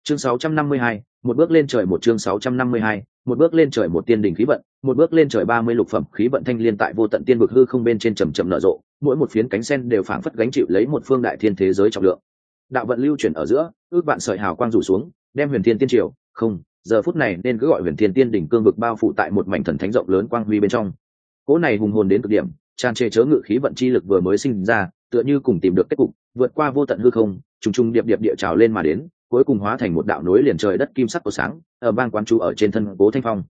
Chương 652, một bước lên trời, một chương 652, một bước lên trời, một tiên đỉnh khí vận, một bước lên trời 30 lục phẩm khí vận thanh liên tại vô tận tiên vực hư không bên trên chậm chậm nở rộ, mỗi một phiến cánh sen đều phảng phất gánh chịu lấy một phương đại thiên thế giới trọng lượng. Đạo vận lưu chuyển ở giữa, ước vạn sợi hào quang rủ xuống, đem Huyền Thiên Tiên Triều, không, giờ phút này nên cứ gọi Huyền Thiên Tiên đỉnh cương vực bao phủ tại một mảnh thần thánh rộng lớn quang huy bên trong. Cỗ này hùng hồn đến cực điểm, tràn trề chớ ngự khí vận chi lực vừa mới sinh ra, tựa như cùng tìm được kết cục, vượt qua vô tận hư không, trùng trùng điệp điệp địa trào lên mà đến, cuối cùng hóa thành một đạo nối liền trời đất kim sắc của sáng, ở bang quán chú ở trên thân Cố Thanh Phong.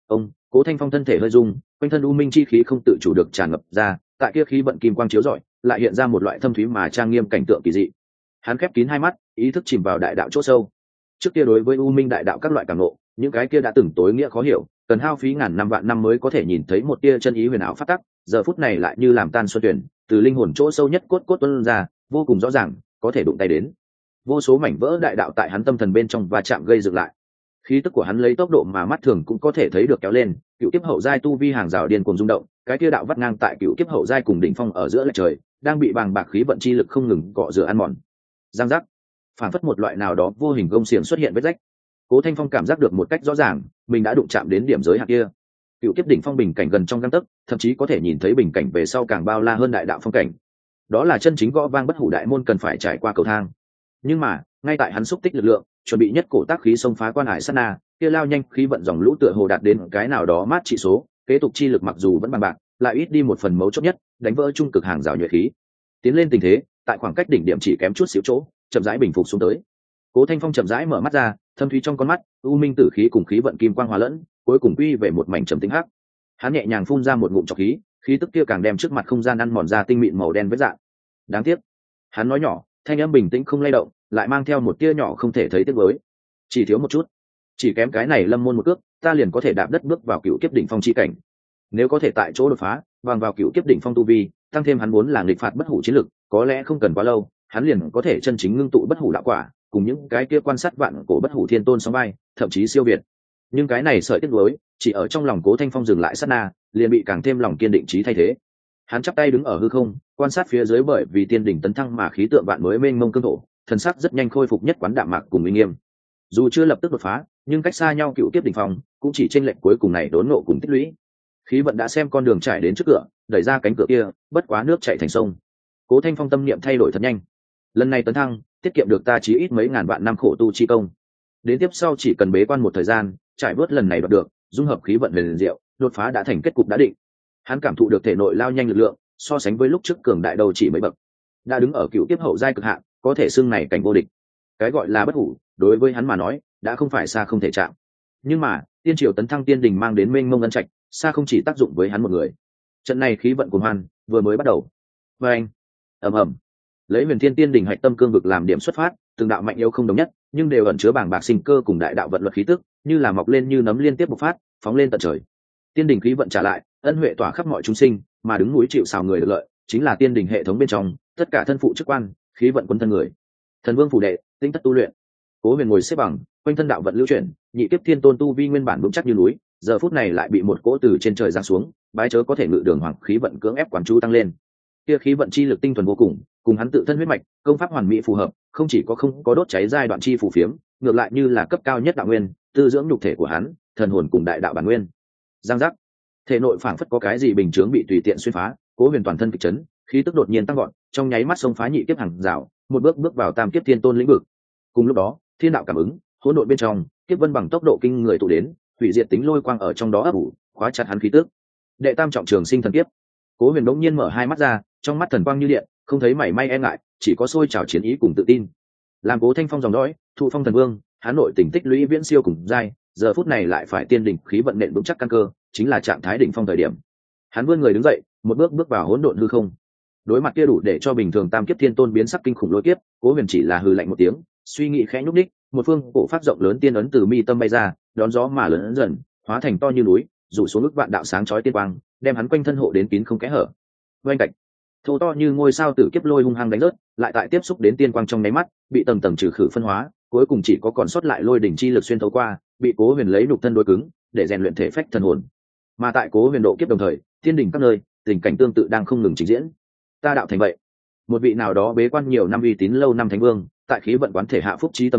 Cố Thanh Phong thân thể hơi rung, quanh thân u minh chi khí không tự chủ được tràn ngập ra, tại kia khí vận kim quang chiếu rọi, lại hiện ra một loại thâm thúy mà trang nghiêm cảnh tượng kỳ dị. Hắn khép kín hai mắt, ý thức chìm vào đại đạo chỗ sâu. Trước kia đối với u minh đại đạo các loại cảm ngộ, những cái kia đã từng tối nghĩa khó hiểu, cần hao phí ngàn năm vạn năm mới có thể nhìn thấy một tia chân ý huyền ảo phát tắc, giờ phút này lại như làm tan xuân tuyển, từ linh hồn chỗ sâu nhất cốt cốt tuôn ra, vô cùng rõ ràng, có thể đụng tay đến. Vô số mảnh vỡ đại đạo tại hắn tâm thần bên trong và chạm gây dựng lại. Khí tức của hắn lấy tốc độ mà mắt thường cũng có thể thấy được kéo lên, cựu kiếp hậu giai tu vi hàng rào điên cuồng rung động, cái kia đạo vắt ngang tại cựu kiếp hậu giai cùng đỉnh phong ở giữa lệch trời, đang bị bàng bạc khí vận chi lực không ngừng cọ rửa ăn mòn. Giang giác, phản phất một loại nào đó vô hình gông xiềng xuất hiện vết rách. Cố Thanh Phong cảm giác được một cách rõ ràng, mình đã đụng chạm đến điểm giới hạn kia. Cựu kiếp đỉnh phong bình cảnh gần trong gang tấc, thậm chí có thể nhìn thấy bình cảnh về sau càng bao la hơn đại đạo phong cảnh. Đó là chân chính gõ vang bất hủ đại môn cần phải trải qua cầu thang. Nhưng mà, ngay tại hắn xúc tích lực lượng, chuẩn bị nhất cổ tác khí xông phá quan hải sát na, kia lao nhanh khí vận dòng lũ tựa hồ đạt đến cái nào đó mát trị số, kế tục chi lực mặc dù vẫn bằng bạc, lại ít đi một phần mấu chốt nhất, đánh vỡ trung cực hàng rào nhuệ khí. Tiến lên tình thế, tại khoảng cách đỉnh điểm chỉ kém chút xíu chỗ, chậm rãi bình phục xuống tới. Cố Thanh Phong chậm rãi mở mắt ra, thâm thúy trong con mắt, u minh tử khí cùng khí vận kim quang hòa lẫn, cuối cùng quy về một mảnh trầm tĩnh hắc. Hắn nhẹ nhàng phun ra một ngụm trọc khí, khí tức kia càng đem trước mặt không gian ăn mòn ra tinh mịn màu đen vết dạng. Đáng tiếc, hắn nói nhỏ, thanh âm bình tĩnh không lay động, lại mang theo một tia nhỏ không thể thấy tiếc nuối. Chỉ thiếu một chút, chỉ kém cái này lâm môn một cước, ta liền có thể đạp đất bước vào cựu kiếp đỉnh phong chi cảnh. Nếu có thể tại chỗ đột phá, bằng vào cựu kiếp đỉnh phong tu vi, tăng thêm hắn muốn là nghịch phạt bất hủ chiến lực, có lẽ không cần quá lâu, hắn liền có thể chân chính ngưng tụ bất hủ đạo quả, cùng những cái kia quan sát vạn cổ bất hủ thiên tôn sóng vai, thậm chí siêu việt. Nhưng cái này sợi tiếc nuối, chỉ ở trong lòng Cố Thanh Phong dừng lại sát na, liền bị càng thêm lòng kiên định trí thay thế. Hắn chắp tay đứng ở hư không, quan sát phía dưới bởi vì tiên đỉnh tấn thăng mà khí tượng vạn mới mênh mông cương thổ, thần sắc rất nhanh khôi phục nhất quán đạm mạc cùng uy nghiêm. Dù chưa lập tức đột phá, nhưng cách xa nhau cựu kiếp đỉnh phong, cũng chỉ chênh lệch cuối cùng này đốn ngộ cùng tích lũy. Khí vận đã xem con đường trải đến trước cửa, đẩy ra cánh cửa kia, bất quá nước chảy thành sông. Cố Thanh Phong tâm niệm thay đổi thật nhanh. Lần này tấn thăng, tiết kiệm được ta chí ít mấy ngàn vạn năm khổ tu chi công. Đến tiếp sau chỉ cần bế quan một thời gian, trải bớt lần này đoạt được, dung hợp khí vận về liền diệu, đột phá đã thành kết cục đã định. Hắn cảm thụ được thể nội lao nhanh lực lượng, so sánh với lúc trước cường đại đầu chỉ mấy bậc, đã đứng ở cựu kiếp hậu giai cực hạn, có thể xưng này cảnh vô địch. Cái gọi là bất hủ, đối với hắn mà nói, đã không phải xa không thể chạm. Nhưng mà, tiên triều tấn thăng tiên đình mang đến mênh mông ân trạch, xa không chỉ tác dụng với hắn một người. Trận này khí vận cuồng hoan vừa mới bắt đầu. Và anh, ầm ầm, lấy Huyền Thiên Tiên đỉnh hạch tâm cương vực làm điểm xuất phát, từng đạo mạnh yếu không đồng nhất, nhưng đều ẩn chứa bảng bạc sinh cơ cùng đại đạo vận luật khí tức, như là mọc lên như nấm liên tiếp bộc phát, phóng lên tận trời. Tiên đỉnh khí vận trả lại, ân huệ tỏa khắp mọi chúng sinh, mà đứng núi chịu sào người được lợi, chính là tiên đỉnh hệ thống bên trong, tất cả thân phụ chức quan, khí vận quân thân người. Thần vương phủ đệ, tinh tất tu luyện. Cố Huyền ngồi xếp bằng, quanh thân đạo vận lưu chuyển, nhị kiếp thiên tôn tu vi nguyên bản vững chắc như núi, giờ phút này lại bị một cỗ từ trên trời giáng xuống, bái chớ có thể ngự đường hoàng khí vận cưỡng ép quán chú tăng lên. Kia khí vận chi lực tinh thuần vô cùng hắn tự thân huyết mạch, công pháp hoàn mỹ phù hợp, không chỉ có không có đốt cháy giai đoạn chi phù phiếm, ngược lại như là cấp cao nhất đạo nguyên, tư dưỡng nhục thể của hắn, thần hồn cùng đại đạo bản nguyên. Giang giác, thể nội phảng phất có cái gì bình chướng bị tùy tiện xuyên phá, Cố Huyền toàn thân kịch chấn, khí tức đột nhiên tăng vọt, trong nháy mắt xông phá nhị kiếp hàng rào, một bước bước vào tam kiếp thiên tôn lĩnh vực. Cùng lúc đó, thiên đạo cảm ứng, hỗn độn bên trong, kiếp vân bằng tốc độ kinh người tụ đến, hủy diệt tính lôi quang ở trong đó ấp ủ, khóa chặt hắn khí tức. Đệ tam trọng trường sinh thần kiếp. Cố Huyền đống nhiên mở hai mắt ra, trong mắt thần quang như điện, không thấy mảy may e ngại, chỉ có sôi trào chiến ý cùng tự tin. Làm Cố Thanh Phong dòng dõi, thụ phong thần vương, hắn nội tình tích lũy viễn siêu cùng giai, giờ phút này lại phải tiên đỉnh khí vận nện vững chắc căn cơ, chính là trạng thái đỉnh phong thời điểm. Hắn vươn người đứng dậy, một bước bước vào hỗn độn hư không. Đối mặt kia đủ để cho bình thường tam kiếp thiên tôn biến sắc kinh khủng lôi kiếp, Cố Huyền chỉ là hừ lạnh một tiếng, suy nghĩ khẽ nhúc đích, một phương cổ phát rộng lớn tiên ấn từ mi tâm bay ra, đón gió mà lớn dần, hóa thành to như núi, rủ xuống ức vạn đạo sáng chói tiên quang, đem hắn quanh thân hộ đến kín không kẽ hở. Oanh cạnh, thô to như ngôi sao tử kiếp lôi hung hăng đánh rớt, lại tại tiếp xúc đến tiên quang trong nháy mắt, bị tầng tầng trừ khử phân hóa, cuối cùng chỉ có còn sót lại lôi đỉnh chi lực xuyên thấu qua, bị Cố Huyền lấy nhục thân đối cứng, để rèn luyện thể phách thần hồn. Mà tại Cố Huyền độ kiếp đồng thời, thiên đỉnh các nơi, tình cảnh tương tự đang không ngừng trình diễn. Ta đạo thành vậy, một vị nào đó bế quan nhiều năm uy tín lâu năm thánh vương, tại khí vận quán thể hạ phúc trí tâm linh,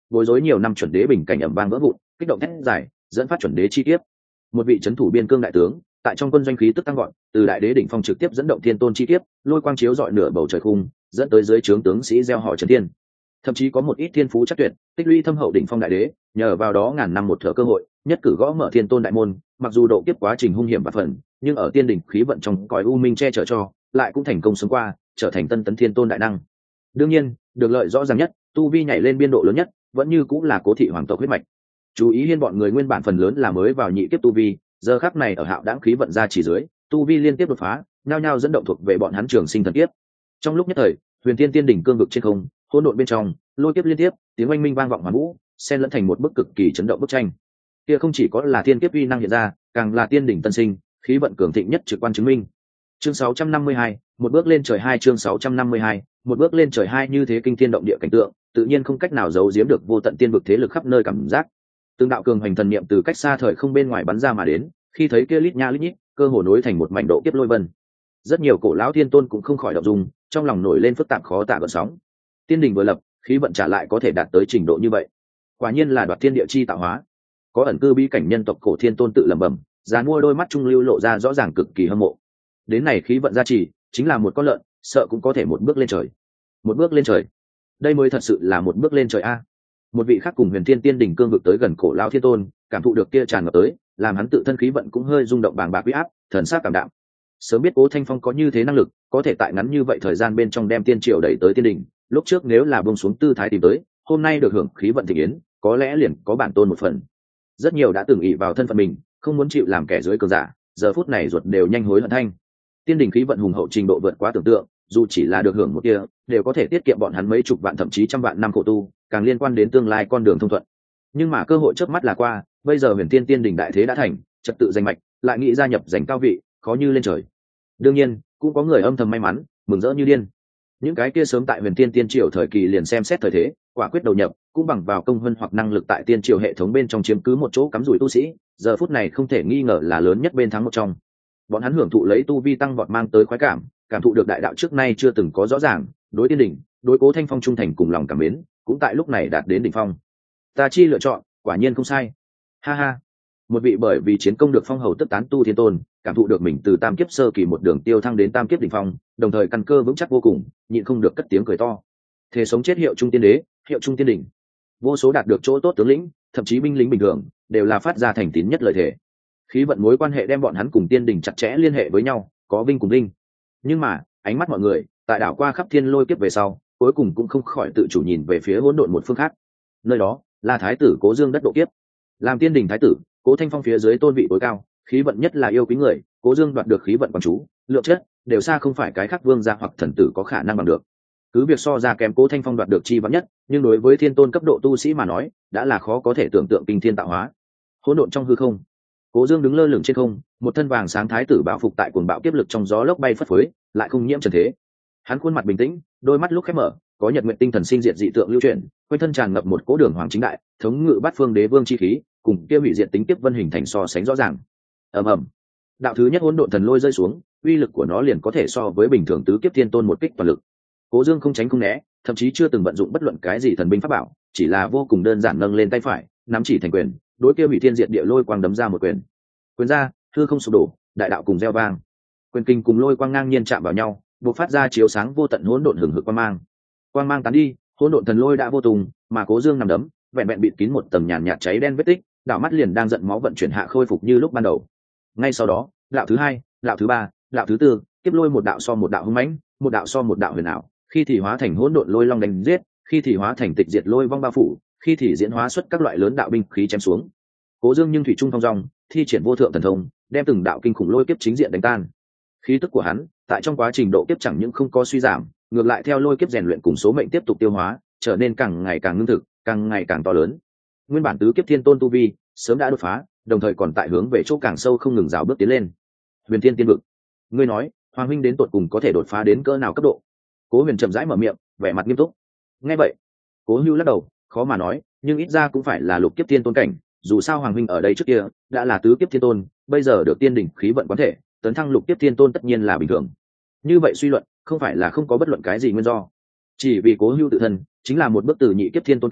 bối rối nhiều năm chuẩn đế bình cảnh ẩm vang vỡ vụn, kích động thét giải, dẫn phát chuẩn đế chi kiếp. Một vị trấn thủ biên cương đại tướng, tại trong quân doanh khí tức tăng gọn, từ đại đế đỉnh phong trực tiếp dẫn động thiên tôn chi kiếp, lôi quang chiếu rọi nửa bầu trời khung, dẫn tới dưới trướng tướng sĩ gieo họ trấn thiên. Thậm chí có một ít thiên phú chắc tuyệt, tích lũy thâm hậu đỉnh phong đại đế, nhờ vào đó ngàn năm một thở cơ hội, nhất cử gõ mở thiên tôn đại môn. Mặc dù độ kiếp quá trình hung hiểm và phần, nhưng ở tiên đỉnh khí vận trong cõi u minh che chở cho, lại cũng thành công sống qua, trở thành tân tấn thiên tôn đại năng. Đương nhiên, được lợi rõ ràng nhất, tu vi nhảy lên biên độ lớn nhất, vẫn như cũng là Cố thị hoàng tộc huyết mạch. Chú ý Hiên bọn người nguyên bản phần lớn là mới vào nhị kiếp tu vi, giờ khắc này ở hạo đãng khí vận ra chỉ dưới, tu vi liên tiếp đột phá, nhao nhao dẫn động thuộc về bọn hắn trường sinh thần kiếp. Trong lúc nhất thời, huyền thiên tiên đỉnh cương vực trên không, hỗn độn bên trong, lôi kiếp liên tiếp, tiếng oanh minh vang vọng hoàn vũ, xen lẫn thành một bức cực kỳ chấn động bức tranh. Kia không chỉ có là thiên kiếp uy năng hiện ra, càng là tiên đỉnh tân sinh, khí vận cường thịnh nhất trực quan chứng minh. Chương 652, một bước lên trời hai chương 652, một bước lên trời hai như thế kinh thiên động địa cảnh tượng, tự nhiên không cách nào giấu giếm được vô tận tiên vực thế lực khắp nơi cảm giác. Từng đạo cường hành thần niệm từ cách xa thời không bên ngoài bắn ra mà đến, khi thấy kia lít nha lít nhít, cơ hồ nối thành một mảnh độ kiếp lôi vân. Rất nhiều cổ lão thiên tôn cũng không khỏi động dung, trong lòng nổi lên phức tạp khó tả gợn sóng. Tiên đình vừa lập, khí vận trả lại có thể đạt tới trình độ như vậy, quả nhiên là đoạt thiên địa chi tạo hóa. Có ẩn cư bi cảnh nhân tộc cổ thiên tôn tự lẩm bẩm, dàn mua đôi mắt trung lưu lộ ra rõ ràng cực kỳ hâm mộ. Đến này khí vận gia trì, chính là một con lợn, sợ cũng có thể một bước lên trời. Một bước lên trời, đây mới thật sự là một bước lên trời a. Một vị khác cùng huyền thiên tiên đỉnh cương vực tới gần cổ lão thiên tôn, cảm thụ được kia tràn ngập tới, làm hắn tự thân khí vận cũng hơi rung động bàng bạc uy áp, thần sắc cảm đạm. Sớm biết Cố Thanh Phong có như thế năng lực, có thể tại ngắn như vậy thời gian bên trong đem tiên triều đẩy tới tiên đỉnh, lúc trước nếu là buông xuống tư thái tìm tới, hôm nay được hưởng khí vận thịnh yến, có lẽ liền có bản tôn một phần. Rất nhiều đã từng ỷ vào thân phận mình, không muốn chịu làm kẻ dưới cường giả, giờ phút này ruột đều nhanh hối hận thanh. Tiên đỉnh khí vận hùng hậu trình độ vượt quá tưởng tượng, dù chỉ là được hưởng một tia, đều có thể tiết kiệm bọn hắn mấy chục vạn thậm chí trăm vạn năm khổ tu, càng liên quan đến tương lai con đường thông thuận. Nhưng mà cơ hội chớp mắt là qua, bây giờ huyền tiên tiên đỉnh đại thế đã thành, trật tự danh mạch, lại nghĩ gia nhập giành cao vị, khó như lên trời. Đương nhiên, cũng có người âm thầm may mắn, mừng rỡ như điên. Những cái kia sớm tại huyền tiên tiên triều thời kỳ liền xem xét thời thế, quả quyết đầu nhập, cũng bằng vào công hơn hoặc năng lực tại tiên triều hệ thống bên trong chiếm cứ một chỗ cắm rủi tu sĩ, giờ phút này không thể nghi ngờ là lớn nhất bên thắng một trong. Bọn hắn hưởng thụ lấy tu vi tăng vọt mang tới khoái cảm thụ được đại đạo trước nay chưa từng có rõ ràng, đối tiên đỉnh, đối Cố Thanh Phong trung thành cùng lòng cảm mến, cũng tại lúc này đạt đến đỉnh phong. Ta chi lựa chọn, quả nhiên không sai. Ha ha. Một vị bởi vì chiến công được phong hầu tức tán tu thiên tôn, cảm thụ được mình từ tam kiếp sơ kỳ một đường tiêu thăng đến tam kiếp đỉnh phong, đồng thời căn cơ vững chắc vô cùng, nhịn không được cất tiếng cười to. Thể sống chết hiệu trung tiên đế, hiệu trung tiên đỉnh. Vô số đạt được chỗ tốt tướng lĩnh, thậm chí binh lính bình thường, đều là phát ra thành tín nhất lời thể. Khí vận mối quan hệ đem bọn hắn cùng tiên đỉnh chặt chẽ liên hệ với nhau, có vinh cùng linh. Nhưng mà, ánh mắt mọi người, tại đảo qua khắp thiên lôi kiếp về sau, cuối cùng cũng không khỏi tự chủ nhìn về phía hỗn độn một phương khác. Nơi đó là thái tử Cố Dương đất độ kiếp. Làm tiên đỉnh thái tử, Cố Thanh Phong phía dưới tôn vị tối cao, khí vận nhất là yêu quý người, Cố Dương đoạt được khí vận quán chú, lượng chất đều xa không phải cái khác vương gia hoặc thần tử có khả năng bằng được. Cứ việc so ra kém Cố Thanh Phong đoạt được chi vắn nhất, nhưng đối với thiên tôn cấp độ tu sĩ mà nói, đã là khó có thể tưởng tượng kinh thiên tạo hóa. Hỗn độn trong hư không, Cố Dương đứng lơ lửng trên không, một thân vàng sáng thái tử bạo phục tại cuồng bạo kiếp lực trong gió lốc bay phất phới, lại không nhiễm trần thế. Hắn khuôn mặt bình tĩnh, đôi mắt lúc khép mở, có nhật nguyện tinh thần sinh diệt dị tượng lưu chuyển, quanh thân tràn ngập một cỗ đường hoàng chính đại, thống ngự bát phương đế vương chi khí, cùng kia hủy diệt tính kiếp vân hình thành so sánh rõ ràng. Ầm ầm. Đạo thứ nhất hỗn độn thần lôi rơi xuống, uy lực của nó liền có thể so với bình thường tứ kiếp thiên tôn một kích toàn lực. Cố Dương không tránh không né, thậm chí chưa từng vận dụng bất luận cái gì thần binh pháp bảo, chỉ là vô cùng đơn giản nâng lên tay phải, nắm chỉ thành quyền, đối kia hủy thiên diệt địa lôi quang đấm ra một quyền. Quyền ra, hư không sụp đổ, đại đạo cùng reo vang. Quyền kinh cùng lôi quang ngang nhiên chạm vào nhau, bộc phát ra chiếu sáng vô tận hỗn độn hừng hực quang mang. Quang mang tán đi, hỗn độn thần lôi đã vô tùng, mà Cố Dương nằm đấm, vẹn vẹn bịt kín một tầng nhàn nhạt cháy đen vết tích, đảo mắt liền đang giận máu vận chuyển hạ khôi phục như lúc ban đầu. Ngay sau đó, đạo thứ hai, đạo thứ ba, đạo thứ tư, tiếp lôi một đạo so một đạo hung mãnh, một đạo so một đạo huyền ảo, khi thì hóa thành hỗn độn lôi long đánh giết, khi thì hóa thành tịch diệt lôi vong bao phủ, khi thì diễn hóa xuất các loại lớn đạo binh khí chém xuống. Cố Dương nhưng thủy trung thong dong, thi triển vô thượng thần thông, đem từng đạo kinh khủng lôi kiếp chính diện đánh tan. Khí tức của hắn, tại trong quá trình độ kiếp chẳng những không có suy giảm, ngược lại theo lôi kiếp rèn luyện cùng số mệnh tiếp tục tiêu hóa, trở nên càng ngày càng ngưng thực, càng ngày càng to lớn. Nguyên bản tứ kiếp thiên tôn tu vi sớm đã đột phá, đồng thời còn tại hướng về chỗ càng sâu không ngừng rào bước tiến lên. Huyền Thiên Tiên Vực, ngươi nói, Hoàng huynh đến tột cùng có thể đột phá đến cỡ nào cấp độ? Cố Huyền chậm rãi mở miệng, vẻ mặt nghiêm túc. Nghe vậy, Cố Hưu lắc đầu, khó mà nói, nhưng ít ra cũng phải là lục kiếp thiên tôn cảnh, dù sao Hoàng huynh ở đây trước kia đã là tứ kiếp thiên tôn, bây giờ được tiên đỉnh khí vận quán thể, tấn thăng lục kiếp thiên tôn tất nhiên là bình thường. Như vậy suy luận, không phải là không có bất luận cái gì nguyên do. Chỉ vì Cố Hưu tự thân chính là một bước từ nhị kiếp thiên tôn cảnh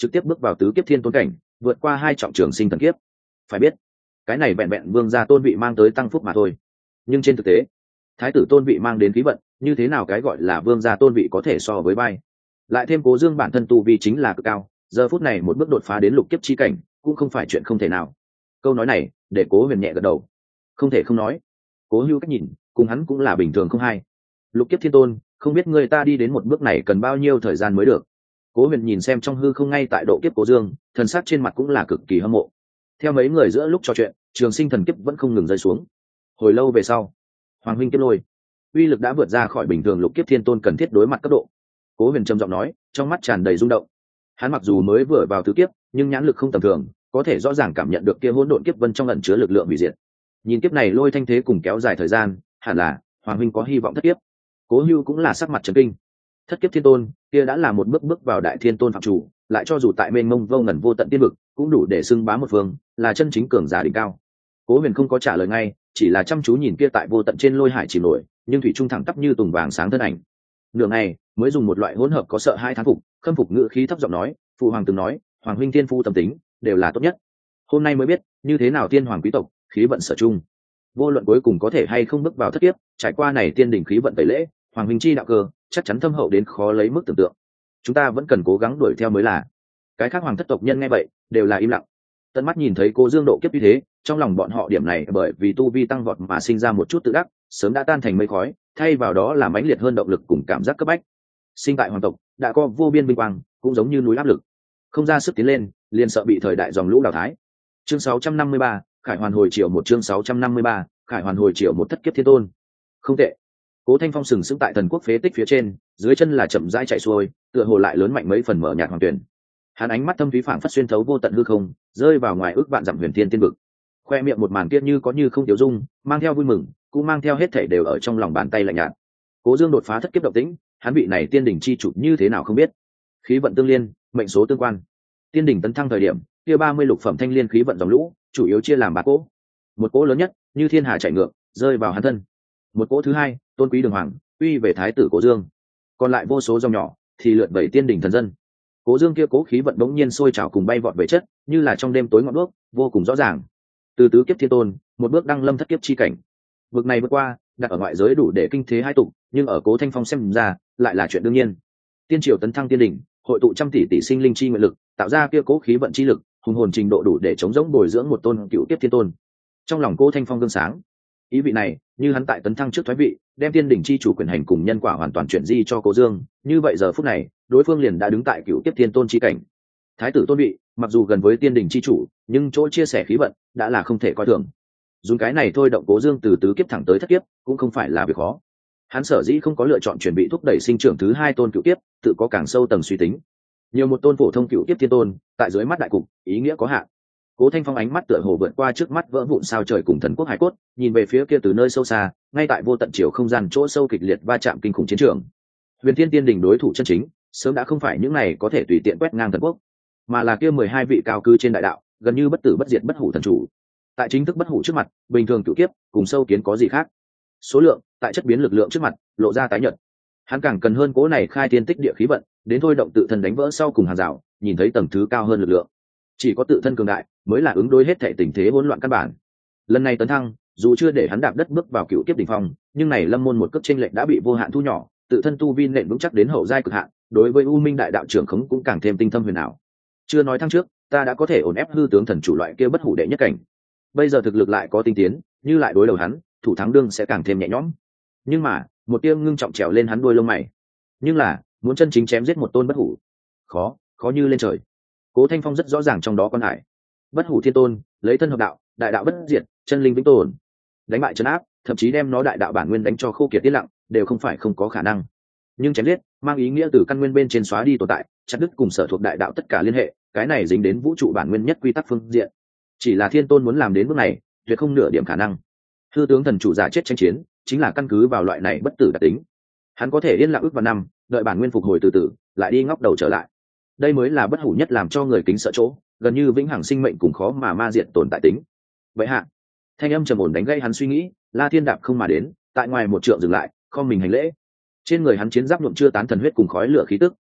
trực tiếp bước vào tứ kiếp thiên tôn cảnh, vượt qua 2 trọng trường sinh thần kiếp. Phải biết, cái này vẹn vẹn vương gia tôn vị mang tới tăng phúc mà thôi, nhưng trên thực tế thái tử tôn vị mang đến khí vận, như thế nào cái gọi là vương gia tôn vị có thể so với vai. Lại thêm Cố Dương bản thân tu vi chính là cực cao, giờ phút này một bước đột phá đến lục kiếp chi cảnh cũng không phải chuyện không thể nào. Câu nói này để Cố Huyền nhẹ gật đầu. Không thể không nói, Cố Hưu cách nhìn cùng hắn cũng là bình thường không hay. Lục kiếp thiên tôn, không biết người ta đi đến một bước này cần bao nhiêu thời gian mới được. Cố Huyền nhìn xem trong hư không ngay tại độ kiếp Cố Dương, thần sắc trên mặt cũng là cực kỳ hâm mộ. Theo mấy người giữa lúc trò chuyện, trường sinh thần kiếp vẫn không ngừng rơi xuống. Hồi lâu về sau, Hoàng huynh kiếp lôi uy lực đã vượt ra khỏi bình thường lục kiếp thiên tôn cần thiết đối mặt cấp độ. Cố Huyền trầm giọng nói, trong mắt tràn đầy rung động. Hắn mặc dù mới vừa vào tứ kiếp, nhưng nhãn lực không tầm thường, có thể rõ ràng cảm nhận được kia hỗn độn kiếp vân trong ẩn chứa lực lượng hủy diệt. Nhìn kiếp này lôi thanh thế cùng kéo dài thời gian, hẳn là Hoàng huynh có hy vọng thất kiếp. Cố Hưu cũng là sắc mặt trấn kinh. Thất kiếp thiên tôn, kia đã là một bước vào đại thiên tôn phạm chủ, lại cho dù tại mênh mông vô ngần vô tận tiên vực, cũng đủ để xưng bá một phương, là chân chính cường giả đỉnh cao. Cố Huyền không có trả lời ngay, chỉ là chăm chú nhìn kia tại vô tận trên lôi hải chìm nổi, nhưng thủy trung thẳng tắp như tùng vàng sáng thân ảnh. Nửa ngày mới dùng một loại hỗn hợp có sợ hai thán phục, khâm phục ngữ khí thấp giọng nói, phụ hoàng từng nói, hoàng huynh thiên phu tâm tính đều là tốt nhất. Hôm nay mới biết, như thế nào tiên hoàng quý tộc, khí vận sở chung. Vô luận cuối cùng có thể hay không bước vào thất kiếp, trải qua này tiên đỉnh khí vận tẩy lễ, hoàng huynh chi đạo cơ, chắc chắn thâm hậu đến khó lấy mức tưởng tượng. Chúng ta vẫn cần cố gắng đuổi theo mới là. Cái khác hoàng thất tộc nhân nghe vậy, đều là im lặng. Tận mắt nhìn thấy Cố Dương độ kiếp như thế, trong lòng bọn họ điểm này bởi vì tu vi tăng vọt mà sinh ra một chút tự đắc, sớm đã tan thành mây khói, thay vào đó là mãnh liệt hơn động lực cùng cảm giác cấp bách. Sinh tại hoàng tộc, đã có vô biên vinh quang, cũng giống như núi áp lực, không ra sức tiến lên, liền sợ bị thời đại dòng lũ đào thái. Chương 653, Khải Hoàn hồi chiều một chương 653, Khải Hoàn hồi chiều một thất kiếp thiên tôn. Không tệ. Cố Thanh Phong sừng sững tại thần quốc phế tích phía trên, dưới chân là chậm rãi chạy xuôi, tựa hồ lại lớn mạnh mấy phần mở nhạt hoàng tuyển. Hắn ánh mắt thâm thúy phảng phất xuyên thấu vô tận hư không, rơi vào ngoài ước vạn dặm huyền thiên tiên vực. Khoe miệng một màn kia như có như không tiểu dung, mang theo vui mừng, cũng mang theo hết thảy đều ở trong lòng bàn tay lạnh nhạt. Cố Dương đột phá thất kiếp động tĩnh, hắn vị này tiên đỉnh chi chủ như thế nào không biết. Khí vận tương liên, mệnh số tương quan. Tiên đỉnh tấn thăng thời điểm, kia 30 lục phẩm thanh liên khí vận dòng lũ, chủ yếu chia làm 3 cỗ. Một cỗ lớn nhất, như thiên hà chảy ngược, rơi vào hắn thân. Một cỗ thứ hai, tôn quý đường hoàng, uy về thái tử Cố Dương. Còn lại vô số dòng nhỏ, thì lượn vẩy tiên đỉnh thần dân. Cố Dương kia cố khí vận bỗng nhiên sôi trào cùng bay vọt về chất, như là trong đêm tối ngọn đuốc, vô cùng rõ ràng. Từ tứ kiếp thiên tôn, một bước đăng lâm thất kiếp chi cảnh. Vực này vượt qua, đặt ở ngoại giới đủ để kinh thế hai tụ, nhưng ở Cố Thanh Phong xem ra, lại là chuyện đương nhiên. Tiên triều tấn thăng tiên đỉnh, hội tụ trăm tỷ tỷ sinh linh chi nguyện lực, tạo ra kia cố khí vận chi lực, hùng hồn trình độ đủ để chống giống bồi dưỡng một tôn cựu kiếp thiên tôn. Trong lòng Cố Thanh Phong gương sáng. Ý vị này, như hắn tại tấn thăng trước thoái vị, đem tiên đỉnh chi chủ quyền hành cùng nhân quả hoàn toàn chuyển di cho Cố Dương, như vậy giờ phút này, đối phương liền đã đứng tại cựu kiếp thiên tôn chi cảnh. Thái tử tôn vị, mặc dù gần với tiên đỉnh chi chủ, nhưng chỗ chia sẻ khí vận đã là không thể coi thường. Dùng cái này thôi động Cố Dương từ tứ kiếp thẳng tới thất kiếp, cũng không phải là việc khó. Hắn sở dĩ không có lựa chọn chuẩn bị thúc đẩy sinh trưởng thứ hai tôn cựu kiếp, tự có càng sâu tầng suy tính. Nhiều một tôn phổ thông cựu kiếp thiên tôn, tại dưới mắt đại cục, ý nghĩa có hạn. Cố Thanh Phong ánh mắt tựa hồ vượt qua trước mắt vỡ vụn sao trời cùng thần quốc hải cốt, nhìn về phía kia từ nơi sâu xa, ngay tại vô tận chiều không gian chỗ sâu kịch liệt va chạm kinh khủng chiến trường. Huyền Thiên Tiên Đỉnh đối thủ chân chính, sớm đã không phải những này có thể tùy tiện quét ngang thần quốc, mà là kia 12 vị cao cư trên đại đạo, gần như bất tử bất diệt bất hủ thần chủ. Tại chính thức bất hủ trước mặt, bình thường cựu kiếp cùng sâu kiến có gì khác? Số lượng, tại chất biến lực lượng trước mặt, lộ ra tái nhợt. Hắn càng cần hơn cố này khai thiên tích địa khí vận, đến thôi động tự thân đánh vỡ sau cùng hàng rào, nhìn thấy tầng thứ cao hơn lực lượng. Chỉ có tự thân cường đại mới là ứng đối hết thảy tình thế hỗn loạn căn bản. Lần này tấn thăng, dù chưa để hắn đạp đất bước vào cựu kiếp đỉnh phong, nhưng này lâm môn một cấp chênh lệch đã bị vô hạn thu nhỏ, tự thân tu vi nện vững chắc đến hậu giai cực hạn, đối với U Minh đại đạo trưởng khống cũng càng thêm tinh thâm huyền ảo. Chưa nói thăng trước, ta đã có thể ổn ép hư tướng thần chủ loại kia bất hủ đệ nhất cảnh. Bây giờ thực lực lại có tinh tiến, như lại đối đầu hắn, thủ thắng đương sẽ càng thêm nhẹ nhõm. Nhưng mà, một tia ngưng trọng trèo lên hắn đuôi lông mày. Nhưng là, muốn chân chính chém giết một tôn bất hủ, khó như lên trời. Cố Thanh Phong rất rõ ràng trong đó quan hải. Bất hủ thiên tôn, lấy thân hợp đạo, đại đạo bất diệt, chân linh vĩnh tồn. Đánh bại trấn áp, thậm chí đem nó đại đạo bản nguyên đánh cho khô kiệt tiết lặng, đều không phải không có khả năng. Nhưng chém giết, mang ý nghĩa từ căn nguyên bên trên xóa đi tồn tại, chặt đứt cùng sở thuộc đại đạo tất cả liên hệ, cái này dính đến vũ trụ bản nguyên nhất quy tắc phương diện. Chỉ là thiên tôn muốn làm đến bước này, tuyệt không nửa điểm khả năng. Hư tướng thần chủ giả chết tranh chiến, chính là căn cứ vào loại này bất tử đặc tính. Hắn có thể yên lặng ước vào năm, đợi bản nguyên phục hồi từ từ, lại đi ngóc đầu trở lại. Đây mới là bất hủ nhất làm cho người kính sợ chỗ, gần như vĩnh hằng sinh mệnh cùng khó mà ma diện tồn tại tính. Vậy hạ, thanh âm trầm ổn đánh gây hắn suy nghĩ, La Thiên đạp không mà đến, tại ngoài một trượng dừng lại, không mình hành lễ. Trên người hắn chiến giáp nhuộm chưa tán thần huyết cùng khói lửa khí tức,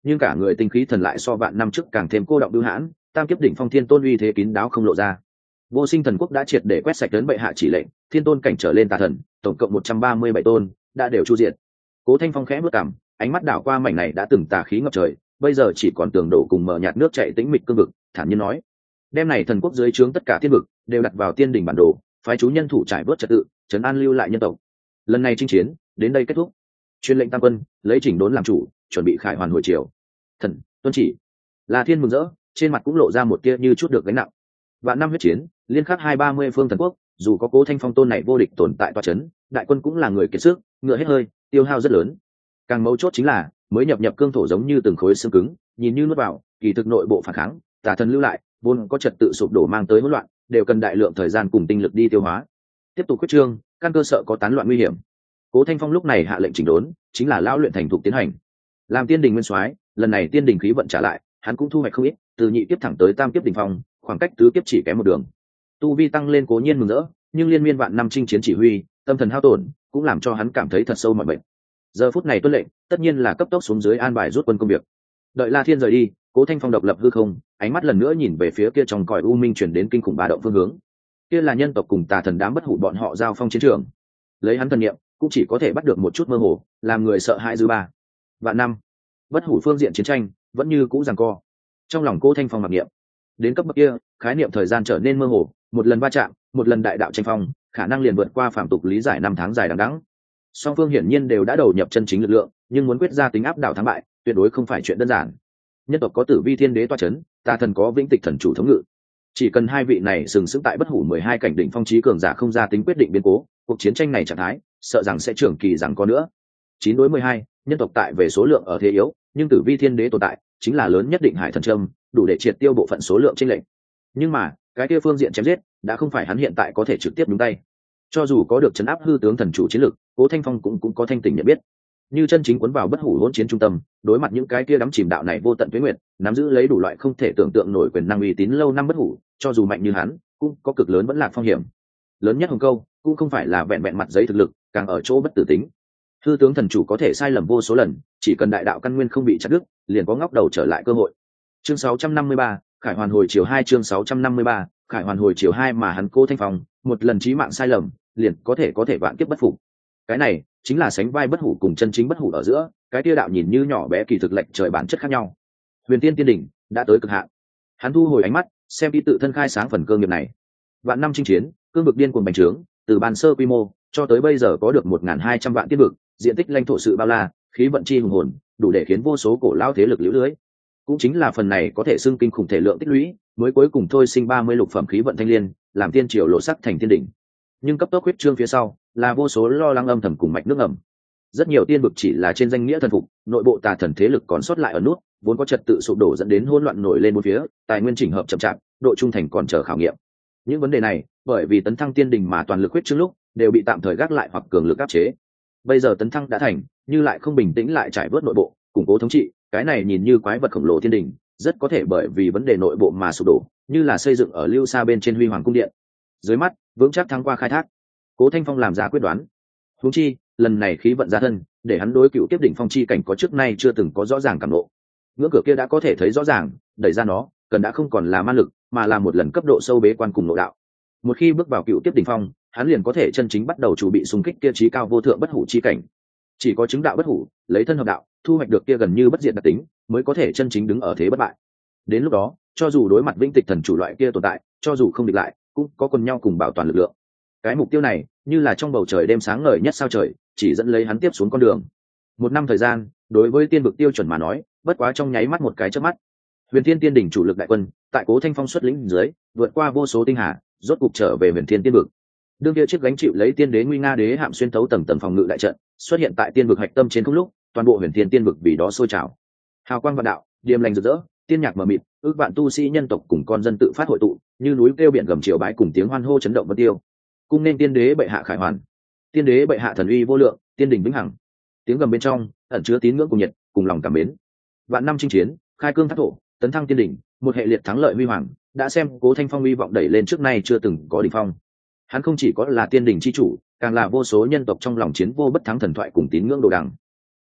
nhưng cả người tinh khí thần lại so vạn năm trước càng thêm cô động bưu hãn, tam kiếp đỉnh phong thiên tôn uy thế kín đáo không lộ ra. Vô Sinh Thần Quốc đã triệt để quét sạch đến bệ hạ chỉ lệnh, thiên tôn cảnh trở lên tà thần, tổng cộng 137 tôn, đã đều chu diệt. Cố Thanh Phong khẽ bước cằm, ánh mắt đảo qua mảnh này đã từng tà khí ngập trời, bây giờ chỉ còn tường đổ cùng mờ nhạt nước chảy tĩnh mịch cương vực, thản nhiên nói: "Đêm này thần quốc dưới trướng tất cả thiên vực đều đặt vào tiên đỉnh bản đồ, phái chú nhân thủ trải vớt trật tự, trấn an lưu lại nhân tộc. Lần này chinh chiến đến đây kết thúc. Truyền lệnh tam quân, lấy Chỉnh Đốn làm chủ, chuẩn bị khải hoàn hồi triều." Thần tuân chỉ. La Thiên mừng rỡ, trên mặt cũng lộ ra một tia như chút được gánh nặng. Vạn năm huyết chiến, liên khắc 230 phương thần quốc, dù có Cố Thanh Phong tôn này vô địch tồn tại tọa chấn, đại quân cũng là người kiệt sức, ngựa hết hơi, tiêu hao rất lớn. Càng mấu chốt chính là mới nhập cương thổ giống như từng khối xương cứng, nhìn như nuốt vào, kỳ thực nội bộ phản kháng, tà thần lưu lại, vốn có trật tự sụp đổ mang tới hỗn loạn, đều cần đại lượng thời gian cùng tinh lực đi tiêu hóa. Tiếp tục quyết trương, căn cơ sợ có tán loạn nguy hiểm. Cố Thanh Phong lúc này hạ lệnh chỉnh đốn, chính là lão luyện thành thục tiến hành. Làm tiên đình nguyên soái, lần này tiên đình khí vận trả lại, hắn cũng thu hoạch không ít, từ nhị kiếp thẳng tới tam kiếp đỉnh phong, khoảng cách tứ kiếp chỉ kém một đường. Tu vi tăng lên cố nhiên mừng rỡ, nhưng liên miên vạn năm chinh chiến chỉ huy, tâm thần hao tổn, cũng làm cho hắn cảm thấy thật sâu mọi bệnh. Giờ phút này tuân lệnh, tất nhiên là cấp tốc xuống dưới an bài rút quân công việc. Đợi La Thiên rời đi, Cố Thanh Phong độc lập hư không, ánh mắt lần nữa nhìn về phía kia trong cõi u minh truyền đến kinh khủng ba động phương hướng. Kia là nhân tộc cùng tà thần đám bất hủ bọn họ giao phong chiến trường. Lấy hắn thần niệm, cũng chỉ có thể bắt được một chút mơ hồ, làm người sợ hãi dư ba. Vạn năm, bất hủ phương diện chiến tranh vẫn như cũ giằng co. Trong lòng Cố Thanh Phong mặc niệm, đến cấp bậc kia, khái niệm thời gian trở nên mơ hồ, một lần va chạm, một lần đại đạo tranh phong, khả năng liền vượt qua phạm tục lý giải năm tháng dài đằng đẵng. Song phương hiển nhiên đều đã đầu nhập chân chính lực lượng, nhưng muốn quyết ra tính áp đảo thắng bại, tuyệt đối không phải chuyện đơn giản. Nhân tộc có Tử Vi Thiên Đế toa chấn, tà thần có Vĩnh Tịch Thần chủ thống ngự. Chỉ cần hai vị này sừng sững tại bất hủ 12 cảnh đỉnh phong chí cường giả không ra tính quyết định biến cố, cuộc chiến tranh này trạng thái, sợ rằng sẽ trưởng kỳ rằng có nữa. 9 đối 12, nhân tộc tại về số lượng ở thế yếu, nhưng Tử Vi Thiên Đế tồn tại, chính là lớn nhất định hải thần châm, đủ để triệt tiêu bộ phận số lượng chênh lệch. Nhưng mà, cái kia phương diện chém giết, đã không phải hắn hiện tại có thể trực tiếp nhúng tay. Cho dù có được trấn áp hư tướng thần chủ chiến lực, Cố Thanh Phong cũng có thanh tỉnh nhận biết. Như chân chính cuốn vào bất hủ hỗn chiến trung tâm, đối mặt những cái kia đắm chìm đạo này vô tận tuế nguyệt, nắm giữ lấy đủ loại không thể tưởng tượng nổi quyền năng uy tín lâu năm bất hủ, cho dù mạnh như hắn, cũng có cực lớn vẫn lạc phong hiểm. Lớn nhất Hồng Câu, cũng không phải là vẹn vẹn mặt giấy thực lực, càng ở chỗ bất tử tính. Hư tướng thần chủ có thể sai lầm vô số lần, chỉ cần đại đạo căn nguyên không bị chặt đứt, liền có ngóc đầu trở lại cơ hội. Chương 653, Khải Hoàn hồi chiều 2 chương 653, Khải Hoàn hồi chiều 2 mà hắn Cố Thanh Phong, một lần chí mạng sai lầm, liền có thể vạn kiếp bất phục. Cái này chính là sánh vai bất hủ cùng chân chính bất hủ ở giữa, cái tia đạo nhìn như nhỏ bé kỳ thực lệch trời bản chất khác nhau. Huyền Tiên Tiên đỉnh đã tới cực hạn. Hắn thu hồi ánh mắt, xem đi tự thân khai sáng phần cơ nghiệp này. Vạn năm chinh chiến, cương vực điên cuồng bành trướng, từ ban sơ quy mô cho tới bây giờ có được 1200 vạn tiên vực, diện tích lãnh thổ sự bao la, khí vận chi hùng hồn, đủ để khiến vô số cổ lao thế lực liễu lưới. Cũng chính là phần này có thể xưng kinh khủng thể lượng tích lũy, mới cuối cùng thôi sinh 30 lục phẩm khí vận thanh liên, làm tiên triều lộ sắc thành tiên đỉnh. Nhưng cấp tốc huyết trương phía sau, là vô số lo lắng âm thầm cùng mạch nước ẩm. Rất nhiều tiên vực chỉ là trên danh nghĩa thần phục, nội bộ tà thần thế lực còn sót lại ở nút, vốn có trật tự sụp đổ dẫn đến hỗn loạn nổi lên bốn phía, tài nguyên chỉnh hợp chậm chạp, độ trung thành còn chờ khảo nghiệm. Những vấn đề này, bởi vì tấn thăng tiên đình mà toàn lực huyết trương lúc, đều bị tạm thời gác lại hoặc cường lực áp chế. Bây giờ tấn thăng đã thành, như lại không bình tĩnh lại trải vớt nội bộ, củng cố thống trị, cái này nhìn như quái vật khổng lồ tiên đình, rất có thể bởi vì vấn đề nội bộ mà sụp đổ, như là xây dựng ở lưu xa bên trên huy hoàng cung điện. Dưới mắt, vững chắc thắng qua khai thác. Cố Thanh Phong làm ra quyết đoán. Huống chi, lần này khí vận ra thân, để hắn đối cựu tiếp đỉnh phong chi cảnh có trước nay chưa từng có rõ ràng cảm ngộ. Ngưỡng cửa kia đã có thể thấy rõ ràng, đẩy ra nó, cần đã không còn là man lực, mà là một lần cấp độ sâu bế quan cùng nội đạo. Một khi bước vào cựu tiếp đỉnh phong, hắn liền có thể chân chính bắt đầu chuẩn bị xung kích kia chí cao vô thượng bất hủ chi cảnh. Chỉ có chứng đạo bất hủ, lấy thân hợp đạo, thu hoạch được kia gần như bất diệt đặc tính, mới có thể chân chính đứng ở thế bất bại. Đến lúc đó, cho dù đối mặt Vĩnh Tịch Thần chủ loại kia tồn tại, cho dù không địch lại, cũng có cùng nhau cùng bảo toàn lực lượng. Cái mục tiêu này, như là trong bầu trời đêm sáng ngời nhất sao trời, chỉ dẫn lấy hắn tiếp xuống con đường. Một năm thời gian, đối với tiên vực tiêu chuẩn mà nói, bất quá trong nháy mắt một cái chớp mắt. Huyền Thiên Tiên đỉnh chủ lực đại quân, tại Cố Thanh Phong xuất lĩnh dưới, vượt qua vô số tinh hà, rốt cục trở về Huyền Thiên Tiên vực. Đương kia chiếc gánh chịu lấy tiên đế nguy nga đế hạm xuyên thấu tầng tầng phòng ngự đại trận, xuất hiện tại tiên vực hạch tâm trên không lúc, toàn bộ Huyền Thiên Tiên vực vì đó sôi trào. Hào quang vạn đạo, điềm lành rực rỡ, tiên nhạc mờ mịt, ước vạn tu sĩ nhân tộc cùng con dân tự phát hội tụ, như núi kêu biển gầm triều bái cùng tiếng hoan hô chấn động vân tiêu. Cung nên tiên đế bệ hạ khải hoàn, tiên đế bệ hạ thần uy vô lượng, tiên đỉnh vĩnh hằng. Tiếng gầm bên trong ẩn chứa tín ngưỡng cùng nhiệt, cùng lòng cảm mến. Vạn năm chinh chiến, khai cương thác thổ, tấn thăng tiên đỉnh, một hệ liệt thắng lợi huy hoàng, đã xem Cố Thanh Phong uy vọng đẩy lên trước nay chưa từng có đỉnh phong. Hắn không chỉ có là tiên đỉnh chi chủ, càng là vô số nhân tộc trong lòng chiến vô bất thắng thần thoại cùng tín ngưỡng đồ đằng.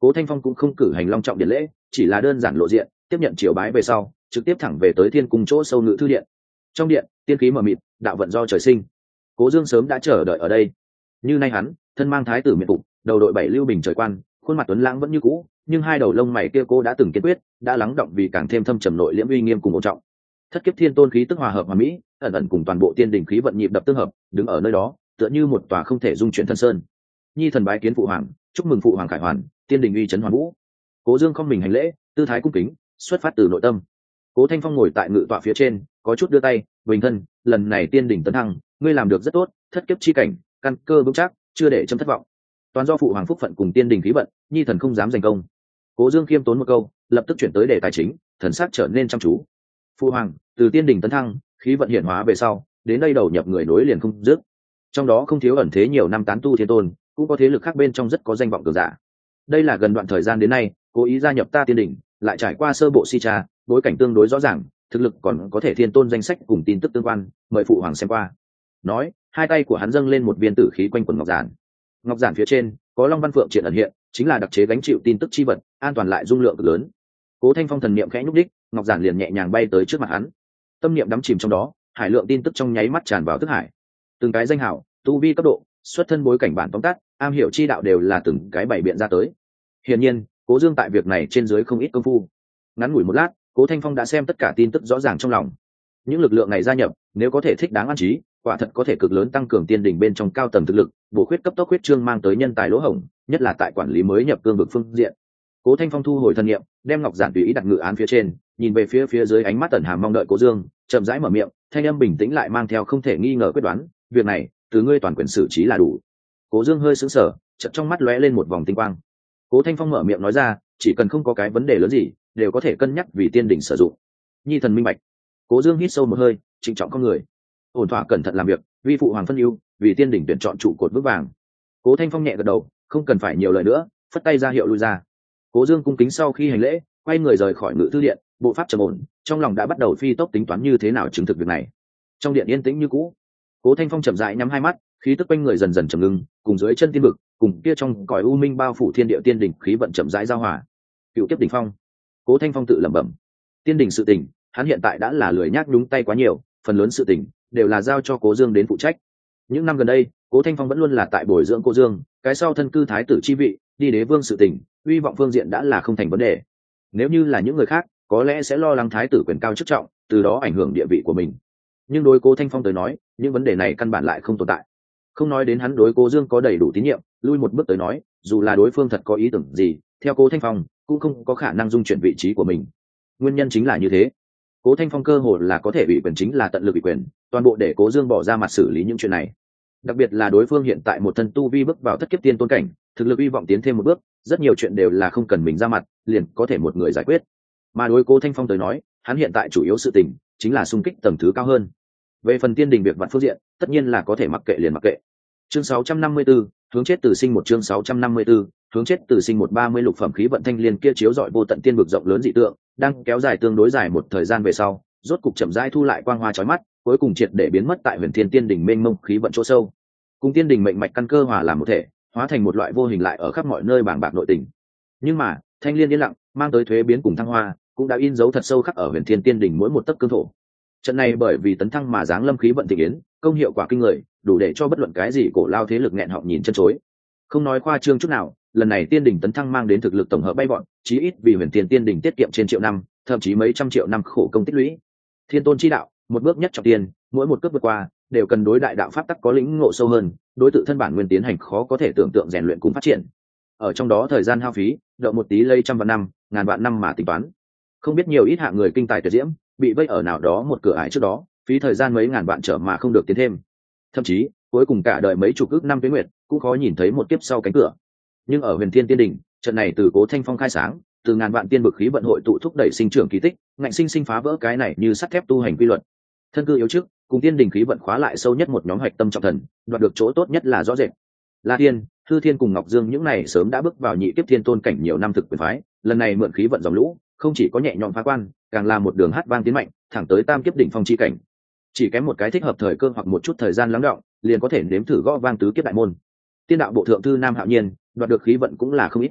Cố Thanh Phong cũng không cử hành long trọng điện lễ, chỉ là đơn giản lộ diện, tiếp nhận triều bái về sau, trực tiếp thẳng về tới thiên cung chỗ sâu ngự thư điện. Trong điện, tiên khí mờ mịt, đạo vận do trời sinh. Cố Dương sớm đã chờ đợi ở đây. Như nay hắn, thân mang thái tử miện phục, đầu đội bảy lưu bình trời quan, khuôn mặt tuấn lãng vẫn như cũ, nhưng hai đầu lông mày kia cô đã từng kiên quyết, đã lắng động vì càng thêm thâm trầm nội liễm uy nghiêm cùng ổn trọng. Thất kiếp thiên tôn khí tức hòa hợp hòa mỹ, ẩn ẩn cùng toàn bộ tiên đỉnh khí vận nhịp đập tương hợp, đứng ở nơi đó, tựa như một tòa không thể dung chuyển thân sơn. Nhi thần bái kiến phụ hoàng, chúc mừng phụ hoàng khải hoàn, tiên đình uy chấn hoàn vũ. Cố Dương không mình hành lễ, tư thái cung kính, xuất phát từ nội tâm. Cố Thanh Phong ngồi tại ngự tọa phía trên, có chút đưa tay, bình thân, lần này tiên đỉnh tấn thăng, ngươi làm được rất tốt, thất kiếp chi cảnh, căn cơ vững chắc, chưa để châm thất vọng. Toàn do phụ hoàng phúc phận cùng tiên đình khí vận, nhi thần không dám giành công. Cố Dương khiêm tốn một câu, lập tức chuyển tới đề tài chính, thần sắc trở nên chăm chú. Phụ hoàng, từ tiên đình tấn thăng, khí vận hiển hóa về sau, đến đây đầu nhập người nối liền không dứt. Trong đó không thiếu ẩn thế nhiều năm tán tu thiên tôn, cũng có thế lực khác bên trong rất có danh vọng cường giả. Đây là gần đoạn thời gian đến nay, cố ý gia nhập ta tiên đỉnh, lại trải qua sơ bộ si tra, bối cảnh tương đối rõ ràng, thực lực còn có thể thiên tôn danh sách cùng tin tức tương quan, mời phụ hoàng xem qua. Nói, hai tay của hắn dâng lên một viên tử khí quanh quần ngọc giản. Ngọc giản phía trên có long văn phượng triển ẩn hiện, chính là đặc chế gánh chịu tin tức chi vật, an toàn lại dung lượng cực lớn. Cố Thanh Phong thần niệm khẽ nhúc đích, ngọc giản liền nhẹ nhàng bay tới trước mặt hắn. Tâm niệm đắm chìm trong đó, hải lượng tin tức trong nháy mắt tràn vào thức hải. Từng cái danh hảo, tu vi cấp độ, xuất thân bối cảnh bản tóm tắt, am hiểu chi đạo đều là từng cái bày biện ra tới. Hiển nhiên, Cố Dương tại việc này trên dưới không ít công phu. Ngắn ngủi một lát, Cố Thanh Phong đã xem tất cả tin tức rõ ràng trong lòng. Những lực lượng này gia nhập, nếu có thể thích đáng an trí, quả thật có thể cực lớn tăng cường tiên đỉnh bên trong cao tầng thực lực, bổ khuyết cấp tốc huyết trương mang tới nhân tài lỗ hổng, nhất là tại quản lý mới nhập cương vực phương diện. Cố Thanh Phong thu hồi thân niệm, đem ngọc giản tùy ý đặt ngự án phía trên, nhìn về phía dưới ánh mắt tẩn hàm mong đợi Cố Dương, chậm rãi mở miệng, thanh âm bình tĩnh lại mang theo không thể nghi ngờ quyết đoán, việc này, từ ngươi toàn quyền xử trí là đủ. Cố Dương hơi sững sờ, chợt trong mắt lóe lên một vòng tinh quang. Cố Thanh Phong mở miệng nói ra, chỉ cần không có cái vấn đề lớn gì, đều có thể cân nhắc vì tiên đỉnh sử dụng. Nhi thần minh bạch. Cố Dương hít sâu một hơi, trịnh trọng con người, ổn thỏa cẩn thận làm việc, vi phụ hoàng phân ưu, vì tiên đỉnh tuyển chọn trụ cột vững vàng. Cố Thanh Phong nhẹ gật đầu, không cần phải nhiều lời nữa, phất tay ra hiệu lui ra. Cố Dương cung kính sau khi hành lễ, quay người rời khỏi ngự thư điện, bộ pháp trầm ổn, trong lòng đã bắt đầu phi tốc tính toán như thế nào chứng thực việc này. Trong điện yên tĩnh như cũ, Cố Thanh Phong chậm rãi nhắm hai mắt, khí tức quanh người dần dần trầm ngưng, cùng dưới chân tiên vực, cùng kia trong cõi u minh bao phủ thiên địa tiên đỉnh khí vận chậm rãi giao hòa. Cựu kiếp đỉnh phong. Cố Thanh Phong tự lẩm bẩm. Tiên đỉnh sự tình, hắn hiện tại đã là lười nhác nhúng tay quá nhiều, phần lớn sự tình đều là giao cho Cố Dương đến phụ trách. Những năm gần đây, Cố Thanh Phong vẫn luôn là tại bồi dưỡng Cố Dương, cái sau thân cư thái tử chi vị, đi đế vương sự tình, uy vọng phương diện đã là không thành vấn đề. Nếu như là những người khác, có lẽ sẽ lo lắng thái tử quyền cao chức trọng, từ đó ảnh hưởng địa vị của mình. Nhưng đối Cố Thanh Phong tới nói, những vấn đề này căn bản lại không tồn tại. Không nói đến hắn đối Cố Dương có đầy đủ tín nhiệm, lui một bước tới nói, dù là đối phương thật có ý tưởng gì, theo Cố Thanh Phong cũng không có khả năng dung chuyển vị trí của mình. Nguyên nhân chính là như thế. Cố Thanh Phong cơ hội là có thể ủy quyền, chính là tận lực ủy quyền, toàn bộ để Cố Dương bỏ ra mặt xử lý những chuyện này. Đặc biệt là đối phương hiện tại một thân tu vi bước vào thất kiếp tiên tôn cảnh, thực lực hy vọng tiến thêm một bước, rất nhiều chuyện đều là không cần mình ra mặt, liền có thể một người giải quyết. Mà đối Cố Thanh Phong tới nói, hắn hiện tại chủ yếu sự tình chính là xung kích tầng thứ cao hơn. Về phần tiên đình việc vặt phương diện, tất nhiên là có thể mặc kệ liền mặc kệ. Chương 654, hướng chết từ sinh một, chương 654, hướng chết từ sinh một. 30 lục phẩm khí vận thanh liên kia chiếu rọi vô tận tiên vực rộng lớn dị tượng, đang kéo dài tương đối dài một thời gian về sau, rốt cục chậm rãi thu lại quang hoa chói mắt, cuối cùng triệt để biến mất tại Huyền Thiên Tiên đỉnh mênh mông khí vận chỗ sâu. Cùng tiên đỉnh mệnh mạch căn cơ hòa làm một thể, hóa thành một loại vô hình lại ở khắp mọi nơi bàng bạc nội tình. Nhưng mà, thanh liên yên lặng, mang tới thuế biến cùng thăng hoa, cũng đã in dấu thật sâu khắc ở Huyền Thiên Tiên đỉnh mỗi một tấc cương thổ. Trận này bởi vì tấn thăng mà giáng lâm khí vận thị yến, công hiệu quả kinh người, đủ để cho bất luận cái gì cổ lao thế lực nghẹn họng nhìn chân chối. Không nói khoa trương chút nào, lần này tiên đỉnh tấn thăng mang đến thực lực tổng hợp bay vọt, chí ít vì Huyền Thiên Tiên đỉnh tiết kiệm trên triệu năm, thậm chí mấy trăm triệu năm khổ công tích lũy. Thiên tôn chi đạo, một bước nhất trọng tiên, mỗi một cước vượt qua, đều cần đối đại đạo pháp tắc có lĩnh ngộ sâu hơn, đối tự thân bản nguyên tiến hành khó có thể tưởng tượng rèn luyện cùng phát triển. Ở trong đó thời gian hao phí, đợi một tí lây trăm vạn năm, ngàn vạn năm mà tính toán. Không biết nhiều ít hạng người kinh tài tuyệt diễm, bị vây ở nào đó một cửa ải trước đó, phí thời gian mấy ngàn vạn trở mà không được tiến thêm. Thậm chí, cuối cùng cả đời mấy chục ức năm tuế nguyệt, cũng khó nhìn thấy một kiếp sau cánh cửa. Nhưng ở Huyền Thiên Tiên đỉnh, trận này từ Cố Thanh Phong khai sáng, từ ngàn vạn tiên bực khí vận hội tụ thúc đẩy sinh trưởng kỳ tích, ngạnh sinh phá vỡ cái này như sắt thép tu hành quy luật. Thân cư yếu trước, cùng tiên đỉnh khí vận khóa lại sâu nhất một nhóm hoạch tâm trọng thần, đoạt được chỗ tốt nhất là rõ rệt. La Thiên, Hư Thiên cùng Ngọc Dương những này sớm đã bước vào nhị kiếp thiên tôn cảnh nhiều năm thực quyền phái, lần này mượn khí vận dòng lũ, không chỉ có nhẹ nhõm phá quan, càng là một đường hát vang tiến mạnh, thẳng tới tam kiếp đỉnh phong chi cảnh. Chỉ kém một cái thích hợp thời cơ hoặc một chút thời gian lắng đọng, liền có thể nếm thử gõ vang tứ kiếp đại môn. Tiên đạo bộ thượng thư Nam Hạo Nhiên, đoạt được khí vận cũng là không ít.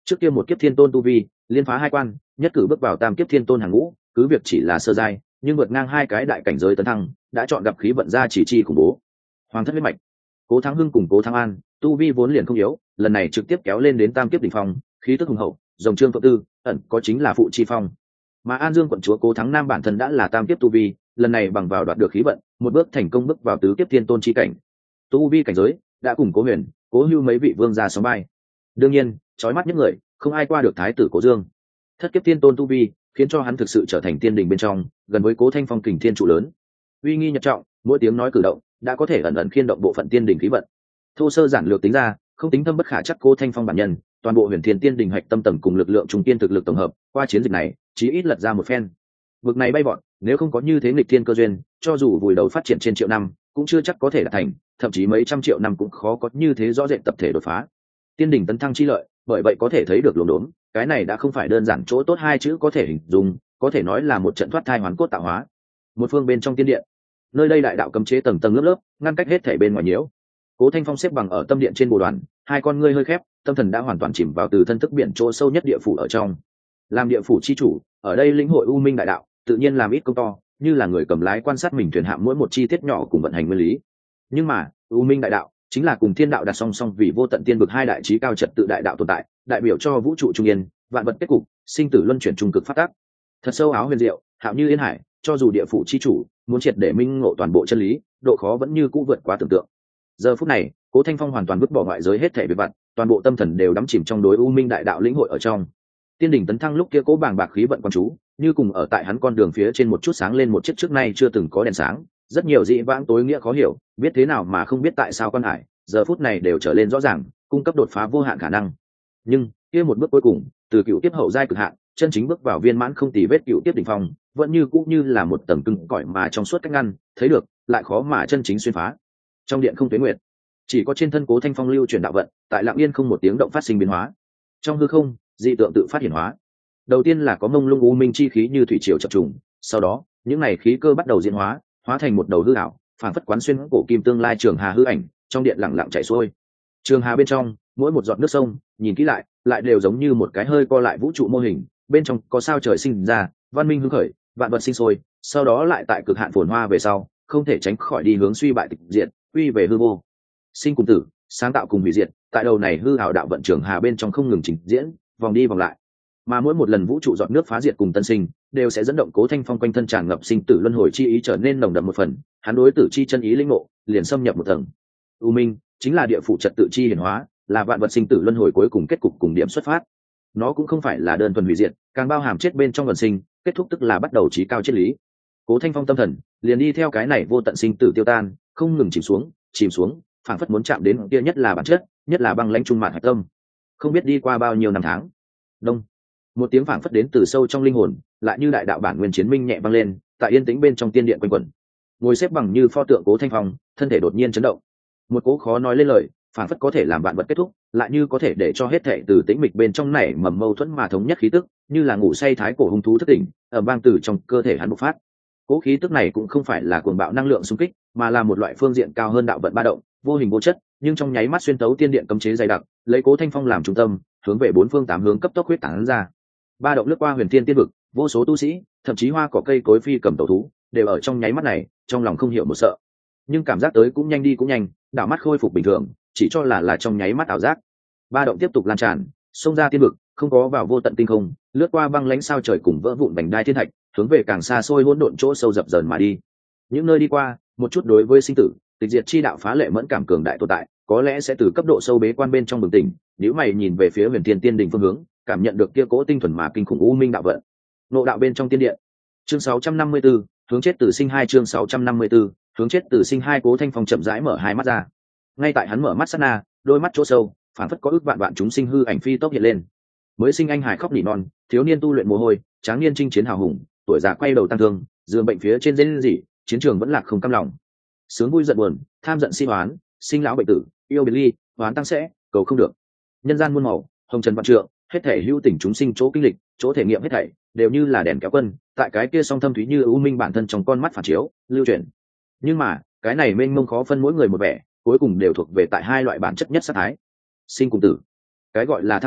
Trước kia một kiếp thiên tôn tu vi liên phá hai quan, nhất cử bước vào tam kiếp thiên tôn hàng ngũ, cứ việc chỉ là sơ giai nhưng vượt ngang hai cái đại cảnh giới tấn thăng, đã chọn gặp khí vận gia chỉ chi khủng bố. Hoàng thất huyết mạch, Cố Thắng Hưng cùng Cố Thắng An tu vi vốn liền không yếu, lần này trực tiếp kéo lên đến tam kiếp đỉnh phong, khí tức hùng hậu, rồng trương phượng tư ẩn có chính là phụ chi phong. Mà An Dương quận chúa Cố Thắng Nam bản thân đã là tam kiếp tu vi, lần này bằng vào đoạt được khí vận, một bước thành công bước vào tứ kiếp thiên tôn chi cảnh. Tu vi cảnh giới đã cùng Cố Huyền, Cố Hưu mấy vị vương gia sóng bay. Đương nhiên, chói mắt những người, không ai qua được thái tử Cố Dương. Thất kiếp thiên tôn tu vi khiến cho hắn thực sự trở thành tiên đình bên trong gần với Cố Thanh Phong kình thiên trụ lớn, uy nghi nhật trọng, mỗi tiếng nói cử động đã có thể ẩn ẩn khiên động bộ phận tiên đình khí vận. Thô sơ giản lược tính ra, không tính thâm bất khả chắc, Cố Thanh Phong bản nhân toàn bộ huyền thiên tiên đình hạch tâm tầng cùng lực lượng trung tiên thực lực tổng hợp qua chiến dịch này chí ít lật ra một phen. Vực này bay vọt, nếu không có như thế nghịch thiên cơ duyên, cho dù vùi đầu phát triển trên triệu năm cũng chưa chắc có thể đạt thành, thậm chí mấy trăm triệu năm cũng khó có như thế rõ rệt tập thể đột phá. Tiên đình tấn thăng chi lợi, bởi vậy có thể thấy được luồng đốn, cái này đã không phải đơn giản chỗ tốt hai chữ có thể hình dung, có thể nói là một trận thoát thai hoàn cốt tạo hóa. Một phương bên trong tiên điện, nơi đây đại đạo cấm chế tầng tầng lớp lớp, ngăn cách hết thể bên ngoài nhiễu. Cố Thanh Phong xếp bằng ở tâm điện trên bồ đoàn, hai con ngươi hơi khép, tâm thần đã hoàn toàn chìm vào từ thân thức biển chỗ sâu nhất địa phủ ở trong. Làm địa phủ chi chủ, ở đây lĩnh hội u minh đại đạo, tự nhiên làm ít công to, như là người cầm lái quan sát mình thuyền hạm mỗi một chi tiết nhỏ cùng vận hành nguyên lý. Nhưng mà u minh đại đạo chính là cùng thiên đạo đặt song song vì vô tận tiên vực hai đại trí cao trật tự đại đạo tồn tại, đại biểu cho vũ trụ trung yên, vạn vật kết cục, sinh tử luân chuyển trung cực phát tác. Thật sâu áo huyền diệu, hạo như yên hải, cho dù địa phủ chi chủ muốn triệt để minh ngộ toàn bộ chân lý, độ khó vẫn như cũ vượt quá tưởng tượng. Giờ phút này, Cố Thanh Phong hoàn toàn vứt bỏ ngoại giới hết thảy việc vặt, toàn bộ tâm thần đều đắm chìm trong đối u minh đại đạo lĩnh hội ở trong. Tiên đỉnh tấn thăng lúc kia Cố bàng bạc khí vận quan chú, như cùng ở tại hắn con đường phía trên một chút sáng lên một chiếc trước nay chưa từng có đèn sáng, rất nhiều dị vãng tối nghĩa khó hiểu, biết thế nào mà không biết tại sao quan hải, giờ phút này đều trở lên rõ ràng, cung cấp đột phá vô hạn khả năng. Nhưng kia một bước cuối cùng, từ cựu tiếp hậu giai cực hạn, chân chính bước vào viên mãn không tì vết cựu tiếp đỉnh phong, vẫn như cũ như là một tầng cứng cỏi mà trong suốt cách ngăn, thấy được, lại khó mà chân chính xuyên phá. Trong điện không tuyến nguyệt, chỉ có trên thân Cố Thanh Phong lưu chuyển đạo vận, tại lặng yên không một tiếng động phát sinh biến hóa. Trong hư không, dị tượng tự phát hiển hóa. Đầu tiên là có mông lung u minh chi khí như thủy triều chập trùng, sau đó, những này khí cơ bắt đầu diễn hóa, hóa thành một đầu hư ảo, phản phất quán xuyên cổ kim tương lai trường hà hư ảnh, trong điện lặng lặng chảy xuôi. Trường hà bên trong, mỗi một giọt nước sông, nhìn kỹ lại đều giống như một cái hơi co lại vũ trụ mô hình, bên trong có sao trời sinh ra, văn minh hưng khởi, vạn vật sinh sôi, sau đó lại tại cực hạn phồn hoa về sau, không thể tránh khỏi đi hướng suy bại tịch diệt, quy về hư vô. Sinh cùng tử, sáng tạo cùng hủy diệt, tại đầu này hư ảo đạo vận trường hà bên trong không ngừng trình diễn, vòng đi vòng lại. Mà mỗi một lần vũ trụ giọt nước phá diệt cùng tân sinh, đều sẽ dẫn động Cố Thanh Phong quanh thân tràn ngập sinh tử luân hồi chi ý trở nên nồng đậm một phần, hắn đối tử chi chân ý linh ngộ, liền xâm nhập một tầng. U minh chính là địa phủ trật tự chi hiển hóa, là vạn vật sinh tử luân hồi cuối cùng kết cục cùng điểm xuất phát. Nó cũng không phải là đơn thuần hủy diệt, càng bao hàm chết bên trong vần sinh, kết thúc tức là bắt đầu chí cao triết lý. Cố Thanh Phong tâm thần liền đi theo cái này vô tận sinh tử tiêu tan, không ngừng chìm xuống, phảng phất muốn chạm đến kia nhất là bản chất, nhất là băng lãnh trung mạn hạch tâm. Không biết đi qua bao nhiêu năm tháng, đông, một tiếng phảng phất đến từ sâu trong linh hồn, lại như đại đạo bản nguyên chiến minh nhẹ vang lên, tại yên tĩnh bên trong tiên điện quanh quẩn. Ngồi xếp bằng như pho tượng Cố Thanh Phong, thân thể đột nhiên chấn động. Một cố khó nói lên lời, phảng phất có thể làm vạn vật kết thúc, lại như có thể để cho hết thảy từ tĩnh mịch bên trong nảy mầm mâu thuẫn mà thống nhất khí tức, như là ngủ say thái cổ hung thú thức tỉnh, ở vang từ trong cơ thể hắn bộc phát. Cố khí tức này cũng không phải là cuồng bạo năng lượng xung kích, mà là một loại phương diện cao hơn đạo vận ba động, vô hình vô chất, nhưng trong nháy mắt xuyên tấu tiên điện cấm chế dày đặc, lấy Cố Thanh Phong làm trung tâm, hướng về bốn phương tám hướng cấp tốc huyết tán ra. Ba động lướt qua huyền thiên tiên vực, vô số tu sĩ, thậm chí hoa cỏ cây cối phi cầm tẩu thú, đều ở trong nháy mắt này, trong lòng không hiểu một sợ. Nhưng cảm giác tới cũng nhanh đi cũng nhanh, đảo mắt khôi phục bình thường, chỉ cho là trong nháy mắt ảo giác. Ba động tiếp tục lan tràn, xông ra tiên vực, không có vào vô tận tinh không, lướt qua băng lãnh sao trời cùng vỡ vụn mảnh đai thiên thạch, hướng về càng xa xôi hỗn độn chỗ sâu dập dờn mà đi. Những nơi đi qua, một chút đối với sinh tử, tịch diệt chi đạo phá lệ mẫn cảm cường đại tồn tại, có lẽ sẽ từ cấp độ sâu bế quan bên trong bừng tỉnh, nếu mày nhìn về phía huyền thiên tiên đỉnh phương hướng, cảm nhận được kia cố tinh thuần mà kinh khủng u minh đạo vận. Nộ đạo bên trong tiên điện. Chương 654, hướng chết tử sinh 2 chương 654, hướng chết tử sinh 2. Cố Thanh Phong chậm rãi mở hai mắt ra. Ngay tại hắn mở mắt sát na, đôi mắt chỗ sâu, phản phất có ước vạn vạn chúng sinh hư ảnh phi tốc hiện lên. Mới sinh anh hải khóc nỉ non, thiếu niên tu luyện mồ hôi, tráng niên chinh chiến hào hùng, tuổi già quay đầu tăng thương, giường bệnh phía trên dên rỉ, chiến trường vẫn lạc không cam lòng. Sướng vui giận buồn, tham giận si hoán, sinh lão bệnh tử, yêu biệt ly, hoán tăng sẽ, cầu không được. Nhân gian muôn màu, hồng trần vạn trượng, hết thể hữu tình chúng sinh chỗ kinh lịch, chỗ thể nghiệm hết thảy, đều như là đèn kéo quân, tại cái kia song thâm thúy như u minh bản thân trong con mắt phản chiếu, lưu chuyển. Nhưng mà, cái này mênh mông khó phân mỗi người một vẻ, cuối cùng đều thuộc về tại hai loại bản chất nhất sát thái. Sinh cùng tử. Cái gọi là thăng trầm,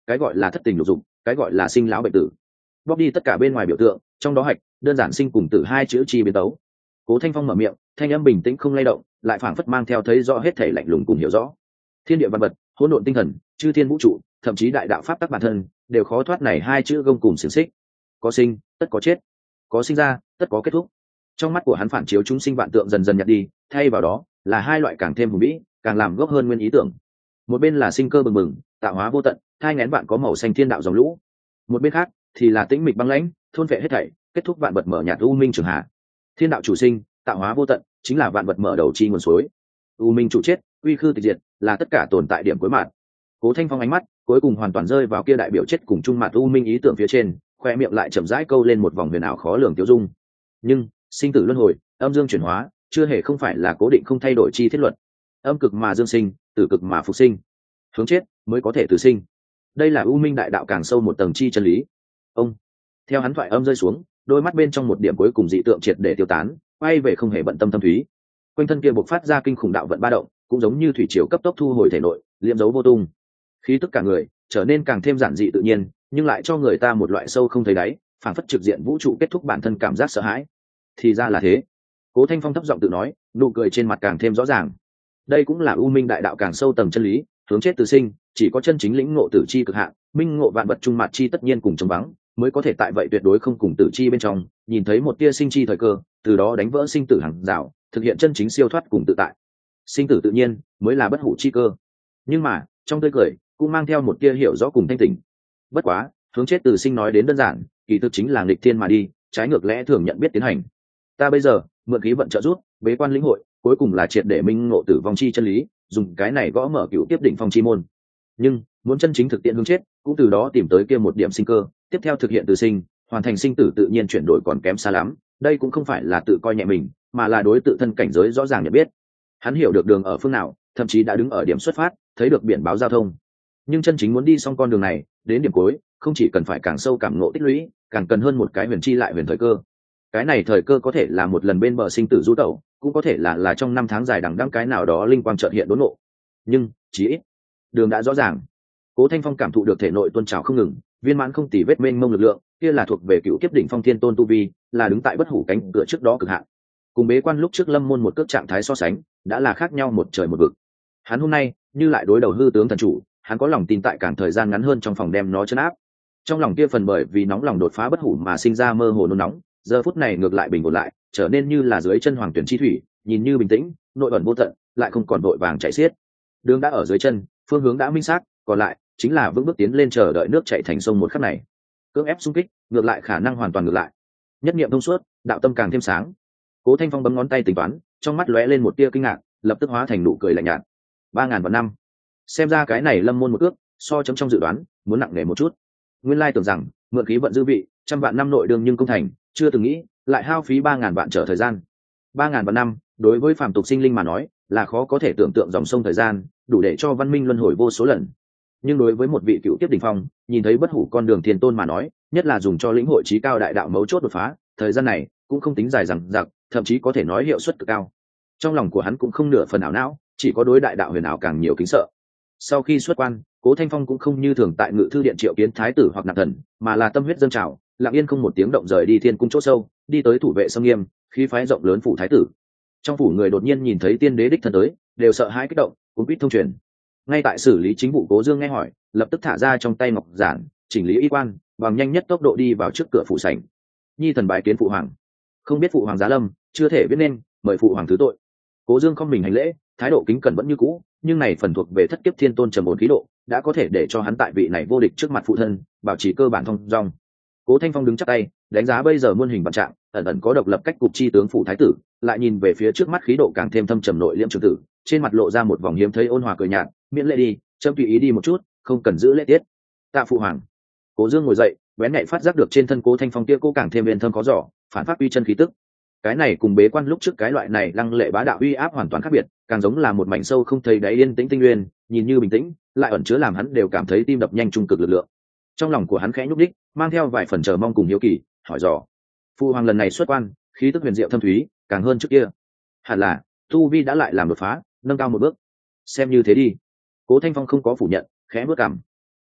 cái gọi là thất tình lục dục, cái gọi là sinh lão bệnh tử. Bóc đi tất cả bên ngoài biểu tượng, trong đó hạch đơn giản sinh cùng tử hai chữ chi biến tấu. Cố Thanh Phong mở miệng, thanh âm bình tĩnh không lay động, lại phảng phất mang theo thấy rõ hết thảy lạnh lùng cùng hiểu rõ. Thiên địa văn vật, hỗn độn tinh thần, chư thiên vũ trụ, thậm chí đại đạo pháp tắc bản thân, đều khó thoát này hai chữ gông cùng xiềng xích. Có sinh, tất có chết; có sinh ra, tất có kết thúc. Trong mắt của hắn phản chiếu chúng sinh vạn tượng dần dần nhạt đi, thay vào đó là hai loại càng thêm hùng vĩ, càng làm gốc hơn nguyên ý tưởng. Một bên là sinh cơ bừng bừng, tạo hóa vô tận, thai nghén vạn có màu xanh thiên đạo dòng lũ; một bên khác thì là tĩnh mịch băng lãnh, thôn phệ hết thảy, kết thúc vạn vật mở nhạt u minh trường hạ. Thiên đạo chủ sinh, tạo hóa vô tận, chính là vạn vật mở đầu chi nguồn suối. U minh chủ chết, uy khư tịch diệt, là tất cả tồn tại điểm cuối mạn. Cố Thanh Phong ánh mắt cuối cùng hoàn toàn rơi vào kia đại biểu chết cùng chung mạn u minh ý tưởng phía trên, khoe miệng lại chậm rãi câu lên một vòng huyền ảo khó lường tiêu dung. Nhưng sinh tử luân hồi, âm dương chuyển hóa, chưa hề không phải là cố định không thay đổi chi thiết luật. Âm cực mà dương sinh, tử cực mà phục sinh, hướng chết mới có thể tử sinh. Đây là u minh đại đạo càng sâu một tầng chi chân lý. Ông theo hắn thoại âm rơi xuống, đôi mắt bên trong một điểm cuối cùng dị tượng triệt để tiêu tán, quay về không hề bận tâm thâm thúy. Quanh thân kia bộc phát ra kinh khủng đạo vận ba động, cũng giống như thủy triều cấp tốc thu hồi thể nội, liễm dấu vô tung. Khí tức cả người trở nên càng thêm giản dị tự nhiên, nhưng lại cho người ta một loại sâu không thấy đáy, phản phất trực diện vũ trụ kết thúc bản thân cảm giác sợ hãi. Thì ra là thế. Cố Thanh Phong thấp giọng tự nói, nụ cười trên mặt càng thêm rõ ràng. Đây cũng là u minh đại đạo càng sâu tầng chân lý, hướng chết từ sinh, chỉ có chân chính lĩnh ngộ tử chi cực hạn, minh ngộ vạn vật trung mạt chi tất nhiên cùng chống vắng, mới có thể tại vậy tuyệt đối không cùng tử chi bên trong, nhìn thấy một tia sinh chi thời cơ, từ đó đánh vỡ sinh tử hàng rào, thực hiện chân chính siêu thoát cùng tự tại. Sinh tử tự nhiên mới là bất hủ chi cơ. Nhưng mà, trong tươi cười cũng mang theo một tia hiểu rõ cùng thanh tỉnh. Bất quá, hướng chết từ sinh nói đến đơn giản, kỳ thực chính là nghịch thiên mà đi, trái ngược lẽ thường nhận biết tiến hành. Ta bây giờ mượn khí vận trợ giúp, bế quan lĩnh hội, cuối cùng là triệt để minh ngộ tử vong chi chân lý, dùng cái này gõ mở cựu tiếp đỉnh phong chi môn. Nhưng muốn chân chính thực tiễn hướng chết, cũng từ đó tìm tới kia một điểm sinh cơ, tiếp theo thực hiện từ sinh, hoàn thành sinh tử tự nhiên chuyển đổi còn kém xa lắm. Đây cũng không phải là tự coi nhẹ mình, mà là đối tự thân cảnh giới rõ ràng nhận biết. Hắn hiểu được đường ở phương nào, thậm chí đã đứng ở điểm xuất phát, thấy được biển báo giao thông. Nhưng chân chính muốn đi xong con đường này, đến điểm cuối, không chỉ cần phải càng sâu cảm ngộ tích lũy, càng cần hơn một cái huyền chi lại huyền thời cơ. Cái này thời cơ có thể là một lần bên bờ sinh tử du tẩu, cũng có thể là trong năm tháng dài đằng đẵng cái nào đó linh quang chợt hiện đốn ngộ. Nhưng chỉ ít đường đã rõ ràng. Cố Thanh Phong cảm thụ được thể nội tuôn trào không ngừng, viên mãn không tì vết mênh mông lực lượng, kia là thuộc về cựu kiếp đỉnh phong thiên tôn tu vi, là đứng tại bất hủ cánh cửa trước đó cực hạn. Cùng bế quan lúc trước lâm môn một cước trạng thái so sánh, đã là khác nhau một trời một vực. Hắn hôm nay như lại đối đầu hư tướng thần chủ, hắn có lòng tin tại càng thời gian ngắn hơn trong phòng đem nó trấn áp. Trong lòng kia phần bởi vì nóng lòng đột phá bất hủ mà sinh ra mơ hồ nôn nóng, giờ phút này ngược lại bình ổn lại, trở nên như là dưới chân hoàng tuyển chi thủy, nhìn như bình tĩnh, nội ẩn vô tận, lại không còn vội vàng chạy xiết. Đường đã ở dưới chân, phương hướng đã minh xác, còn lại chính là vững bước tiến lên chờ đợi nước chảy thành sông một khắc này. Cưỡng ép xung kích, ngược lại khả năng hoàn toàn ngược lại. Nhất niệm thông suốt, đạo tâm càng thêm sáng. Cố Thanh Phong bấm ngón tay tính toán, trong mắt lóe lên một tia kinh ngạc, lập tức hóa thành nụ cười lạnh nhạt. 3000 vạn năm. Xem ra cái này lâm môn một cước, so chấm trong dự đoán, muốn nặng nề một chút. Nguyên lai tưởng rằng, mượn khí vận dư vị, trăm vạn năm nội đường nhưng công thành, chưa từng nghĩ, lại hao phí 3000 vạn trở thời gian. 3000 vạn năm, đối với phàm tục sinh linh mà nói, là khó có thể tưởng tượng dòng sông thời gian, đủ để cho văn minh luân hồi vô số lần. Nhưng đối với một vị cựu kiếp đỉnh phong, nhìn thấy bất hủ con đường thiên tôn mà nói, nhất là dùng cho lĩnh hội trí cao đại đạo mấu chốt đột phá, thời gian này cũng không tính dài dằng dặc, thậm chí có thể nói hiệu suất cực cao. Trong lòng của hắn cũng không nửa phần ảo não, chỉ có đối đại đạo huyền ảo càng nhiều kính sợ. Sau khi xuất quan, Cố Thanh Phong cũng không như thường tại ngự thư điện triệu kiến thái tử hoặc nạp thần, mà là tâm huyết dâng trào, lặng yên không một tiếng động rời đi thiên cung chỗ sâu, đi tới thủ vệ sông nghiêm, khí phái rộng lớn phủ thái tử. Trong phủ người đột nhiên nhìn thấy tiên đế đích thân tới, đều sợ hãi kích động, cũng biết thông truyền. Ngay tại xử lý chính vụ Cố Dương nghe hỏi, lập tức thả ra trong tay ngọc giản, chỉnh lý y quan, bằng nhanh nhất tốc độ đi vào trước cửa phủ sảnh. Nhi thần bái kiến phụ hoàng. Không biết phụ hoàng giá lâm, chưa thể biết nên, mời phụ hoàng thứ tội. Cố Dương không mình hành lễ, thái độ kính cẩn vẫn như cũ, nhưng này phần thuộc về thất kiếp thiên tôn trầm ổn khí độ, đã có thể để cho hắn tại vị này vô địch trước mặt phụ thân, bảo trì cơ bản thông dong. Cố Thanh Phong đứng chắp tay, đánh giá bây giờ muôn hình vạn trạng, ẩn ẩn có độc lập cách cục chi tướng phủ thái tử, lại nhìn về phía trước mắt khí độ càng thêm thâm trầm nội liễm trường tử, trên mặt lộ ra một vòng hiếm thấy ôn hòa cười nhạt, miễn lễ đi, chấm tùy ý đi một chút, không cần giữ lễ tiết. Tạ phụ hoàng. Cố Dương ngồi dậy, bén nhạy phát giác được trên thân Cố Thanh Phong kia cô càng thêm uyên thâm có giỏ, phản phát uy chân khí tức. Cái này cùng bế quan lúc trước cái loại này lăng lệ bá đạo uy áp hoàn toàn khác biệt, càng giống là một mảnh sâu không thấy đáy yên tĩnh tinh nguyên, nhìn như bình tĩnh, lại ẩn chứa làm hắn đều cảm thấy tim đập nhanh trung cực lực lượng. Trong lòng của hắn khẽ nhúc đích, mang theo vài phần chờ mong cùng hiếu kỳ, hỏi dò: phụ hoàng lần này xuất quan, khí tức huyền diệu thâm thúy, càng hơn trước kia. Hẳn là tu vi đã lại làm đột phá, nâng cao một bước. Xem như thế đi. Cố Thanh Phong không có phủ nhận, khẽ bước cằm.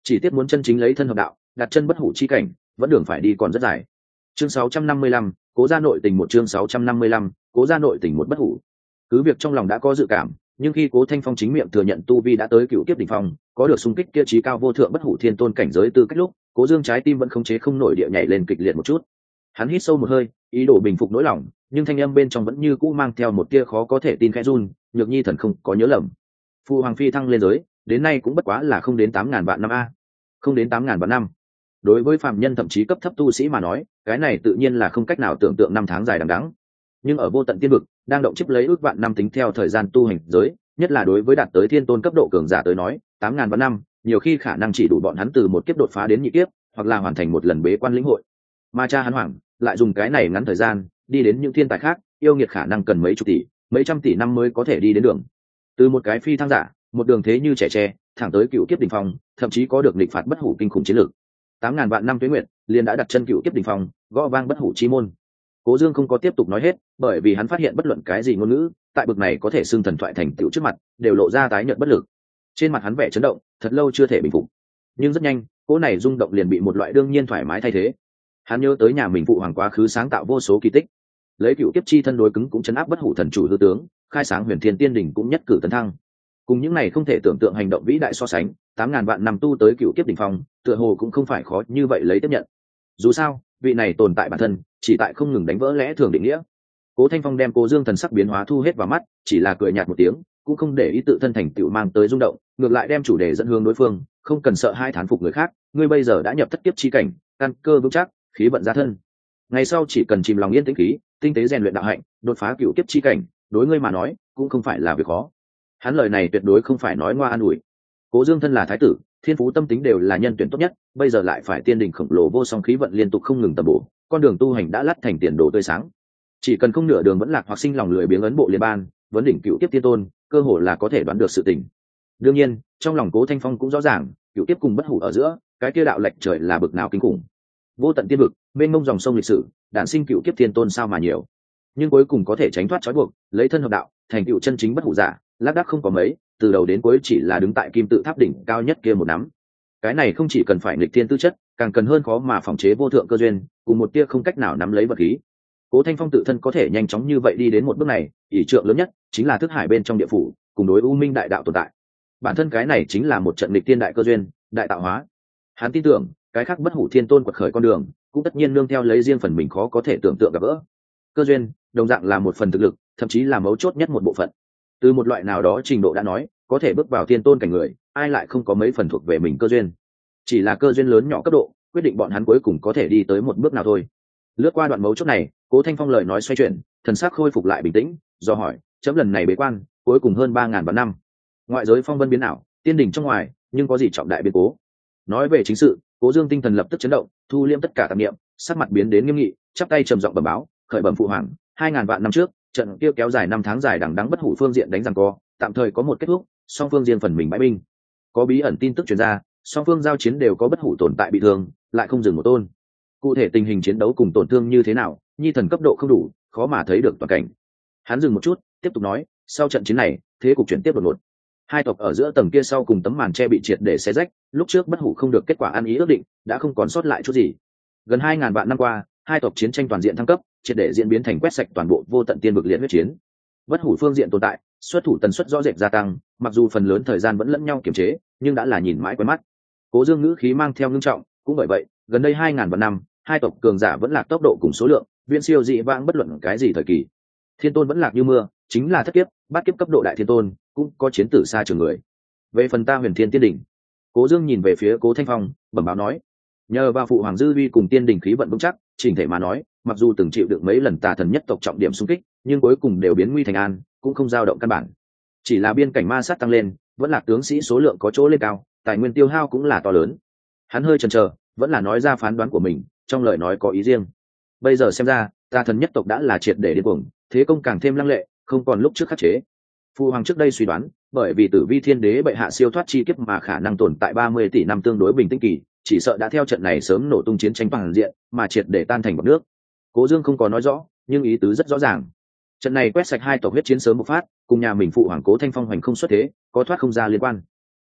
chỉ tiếc muốn chân chính lấy thân hợp đạo, đặt chân bất hủ chi cảnh, vẫn đường phải đi còn rất dài. Chương 655, cố gia nội tình một chương 655, cố gia nội tình một bất hủ. Cứ việc trong lòng đã có dự cảm, nhưng khi Cố Thanh Phong chính miệng thừa nhận tu vi đã tới cựu kiếp đỉnh phong, có được xung kích kia chí cao vô thượng bất hủ thiên tôn cảnh giới tư cách lúc, Cố Dương trái tim vẫn khống chế không nổi địa nhảy lên kịch liệt một chút. Hắn hít sâu một hơi, ý đồ bình phục nỗi lòng, nhưng thanh âm bên trong vẫn như cũ mang theo một tia khó có thể tin khẽ run. Nhược Nhi thần không có nhớ lầm, Phu Hoàng phi thăng lên giới, đến nay cũng bất quá là không đến 8.000 vạn năm a, không đến 8.000 vạn năm. Đối với phàm nhân thậm chí cấp thấp tu sĩ mà nói, cái này tự nhiên là không cách nào tưởng tượng năm tháng dài đằng đẵng. Nhưng ở vô tận tiên vực, đang động chiếc lấy ước vạn năm tính theo thời gian tu hành giới, nhất là đối với đạt tới thiên tôn cấp độ cường giả tới nói, 8.000 vạn năm, nhiều khi khả năng chỉ đủ bọn hắn từ một kiếp đột phá đến nhị kiếp, hoặc là hoàn thành một lần bế quan lĩnh hội. Mà cha hắn Hoàng lại dùng cái này ngắn thời gian, đi đến những thiên tài khác, yêu nghiệt khả năng cần mấy chục tỷ, mấy trăm tỷ năm mới có thể đi đến đường. Từ một cái phi thăng giả, một đường thế như trẻ tre, thẳng tới cựu kiếp đỉnh phong, thậm chí có được nghịch phạt bất hủ kinh khủng chiến lược. 8.000 vạn năm tuế nguyệt, liền đã đặt chân cựu kiếp đỉnh phong, gõ vang bất hủ chi môn. Cố Dương không có tiếp tục nói hết, bởi vì hắn phát hiện bất luận cái gì ngôn ngữ, tại bực này có thể xưng thần thoại thành tựu trước mặt, đều lộ ra tái nhợt bất lực. Trên mặt hắn vẻ chấn động, thật lâu chưa thể bình phục. Nhưng rất nhanh, cỗ này rung động liền bị một loại đương nhiên thoải mái thay thế. Hắn nhớ tới nhà mình phụ hoàng quá khứ sáng tạo vô số kỳ tích, lấy cựu kiếp chi thân đối cứng cũng chấn áp bất hủ thần chủ hư tướng, khai sáng huyền thiên tiên đỉnh cũng nhất cử tấn thăng. Cùng những này không thể tưởng tượng hành động vĩ đại so sánh, 8.000 vạn năm tu tới cựu kiếp đỉnh phong, tựa hồ cũng không phải khó như vậy lấy tiếp nhận. Dù sao, vị này tồn tại bản thân, chỉ tại không ngừng đánh vỡ lẽ thường định nghĩa. Cố Thanh Phong đem Cố Dương thần sắc biến hóa thu hết vào mắt, chỉ là cười nhạt một tiếng, cũng không để ý tự thân thành tựu mang tới rung động, ngược lại đem chủ đề dẫn hướng đối phương, không cần sợ hai thán phục người khác, ngươi bây giờ đã nhập thất kiếp chi cảnh, căn cơ vững chắc, khí vận gia thân. Ngày sau chỉ cần chìm lòng yên tĩnh khí, tinh tế rèn luyện đạo hạnh, đột phá cựu kiếp chi cảnh, đối ngươi mà nói, cũng không phải là việc khó. Hắn lời này tuyệt đối không phải nói ngoa an ủi. Cố Dương thân là thái tử, thiên phú tâm tính đều là nhân tuyển tốt nhất, bây giờ lại phải tiên đình khổng lồ vô song khí vận liên tục không ngừng tầm bổ, con đường tu hành đã lắt thành tiền đồ tươi sáng. Chỉ cần không nửa đường vẫn lạc hoặc sinh lòng lười biếng ấn bộ liên ban, vấn đỉnh cựu kiếp tiên tôn, cơ hội là có thể đoán được sự tình. Đương nhiên, trong lòng Cố Thanh Phong cũng rõ ràng, cựu kiếp cùng bất hủ ở giữa, cái kia đạo lệch trời là bực nào kinh khủng. Vô tận tiên vực, mênh mông dòng sông lịch sử, đản sinh cựu kiếp tiên tôn sao mà nhiều. Nhưng cuối cùng có thể tránh thoát trói buộc, lấy thân hợp đạo, thành cựu chân chính bất hủ giả, lác đác không có mấy, từ đầu đến cuối chỉ là đứng tại kim tự tháp đỉnh cao nhất kia một nắm. Cái này không chỉ cần phải nghịch thiên tư chất, càng cần hơn khó mà phòng chế vô thượng cơ duyên, cùng một tia không cách nào nắm lấy vật khí. Cố Thanh Phong tự thân có thể nhanh chóng như vậy đi đến một bước này, ỷ trượng lớn nhất chính là thức hải bên trong địa phủ, cùng đối u minh đại đạo tồn tại. Bản thân cái này chính là một trận nghịch thiên đại cơ duyên, đại tạo hóa. Hắn tin tưởng, cái khác bất hủ thiên tôn quật khởi con đường, cũng tất nhiên nương theo lấy riêng phần mình khó có thể tưởng tượng gặp gỡ. Cơ duyên, đồng dạng là một phần thực lực, thậm chí là mấu chốt nhất một bộ phận. Từ một loại nào đó trình độ đã nói, có thể bước vào thiên tôn cảnh người, ai lại không có mấy phần thuộc về mình cơ duyên. Chỉ là cơ duyên lớn nhỏ cấp độ, quyết định bọn hắn cuối cùng có thể đi tới một bước nào thôi. Lướt qua đoạn mấu chốt này, Cố Thanh Phong lời nói xoay chuyển, thần sắc khôi phục lại bình tĩnh, do hỏi, chấm lần này bế quan, cuối cùng hơn 3.000 vạn năm. Ngoại giới phong vân biến ảo, tiên đỉnh trong ngoài, nhưng có gì trọng đại biến cố. Nói về chính sự, Cố Dương tinh thần lập tức chấn động, thu liễm tất cả tạp niệm, sắc mặt biến đến nghiêm nghị, chắp tay trầm giọng bẩm báo, khởi bẩm phụ hoàng, 2.000 vạn năm trước, trận kia kéo dài 5 tháng dài đằng đẵng bất hủ phương diện đánh giằng co, tạm thời có một kết thúc, song phương riêng phần mình bãi binh. Có bí ẩn tin tức truyền ra, song phương giao chiến đều có bất hủ tồn tại bị thương, lại không dừng một tôn. Cụ thể tình hình chiến đấu cùng tổn thương như thế nào, nhi thần cấp độ không đủ, khó mà thấy được toàn cảnh. Hắn dừng một chút, tiếp tục nói, sau trận chiến này, thế cục chuyển tiếp đột ngột. Hai tộc ở giữa tầng kia sau cùng tấm màn che bị triệt để xé rách, lúc trước bất hủ không được kết quả ăn ý ước định, đã không còn sót lại chút gì. Gần 2.000 vạn năm qua, hai tộc chiến tranh toàn diện thăng cấp, triệt để diễn biến thành quét sạch toàn bộ vô tận tiên vực liệt huyết chiến. Bất hủ phương diện tồn tại, xuất thủ tần suất rõ rệt gia tăng, mặc dù phần lớn thời gian vẫn lẫn nhau kiềm chế, nhưng đã là nhìn mãi quen mắt. Cố Dương ngữ khí mang theo ngưng trọng, cũng bởi vậy, gần đây 2.000 vạn năm, hai tộc cường giả vẫn lạc tốc độ cùng số lượng, viễn siêu dị vãng bất luận cái gì thời kỳ. Thiên tôn vẫn lạc như mưa, chính là thất kiếp, bát kiếp cấp độ đại thiên tôn, cũng có chiến tử xa trường người. Về phần ta Huyền Thiên Tiên đỉnh, Cố Dương nhìn về phía Cố Thanh Phong, bẩm báo nói, nhờ vào phụ hoàng dư uy cùng tiên đỉnh khí vận vững chắc, chỉnh thể mà nói, mặc dù từng chịu được mấy lần tà thần nhất tộc trọng điểm xung kích, nhưng cuối cùng đều biến nguy thành an, cũng không dao động căn bản. Chỉ là biên cảnh ma sát tăng lên, vẫn là tướng sĩ số lượng có chỗ lên cao, tài nguyên tiêu hao cũng là to lớn. Hắn hơi chần chờ, vẫn là nói ra phán đoán của mình, trong lời nói có ý riêng. Bây giờ xem ra, tà thần nhất tộc đã là triệt để điên cuồng, thế công càng thêm lăng lệ, không còn lúc trước khắc chế. Phụ hoàng trước đây suy đoán, bởi vì Tử Vi Thiên Đế bệ hạ siêu thoát chi kiếp mà khả năng tồn tại 30 tỷ năm tương đối bình tĩnh kỳ, chỉ sợ đã theo trận này sớm nổ tung chiến tranh toàn diện, mà triệt để tan thành bọt nước. Cố Dương không có nói rõ, nhưng ý tứ rất rõ ràng. Trận này quét sạch hai tộc huyết chiến sớm bộc phát, cùng nhà mình phụ hoàng Cố Thanh Phong hoành không xuất thế, có thoát không ra liên quan.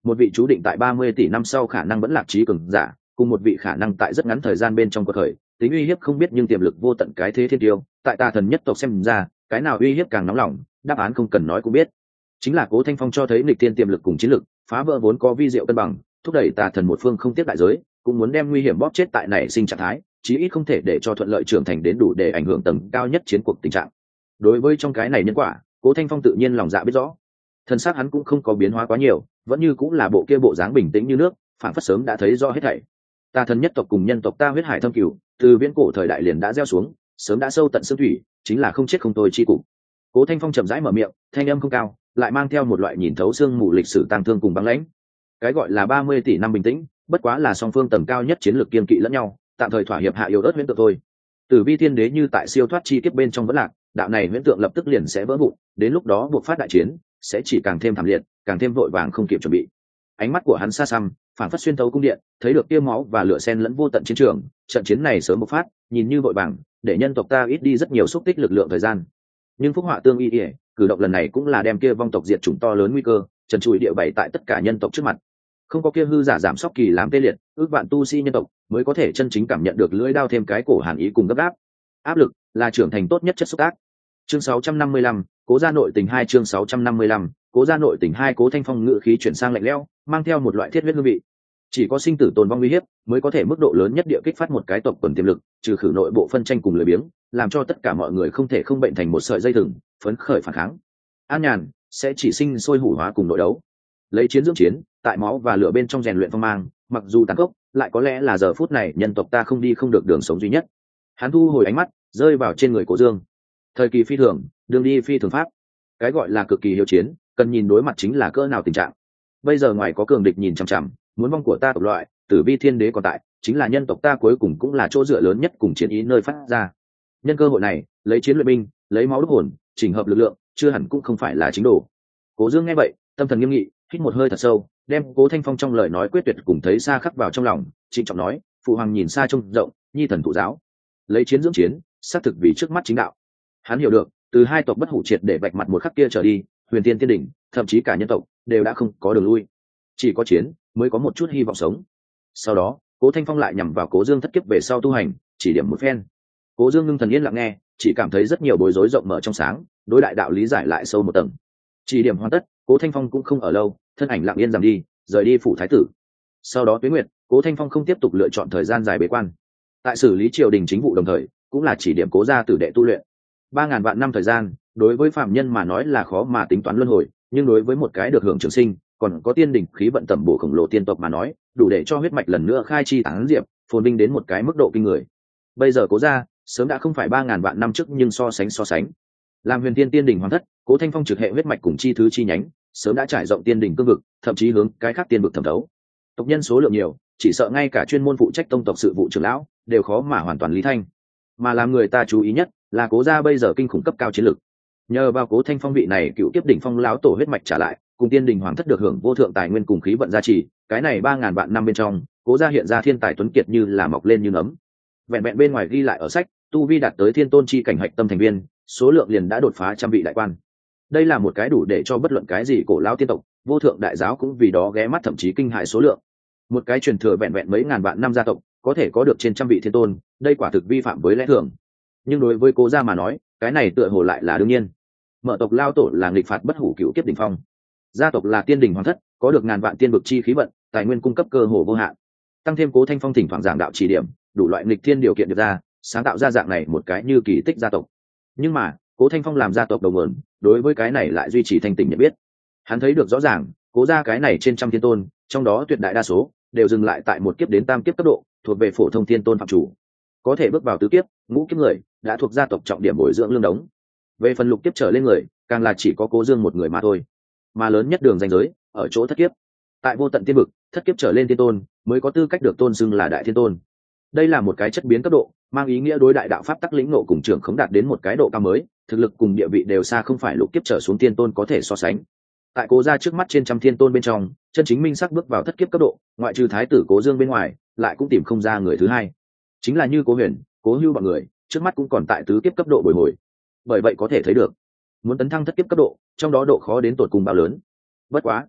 một vị chú định tại 30 tỷ năm sau khả năng vẫn lạc trí cường giả, cùng một vị khả năng tại rất ngắn thời gian bên trong cuộc khởi tính uy hiếp không biết nhưng tiềm lực vô tận cái thế thiên tiêu, tại tà thần nhất tộc xem ra cái nào uy hiếp càng nóng lòng, đáp án không cần nói cũng biết, chính là Cố Thanh Phong cho thấy nghịch thiên tiềm lực cùng chiến lực, phá vỡ vốn có vi diệu cân bằng, thúc đẩy tà thần một phương không tiếc đại giới, cũng muốn đem nguy hiểm bóp chết tại này sinh trạng thái, chí ít không thể để cho thuận lợi trưởng thành đến đủ để ảnh hưởng tầng cao nhất chiến cuộc tình trạng. Đối với trong cái này nhân quả, Cố Thanh Phong tự nhiên lòng dạ biết rõ. Thân xác hắn cũng không có biến hóa quá nhiều, vẫn như cũng là bộ kia bộ dáng bình tĩnh như nước, phản phất sớm đã thấy rõ hết thảy. Tà thần nhất tộc cùng nhân tộc ta huyết hải thâm cửu, từ viễn cổ thời đại liền đã gieo xuống, sớm đã sâu tận xương thủy, chính là không chết không thôi chi cục. Cố Thanh Phong chậm rãi mở miệng, thanh âm không cao, lại mang theo một loại nhìn thấu xương mù lịch sử tang thương cùng băng lãnh. Cái gọi là 30 tỷ năm bình tĩnh, bất quá là song phương tầm cao nhất chiến lược kiên kỵ lẫn nhau, tạm thời thỏa hiệp hạ yếu ớt huyễn tượng thôi. Tử vi thiên đế như tại siêu thoát chi kiếp bên trong vẫn lạc, đạo này huyễn tượng lập tức liền sẽ vỡ vụn, đến lúc đó buộc phát đại chiến, sẽ chỉ càng thêm thảm liệt, càng thêm vội vàng không kịp chuẩn bị. Ánh mắt của hắn xa xăm, phản phất xuyên thấu cung điện, thấy được tia máu và lửa sen lẫn vô tận chiến trường, trận chiến này sớm bộc phát, nhìn như vội vàng, để nhân tộc ta ít đi rất nhiều xúc tích lực lượng thời gian. Nhưng phúc họa tương y, cử động lần này cũng là đem kia vong tộc diệt chủng to lớn nguy cơ, trần trụi địa bày tại tất cả nhân tộc trước mặt. Không có kia hư giả giảm sóc kỳ làm tê liệt, ước vạn tu sĩ nhân tộc mới có thể chân chính cảm nhận được lưỡi đao thêm cái cổ hàn ý cùng gấp gáp. Áp lực là trưởng thành tốt nhất chất xúc tác. Chương 655, Cố gia nội tình 2 chương 655, Cố gia nội tình 2 Cố Thanh Phong ngữ khí chuyển sang lạnh lẽo, mang theo một loại thiết huyết hương vị. Chỉ có sinh tử tồn vong uy hiếp mới có thể mức độ lớn nhất địa kích phát một cái tộc quần tiềm lực, trừ khử nội bộ phân tranh cùng lười biếng, làm cho tất cả mọi người không thể không bệnh thành một sợi dây thừng, phấn khởi phản kháng. An nhàn sẽ chỉ sinh sôi hủ hóa cùng nội đấu. Lấy chiến dưỡng chiến, tại máu và lửa bên trong rèn luyện phong mang, mặc dù tàn khốc, lại có lẽ là giờ phút này nhân tộc ta không đi không được đường sống duy nhất. Hắn thu hồi ánh mắt, rơi vào trên người Cố Dương. Thời kỳ phi thường, đường đi phi thường pháp. Cái gọi là cực kỳ hiếu chiến, cần nhìn đối mặt chính là cỡ nào tình trạng. Bây giờ ngoài có cường địch nhìn chằm chằm, muốn vong của ta tộc loại, Tử Vi Thiên Đế còn tại, chính là nhân tộc ta cuối cùng cũng là chỗ dựa lớn nhất cùng chiến ý nơi phát ra. Nhân cơ hội này, lấy chiến luyện binh, lấy máu đúc hồn, chỉnh hợp lực lượng, chưa hẳn cũng không phải là chính đồ. Cố Dương nghe vậy, tâm thần nghiêm nghị, hít một hơi thật sâu, đem Cố Thanh Phong trong lời nói quyết tuyệt cùng thấy xa khắc vào trong lòng, trịnh trọng nói: phụ hoàng nhìn xa trông rộng, nhi thần thụ giáo, lấy chiến dưỡng chiến, xác thực vì trước mắt chính đạo. Hắn hiểu được, từ hai tộc bất hủ triệt để vạch mặt một khắc kia trở đi, huyền tiên tiên đỉnh, thậm chí cả nhân tộc đều đã không có đường lui, chỉ có chiến mới có một chút hy vọng sống. Sau đó, Cố Thanh Phong lại nhằm vào Cố Dương thất kiếp về sau tu hành, chỉ điểm một phen. Cố Dương ngưng thần yên lặng nghe, chỉ cảm thấy rất nhiều bối rối rộng mở trong sáng, đối đại đạo lý giải lại sâu một tầng. Chỉ điểm hoàn tất, Cố Thanh Phong cũng không ở lâu, thân ảnh lặng yên giảm đi, rời đi phủ thái tử. Sau đó Tuế Nguyệt, Cố Thanh Phong không tiếp tục lựa chọn thời gian dài bế quan, tại xử lý triều đình chính vụ đồng thời, cũng là chỉ điểm Cố gia tử đệ tu luyện. 3000 vạn năm thời gian, đối với phạm nhân mà nói là khó mà tính toán luân hồi, nhưng đối với một cái được hưởng trường sinh, còn có tiên đỉnh khí vận tầm bổ khổng lồ tiên tộc mà nói, đủ để cho huyết mạch lần nữa khai chi tán diệp, phồn vinh đến một cái mức độ kinh người. Bây giờ Cố gia sớm đã không phải 3000 vạn năm trước, nhưng so sánh làm huyền tiên tiên đỉnh hoàn thất, Cố Thanh Phong trực hệ huyết mạch cùng chi thứ chi nhánh sớm đã trải rộng tiên đỉnh cương vực, thậm chí hướng cái khác tiên vực thẩm thấu. Tộc nhân số lượng nhiều, chỉ sợ ngay cả chuyên môn phụ trách tông tộc sự vụ trưởng lão đều khó mà hoàn toàn lý thanh. Mà làm người ta chú ý nhất là Cố gia bây giờ kinh khủng cấp cao chiến lực. Nhờ vào Cố Thanh Phong vị này cựu kiếp đỉnh phong lão tổ huyết mạch trả lại, cùng tiên đình hoàng thất được hưởng vô thượng tài nguyên cùng khí vận gia trì, cái này 3000 vạn năm bên trong, Cố gia hiện ra thiên tài tuấn kiệt như là mọc lên như nấm. Vẹn vẹn bên ngoài ghi lại ở sách, tu vi đạt tới thiên tôn chi cảnh hạch tâm thành viên, số lượng liền đã đột phá trăm vị đại quan. Đây là một cái đủ để cho bất luận cái gì cổ lão tiên tộc, vô thượng đại giáo cũng vì đó ghé mắt, thậm chí kinh hại số lượng. Một cái truyền thừa vẹn vẹn mấy ngàn vạn năm gia tộc, có thể có được trên trăm vị thiên tôn, đây quả thực vi phạm với lẽ thường. Nhưng đối với Cố gia mà nói, cái này tựa hồ lại là đương nhiên. Mở tộc lao tổ là nghịch phạt bất hủ cựu kiếp đỉnh phong, gia tộc là tiên đình hoàng thất, có được ngàn vạn tiên vực chi khí vận, tài nguyên cung cấp cơ hồ vô hạn. Tăng thêm Cố Thanh Phong thỉnh thoảng giảng đạo chỉ điểm, đủ loại nghịch thiên điều kiện được ra, sáng tạo ra dạng này một cái như kỳ tích gia tộc. Nhưng mà Cố Thanh Phong làm gia tộc đầu nguồn, đối với cái này lại duy trì thanh tỉnh nhận biết. Hắn thấy được rõ ràng, Cố gia cái này trên trăm thiên tôn, trong đó tuyệt đại đa số đều dừng lại tại một kiếp đến tam kiếp cấp độ, thuộc về phổ thông thiên tôn phạm chủ. Có thể bước vào tứ kiếp, ngũ kiếp người đã thuộc gia tộc trọng điểm bồi dưỡng lương đống. Về phần lục kiếp trở lên người, càng là chỉ có Cố Dương một người mà thôi. Mà lớn nhất đường ranh giới ở chỗ thất kiếp. Tại vô tận tiên vực, thất kiếp trở lên thiên tôn mới có tư cách được tôn xưng là đại thiên tôn. Đây là một cái chất biến cấp độ, mang ý nghĩa đối đại đạo pháp tắc lĩnh ngộ cùng trưởng khống đạt đến một cái độ cao mới, thực lực cùng địa vị đều xa không phải lục kiếp trở xuống thiên tôn có thể so sánh. Tại Cố gia trước mắt trên trăm thiên tôn bên trong, chân chính minh sắc bước vào thất kiếp cấp độ, ngoại trừ thái tử Cố Dương bên ngoài, lại cũng tìm không ra người thứ hai. Chính là như Cố Huyền, Cố Hưu bọn người, trước mắt cũng còn tại tứ kiếp cấp độ bồi hồi. Bởi vậy có thể thấy được, muốn tấn thăng thất kiếp cấp độ, trong đó độ khó đến tột cùng bao lớn. Bất quá,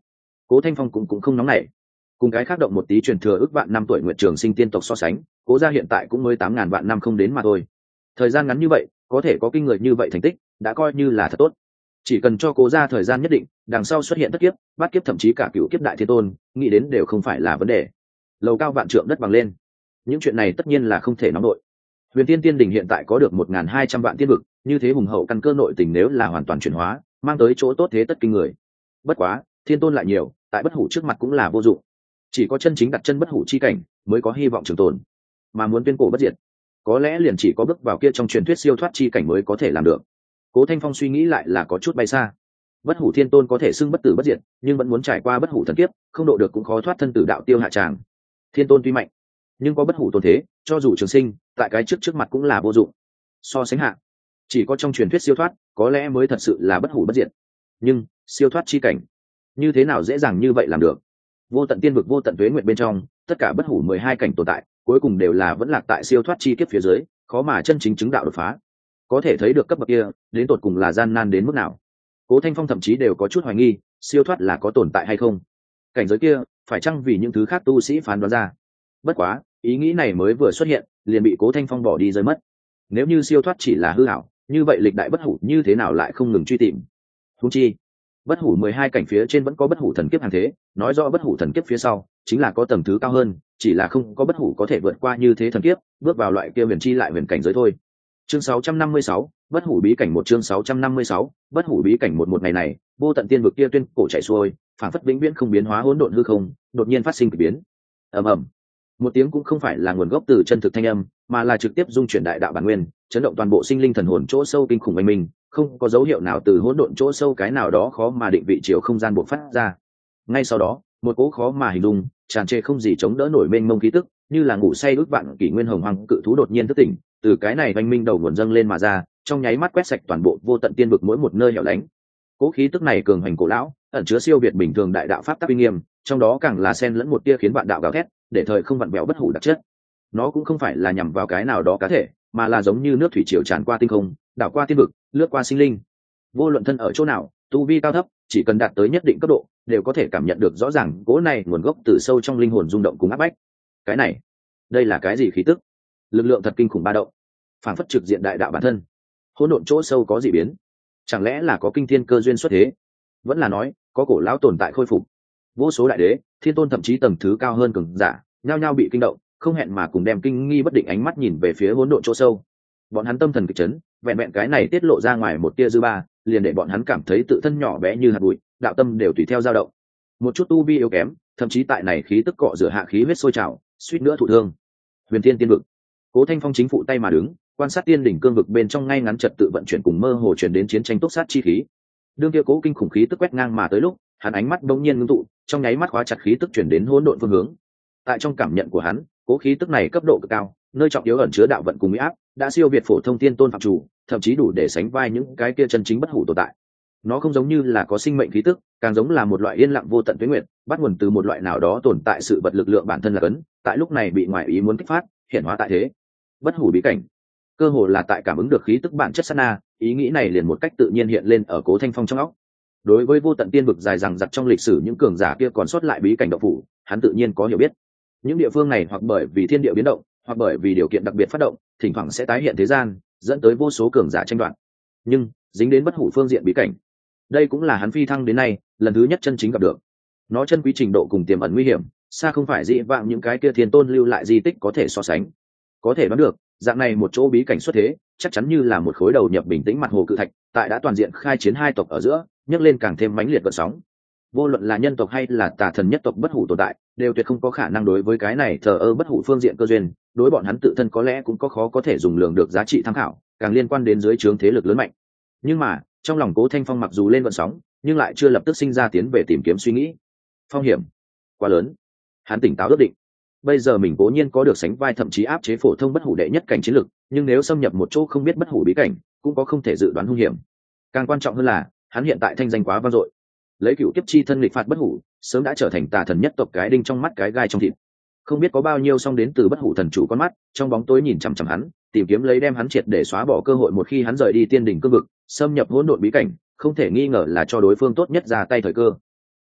Cố Thanh Phong cũng không nóng nảy. Cùng cái khác động một tí truyền thừa ước vạn năm tuổi nguyện trường sinh tiên tộc so sánh, Cố gia hiện tại cũng mới 8.000 vạn năm không đến mà thôi. Thời gian ngắn như vậy, có thể có kinh người như vậy thành tích, đã coi như là thật tốt. Chỉ cần cho Cố gia thời gian nhất định, đằng sau xuất hiện thất kiếp, bát kiếp thậm chí cả cửu kiếp đại thiên tôn, nghĩ đến đều không phải là vấn đề. Lầu cao vạn trượng đất bằng lên, những chuyện này tất nhiên là không thể nóng nổi. Huyền Tiên Tiên Đình hiện tại có được 1.200 vạn tiên vực, như thế hùng hậu căn cơ nội tình nếu là hoàn toàn chuyển hóa, mang tới chỗ tốt thế tất kinh người. Bất quá, thiên tôn lại nhiều, tại bất hủ trước mặt cũng là vô dụng. Chỉ có chân chính đặt chân bất hủ chi cảnh, mới có hy vọng trường tồn. Mà muốn tuyên cổ bất diệt, có lẽ liền chỉ có bước vào kia trong truyền thuyết siêu thoát chi cảnh mới có thể làm được. Cố Thanh Phong suy nghĩ lại là có chút bay xa. Bất hủ thiên tôn có thể xưng bất tử bất diệt, nhưng vẫn muốn trải qua bất hủ thần kiếp, không độ được cũng khó thoát thân tử đạo tiêu hạ tràng. Thiên tôn tuy mạnh, nhưng có bất hủ tồn thế, cho dù trường sinh, tại cái trước mặt cũng là vô dụng. So sánh hạ, chỉ có trong truyền thuyết siêu thoát, có lẽ mới thật sự là bất hủ bất diệt. Nhưng siêu thoát chi cảnh, như thế nào dễ dàng như vậy làm được? Vô tận tiên vực vô tận tuế nguyện bên trong, tất cả bất hủ 12 cảnh tồn tại, cuối cùng đều là vẫn lạc tại siêu thoát chi kiếp phía dưới, khó mà chân chính chứng đạo đột phá. Có thể thấy được cấp bậc kia, đến tột cùng là gian nan đến mức nào. Cố Thanh Phong thậm chí đều có chút hoài nghi, siêu thoát là có tồn tại hay không. Cảnh giới kia, phải chăng vì những thứ khác tu sĩ phán đoán ra? Bất quá, ý nghĩ này mới vừa xuất hiện, liền bị Cố Thanh Phong bỏ đi rơi mất. Nếu như siêu thoát chỉ là hư ảo, như vậy lịch đại bất hủ như thế nào lại không ngừng truy tìm? Huống chi, bất hủ 12 cảnh phía trên vẫn có bất hủ thần kiếp hàng thế, nói rõ bất hủ thần kiếp phía sau chính là có tầng thứ cao hơn, chỉ là không có bất hủ có thể vượt qua như thế thần kiếp, bước vào loại kia huyền chi lại huyền cảnh giới thôi. Chương 656, bất hủ bí cảnh một. Chương 656, bất hủ bí cảnh một ngày này, vô tận tiên vực kia tuyên cổ chạy xuôi, phản phất vĩnh viễn không biến hóa hỗn độn hư không, đột nhiên phát sinh kỳ biến. Ầm ầm. Một tiếng cũng không phải là nguồn gốc từ chân thực thanh âm, mà là trực tiếp dung chuyển đại đạo bản nguyên, chấn động toàn bộ sinh linh thần hồn chỗ sâu kinh khủng oanh minh, không có dấu hiệu nào từ hỗn độn chỗ sâu cái nào đó khó mà định vị chiều không gian bộc phát ra. Ngay sau đó, một cỗ khó mà hình dung, tràn trề không gì chống đỡ nổi mênh mông khí tức, như là ngủ say ước vạn kỷ nguyên hồng hoàng cự thú đột nhiên thức tỉnh, từ cái này oanh minh đầu nguồn dâng lên mà ra, trong nháy mắt quét sạch toàn bộ vô tận tiên vực mỗi một nơi hẻo lánh. Cỗ khí tức này cường hành cổ lão, ẩn chứa siêu việt bình thường đại đạo pháp tắc uy nghiêm, trong đó càng là xen lẫn một tia khiến vạn đạo gào thét, để thời không vặn vẹo bất hủ đặc chất. Nó cũng không phải là nhằm vào cái nào đó cá thể, mà là giống như nước thủy triều tràn qua tinh không, đảo qua tiên vực, lướt qua sinh linh. Vô luận thân ở chỗ nào, tu vi cao thấp, chỉ cần đạt tới nhất định cấp độ, đều có thể cảm nhận được rõ ràng cỗ này nguồn gốc từ sâu trong linh hồn rung động cùng áp bách. Cái này, đây là cái gì khí tức? Lực lượng thật kinh khủng ba động, phản phất trực diện đại đạo bản thân. Hỗn độn chỗ sâu có dị biến, chẳng lẽ là có kinh thiên cơ duyên xuất thế? Vẫn là nói, có cổ lão tồn tại khôi phục. Vô số đại đế, thiên tôn thậm chí tầng thứ cao hơn cường giả, nhao nhao bị kinh động, không hẹn mà cùng đem kinh nghi bất định ánh mắt nhìn về phía hỗn độn chỗ sâu. Bọn hắn tâm thần kịch chấn, vẹn vẹn cái này tiết lộ ra ngoài một tia dư ba, liền để bọn hắn cảm thấy tự thân nhỏ bé như hạt bụi, đạo tâm đều tùy theo dao động. Một chút tu vi yếu kém, thậm chí tại này khí tức cọ rửa hạ khí huyết sôi trào, suýt nữa thụ thương. Huyền Thiên Tiên vực, Cố Thanh Phong chính phụ tay mà đứng, quan sát tiên đỉnh cương vực bên trong ngay ngắn trật tự vận chuyển cùng mơ hồ truyền đến chiến tranh túc sát chi khí. Đương kia cố kinh khủng khí tức quét ngang mà tới lúc, hắn ánh mắt bỗng nhiên ngưng tụ, trong nháy mắt khóa chặt khí tức chuyển đến hỗn độn phương hướng. Tại trong cảm nhận của hắn, cố khí tức này cấp độ cực cao, nơi trọng yếu ẩn chứa đạo vận cùng uy áp, đã siêu việt phổ thông tiên tôn phạm chủ, thậm chí đủ để sánh vai những cái kia chân chính bất hủ tồn tại. Nó không giống như là có sinh mệnh khí tức, càng giống là một loại yên lặng vô tận tuế nguyệt, bắt nguồn từ một loại nào đó tồn tại sự vật lực lượng bản thân là cấn, tại lúc này bị ngoại ý muốn kích phát, hiện hóa tại thế. Bất hủ bí cảnh, cơ hồ là tại cảm ứng được khí tức bản chất sát na, ý nghĩ này liền một cách tự nhiên hiện lên ở Cố Thanh Phong trong óc. Đối với vô tận tiên vực dài dằng dặc trong lịch sử những cường giả kia còn sót lại bí cảnh động phủ, hắn tự nhiên có hiểu biết. Những địa phương này hoặc bởi vì thiên địa biến động, hoặc bởi vì điều kiện đặc biệt phát động, thỉnh thoảng sẽ tái hiện thế gian, dẫn tới vô số cường giả tranh đoạt. Nhưng dính đến bất hủ phương diện bí cảnh, đây cũng là hắn phi thăng đến nay lần thứ nhất chân chính gặp được. Nó chân quý trình độ cùng tiềm ẩn nguy hiểm, xa không phải dị vãng những cái kia thiên tôn lưu lại di tích có thể so sánh. Có thể đoán được, dạng này một chỗ bí cảnh xuất thế, chắc chắn như là một khối đầu nhập bình tĩnh mặt hồ cự thạch, tại đã toàn diện khai chiến hai tộc ở giữa, nhấc lên càng thêm mãnh liệt gợn sóng. Vô luận là nhân tộc hay là tà thần nhất tộc bất hủ tồn tại, đều tuyệt không có khả năng đối với cái này thờ ơ bất hủ phương diện cơ duyên, đối bọn hắn tự thân có lẽ cũng có khó có thể dùng lượng được giá trị tham khảo, càng liên quan đến dưới trướng thế lực lớn mạnh. Nhưng mà, trong lòng Cố Thanh Phong mặc dù lên gợn sóng, nhưng lại chưa lập tức sinh ra tiến về tìm kiếm suy nghĩ. Phong hiểm quá lớn. Hắn tỉnh táo ước định. Bây giờ mình cố nhiên có được sánh vai thậm chí áp chế phổ thông bất hủ đệ nhất cảnh chiến lực, nhưng nếu xâm nhập một chỗ không biết bất hủ bí cảnh, cũng có không thể dự đoán hung hiểm. Càng quan trọng hơn là, hắn hiện tại thanh danh quá vang dội, lấy cựu kiếp chi thân nghịch phạt bất hủ, sớm đã trở thành tà thần nhất tộc cái đinh trong mắt cái gai trong thịt. Không biết có bao nhiêu song đến từ bất hủ thần chủ con mắt, trong bóng tối nhìn chằm chằm hắn, tìm kiếm lấy đem hắn triệt để xóa bỏ cơ hội một khi hắn rời đi tiên đỉnh cương vực, xâm nhập hỗn độn bí cảnh, không thể nghi ngờ là cho đối phương tốt nhất ra tay thời cơ.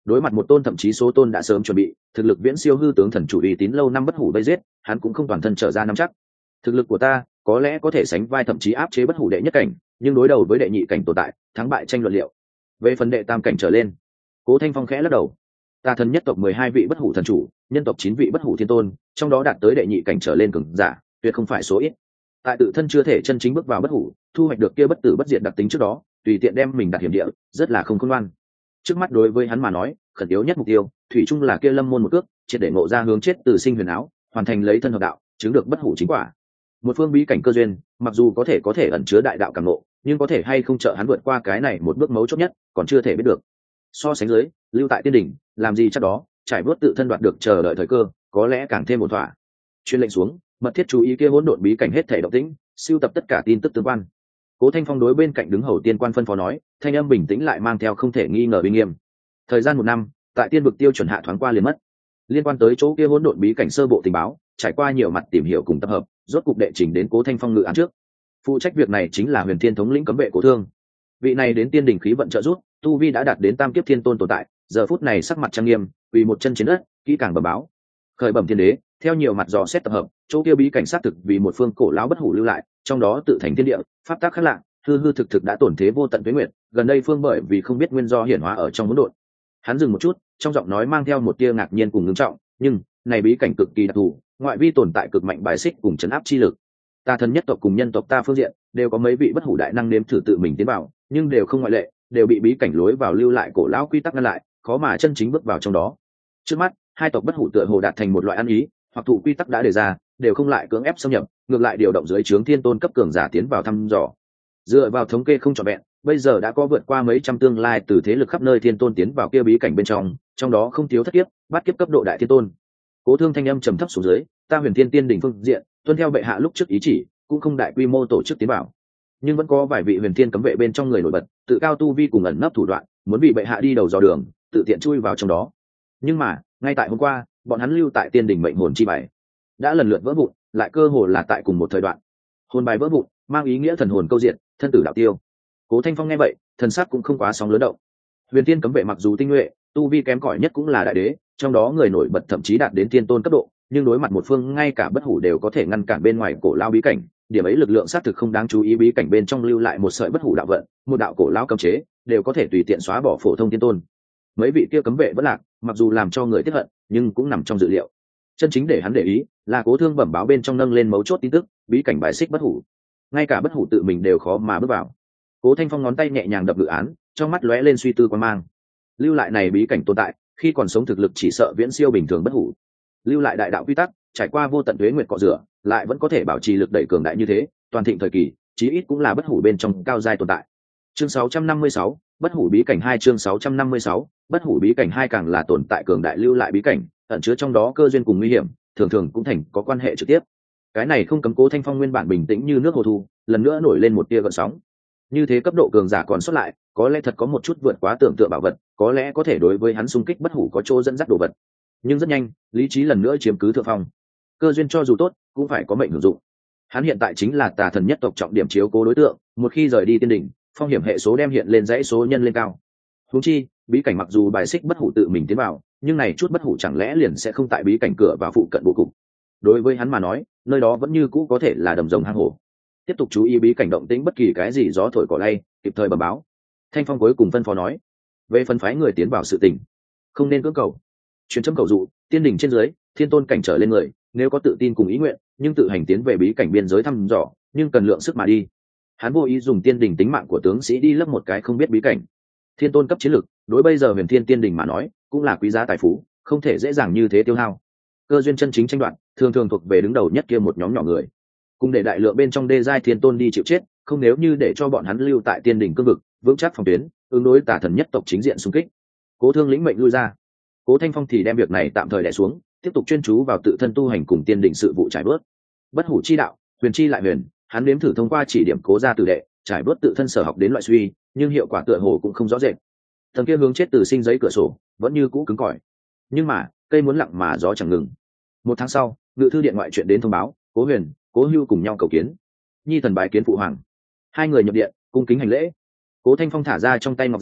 đối mặt một tôn thậm chí số tôn đã sớm chuẩn bị thực lực viễn siêu hư tướng thần chủ uy tín lâu năm bất hủ vây giết, hắn cũng không toàn thân trở ra nắm chắc. Thực lực của ta có lẽ có thể sánh vai thậm chí áp chế bất hủ đệ nhất cảnh, nhưng đối đầu với đệ nhị cảnh tồn tại, thắng bại tranh luận liệu. Về phần đệ tam cảnh trở lên, Cố Thanh Phong khẽ lắc đầu. Tà thần nhất tộc 12 vị bất hủ thần chủ, nhân tộc 9 vị bất hủ thiên tôn, trong đó đạt tới đệ nhị cảnh trở lên cường giả, tuyệt không phải số ít. Tại tự thân chưa thể chân chính bước vào bất hủ, thu hoạch được kia bất tử bất diệt đặc tính trước đó, tùy tiện đem mình đặt hiểm địa, rất là không khôn ngoan. Trước mắt đối với hắn mà nói, khẩn yếu nhất mục tiêu, thủy chung là kia lâm môn một cước, triệt để ngộ ra hướng chết từ sinh huyền áo, hoàn thành lấy thân hợp đạo, chứng được bất hủ chính quả. Một phương bí cảnh cơ duyên, mặc dù có thể ẩn chứa đại đạo cảm ngộ, nhưng có thể hay không trợ hắn vượt qua cái này một bước mấu chốt nhất, còn chưa thể biết được. So sánh dưới, lưu tại tiên đỉnh, làm gì chắc đó, trải bước tự thân đoạt được chờ đợi thời cơ, có lẽ càng thêm một thỏa. Chuyên lệnh xuống, mật thiết chú ý kia hỗn độn bí cảnh hết thảy động tĩnh, siêu tập tất cả tin tức tương quan. Cố Thanh Phong đối bên cạnh đứng hầu tiên quan phân phó nói, thanh âm bình tĩnh lại mang theo không thể nghi ngờ uy nghiêm. Thời gian 1 năm, tại tiên vực tiêu chuẩn hạ thoáng qua liền mất. Liên quan tới chỗ kia hỗn độn bí cảnh sơ bộ tình báo, trải qua nhiều mặt tìm hiểu cùng tập hợp, rốt cục đệ trình đến Cố Thanh Phong ngự án trước. Phụ trách việc này chính là Huyền Thiên thống lĩnh cấm vệ Cố Thương. Vị này đến tiên đỉnh khí vận trợ giúp, tu vi đã đạt đến tam kiếp thiên tôn tồn tại, giờ phút này sắc mặt trang nghiêm, quỳ một chân trên đất, kỹ càng bẩm báo. Khởi bẩm thiên đế, theo nhiều mặt dò xét tập hợp, chỗ kia bí cảnh xác thực vì một phương cổ lão bất hủ lưu lại, trong đó tự thành thiên địa, pháp tác khác lạ, hư hư thực thực đã tổn thế vô tận tuế nguyệt, gần đây phương bởi vì không biết nguyên do hiển hóa ở trong hỗn độn. Hắn dừng một chút, trong giọng nói mang theo một tia ngạc nhiên cùng ngưng trọng, nhưng này bí cảnh cực kỳ đặc thù, ngoại vi tồn tại cực mạnh bài xích cùng chấn áp chi lực. Ta thần nhất tộc cùng nhân tộc ta phương diện đều có mấy vị bất hủ đại năng nếm thử tự mình tiến vào, nhưng đều không ngoại lệ, đều bị bí cảnh lối vào lưu lại cổ lão quy tắc ngăn lại, khó mà chân chính bước vào trong đó. Trước mắt, hai tộc bất hủ tựa hồ đạt thành một loại ăn ý, hoặc thụ quy tắc đã đề ra, đều không lại cưỡng ép xâm nhập, ngược lại điều động dưới trướng thiên tôn cấp cường giả tiến vào thăm dò. Dựa vào thống kê không trọn vẹn, bây giờ đã có vượt qua mấy trăm tương lai từ thế lực khắp nơi thiên tôn tiến vào kia bí cảnh bên trong đó không thiếu thất kiếp, bát kiếp cấp độ đại thiên tôn. Cố Thương thanh âm trầm thấp xuống dưới, ta Huyền Thiên Tiên đỉnh phương diện, tuân theo bệ hạ lúc trước ý chỉ, cũng không đại quy mô tổ chức tiến vào, nhưng vẫn có vài vị Huyền Thiên cấm vệ bên trong người nổi bật, tự cao tu vi cùng ẩn nấp thủ đoạn, muốn bị bệ hạ đi đầu dò đường, tự tiện chui vào trong đó. Nhưng mà, ngay tại hôm qua, bọn hắn lưu tại tiên đỉnh mệnh hồn chi bài đã lần lượt vỡ vụn, lại cơ hồ là tại cùng một thời đoạn. Hồn bài vỡ vụn, mang ý nghĩa thần hồn câu diện, thân tử đạo tiêu. Cố Thanh Phong nghe vậy, thần sắc cũng không quá sóng lớn động. Huyền Thiên cấm vệ mặc dù tinh nhuệ, tu vi kém cỏi nhất cũng là đại đế, trong đó người nổi bật thậm chí đạt đến tiên tôn cấp độ, nhưng đối mặt một phương ngay cả bất hủ đều có thể ngăn cản bên ngoài cổ lao bí cảnh, điểm ấy lực lượng xác thực không đáng chú ý, bí cảnh bên trong lưu lại một sợi bất hủ đạo vận, một đạo cổ lao cấm chế, đều có thể tùy tiện xóa bỏ phổ thông tiên tôn. Mấy vị kia cấm vệ vẫn lạc, mặc dù làm cho người tiếc hận, nhưng cũng nằm trong dự liệu. Chân chính để hắn để ý là Cố Thương bẩm báo bên trong nâng lên mấu chốt tin tức, bí cảnh bài xích bất hủ, ngay cả bất hủ tự mình đều khó mà bước vào. Cố Thanh Phong ngón tay nhẹ nhàng đập ngự án, trong mắt lóe lên suy tư quan mang. Lưu lại này bí cảnh tồn tại, khi còn sống thực lực chỉ sợ viễn siêu bình thường bất hủ. Lưu lại đại đạo quy tắc, trải qua vô tận tuế nguyệt cọ rửa, lại vẫn có thể bảo trì lực đẩy cường đại như thế, toàn thịnh thời kỳ, chí ít cũng là bất hủ bên trong cao giai tồn tại. Chương 656, bất hủ bí cảnh 2, chương 656, bất hủ bí cảnh 2 càng là tồn tại cường đại lưu lại bí cảnh, ẩn chứa trong đó cơ duyên cùng nguy hiểm, thường thường cũng thành có quan hệ trực tiếp. Cái này không cấm Cố Thanh Phong nguyên bản bình tĩnh như nước hồ thu, lần nữa nổi lên một tia gợn sóng. Như thế cấp độ cường giả còn xuất lại, có lẽ thật có một chút vượt quá tưởng tượng bảo vật, có lẽ có thể đối với hắn xung kích bất hủ có chỗ dẫn dắt đồ vật. Nhưng rất nhanh, lý trí lần nữa chiếm cứ thượng phong. Cơ duyên cho dù tốt, cũng phải có mệnh hưởng dụng. Hắn hiện tại chính là tà thần nhất tộc trọng điểm chiếu cố đối tượng, một khi rời đi tiên đỉnh, phong hiểm hệ số đem hiện lên dãy số nhân lên cao. Huống chi, bí cảnh mặc dù bài xích bất hủ tự mình tiến vào, nhưng này chút bất hủ chẳng lẽ liền sẽ không tại bí cảnh cửa vào phụ cận bố cục. Đối với hắn mà nói, nơi đó vẫn như cũ có thể là đầm rồng hang hổ. Tiếp tục chú ý bí cảnh động tĩnh, bất kỳ cái gì gió thổi cỏ lay, kịp thời bẩm báo. Thanh Phong cuối cùng phân phó nói, về phân phái người tiến vào sự tình, không nên cưỡng cầu. Truyền châm cầu dụ, tiên đỉnh trên dưới, thiên tôn cảnh trở lên người, nếu có tự tin cùng ý nguyện, nhưng tự hành tiến về bí cảnh biên giới thăm dò, nhưng cần lượng sức mà đi. Hắn vô ý dùng tiên đỉnh tính mạng của tướng sĩ đi lấp một cái không biết bí cảnh. Thiên tôn cấp chiến lực, đối bây giờ Huyền Thiên tiên đỉnh mà nói, cũng là quý giá tài phú, không thể dễ dàng như thế tiêu hao. Cơ duyên chân chính tranh đoạt, thường thường thuộc về đứng đầu nhất kia một nhóm nhỏ người. Cùng để đại lượng bên trong đê giai thiên tôn đi chịu chết, không nếu như để cho bọn hắn lưu tại tiên đỉnh cương vực, vững chắc phòng tuyến, ứng đối tà thần nhất tộc chính diện xung kích. Cố Thương lĩnh mệnh lui ra. Cố Thanh Phong thì đem việc này tạm thời đè xuống, tiếp tục chuyên chú vào tự thân tu hành cùng tiên đỉnh sự vụ trải bớt. Bất hủ chi đạo, huyền chi lại huyền, hắn nếm thử thông qua chỉ điểm Cố gia tử đệ, trải bớt tự thân sở học đến loại suy, nhưng hiệu quả tựa hồ cũng không rõ rệt. Thằng kia hướng chết từ sinh giấy cửa sổ, vẫn như cũ cứng cỏi. Nhưng mà, cây muốn lặng mà gió chẳng ngừng. 1 tháng sau, ngự thư điện ngoại chuyện đến thông báo, Cố Huyền, Cố Hưu cùng nhau cầu kiến. Nhi thần bái kiến phụ hoàng. Hai người nhập điện, cung kính hành lễ. Cố Thanh Phong thả ra trong tay ngọc giản,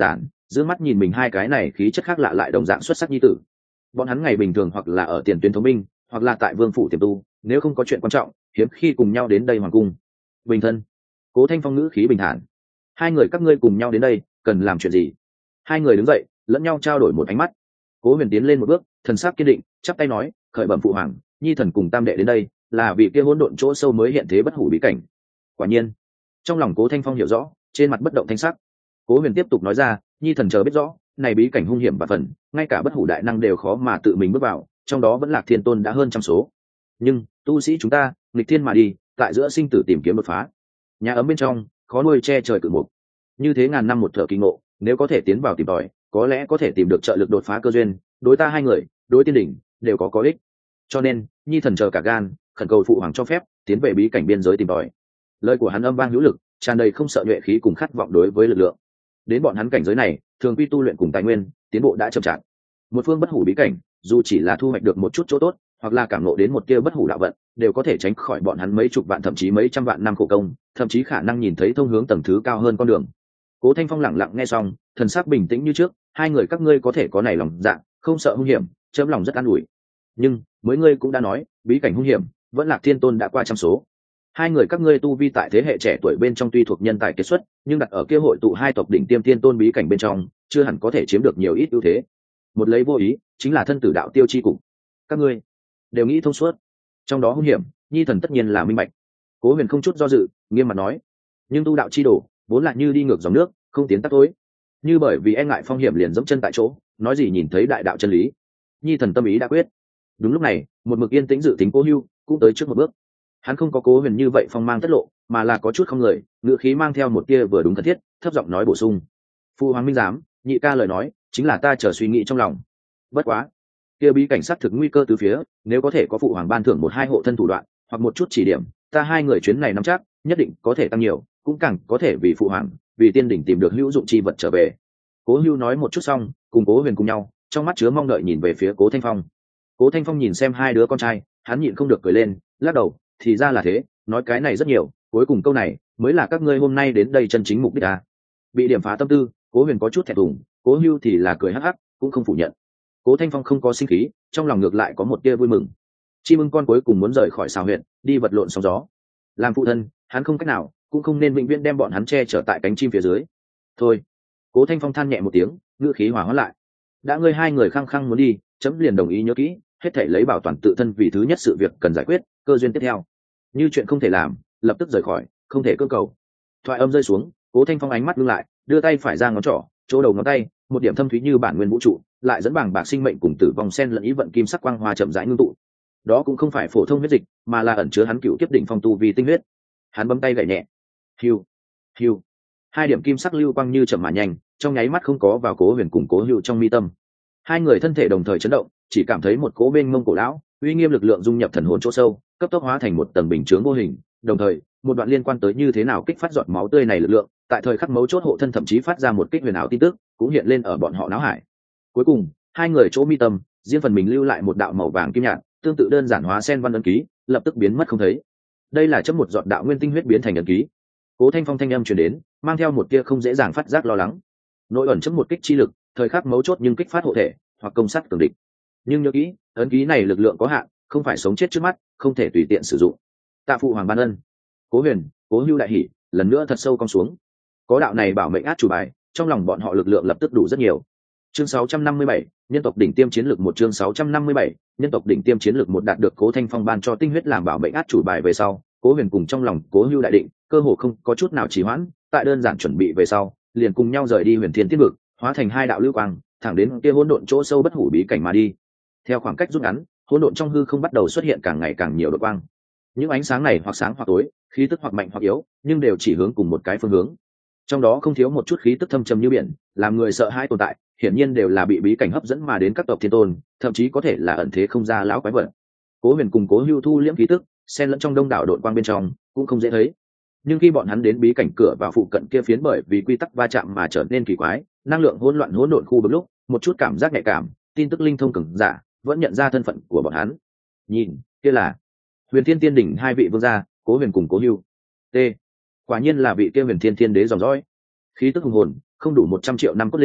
d mắt nhìn mình hai cái này khí chất khác lạ lại đồng dạng xuất sắc như tử. Bọn hắn ngày bình thường hoặc là ở tiền tuyến thống binh, hoặc là tại vương phủ tiềm tu, nếu không có chuyện quan trọng hiếm khi cùng nhau đến đây hoàng cung. Bình thân. Cố Thanh Phong ngữ khí bình thản. Hai người các ngươi cùng nhau đến đây cần làm chuyện gì? Hai người đứng dậy lẫn nhau trao đổi một ánh mắt. Cố Huyền tiến lên một bước, thần sắc kiên định, chắp tay nói, khởi bẩm phụ hoàng, nhi thần cùng tam đệ đến đây là vì kia hỗn độn chỗ sâu mới hiện thế bất hủ bí cảnh. Quả nhiên. Trong lòng Cố Thanh Phong hiểu rõ, trên mặt bất động thanh sắc. Cố Huyền tiếp tục nói ra, nhi thần chờ biết rõ, này bí cảnh hung hiểm và phần, ngay cả bất hủ đại năng đều khó mà tự mình bước vào, trong đó vẫn Lạc Thiên Tôn đã hơn trăm số. Nhưng tu sĩ chúng ta nghịch thiên mà đi, tại giữa sinh tử tìm kiếm đột phá. Nhà ấm bên trong khó nuôi che trời cự mục, như thế ngàn năm một thở kỳ ngộ, nếu có thể tiến vào tìm tòi, có lẽ có thể tìm được trợ lực đột phá cơ duyên, đối ta hai người, đối tiên đỉnh đều có ích. Cho nên nhi thần chờ cả gan, khẩn cầu phụ hoàng cho phép tiến về bí cảnh biên giới tìm tòi. Lời của hắn âm vang hữu lực, tràn đầy không sợ nhuệ khí cùng khát vọng đối với lực lượng. Đến bọn hắn cảnh giới này, thường quy tu luyện cùng tài nguyên tiến bộ đã chậm chạp. Một phương bất hủ bí cảnh, dù chỉ là thu hoạch được một chút chỗ tốt, hoặc là cảm ngộ đến một kia bất hủ đạo vận, đều có thể tránh khỏi bọn hắn mấy chục vạn thậm chí mấy trăm vạn năm khổ công, thậm chí khả năng nhìn thấy thông hướng tầng thứ cao hơn con đường. Cố Thanh Phong lặng lặng nghe xong, thần sắc bình tĩnh như trước, hai người các ngươi có thể có này lòng dạ, không sợ hung hiểm, chớm lòng rất an ủi. Nhưng mới ngươi cũng đã nói, bí cảnh hung hiểm, vẫn Lạc Thiên Tôn đã qua trăm số. Hai người các ngươi tu vi tại thế hệ trẻ tuổi bên trong tuy thuộc nhân tài kiệt xuất, nhưng đặt ở kia hội tụ hai tộc đỉnh tiêm Thiên Tôn bí cảnh bên trong, chưa hẳn có thể chiếm được nhiều ít ưu thế. Một lấy vô ý, chính là thân tử đạo tiêu chi cục. Các ngươi đều nghĩ thông suốt, trong đó hung hiểm, nhi thần tất nhiên là minh bạch. Cố Huyền không chút do dự, nghiêm mặt nói, nhưng tu đạo chi đồ vốn là như đi ngược dòng nước, không tiến tắt tối, như bởi vì e ngại phong hiểm liền dẫm chân tại chỗ, nói gì nhìn thấy đại đạo chân lý. Nhi thần tâm ý đã quyết. Đúng lúc này, một mực yên tĩnh dự tính Cố Hưu cũng tới trước một bước. Hắn không có Cố Huyền như vậy phong mang tất lộ, mà là có chút không lời, ngữ khí mang theo một tia vừa đúng cần thiết, thấp giọng nói bổ sung, phụ hoàng minh giám, nhị ca lời nói chính là ta chờ suy nghĩ trong lòng. Bất quá kia bí cảnh sát thực nguy cơ từ phía, nếu có thể có phụ hoàng ban thưởng một hai hộ thân thủ đoạn hoặc một chút chỉ điểm, ta hai người chuyến này nắm chắc nhất định có thể tăng nhiều, cũng càng có thể vì phụ hoàng, vì tiên đỉnh tìm được hữu dụng chi vật trở về. Cố Hưu nói một chút xong, cùng Cố Huyền cùng nhau, trong mắt chứa mong đợi nhìn về phía Cố Thanh Phong. Cố Thanh Phong nhìn xem hai đứa con trai, hắn nhịn không được cười lên, lắc đầu, thì ra là thế, nói cái này rất nhiều, cuối cùng câu này mới là các ngươi hôm nay đến đây chân chính mục đích à. Bị điểm phá tâm tư, Cố Huyền có chút thẹn thùng, Cố Hưu thì là cười hắc hắc, cũng không phủ nhận. Cố Thanh Phong không có sinh khí, trong lòng ngược lại có một tia vui mừng. Chim ưng con cuối cùng muốn rời khỏi xào huyện, đi vật lộn sóng gió. Làm phụ thân, hắn không cách nào, cũng không nên vĩnh viễn đem bọn hắn che chở tại cánh chim phía dưới. Thôi. Cố Thanh Phong than nhẹ một tiếng, ngữ khí hòa hoãn lại. Đã ngươi hai người khăng khăng muốn đi, chấm liền đồng ý nhớ kỹ, hết thảy lấy bảo toàn tự thân vì thứ nhất sự việc cần giải quyết, cơ duyên tiếp theo. Như chuyện không thể làm, lập tức rời khỏi, không thể cơ cầu. Thoại âm rơi xuống, Cố Thanh Phong ánh mắt ngưng lại, đưa tay phải ra ngón trỏ, chỗ đầu ngón tay, một điểm thâm thúy như bản nguyên vũ trụ, lại dẫn bảng bạc sinh mệnh cùng tử vong sen lẫn ý vận kim sắc quang hoa chậm rãi ngưng tụ. Đó cũng không phải phổ thông huyết dịch, mà là ẩn chứa hắn cựu kiếp đỉnh phong tu vì tinh huyết. Hắn bấm tay gảy nhẹ, hiu, hiu, hai điểm kim sắc lưu quang như chậm mà nhanh, trong nháy mắt không có vào Cố Huyền cùng Cố Hưu trong mi tâm. Hai người thân thể đồng thời chấn động, chỉ cảm thấy một cỗ bên mông cổ lão, uy nghiêm lực lượng dung nhập thần hồn chỗ sâu, cấp tốc hóa thành một tầng bình chướng vô hình. Đồng thời, một đoạn liên quan tới như thế nào kích phát giọt máu tươi này lực lượng, tại thời khắc mấu chốt hộ thân thậm chí phát ra một kích huyền ảo tin tức, cũng hiện lên ở bọn họ não hải. Cuối cùng, hai người chỗ mi tâm, riêng phần mình lưu lại một đạo màu vàng kim nhạt, tương tự đơn giản hóa sen văn ấn ký, lập tức biến mất không thấy. Đây là chấm một giọt đạo nguyên tinh huyết biến thành ấn ký. Cố Thanh Phong thanh âm truyền đến, mang theo một tia không dễ dàng phát giác lo lắng. Nội ẩn chấm một kích chi lực, thời khắc mấu chốt nhưng kích phát hộ thể, hoặc công sát cường địch. Nhưng nhớ kỹ, ấn ký này lực lượng có hạn, không phải sống chết trước mắt, không thể tùy tiện sử dụng. Tạ phụ hoàng ban ân. Cố Huyền, Cố Hưu đại hỉ, lần nữa thật sâu cong xuống. Có đạo này bảo mệnh át chủ bài, trong lòng bọn họ lực lượng lập tức đủ rất nhiều. Chương 657, nhân tộc đỉnh tiêm chiến lược một. Chương 657, nhân tộc đỉnh tiêm chiến lược một. Đạt được Cố Thanh Phong ban cho tinh huyết làm bảo mệnh át chủ bài về sau, Cố Huyền cùng trong lòng Cố Hưu đại định, cơ hồ không có chút nào trì hoãn, tại đơn giản chuẩn bị về sau, liền cùng nhau rời đi Huyền Thiên Tiết Vực, hóa thành hai đạo lưu quang, thẳng đến kia hỗn độn chỗ sâu bất hủ bí cảnh mà đi. Theo khoảng cách rút ngắn, hỗn độn trong hư không bắt đầu xuất hiện càng ngày càng nhiều đột quang. Những ánh sáng này hoặc sáng hoặc tối, khí tức hoặc mạnh hoặc yếu, nhưng đều chỉ hướng cùng một cái phương hướng. Trong đó không thiếu một chút khí tức thâm trầm như biển, làm người sợ hãi tồn tại, hiển nhiên đều là bị bí cảnh hấp dẫn mà đến các tộc thiên tôn, thậm chí có thể là ẩn thế không ra lão quái vật. Cố Huyền cùng Cố Hưu thu liễm khí tức, xen lẫn trong đông đảo đột quang bên trong, cũng không dễ thấy. Nhưng khi bọn hắn đến bí cảnh cửa vào phụ cận kia phiến bởi vì quy tắc va chạm mà trở nên kỳ quái, năng lượng hỗn loạn hỗn độn khu vực lúc, một chút cảm giác nhạy cảm, tin tức linh thông cường giả, vẫn nhận ra thân phận của bọn hắn. Nhìn, kia là Huyền Thiên Tiên đỉnh hai vị vương gia, Cố Huyền cùng Cố Hưu. T. Quả nhiên là vị kia Huyền Thiên Thiên đế dòng dõi. Khí tức hùng hồn, không đủ 100 triệu năm cốt linh,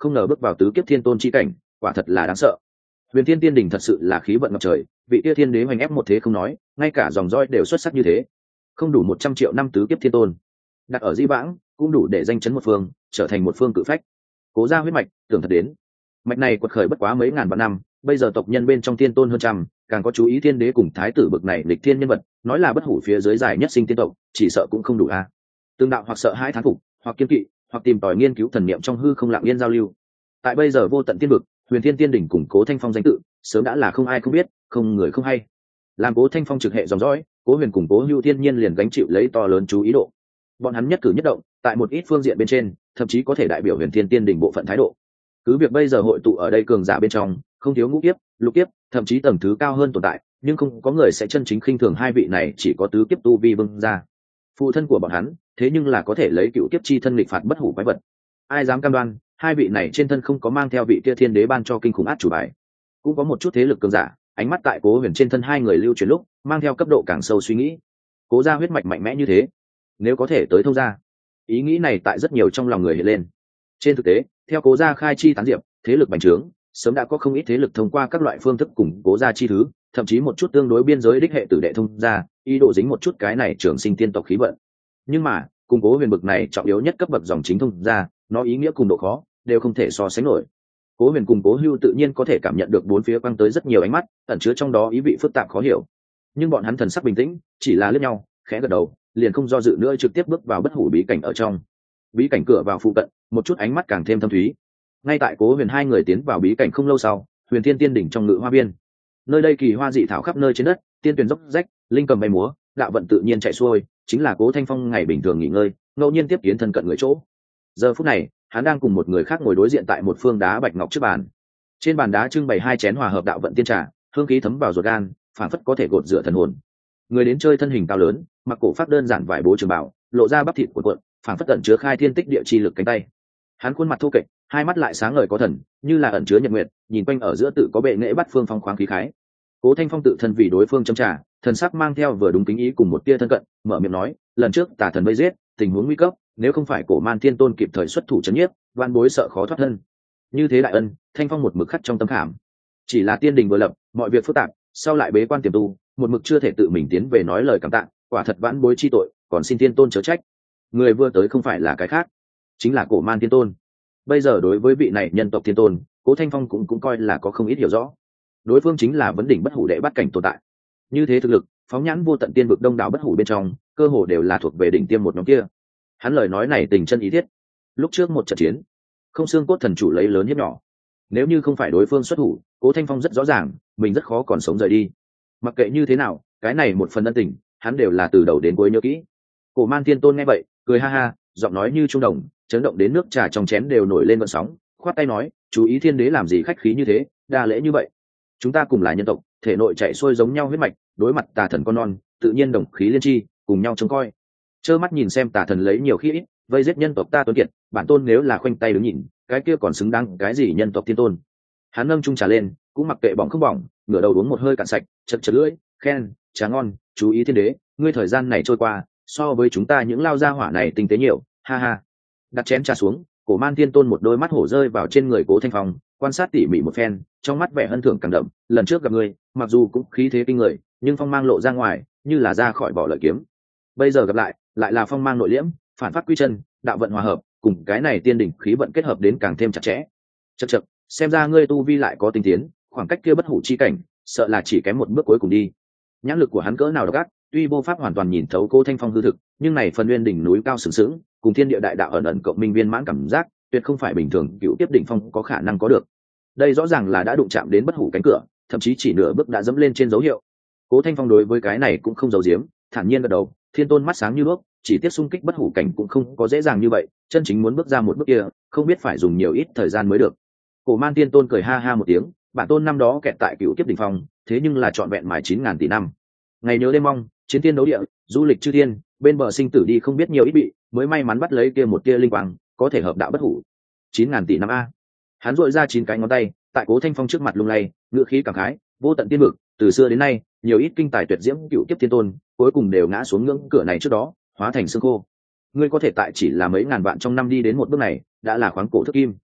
không ngờ bước vào tứ kiếp thiên tôn chi cảnh, quả thật là đáng sợ. Huyền Thiên Tiên Đỉnh thật sự là khí vận ngập trời, vị kia thiên đế hoành ép một thế không nói, ngay cả dòng dõi đều xuất sắc như thế. Không đủ 100 triệu năm tứ kiếp thiên tôn, đặt ở Di Vãng cũng đủ để danh chấn một phương, trở thành một phương cự phách. Cố gia huyết mạch, tưởng thật đến. Mạch này quật khởi bất quá mấy ngàn vạn năm, bây giờ tộc nhân bên trong tiên tôn hơn trăm, càng có chú ý thiên đế cùng thái tử bực này lịch thiên nhân vật, nói là bất hủ phía dưới dài nhất sinh tiên tộc, chỉ sợ cũng không đủ a. Tương đạo hoặc sợ hãi thán phục, hoặc kiên kỵ, hoặc tìm tòi nghiên cứu thần niệm trong hư không lặng yên giao lưu. Tại bây giờ vô tận tiên vực, Huyền Thiên Tiên Đỉnh củng Cố Thanh Phong danh tự, sớm đã là không ai không biết, không người không hay. Làm Cố Thanh Phong trực hệ dòng dõi, Cố Huyền cùng Cố Hưu thiên nhiên liền gánh chịu lấy to lớn chú ý độ. Bọn hắn nhất cử nhất động, tại một ít phương diện bên trên, thậm chí có thể đại biểu Huyền Thiên Tiên Đỉnh bộ phận thái độ. Cứ việc bây giờ hội tụ ở đây cường giả bên trong, không thiếu ngũ kiếp, lục kiếp, thậm chí tầng thứ cao hơn tồn tại, nhưng không có người sẽ chân chính khinh thường hai vị này chỉ có tứ kiếp tu vi vương ra. Phụ thân của bọn hắn, thế nhưng là có thể lấy cựu kiếp chi thân nghịch phạt bất hủ quái vật. Ai dám cam đoan, hai vị này trên thân không có mang theo vị kia thiên đế ban cho kinh khủng át chủ bài. Cũng có một chút thế lực cường giả, ánh mắt tại Cố Huyền trên thân hai người lưu chuyển lúc, mang theo cấp độ càng sâu suy nghĩ. Cố gia huyết mạch mạnh mẽ như thế, nếu có thể tới thông gia, ý nghĩ này tại rất nhiều trong lòng người hiện lên. Trên thực tế, theo Cố gia khai chi tán diệp, thế lực bành trướng, sớm đã có không ít thế lực thông qua các loại phương thức củng Cố gia chi thứ, thậm chí một chút tương đối biên giới đích hệ tử đệ thông gia, ý đồ dính một chút cái này trường sinh tiên tộc khí vận. Nhưng mà, cùng Cố Huyền bực này trọng yếu nhất cấp bậc dòng chính thông gia, nó ý nghĩa cùng độ khó đều không thể so sánh nổi. Cố Huyền cùng Cố Hưu tự nhiên có thể cảm nhận được bốn phía quăng tới rất nhiều ánh mắt, ẩn chứa trong đó ý vị phức tạp khó hiểu. Nhưng bọn hắn thần sắc bình tĩnh, chỉ là liếc nhau, khẽ gật đầu, liền không do dự nữa trực tiếp bước vào bất hủ bí cảnh ở trong. Bí cảnh cửa vào phụ cận, một chút ánh mắt càng thêm thâm thúy. Ngay tại Cố Huyền hai người tiến vào bí cảnh không lâu sau, Huyền Thiên Tiên Đỉnh trong ngự hoa biên. Nơi đây kỳ hoa dị thảo khắp nơi trên đất, tiên tuyền dốc rách, linh cầm bay múa, đạo vận tự nhiên chạy xuôi, chính là Cố Thanh Phong ngày bình thường nghỉ ngơi, ngẫu nhiên tiếp kiến thân cận người chỗ. Giờ phút này, hắn đang cùng một người khác ngồi đối diện tại một phương đá bạch ngọc trước bàn. Trên bàn đá trưng bày hai chén hòa hợp đạo vận tiên trà, hương khí thấm vào ruột gan, phản phất có thể gột rửa thần hồn. Người đến chơi thân hình cao lớn, mặc cổ phát đơn giản vải bố trường bảo, lộ ra bắp thịt của cuộn, phản phất tận chứa khai thiên tích địa chi lực cánh tay. Hắn khuôn mặt thô kệch, hai mắt lại sáng ngời có thần, như là ẩn chứa nhật nguyệt, nhìn quanh ở giữa tự có bệ nghệ bắt phương phong khoáng khí khái. Cố Thanh Phong tự thân vì đối phương châm trà, thần sắc mang theo vừa đúng kính ý cùng một tia thân cận, mở miệng nói, lần trước tà thần vây giết, tình huống nguy cấp, nếu không phải Cổ Man Thiên Tôn kịp thời xuất thủ trấn nhiếp, van bối sợ khó thoát thân. Như thế đại ân, Thanh Phong một mực khắc trong tâm khảm. Chỉ là tiên đình vừa lập, mọi việc phức tạp, sau lại bế quan tiềm tu, một mực chưa thể tự mình tiến về nói lời cảm tạ, quả thật vãn bối chi tội, còn xin Thiên Tôn chớ trách. Người vừa tới không phải là cái khác, chính là Cổ Man Thiên Tôn. Bây giờ đối với vị này nhân tộc Thiên Tôn, Cố Thanh Phong cũng coi là có không ít hiểu rõ. Đối phương chính là vấn đỉnh bất hủ đệ bắt cảnh tồn tại. Như thế thực lực, phóng nhãn vô tận tiên vực đông đảo bất hủ bên trong, cơ hồ đều là thuộc về đỉnh tiêm một nhóm kia. Hắn lời nói này tình chân ý thiết. Lúc trước một trận chiến, không xương cốt thần chủ lấy lớn hiếp nhỏ. Nếu như không phải đối phương xuất thủ, Cố Thanh Phong rất rõ ràng, mình rất khó còn sống rời đi. Mặc kệ như thế nào, cái này một phần ân tình, hắn đều là từ đầu đến cuối nhớ kỹ. Cổ Man Thiên Tôn nghe vậy, cười ha ha, giọng nói như trung đồng, chấn động đến nước trà trong chén đều nổi lên gợn sóng, khoát tay nói, chú ý thiên đế làm gì khách khí như thế, đa lễ như vậy. Chúng ta cùng là nhân tộc, thể nội chạy xuôi giống nhau huyết mạch, đối mặt tà thần con non, tự nhiên đồng khí liên chi, cùng nhau trông coi. Trơ mắt nhìn xem tà thần lấy nhiều khi ít, vây giết nhân tộc ta tuấn kiệt, bản tôn nếu là khoanh tay đứng nhìn, cái kia còn xứng đáng cái gì nhân tộc Thiên Tôn. Hắn nâng chung trà lên, cũng mặc kệ bỏng không bỏng, ngửa đầu uống một hơi cạn sạch, chật chật lưỡi, khen, trà ngon, chú ý thiên đế, ngươi thời gian này trôi qua, so với chúng ta những lao gia hỏa này tinh tế nhiều, ha ha. Đặt chén trà xuống, Cổ Man Thiên Tôn một đôi mắt hổ rơi vào trên người Cố Thanh Phong, quan sát tỉ mỉ một phen, trong mắt vẻ hân thưởng càng đậm. Lần trước gặp ngươi, mặc dù cũng khí thế kinh người, nhưng phong mang lộ ra ngoài, như là ra khỏi vỏ lợi kiếm. Bây giờ gặp lại, lại là phong mang nội liễm, phản phát quy chân, đạo vận hòa hợp, cùng cái này tiên đỉnh khí vận kết hợp đến càng thêm chặt chẽ. Chậc chậc, xem ra ngươi tu vi lại có tinh tiến, khoảng cách kia bất hủ chi cảnh, sợ là chỉ kém một bước cuối cùng đi. Nhãn lực của hắn cỡ nào độc ác, tuy vô pháp hoàn toàn nhìn thấu Cố Thanh Phong hư thực, nhưng này phần nguyên đỉnh núi cao sừng sững, cùng thiên địa đại đạo ẩn ẩn cộng minh viên mãn cảm giác, tuyệt không phải bình thường cựu tiếp đỉnh phong có khả năng có được. Đây rõ ràng là đã đụng chạm đến bất hủ cánh cửa, thậm chí chỉ nửa bước đã dẫm lên trên dấu hiệu. Cố Thanh Phong đối với cái này cũng không giấu giếm, thản nhiên gật đầu, Thiên Tôn mắt sáng như đuốc, chỉ tiếc xung kích bất hủ cảnh cũng không có dễ dàng như vậy, chân chính muốn bước ra một bước kia, không biết phải dùng nhiều ít thời gian mới được. Cổ Man Thiên Tôn cười ha ha một tiếng, bản tôn năm đó kẹt tại cựu kiếp đỉnh phong, thế nhưng là trọn vẹn mài 9.000 tỷ năm. Ngày nhớ đêm mong, chiến tiên đấu địa, du lịch chư thiên, bên bờ sinh tử đi không biết nhiều ít bị, mới may mắn bắt lấy kia một tia linh quang, có thể hợp đạo bất hủ. 9.000 tỷ năm a. Hắn duỗi ra 9 cái ngón tay, tại Cố Thanh Phong trước mặt lung lay, ngựa khí cảm khái, vô tận tiên vực, từ xưa đến nay, nhiều ít kinh tài tuyệt diễm cựu kiếp thiên tôn, cuối cùng đều ngã xuống ngưỡng cửa này trước đó, hóa thành xương khô. Ngươi có thể tại chỉ là mấy ngàn vạn trong năm đi đến một bước này, đã là khoáng cổ thức kim.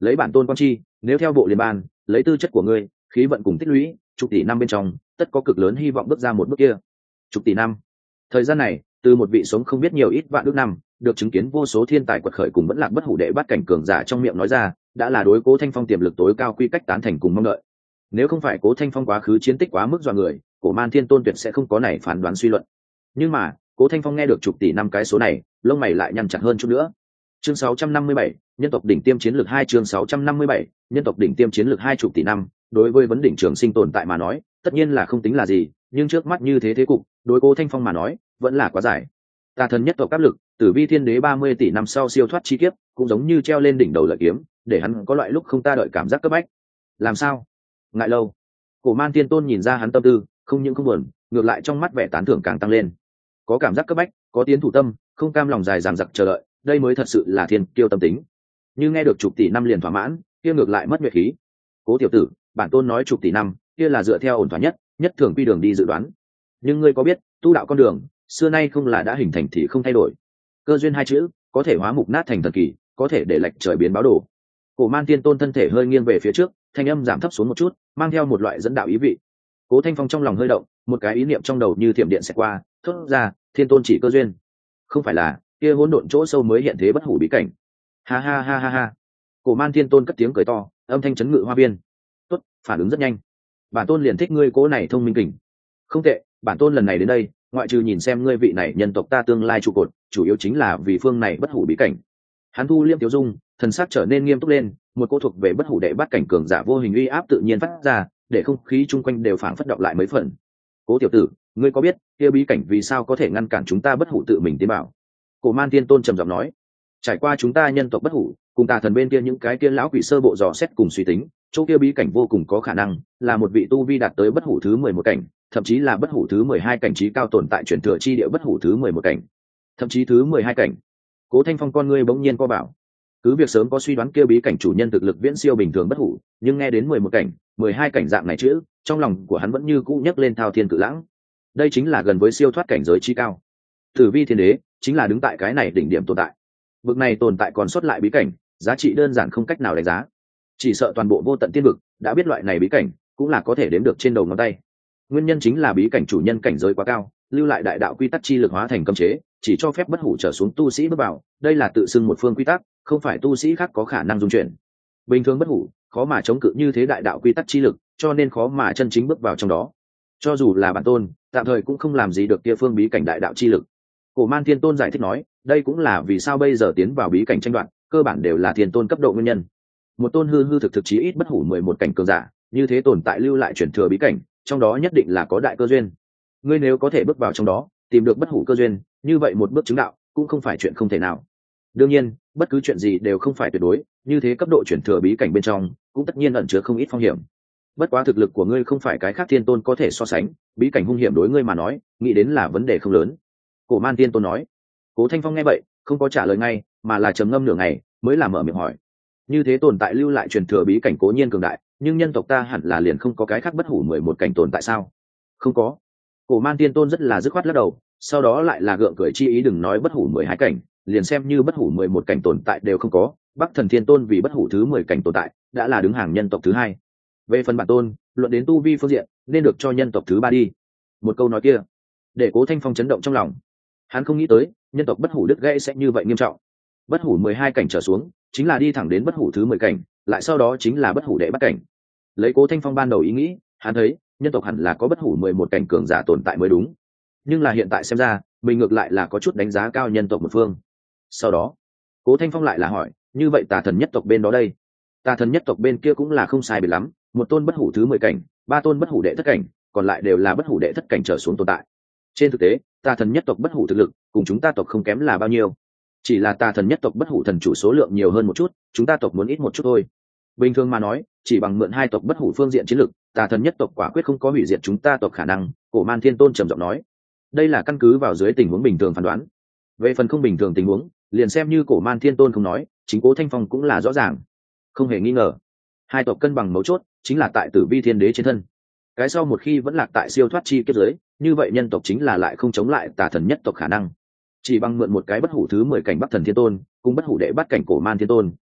lấy bản tôn quan chi, nếu theo bộ liên ban, lấy tư chất của ngươi, khí vận cùng tích lũy, chục tỷ năm bên trong tất có cực lớn hy vọng bước ra một bước kia. Chục tỷ năm. Thời gian này, từ một vị sống không biết nhiều ít vạn ước năm, được chứng kiến vô số thiên tài quật khởi cùng vẫn lạc bất hủ đệ bắt cảnh cường giả trong miệng nói ra, đã là đối Cố Thanh Phong tiềm lực tối cao quy cách tán thành cùng mong đợi. Nếu không phải Cố Thanh Phong quá khứ chiến tích quá mức dọa người, Cổ Man Thiên Tôn tuyệt sẽ không có này phán đoán suy luận. Nhưng mà, Cố Thanh Phong nghe được chục tỷ năm cái số này, lông mày lại nhăn chặt hơn chút nữa. Chương 657, nhân tộc đỉnh tiêm chiến lược 2 chương 657, nhân tộc đỉnh tiêm chiến lược 2 chục tỷ năm, đối với vấn đỉnh trường sinh tồn tại mà nói, tất nhiên là không tính là gì, nhưng trước mắt như thế thế cục, đối Cố Thanh Phong mà nói, vẫn là quá dài. Tà thần nhất tộc áp lực, Tử Vi Thiên Đế 30 tỷ năm sau siêu thoát chi kiếp, cũng giống như treo lên đỉnh đầu lợi kiếm, để hắn có loại lúc không ta đợi cảm giác cấp bách. Làm sao? Ngại lâu. Cổ Man Tiên Tôn nhìn ra hắn tâm tư, không những không buồn, ngược lại trong mắt vẻ tán thưởng càng tăng lên. Có cảm giác cấp bách, có tiến thủ tâm, không cam lòng dài dằng dặc chờ đợi, đây mới thật sự là thiên kiêu tâm tính. Như nghe được chục tỷ năm liền thỏa mãn, kia ngược lại mất nhuệ khí. Cố tiểu tử, bản tôn nói chục tỷ năm, kia là dựa theo ổn thỏa nhất thường quy đường đi dự đoán. Nhưng ngươi có biết, tu đạo con đường, xưa nay không là đã hình thành thì không thay đổi. Cơ duyên hai chữ, có thể hóa mục nát thành thần kỳ, có thể để lệch trời biến báo đồ. Cổ Man Tiên Tôn thân thể hơi nghiêng về phía trước, thanh âm giảm thấp xuống một chút, mang theo một loại dẫn đạo ý vị. Cố Thanh Phong trong lòng hơi động, một cái ý niệm trong đầu như thiểm điện xẹt qua, thốt ra, Thiên Tôn chỉ cơ duyên. Không phải là kia hỗn độn chỗ sâu mới hiện thế bất hủ bí cảnh. Ha ha ha ha ha. Cổ Man Tiên Tôn cất tiếng cười to, âm thanh chấn ngự hoa viên. Tốt, phản ứng rất nhanh. Bản tôn liền thích ngươi cố này thông minh kình. Không tệ, bản tôn lần này đến đây, ngoại trừ nhìn xem ngươi vị này nhân tộc ta tương lai trụ cột, chủ yếu chính là vì phương này bất hủ bí cảnh. Hắn thu liêm tiểu dung, thần sắc trở nên nghiêm túc lên, một cô thuộc về bất hủ đệ bắt cảnh cường giả vô hình uy áp tự nhiên phát ra, để không khí chung quanh đều phảng phất động lại mấy phần. Cố tiểu tử, ngươi có biết kia bí cảnh vì sao có thể ngăn cản chúng ta bất hủ tự mình tiến bảo? Cổ Man Tiên Tôn trầm giọng nói, trải qua chúng ta nhân tộc bất hủ, cùng tà thần bên kia những cái kia lão quỷ sơ bộ dò xét cùng suy tính, chỗ kia bí cảnh vô cùng có khả năng là một vị tu vi đạt tới bất hủ thứ 11 cảnh, thậm chí là bất hủ thứ 12 cảnh trí cao tồn tại truyền thừa chi địa bất hủ thứ 11 cảnh, thậm chí thứ 12 cảnh. Cố Thanh Phong con ngươi bỗng nhiên co bảo. Cứ việc sớm có suy đoán kia bí cảnh chủ nhân thực lực viễn siêu bình thường bất hủ, nhưng nghe đến 11 cảnh, 12 cảnh dạng này chữ, trong lòng của hắn vẫn như cũ nhấc lên thao thiên cự lãng. Đây chính là gần với siêu thoát cảnh giới chi cao. Tử Vi Thiên Đế chính là đứng tại cái này đỉnh điểm tồn tại. Vực này tồn tại còn sót lại bí cảnh, giá trị đơn giản không cách nào đánh giá. Chỉ sợ toàn bộ vô tận tiên vực đã biết loại này bí cảnh, cũng là có thể đếm được trên đầu ngón tay. Nguyên nhân chính là bí cảnh chủ nhân cảnh giới quá cao, lưu lại đại đạo quy tắc chi lực hóa thành cấm chế, chỉ cho phép bất hủ trở xuống tu sĩ bước vào, đây là tự xưng một phương quy tắc, không phải tu sĩ khác có khả năng dung chuyển. Bình thường bất hủ khó mà chống cự như thế đại đạo quy tắc chi lực, cho nên khó mà chân chính bước vào trong đó. Cho dù là bản tôn, tạm thời cũng không làm gì được kia phương bí cảnh đại đạo chi lực. Cổ Man Thiên Tôn giải thích nói, đây cũng là vì sao bây giờ tiến vào bí cảnh tranh đoạt, cơ bản đều là thiên tôn cấp độ nguyên nhân. Một tôn hư thực chí ít bất hủ 11 cảnh cường giả, như thế tồn tại lưu lại truyền thừa bí cảnh, trong đó nhất định là có đại cơ duyên. Ngươi nếu có thể bước vào trong đó, tìm được bất hủ cơ duyên, như vậy một bước chứng đạo cũng không phải chuyện không thể nào. Đương nhiên, bất cứ chuyện gì đều không phải tuyệt đối, như thế cấp độ truyền thừa bí cảnh bên trong, cũng tất nhiên ẩn chứa không ít phong hiểm. Bất quá thực lực của ngươi không phải cái khác thiên tôn có thể so sánh, bí cảnh hung hiểm đối ngươi mà nói, nghĩ đến là vấn đề không lớn. Cổ Man Tiên Tôn nói. Cố Thanh Phong nghe vậy, không có trả lời ngay, mà là trầm ngâm nửa ngày, mới làm mở miệng hỏi. Như thế tồn tại lưu lại truyền thừa bí cảnh cố nhiên cường đại, nhưng nhân tộc ta hẳn là liền không có cái khác bất hủ 11 cảnh tồn tại sao? Không có. Cổ Man Tiên Tôn rất là dứt khoát lắc đầu, sau đó lại là gượng cười chi ý đừng nói bất hủ 12 cảnh, liền xem như bất hủ 11 cảnh tồn tại đều không có, Bắc Thần Thiên Tôn vì bất hủ thứ 10 cảnh tồn tại, đã là đứng hàng nhân tộc thứ hai. Về phần bản tôn, luận đến tu vi phương diện, nên được cho nhân tộc thứ ba đi. Một câu nói kia, để Cố Thanh Phong chấn động trong lòng. Hắn không nghĩ tới, nhân tộc bất hủ đứt gãy sẽ như vậy nghiêm trọng. Bất hủ 12 cảnh trở xuống, chính là đi thẳng đến bất hủ thứ 10 cảnh, lại sau đó chính là bất hủ đệ bắt cảnh. Lấy Cố Thanh Phong ban đầu ý nghĩ, hắn thấy, nhân tộc hẳn là có bất hủ 11 cảnh cường giả tồn tại mới đúng. Nhưng là hiện tại xem ra, mình ngược lại là có chút đánh giá cao nhân tộc một phương. Sau đó, Cố Thanh Phong lại là hỏi, như vậy tà thần nhất tộc bên đó đây? Tà thần nhất tộc bên kia cũng là không sai biệt lắm, một tôn bất hủ thứ 10 cảnh, ba tôn bất hủ đệ thất cảnh, còn lại đều là bất hủ đệ thất cảnh trở xuống tồn tại. Trên thực tế, tà thần nhất tộc bất hủ thực lực cùng chúng ta tộc không kém là bao nhiêu, chỉ là tà thần nhất tộc bất hủ thần chủ số lượng nhiều hơn một chút, chúng ta tộc muốn ít một chút thôi. Bình thường mà nói, chỉ bằng mượn hai tộc bất hủ phương diện chiến lực, tà thần nhất tộc quả quyết không có hủy diệt chúng ta tộc khả năng. Cổ Man Thiên Tôn trầm giọng nói, đây là căn cứ vào dưới tình huống bình thường phán đoán. Về phần không bình thường tình huống, liền xem như Cổ Man Thiên Tôn không nói, chính Cố Thanh Phong cũng là rõ ràng. Không hề nghi ngờ, hai tộc cân bằng mấu chốt chính là tại Tử Vi Thiên Đế trên thân. Cái sau một khi vẫn lạc tại siêu thoát chi kiếp giới, như vậy nhân tộc chính là lại không chống lại tà thần nhất tộc khả năng. Chỉ bằng mượn một cái bất hủ thứ 10 cảnh Bắc Thần Thiên Tôn, cùng bất hủ đệ bắt cảnh Cổ Man Thiên Tôn,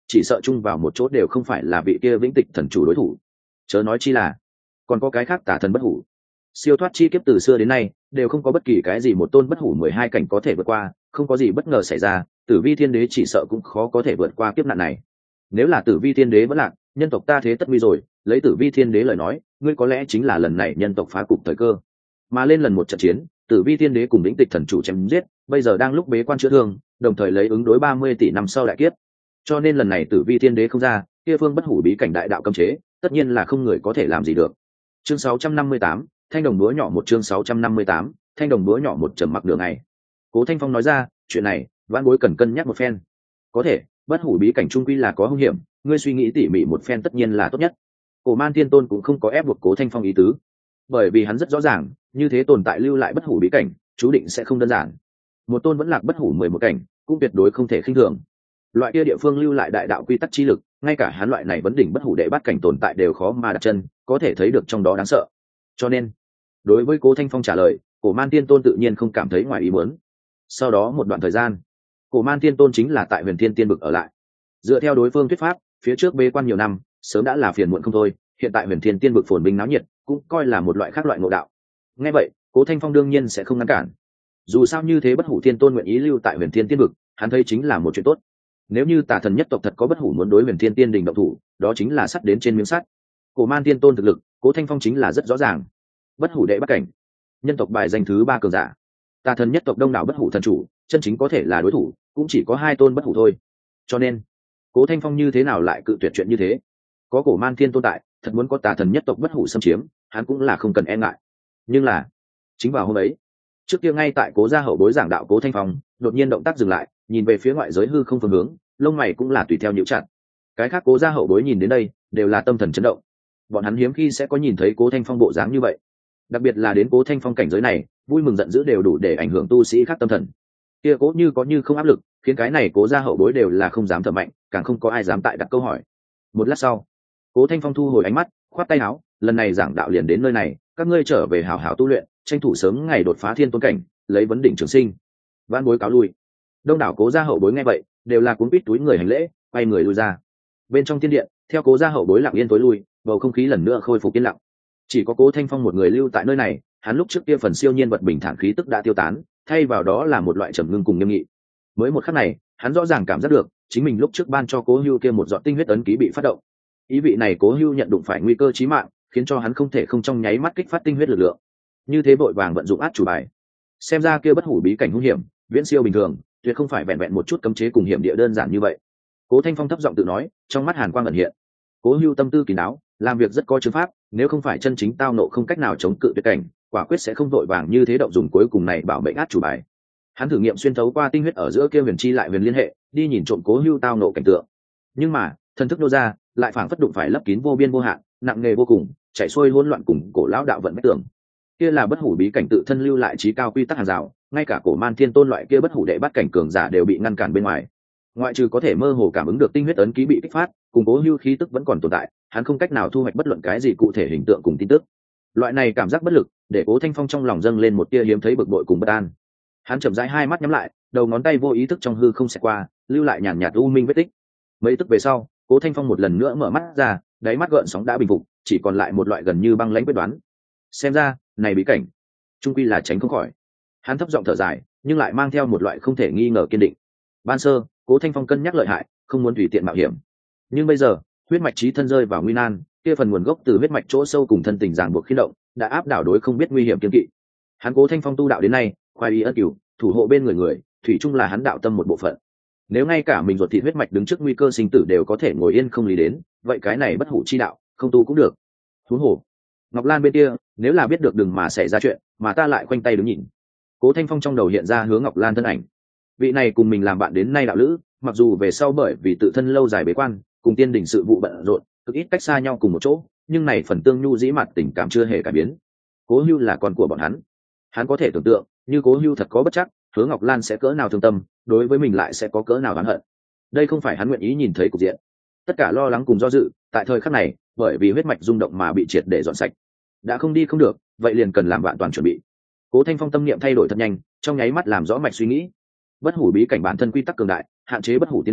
chỉ sợ chung vào một chỗ đều không phải là vị kia vĩnh tịch thần chủ đối thủ, chớ nói chi là còn có cái khác tả thần bất hủ. Siêu thoát chi kiếp từ xưa đến nay đều không có bất kỳ cái gì một tôn bất hủ 12 cảnh có thể vượt qua, không có gì bất ngờ xảy ra, Tử Vi Thiên Đế chỉ sợ cũng khó có thể vượt qua kiếp nạn này. Nếu là Tử Vi Thiên Đế vẫn lạc, nhân tộc ta thế tất nguy rồi, lấy Tử Vi Thiên Đế lời nói, ngươi có lẽ chính là lần này nhân tộc phá cục thời cơ. Mà lên lần một trận chiến, Tử Vi Thiên Đế cùng Vĩnh Tịch thần chủ chém giết, bây giờ đang lúc bế quan chữa thương, đồng thời lấy ứng đối 30 tỷ năm sau đại kiếp. Cho nên lần này Tử Vi Thiên Đế không ra, kia phương bất hủ bí cảnh đại đạo cấm chế, tất nhiên là không người có thể làm gì được. Chương 658, thanh đồng búa nhỏ một chương 658, thanh đồng búa nhỏ một trầm mặc đường này. Cố Thanh Phong nói ra, chuyện này, vãn bối cần cân nhắc một phen. Có thể, bất hủ bí cảnh trung quy là có hung hiểm, ngươi suy nghĩ tỉ mỉ một phen tất nhiên là tốt nhất. Cổ Man Thiên Tôn cũng không có ép buộc Cố Thanh Phong ý tứ, bởi vì hắn rất rõ ràng, như thế tồn tại lưu lại bất hủ bí cảnh, chú định sẽ không đơn giản. Một tôn vẫn lạc bất hủ 11 cảnh, cũng tuyệt đối không thể khinh thường. Loại kia địa phương lưu lại đại đạo quy tắc chi lực, ngay cả hắn loại này vấn đỉnh bất hủ đệ bát cảnh tồn tại đều khó mà đặt chân, có thể thấy được trong đó đáng sợ. Cho nên, đối với Cố Thanh Phong trả lời, Cổ Man Thiên Tôn tự nhiên không cảm thấy ngoài ý muốn. Sau đó một đoạn thời gian, Cổ Man Thiên Tôn chính là tại Huyền Thiên Tiên Vực ở lại. Dựa theo đối phương thuyết pháp, phía trước bế quan nhiều năm, sớm đã là phiền muộn không thôi, hiện tại Huyền Thiên Tiên Vực phồn vinh náo nhiệt, cũng coi là một loại khác loại ngộ đạo. Nghe vậy, Cố Thanh Phong đương nhiên sẽ không ngăn cản. Dù sao như thế bất hủ thiên tôn nguyện ý lưu tại Huyền Thiên Tiên Vực, hắn thấy chính là một chuyện tốt. Nếu như Tà Thần nhất tộc thật có bất hủ muốn đối Huyền Thiên Tiên Đình động thủ, đó chính là sắt đến trên miếng sắt. Cổ Man Thiên Tôn thực lực, Cố Thanh Phong chính là rất rõ ràng. Bất hủ đệ bát cảnh, nhân tộc bài danh thứ 3 cường giả. Tà Thần nhất tộc đông đảo bất hủ thần chủ, chân chính có thể là đối thủ, cũng chỉ có 2 tôn bất hủ thôi. Cho nên, Cố Thanh Phong như thế nào lại cự tuyệt chuyện như thế? Có Cổ Man Thiên Tôn tại, thật muốn có Tà Thần nhất tộc bất hủ xâm chiếm, hắn cũng là không cần e ngại. Nhưng là, chính vào hôm ấy, trước kia ngay tại Cố gia hậu bối giảng đạo Cố Thanh Phong, đột nhiên động tác dừng lại, nhìn về phía ngoại giới hư không phương hướng, lông mày cũng là tùy theo nhíu chặt. Cái khác Cố gia hậu bối nhìn đến đây, đều là tâm thần chấn động. Bọn hắn hiếm khi sẽ có nhìn thấy Cố Thanh Phong bộ dáng như vậy, đặc biệt là đến Cố Thanh Phong cảnh giới này, vui mừng giận dữ đều đủ để ảnh hưởng tu sĩ khác tâm thần. Kia Cố như có như không áp lực, khiến cái này Cố gia hậu bối đều là không dám thở mạnh, càng không có ai dám tại đặt câu hỏi. Một lát sau, Cố Thanh Phong thu hồi ánh mắt, khoát tay áo, lần này giảng đạo liền đến nơi này, các ngươi trở về hào hào tu luyện, tranh thủ sớm ngày đột phá thiên tôn cảnh, lấy vấn đỉnh trường sinh. Vãn bối cáo lui. Đông đảo Cố gia hậu bối nghe vậy, đều là cuống quýt túi người hành lễ, quay người lui ra. Bên trong thiên điện, theo Cố gia hậu bối lặng yên tối lui, bầu không khí lần nữa khôi phục yên lặng. Chỉ có Cố Thanh Phong một người lưu tại nơi này, hắn lúc trước kia phần siêu nhiên vật bình thản khí tức đã tiêu tán, thay vào đó là một loại trầm ngưng cùng nghiêm nghị. Mới một khắc này, hắn rõ ràng cảm giác được, chính mình lúc trước ban cho Cố Hưu kia một giọt tinh huyết ấn ký bị phát động. Ý vị này Cố Hưu nhận đụng phải nguy cơ chí mạng, khiến cho hắn không thể không trong nháy mắt kích phát tinh huyết lực lượng. Như thế vội vàng vận dụng át chủ bài. Xem ra kia bất hủ bí cảnh hung hiểm, viễn siêu bình thường, tuyệt không phải vẹn vẹn một chút cấm chế cùng hiểm địa đơn giản như vậy. Cố Thanh Phong thấp giọng tự nói, trong mắt hàn quang ẩn hiện. Cố Hưu tâm tư kín đáo, làm việc rất có chứng pháp, nếu không phải chân chính tao nộ không cách nào chống cự tuyệt cảnh, quả quyết sẽ không vội vàng như thế động dùng cuối cùng này bảo mệnh át chủ bài. Hắn thử nghiệm xuyên thấu qua tinh huyết ở giữa kia huyền chi lại huyền liên hệ, đi nhìn trộm Cố Hưu tao nộ cảnh tượng. Nhưng mà, thần thức nô ra, lại phảng phất đụng phải lấp kín vô biên vô hạn, nặng nề vô cùng, chảy xuôi hỗn loạn cùng cổ lão đạo vận bách tưởng. Kia là bất hủ bí cảnh tự thân lưu lại trí cao quy tắc hàng rào, ngay cả Cổ Man Thiên Tôn loại kia bất hủ đệ bắt cảnh cường giả đều bị ngăn cản bên ngoài. Ngoại trừ có thể mơ hồ cảm ứng được tinh huyết ấn ký bị kích phát, cùng Cố Hưu khí tức vẫn còn tồn tại, hắn không cách nào thu hoạch bất luận cái gì cụ thể hình tượng cùng tin tức. Loại này cảm giác bất lực, để Cố Thanh Phong trong lòng dâng lên một tia hiếm thấy bực bội cùng bất an. Hắn chậm rãi hai mắt nhắm lại, đầu ngón tay vô ý thức trong hư không xẹt qua, lưu lại nhàn nhạt u minh vết tích. Mấy tức về sau, Cố Thanh Phong một lần nữa mở mắt ra, đáy mắt gợn sóng đã bình phục, chỉ còn lại một loại gần như băng lãnh quyết đoán. Xem ra, này bí cảnh, trung quy là tránh không khỏi. Hắn thấp giọng thở dài, nhưng lại mang theo một loại không thể nghi ngờ kiên định. Ban sơ, Cố Thanh Phong cân nhắc lợi hại, không muốn tùy tiện mạo hiểm. Nhưng bây giờ, huyết mạch chí thân rơi vào nguy nan, kia phần nguồn gốc từ huyết mạch chỗ sâu cùng thân tình ràng buộc khí động, đã áp đảo đối không biết nguy hiểm kiên kỵ. Hắn Cố Thanh Phong tu đạo đến nay, khoái ý ân cửu, thủ hộ bên người, thủy chung là hắn đạo tâm một bộ phận. Nếu ngay cả mình ruột thịt huyết mạch đứng trước nguy cơ sinh tử đều có thể ngồi yên không lý đến, vậy cái này bất hủ chi đạo, không tu cũng được. Huống hồ, Ngọc Lan bên kia, nếu là biết được đừng mà xảy ra chuyện, mà ta lại khoanh tay đứng nhìn. Cố Thanh Phong trong đầu hiện ra hướng Ngọc Lan thân ảnh. Vị này cùng mình làm bạn đến nay đạo lữ, mặc dù về sau bởi vì tự thân lâu dài bế quan, cùng tiên đỉnh sự vụ bận rộn, cực ít cách xa nhau cùng một chỗ, nhưng này phần tương nhu dĩ mặt tình cảm chưa hề cải biến. Cố Hưu là con của bọn hắn. Hắn có thể tưởng tượng, như Cố Hưu thật có bất chắc, Hứa Ngọc Lan sẽ cỡ nào thương tâm, đối với mình lại sẽ có cỡ nào oán hận. Đây không phải hắn nguyện ý nhìn thấy cục diện. Tất cả lo lắng cùng do dự, tại thời khắc này, bởi vì huyết mạch rung động mà bị triệt để dọn sạch. Đã không đi không được, vậy liền cần làm vạn toàn chuẩn bị. Cố Thanh Phong tâm niệm thay đổi thật nhanh, trong nháy mắt làm rõ mạch suy nghĩ. Bất hủ bí cảnh bản thân quy tắc cường đại, hạn chế bất hủ tiến vào,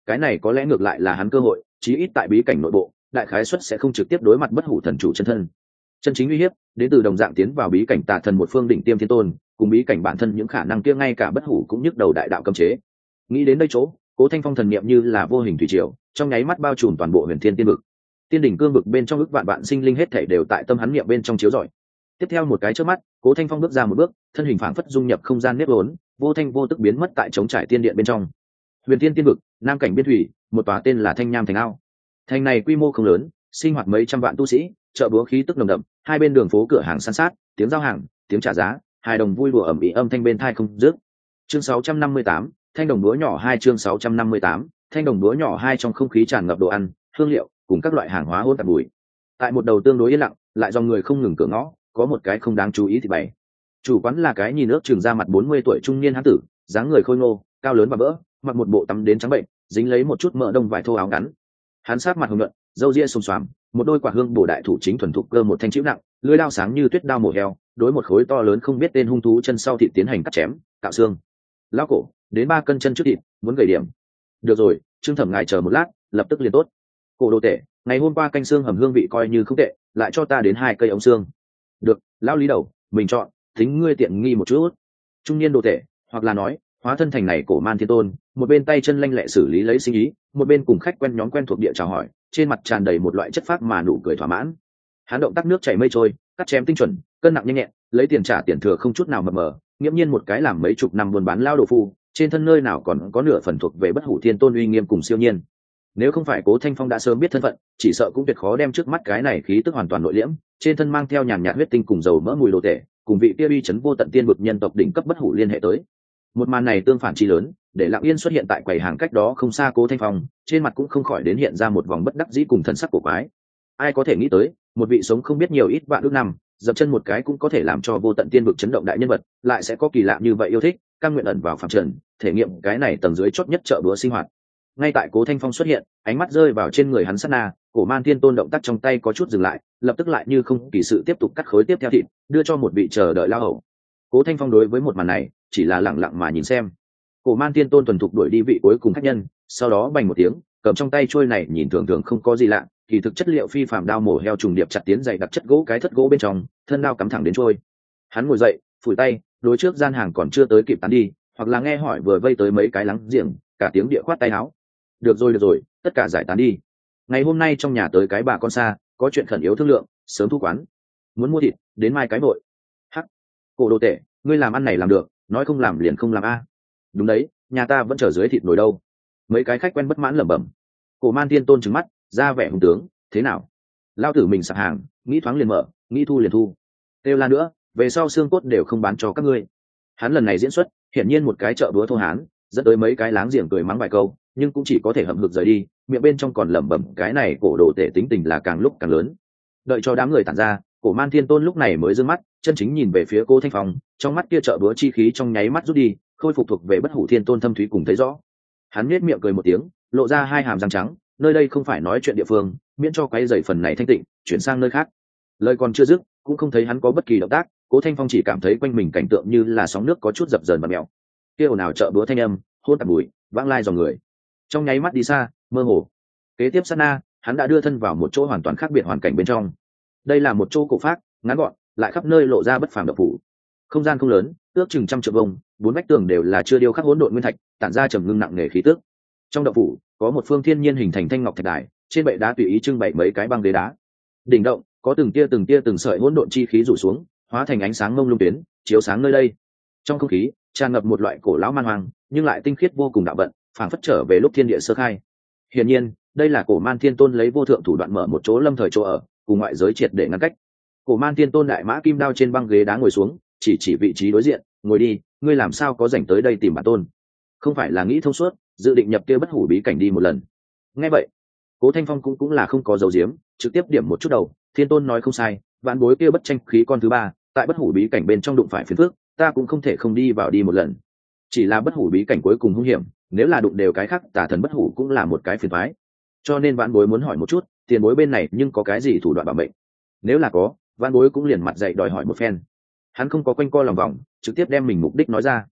cái này có lẽ ngược lại là hắn cơ hội, chí ít tại bí cảnh nội bộ đại khái suất sẽ không trực tiếp đối mặt bất hủ thần chủ chân thân. Chân chính uy hiếp đến từ đồng dạng tiến vào bí cảnh tà thần một phương đỉnh tiêm thiên tôn, cùng bí cảnh bản thân những khả năng kia ngay cả bất hủ cũng nhức đầu đại đạo cấm chế. Nghĩ đến đây chỗ, Cố Thanh Phong thần niệm như là vô hình thủy triều, trong nháy mắt bao trùm toàn bộ huyền thiên tiên vực. Tiên đỉnh cương vực bên trong ức vạn vạn sinh linh hết thảy đều tại tâm hắn niệm bên trong chiếu rọi. Tiếp theo một cái chớp mắt, Cố Thanh Phong bước ra một bước, thân hình phảng phất dung nhập không gian nếp vốn, vô thanh vô tức biến mất tại trống trải tiên điện bên trong. Huyền thiên tiên vực, nam cảnh biên thủy, một tòa tên là Thanh Nham thành ao. Thành này quy mô không lớn, sinh hoạt mấy trăm vạn tu sĩ, chợ búa khí tức nồng đậm, hai bên đường phố cửa hàng san sát, tiếng giao hàng, tiếng trả giá, hài đồng vui đùa ầm ĩ âm thanh bên tai không dứt. Chương 658, thanh đồng búa nhỏ 2 chương 658, thanh đồng búa nhỏ 2 trong không khí tràn ngập đồ ăn, hương liệu, cùng các loại hàng hóa hỗn tạp bụi. Tại một đầu tương đối yên lặng, lại do người không ngừng cửa ngõ, có một cái không đáng chú ý thì bày. Chủ quán là cái nhìn ước chừng ra mặt 40 tuổi trung niên hán tử, dáng người khôi ngô, cao lớn và bỡ, mặc một bộ tắm đến trắng bệnh, dính lấy một chút mỡ đông vải thô áo ngắn. Hắn sát mặt hồng nhuận, râu ria xồm xoàm, một đôi quả hương bổ đại thủ chính thuần thục cơ một thanh chịu nặng, lưỡi dao sáng như tuyết đao mổ heo, đối một khối to lớn không biết tên hung thú chân sau thịt tiến hành cắt chém, cạo xương. Lao cổ, đến 3 cân chân trước thịt, muốn gầy điểm. Được rồi, Trương Thẩm ngài chờ một lát, lập tức liền tốt. Cổ đồ tể, ngày hôm qua canh xương hầm hương vị coi như không tệ, lại cho ta đến 2 cây ống xương. Được, lão lý đầu, mình chọn, tính ngươi tiện nghi một chút. Trung niên đồ tể, hoặc là nói, hóa thân thành này cổ man thiên tôn, một bên tay chân lanh lẹ xử lý lấy sinh ý, một bên cùng khách quen nhóm quen thuộc địa chào hỏi, trên mặt tràn đầy một loại chất phác mà nụ cười thỏa mãn. Hắn động tác nước chảy mây trôi, cắt chém tinh chuẩn, cân nặng nhanh nhẹn, lấy tiền trả tiền thừa không chút nào mập mờ, nghiễm nhiên một cái làm mấy chục năm buôn bán lao đồ phu, trên thân nơi nào còn có nửa phần thuộc về bất hủ thiên tôn uy nghiêm cùng siêu nhiên. Nếu không phải Cố Thanh Phong đã sớm biết thân phận, chỉ sợ cũng tuyệt khó đem trước mắt cái này khí tức hoàn toàn nội liễm, trên thân mang theo nhàn nhạt huyết tinh cùng dầu mỡ mùi đồ tệ, cùng vị kia uy chấn vô tận tiên vực nhân tộc đỉnh cấp bất hủ liên hệ tới. Một màn này tương phản chi lớn, để Lặng Yên xuất hiện tại quầy hàng cách đó không xa Cố Thanh Phong, trên mặt cũng không khỏi đến hiện ra một vòng bất đắc dĩ cùng thần sắc cổ quái. Ai có thể nghĩ tới, một vị sống không biết nhiều ít vạn ước năm, dập chân một cái cũng có thể làm cho vô tận tiên vực chấn động đại nhân vật, lại sẽ có kỳ lạ như vậy yêu thích, cam nguyện ẩn vào phàm trần, thể nghiệm cái này tầng dưới chót nhất chợ búa sinh hoạt. Ngay tại Cố Thanh Phong xuất hiện, ánh mắt rơi vào trên người hắn sát na, cổ man thiên tôn động tác trong tay có chút dừng lại, lập tức lại như không kỳ sự tiếp tục cắt khối tiếp theo thịt, đưa cho một vị chờ đợi lao hầu. Cố Thanh Phong đối với một màn này chỉ là lặng lặng mà nhìn xem. Cổ man thiên tôn thuần thục đuổi đi vị cuối cùng khách nhân, sau đó bành một tiếng, cầm trong tay trôi này nhìn thường thường không có gì lạ, kỳ thực chất liệu phi phàm đao mổ heo trùng điệp chặt tiến dày đặc chất gỗ cái thất gỗ bên trong, thân đao cắm thẳng đến trôi. Hắn ngồi dậy, phủi tay, đối trước gian hàng còn chưa tới kịp tán đi, hoặc là nghe hỏi vừa vây tới mấy cái lắng giềng, cả tiếng địa khoát tay áo. Được rồi, tất cả giải tán đi. Ngày hôm nay trong nhà tới cái bà con xa, có chuyện khẩn yếu thương lượng, sớm thu quán. Muốn mua thịt, đến mai cái vội. Hắc, cổ đồ tể, ngươi làm ăn này làm được, nói không làm liền không làm a. Đúng đấy, nhà ta vẫn chờ dưới thịt nồi đâu. Mấy cái khách quen bất mãn lẩm bẩm. Cổ man thiên tôn trừng mắt, ra vẻ hùng tướng, thế nào? Lao tử mình sạp hàng, nghĩ thoáng liền mở, nghĩ thu liền thu. Têu la nữa, về sau xương cốt đều không bán cho các ngươi. Hắn lần này diễn xuất, hiển nhiên một cái chợ búa thô hán, dẫn tới mấy cái láng giềng cười mắng vài câu, nhưng cũng chỉ có thể hậm hực rời đi, miệng bên trong còn lẩm bẩm cái này cổ đồ tể tính tình là càng lúc càng lớn. Đợi cho đám người tản ra, cổ man thiên tôn lúc này mới dương mắt, chân chính nhìn về phía Cố Thanh Phong, trong mắt kia chợ búa chi khí trong nháy mắt rút đi, khôi phục thuộc về bất hủ thiên tôn thâm thúy cùng thấy rõ. Hắn nhếch miệng cười một tiếng, lộ ra hai hàm răng trắng, nơi đây không phải nói chuyện địa phương, miễn cho quấy rầy phần này thanh tịnh, chuyển sang nơi khác. Lời còn chưa dứt, cũng không thấy hắn có bất kỳ động tác, Cố Thanh Phong chỉ cảm thấy quanh mình cảnh tượng như là sóng nước có chút dập dờn và mèo. Kia ồn ào chợ búa thanh âm, hôn tạp bụi, vãng lai dòng người. Trong nháy mắt đi xa, mơ hồ. Kế tiếp sát na, hắn đã đưa thân vào một chỗ hoàn toàn khác biệt hoàn cảnh bên trong. Đây là một chỗ cổ phác, ngắn gọn, lại khắp nơi lộ ra bất phàm độc phủ. Không gian không lớn, ước chừng 100 trượng vuông, 4 vách tường đều là chưa điêu khắc hỗn độn nguyên thạch, tản ra trầm ngưng nặng nề khí tức. Trong động phủ, có một phương thiên nhiên hình thành thanh ngọc thạch đài, trên bệ đá tùy ý trưng bày mấy cái băng ghế đá. Đỉnh động, có từng tia từng sợi hỗn độn chi khí rủ xuống, hóa thành ánh sáng mông lung tuyến, chiếu sáng nơi đây. Trong không khí, tràn ngập một loại cổ lão man hoang, nhưng lại tinh khiết vô cùng đạo vận, phảng phất trở về lúc thiên địa sơ khai. Hiển nhiên, đây là cổ man thiên tôn lấy vô thượng thủ đoạn mở một chỗ lâm thời chỗ ở, cùng ngoại giới triệt để ngăn cách. Cổ man thiên tôn đại mã kim đao trên băng ghế đá ngồi xuống, chỉ vị trí đối diện, ngồi đi, ngươi làm sao có rảnh tới đây tìm bản tôn? Không phải là nghĩ thông suốt, dự định nhập kia bất hủ bí cảnh đi một lần. Nghe vậy, Cố Thanh Phong cũng là không có dấu diếm, trực tiếp điểm một chút đầu, thiên tôn nói không sai, vạn bối kia bất tranh khí con thứ ba, tại bất hủ bí cảnh bên trong đụng phải phiền phức, ta cũng không thể không đi vào đi một lần. Chỉ là bất hủ bí cảnh cuối cùng hung hiểm, nếu là đụng đều cái khác tà thần bất hủ cũng là một cái phiền toái. Cho nên vạn bối muốn hỏi một chút, tiền bối bên này nhưng có cái gì thủ đoạn bảo mệnh? Nếu là có, vạn bối cũng liền mặt dậy đòi hỏi một phen. Hắn không có quanh co lòng vòng, trực tiếp đem mình mục đích nói ra.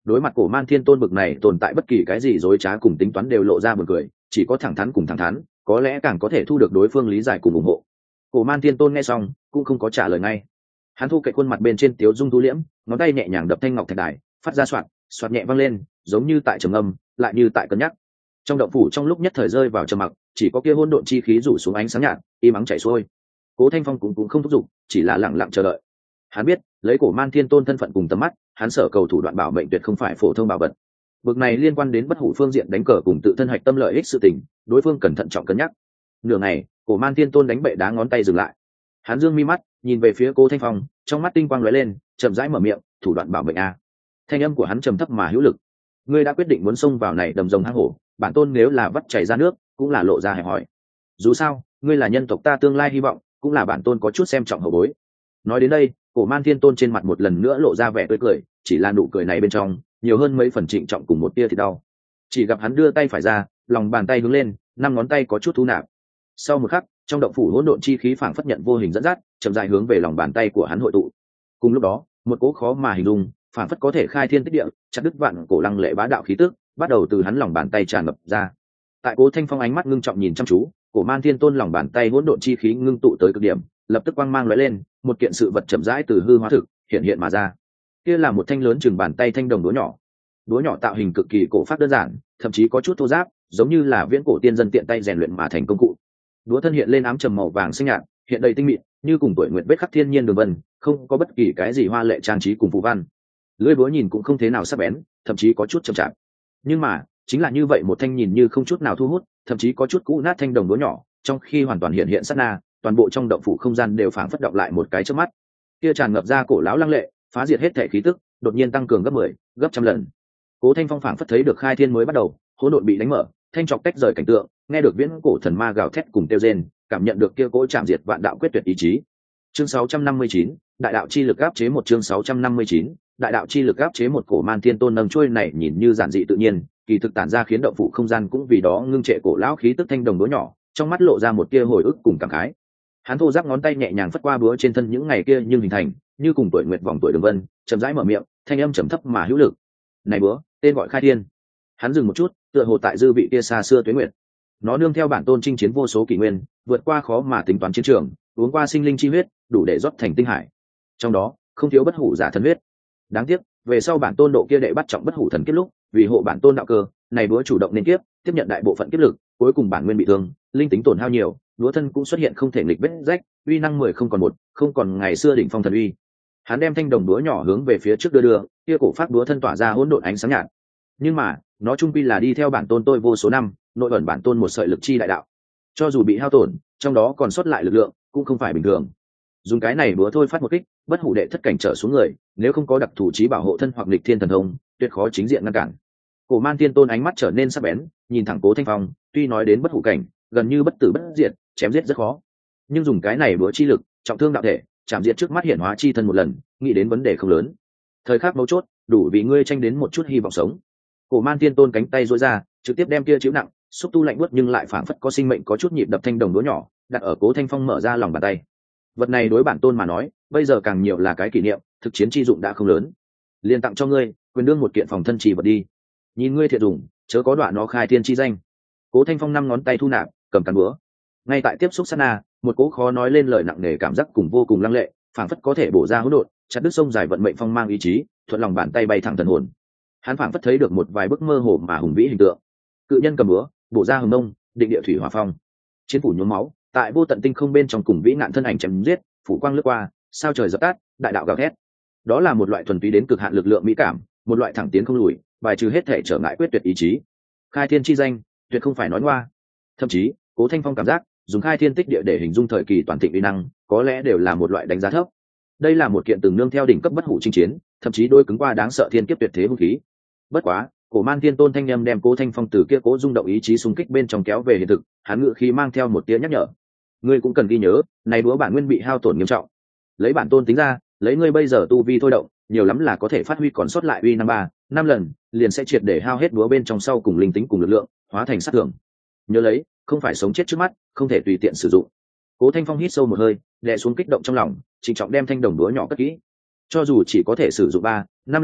đối mặt cổ man thiên tôn bực này tồn tại bất kỳ cái gì dối trá cùng tính toán đều lộ ra buồn cười, chỉ có thẳng thắn cùng thẳng thắn có lẽ càng có thể thu được đối phương lý giải cùng ủng hộ. Cổ man thiên tôn nghe xong cũng không có trả lời ngay, hắn thu cậy khuôn mặt bên trên tiếu dung thu liễm, ngón tay nhẹ nhàng đập thanh ngọc thạch đài, phát ra soạt soạt nhẹ vang lên, giống như tại trầm âm lại như tại cân nhắc. Trong động phủ trong lúc nhất thời rơi vào trầm mặc, chỉ có kia hỗn độn chi khí rủ xuống ánh sáng nhạt im ắng chảy xuôi. Cố Thanh Phong cũng không thúc giục, chỉ là lặng lặng chờ đợi. Hắn biết lấy cổ man thiên tôn thân phận cùng tầm mắt, hắn sở cầu thủ đoạn bảo mệnh tuyệt không phải phổ thông bảo vật. Bực này liên quan đến bất hủ phương diện đánh cờ cùng tự thân hạch tâm lợi ích sự tình, đối phương cẩn thận trọng cân nhắc. Nửa ngày, cổ man thiên tôn đánh bệ đá ngón tay dừng lại. Hắn dương mi mắt nhìn về phía Cố Thanh Phong, trong mắt tinh quang lóe lên, chậm rãi mở miệng, thủ đoạn bảo mệnh a. Thanh âm của hắn trầm thấp mà hữu lực. Ngươi đã quyết định muốn xông vào này đầm rồng hang hổ, bản tôn nếu là vắt chảy ra nước cũng là lộ ra hẹp hỏi. Dù sao ngươi là nhân tộc ta tương lai hy vọng, cũng là bản tôn có chút xem trọng hậu bối. Nói đến đây, cổ man thiên tôn trên mặt một lần nữa lộ ra vẻ tươi cười, chỉ là nụ cười này bên trong nhiều hơn mấy phần trịnh trọng cùng một tia thì đau. Chỉ gặp hắn đưa tay phải ra, lòng bàn tay hướng lên, 5 ngón tay có chút thu nạp. Sau một khắc, trong động phủ hỗn độn chi khí phảng phất nhận vô hình dẫn dắt, chậm rãi hướng về lòng bàn tay của hắn hội tụ. Cùng lúc đó, một cỗ khó mà hình dung, phảng phất có thể khai thiên tích địa, chặt đứt vạn cổ lăng lệ bá đạo khí tức, bắt đầu từ hắn lòng bàn tay tràn ngập ra. Tại Cố Thanh Phong ánh mắt ngưng trọng nhìn chăm chú, cổ man thiên tôn lòng bàn tay hỗn độn chi khí ngưng tụ tới cực điểm, lập tức quang mang lóe lên, một kiện sự vật chậm rãi từ hư hóa thực hiện mà ra. Kia là một thanh lớn chừng bàn tay thanh đồng đũa nhỏ. Đũa nhỏ tạo hình cực kỳ cổ phác đơn giản, thậm chí có chút thô ráp, giống như là viễn cổ tiên dân tiện tay rèn luyện mà thành công cụ. Đũa thân hiện lên ám trầm màu vàng xanh nhạt, hiện đầy tinh mịn, như cùng tuổi nguyệt vết khắc thiên nhiên đường vân, không có bất kỳ cái gì hoa lệ trang trí cùng phù văn. Lưỡi búa nhìn cũng không thế nào sắc bén, thậm chí có chút chậm chạp. Nhưng mà, chính là như vậy một thanh nhìn như không chút nào thu hút, thậm chí có chút cũ nát thanh đồng đũa nhỏ, trong khi hoàn toàn hiện sát na, toàn bộ trong động phủ không gian đều phảng phất động lại một cái chớp mắt. Kia tràn ngập ra cổ lão lăng lệ, phá diệt hết thể khí tức, đột nhiên tăng cường gấp 10, gấp trăm lần. Cố Thanh Phong phảng phất thấy được khai thiên mới bắt đầu, hỗn độn bị đánh mở, thanh trọc tách rời cảnh tượng, nghe được viễn cổ thần ma gào thét cùng tiêu rên, cảm nhận được kia cỗ chạm diệt vạn đạo quyết tuyệt ý chí. Chương 659, đại đạo chi lực áp chế một chương 659, đại đạo chi lực áp chế một. Cổ man thiên tôn nâng chuôi này nhìn như giản dị tự nhiên, kỳ thực tản ra khiến động phủ không gian cũng vì đó ngưng trệ cổ lão khí tức thanh đồng đũa nhỏ, trong mắt lộ ra một tia hồi ức cùng cảm khái. Hắn thô ráp ngón tay nhẹ nhàng phất qua búa trên thân những ngày kia nhưng hình thành như cùng tuổi nguyệt vòng tuổi đường vân, chậm rãi mở miệng, thanh âm trầm thấp mà hữu lực. Này búa, tên gọi Khai Thiên. Hắn dừng một chút, tựa hồ tại dư vị kia xa xưa tuế nguyệt. Nó nương theo bản tôn chinh chiến vô số kỷ nguyên, vượt qua khó mà tính toán chiến trường, uống qua sinh linh chi huyết, đủ để rót thành tinh hải. Trong đó, không thiếu bất hủ giả thần huyết. Đáng tiếc, về sau bản tôn độ kia đệ bắt trọng bất hủ thần kiếp lúc, vì hộ bản tôn đạo cơ, này búa chủ động nên kiếp, tiếp nhận đại bộ phận kiếp lực, cuối cùng bản nguyên bị thương, linh tính tổn hao nhiều, búa thân cũng xuất hiện không thể nghịch vết rách, uy năng 10 không còn một, không còn ngày xưa đỉnh phong thần uy. Hắn đem thanh đồng búa nhỏ hướng về phía trước đưa, kia cổ phát búa thân tỏa ra hỗn độn ánh sáng nhạt. Nhưng mà, nó trung quy là đi theo bản tôn tôi vô số năm, nội ẩn bản tôn một sợi lực chi đại đạo. Cho dù bị hao tổn, trong đó còn sót lại lực lượng, cũng không phải bình thường. Dùng cái này búa thôi phát một kích, bất hủ đệ thất cảnh trở xuống người, nếu không có đặc thù trí bảo hộ thân hoặc lịch thiên thần thông, tuyệt khó chính diện ngăn cản. Cổ man thiên tôn ánh mắt trở nên sắc bén, nhìn thẳng Cố Thanh Phong, tuy nói đến bất hủ cảnh, gần như bất tử bất diệt, chém giết rất khó. Nhưng dùng cái này búa chi lực, trọng thương đạo thể, chạm diệt trước mắt hiển hóa chi thân một lần, nghĩ đến vấn đề không lớn. Thời khắc mấu chốt, đủ vì ngươi tranh đến một chút hy vọng sống. Cổ man thiên tôn cánh tay duỗi ra, trực tiếp đem kia chịu nặng, xúc tu lạnh buốt nhưng lại phảng phất có sinh mệnh có chút nhịp đập thanh đồng đũa nhỏ, đặt ở Cố Thanh Phong mở ra lòng bàn tay. Vật này đối bản tôn mà nói, bây giờ càng nhiều là cái kỷ niệm, thực chiến chi dụng đã không lớn. Liên tặng cho ngươi, quyền đương một kiện phòng thân trì vật đi. Nhìn ngươi thiệt dùng, chớ có đoạn nó khai thiên chi danh. Cố Thanh Phong 5 ngón tay thu nạp, cầm cán búa. Ngay tại tiếp xúc sát na, một cỗ khó nói lên lời nặng nề cảm giác cùng vô cùng lăng lệ, phảng phất có thể bổ ra hỗn độn, chặt đứt sông dài vận mệnh phong mang ý chí, thuận lòng bàn tay bay thẳng thần hồn. Hắn phảng phất thấy được một vài bức mơ hồ mà hùng vĩ hình tượng. Cự nhân cầm búa, bổ ra hừng đông, định địa thủy hỏa phong. Chiến phủ nhuốm máu, tại vô tận tinh không bên trong cùng vĩ nạn thân ảnh chém giết, phủ quang lướt qua, sao trời dập tắt, đại đạo gào thét. Đó là một loại thuần túy đến cực hạn lực lượng mỹ cảm, một loại thẳng tiến không lùi, bài trừ hết thể trở ngại quyết tuyệt ý chí. Khai thiên chi danh, tuyệt không phải nói ngoa. Thậm chí, Cố Thanh Phong cảm giác, dùng khai thiên tích địa để hình dung thời kỳ toàn thịnh uy năng, có lẽ đều là một loại đánh giá thấp. Đây là một kiện từng nương theo đỉnh cấp bất hủ chinh chiến, thậm chí đôi cứng qua đáng sợ thiên kiếp tuyệt thế vũ khí. Bất quá, cổ man thiên tôn thanh nhâm đem Cố Thanh Phong từ kia cố rung động ý chí xung kích bên trong kéo về hiện thực, hắn ngự khí mang theo một tia nhắc nhở. Ngươi cũng cần ghi nhớ, này búa bản nguyên bị hao tổn nghiêm trọng. Lấy bản tôn tính ra, lấy ngươi bây giờ tu vi thôi động, nhiều lắm là có thể phát huy còn sót lại uy năm 5 lần, liền sẽ triệt để hao hết búa bên trong sau cùng linh tính cùng lực lượng, hóa thành sát thường. Nhớ lấy, không phải sống chết trước mắt, không thể tùy tiện sử dụng. Cố Thanh Phong hít sâu một hơi, đè xuống kích động trong lòng, trịnh trọng đem thanh đồng búa nhỏ cất kỹ. Cho dù chỉ có thể sử dụng 3, 5 lần,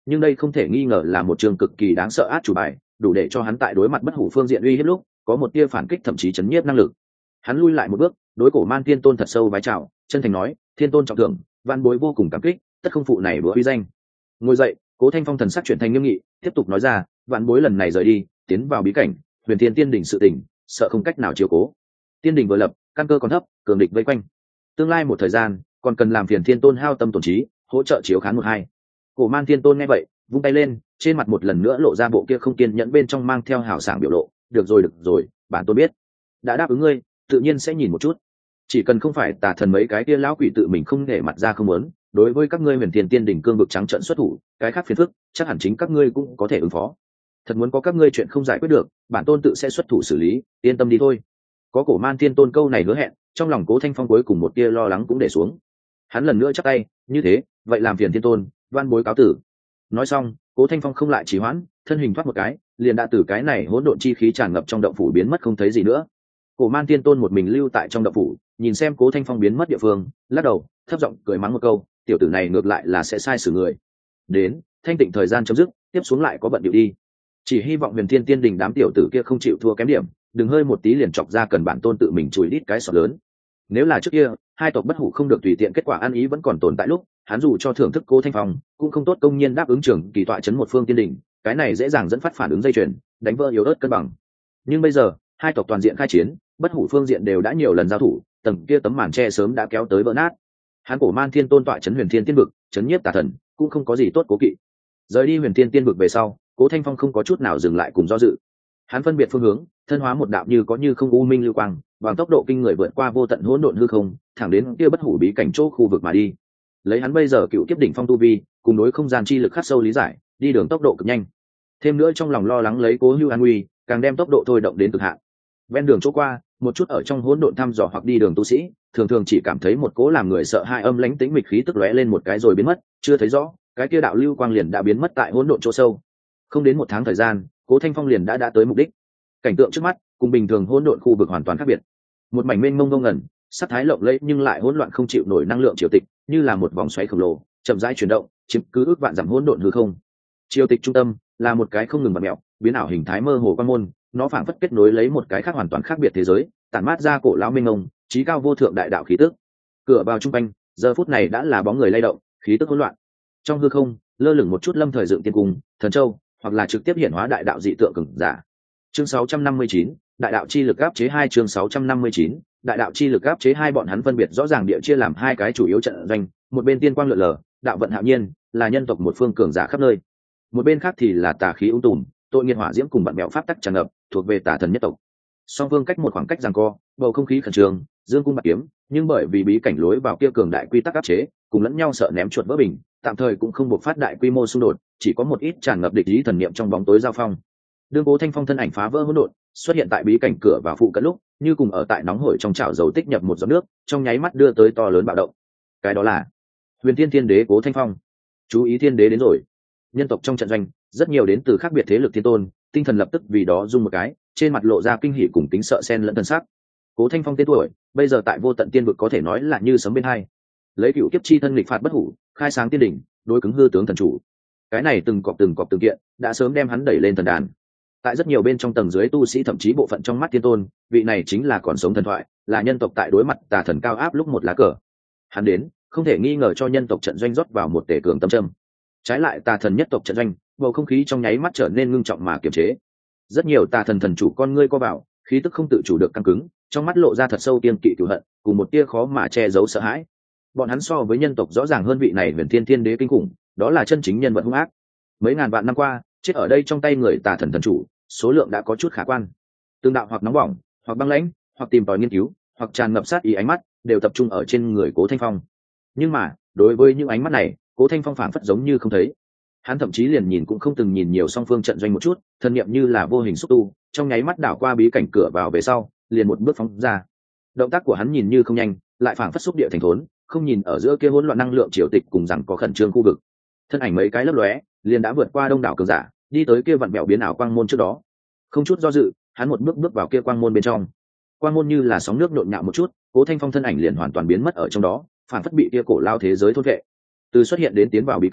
nhưng đây không thể nghi ngờ là một trường cực kỳ đáng sợ át chủ bài, đủ để cho hắn tại đối mặt bất hủ phương diện uy hiếp lúc có một tia phản kích, thậm chí chấn nhiếp năng lực. Hắn lui lại một bước, đối Cổ Man Thiên Tôn thật sâu vái chào, chân thành nói: Thiên Tôn trọng thưởng, van bối vô cùng cảm kích, tất không phụ này bữa uy danh. Ngồi dậy, Cố Thanh Phong thần sắc chuyển thành nghiêm nghị, tiếp tục nói ra: vạn bối lần này rời đi, tiến vào bí cảnh Huyền Thiên Tiên đỉnh sự tình, sợ không cách nào chiếu cố. Tiên đỉnh vừa lập, căn cơ còn thấp, cường địch vây quanh, tương lai một thời gian còn cần làm phiền Thiên Tôn hao tâm tổn trí, hỗ trợ chiếu khán một hai. Cổ Man Thiên Tôn nghe vậy, vung tay lên, trên mặt một lần nữa lộ ra bộ kia không kiên nhẫn bên trong mang theo hào sảng biểu lộ. Được rồi, bản tôn biết, đã đáp ứng ngươi, tự nhiên sẽ nhìn một chút. Chỉ cần không phải tà thần mấy cái kia lão quỷ tự mình không để mặt ra không muốn, đối với các ngươi Huyền Thiên Tiên đỉnh cương vực trắng trợn xuất thủ, cái khác phiền phức chắc hẳn chính các ngươi cũng có thể ứng phó. Thật muốn có các ngươi chuyện không giải quyết được, bản tôn tự sẽ xuất thủ xử lý, yên tâm đi thôi. Có Cổ Man Thiên Tôn câu này hứa hẹn, trong lòng Cố Thanh Phong cuối cùng một tia lo lắng cũng để xuống. Hắn lần nữa chắp tay, như thế, vậy làm phiền Thiên Tôn, van bối cáo tử. Nói xong, Cố Thanh Phong không lại trì hoãn, thân hình thoát một cái, liền đã từ cái này hỗn độn chi khí tràn ngập trong động phủ biến mất không thấy gì nữa. Cổ Man Thiên Tôn một mình lưu tại trong động phủ, nhìn xem Cố Thanh Phong biến mất địa phương, lắc đầu, thấp giọng cười mắng một câu, tiểu tử này ngược lại là sẽ sai xử người. Đến, thanh tịnh thời gian chấm dứt, tiếp xuống lại có bận điệu đi. Chỉ hy vọng Huyền Thiên Tiên Đình đám tiểu tử kia không chịu thua kém điểm, đừng hơi một tí liền chọc ra cần bản tôn tự mình chùi đít cái sọt lớn. Nếu là trước kia hai tộc bất hủ không được tùy tiện, kết quả ăn ý vẫn còn tồn tại lúc, hắn dù cho thưởng thức Cố Thanh Phong cũng không tốt công nhiên đáp ứng trưởng kỳ tọa chấn một phương tiên đỉnh, cái này dễ dàng dẫn phát phản ứng dây chuyền, đánh vỡ yếu ớt cân bằng. Nhưng bây giờ hai tộc toàn diện khai chiến, bất hủ phương diện đều đã nhiều lần giao thủ, tầng kia tấm màn che sớm đã kéo tới vỡ nát. Hắn Cổ Man Thiên Tôn tọa chấn Huyền Thiên Tiên vực, chấn nhiếp tà thần, cũng không có gì tốt cố kỵ. Rời đi Huyền Thiên Tiên vực về sau, Cố Thanh Phong không có chút nào dừng lại cùng do dự. Hắn phân biệt phương hướng, thân hóa một đạo như có như không u minh lưu quang, bằng tốc độ kinh người vượt qua vô tận hỗn độn hư không, thẳng đến kia bất hủ bí cảnh chỗ khu vực mà đi. Lấy hắn bây giờ cựu kiếp đỉnh phong tu vi, cùng đối không gian chi lực khắc sâu lý giải, đi đường tốc độ cực nhanh. Thêm nữa trong lòng lo lắng lấy Cố Hưu an nguy, càng đem tốc độ thôi động đến cực hạn. Ven đường chỗ qua, một chút ở trong hỗn độn thăm dò hoặc đi đường tu sĩ, thường thường chỉ cảm thấy một cỗ làm người sợ hai âm lãnh tĩnh mịch khí tức lóe lên một cái rồi biến mất, chưa thấy rõ, cái kia đạo lưu quang liền đã biến mất tại hỗn độn chỗ sâu. Không đến một tháng thời gian, Cố Thanh Phong liền đã tới mục đích. Cảnh tượng trước mắt cùng bình thường hỗn độn khu vực hoàn toàn khác biệt. Một mảnh mênh mông ngông ngẩn, sắc thái lộng lẫy nhưng lại hỗn loạn không chịu nổi năng lượng triều tịch, như là một vòng xoáy khổng lồ, chậm rãi chuyển động, chiếm cứ ước vạn dặm hỗn độn hư không. Triều tịch trung tâm là một cái không ngừng bật mẹo, biến ảo hình thái mơ hồ quan môn, nó phảng phất kết nối lấy một cái khác hoàn toàn khác biệt thế giới, tản mát ra cổ lão mênh mông, chí cao vô thượng đại đạo khí tức. Cửa vào trung quanh, giờ phút này đã là bóng người lay động, khí tức hỗn loạn. Trong hư không, lơ lửng một chút lâm thời dựng tiên cung, thần châu, hoặc là trực tiếp hiển hóa đại đạo dị tượng cường giả. Chương 659, đại đạo chi lực áp chế 2, chương 659, đại đạo chi lực áp chế 2. Bọn hắn phân biệt rõ ràng địa chia làm hai cái chủ yếu trận doanh, một bên tiên quang lượn lờ, đạo vận hạo nhiên, là nhân tộc một phương cường giả khắp nơi. Một bên khác thì là tà khí ung tùm, tội nghiệt hỏa diễm cùng bạn mèo pháp tắc tràn ngập, thuộc về tà thần nhất tộc. Song phương cách một khoảng cách giằng co, bầu không khí khẩn trương, dương cung bạc kiếm, nhưng bởi vì bí cảnh lối vào kia cường đại quy tắc áp chế, cùng lẫn nhau sợ ném chuột vỡ bình, tạm thời cũng không bộc phát đại quy mô xung đột, chỉ có một ít tràn ngập địch ý thần niệm trong bóng tối giao phong. Đương Cố Thanh Phong thân ảnh phá vỡ hỗn độn, xuất hiện tại bí cảnh cửa vào phụ cận lúc, như cùng ở tại nóng hổi trong chảo dầu tích nhập một giọt nước, trong nháy mắt đưa tới to lớn bạo động. Cái đó là Huyền Thiên Thiên Đế Cố Thanh Phong. Chú ý, Thiên Đế đến rồi. Nhân tộc trong trận doanh, rất nhiều đến từ khác biệt thế lực thiên tôn, tinh thần lập tức vì đó rung một cái, trên mặt lộ ra kinh hỉ cùng tính sợ xen lẫn thân sắc. Cố Thanh Phong tên tuổi, bây giờ tại vô tận tiên vực có thể nói là như sấm bên hai. Lấy cựu kiếp chi thân nghịch phạt bất hủ, khai sáng tiên đỉnh, đối cứng hư tướng thần chủ. Cái này từng cọp từng kiện, đã sớm đem hắn đẩy lên thần đàn. Tại rất nhiều bên trong tầng dưới tu sĩ, thậm chí bộ phận trong mắt thiên tôn, vị này chính là còn sống thần thoại, là nhân tộc tại đối mặt tà thần cao áp lúc một lá cờ. Hắn đến, không thể nghi ngờ cho nhân tộc trận doanh rót vào một tể cường tâm châm. Trái lại tà thần nhất tộc trận doanh, bầu không khí trong nháy mắt trở nên ngưng trọng mà kiềm chế. Rất nhiều tà thần thần chủ con ngươi co vào, khí tức không tự chủ được căng cứng, trong mắt lộ ra thật sâu kiên kỵ cửu hận, cùng một tia khó mà che giấu sợ hãi. Bọn hắn so với nhân tộc rõ ràng hơn vị này Huyền Thiên Thiên Đế kinh khủng, đó là chân chính nhân vật hung ác. Mấy ngàn vạn năm qua, chết ở đây trong tay người tà thần thần chủ, số lượng đã có chút khả quan. Tương đạo hoặc nóng bỏng, hoặc băng lãnh, hoặc tìm tòi nghiên cứu, hoặc tràn ngập sát ý ánh mắt, đều tập trung ở trên người Cố Thanh Phong. Nhưng mà, đối với những ánh mắt này, Cố Thanh Phong phảng phất giống như không thấy. Hắn thậm chí liền nhìn cũng không từng nhìn nhiều song phương trận doanh một chút, thân niệm như là vô hình xúc tu, trong nháy mắt đảo qua bí cảnh cửa vào về sau, liền một bước phóng ra. Động tác của hắn nhìn như không nhanh, lại phảng phất xúc địa thành thốn, không nhìn ở giữa kia hỗn loạn năng lượng triều tịch cùng rằng có khẩn trương khu vực. Thân ảnh mấy cái lấp lóe, liền đã vượt qua đông đảo cường giả, đi tới kia vặn bẹo biến ảo quang môn trước đó. Không chút do dự, hắn một bước bước vào kia quang môn bên trong. Quang môn như là sóng nước nhộn nhạo một chút, Cố Thanh Phong thân ảnh liền hoàn toàn biến mất ở trong đó, phảng phất bị kia cổ lao thế giới thôn vệ. Từ xuất hiện đến tiến vào bí cảnh,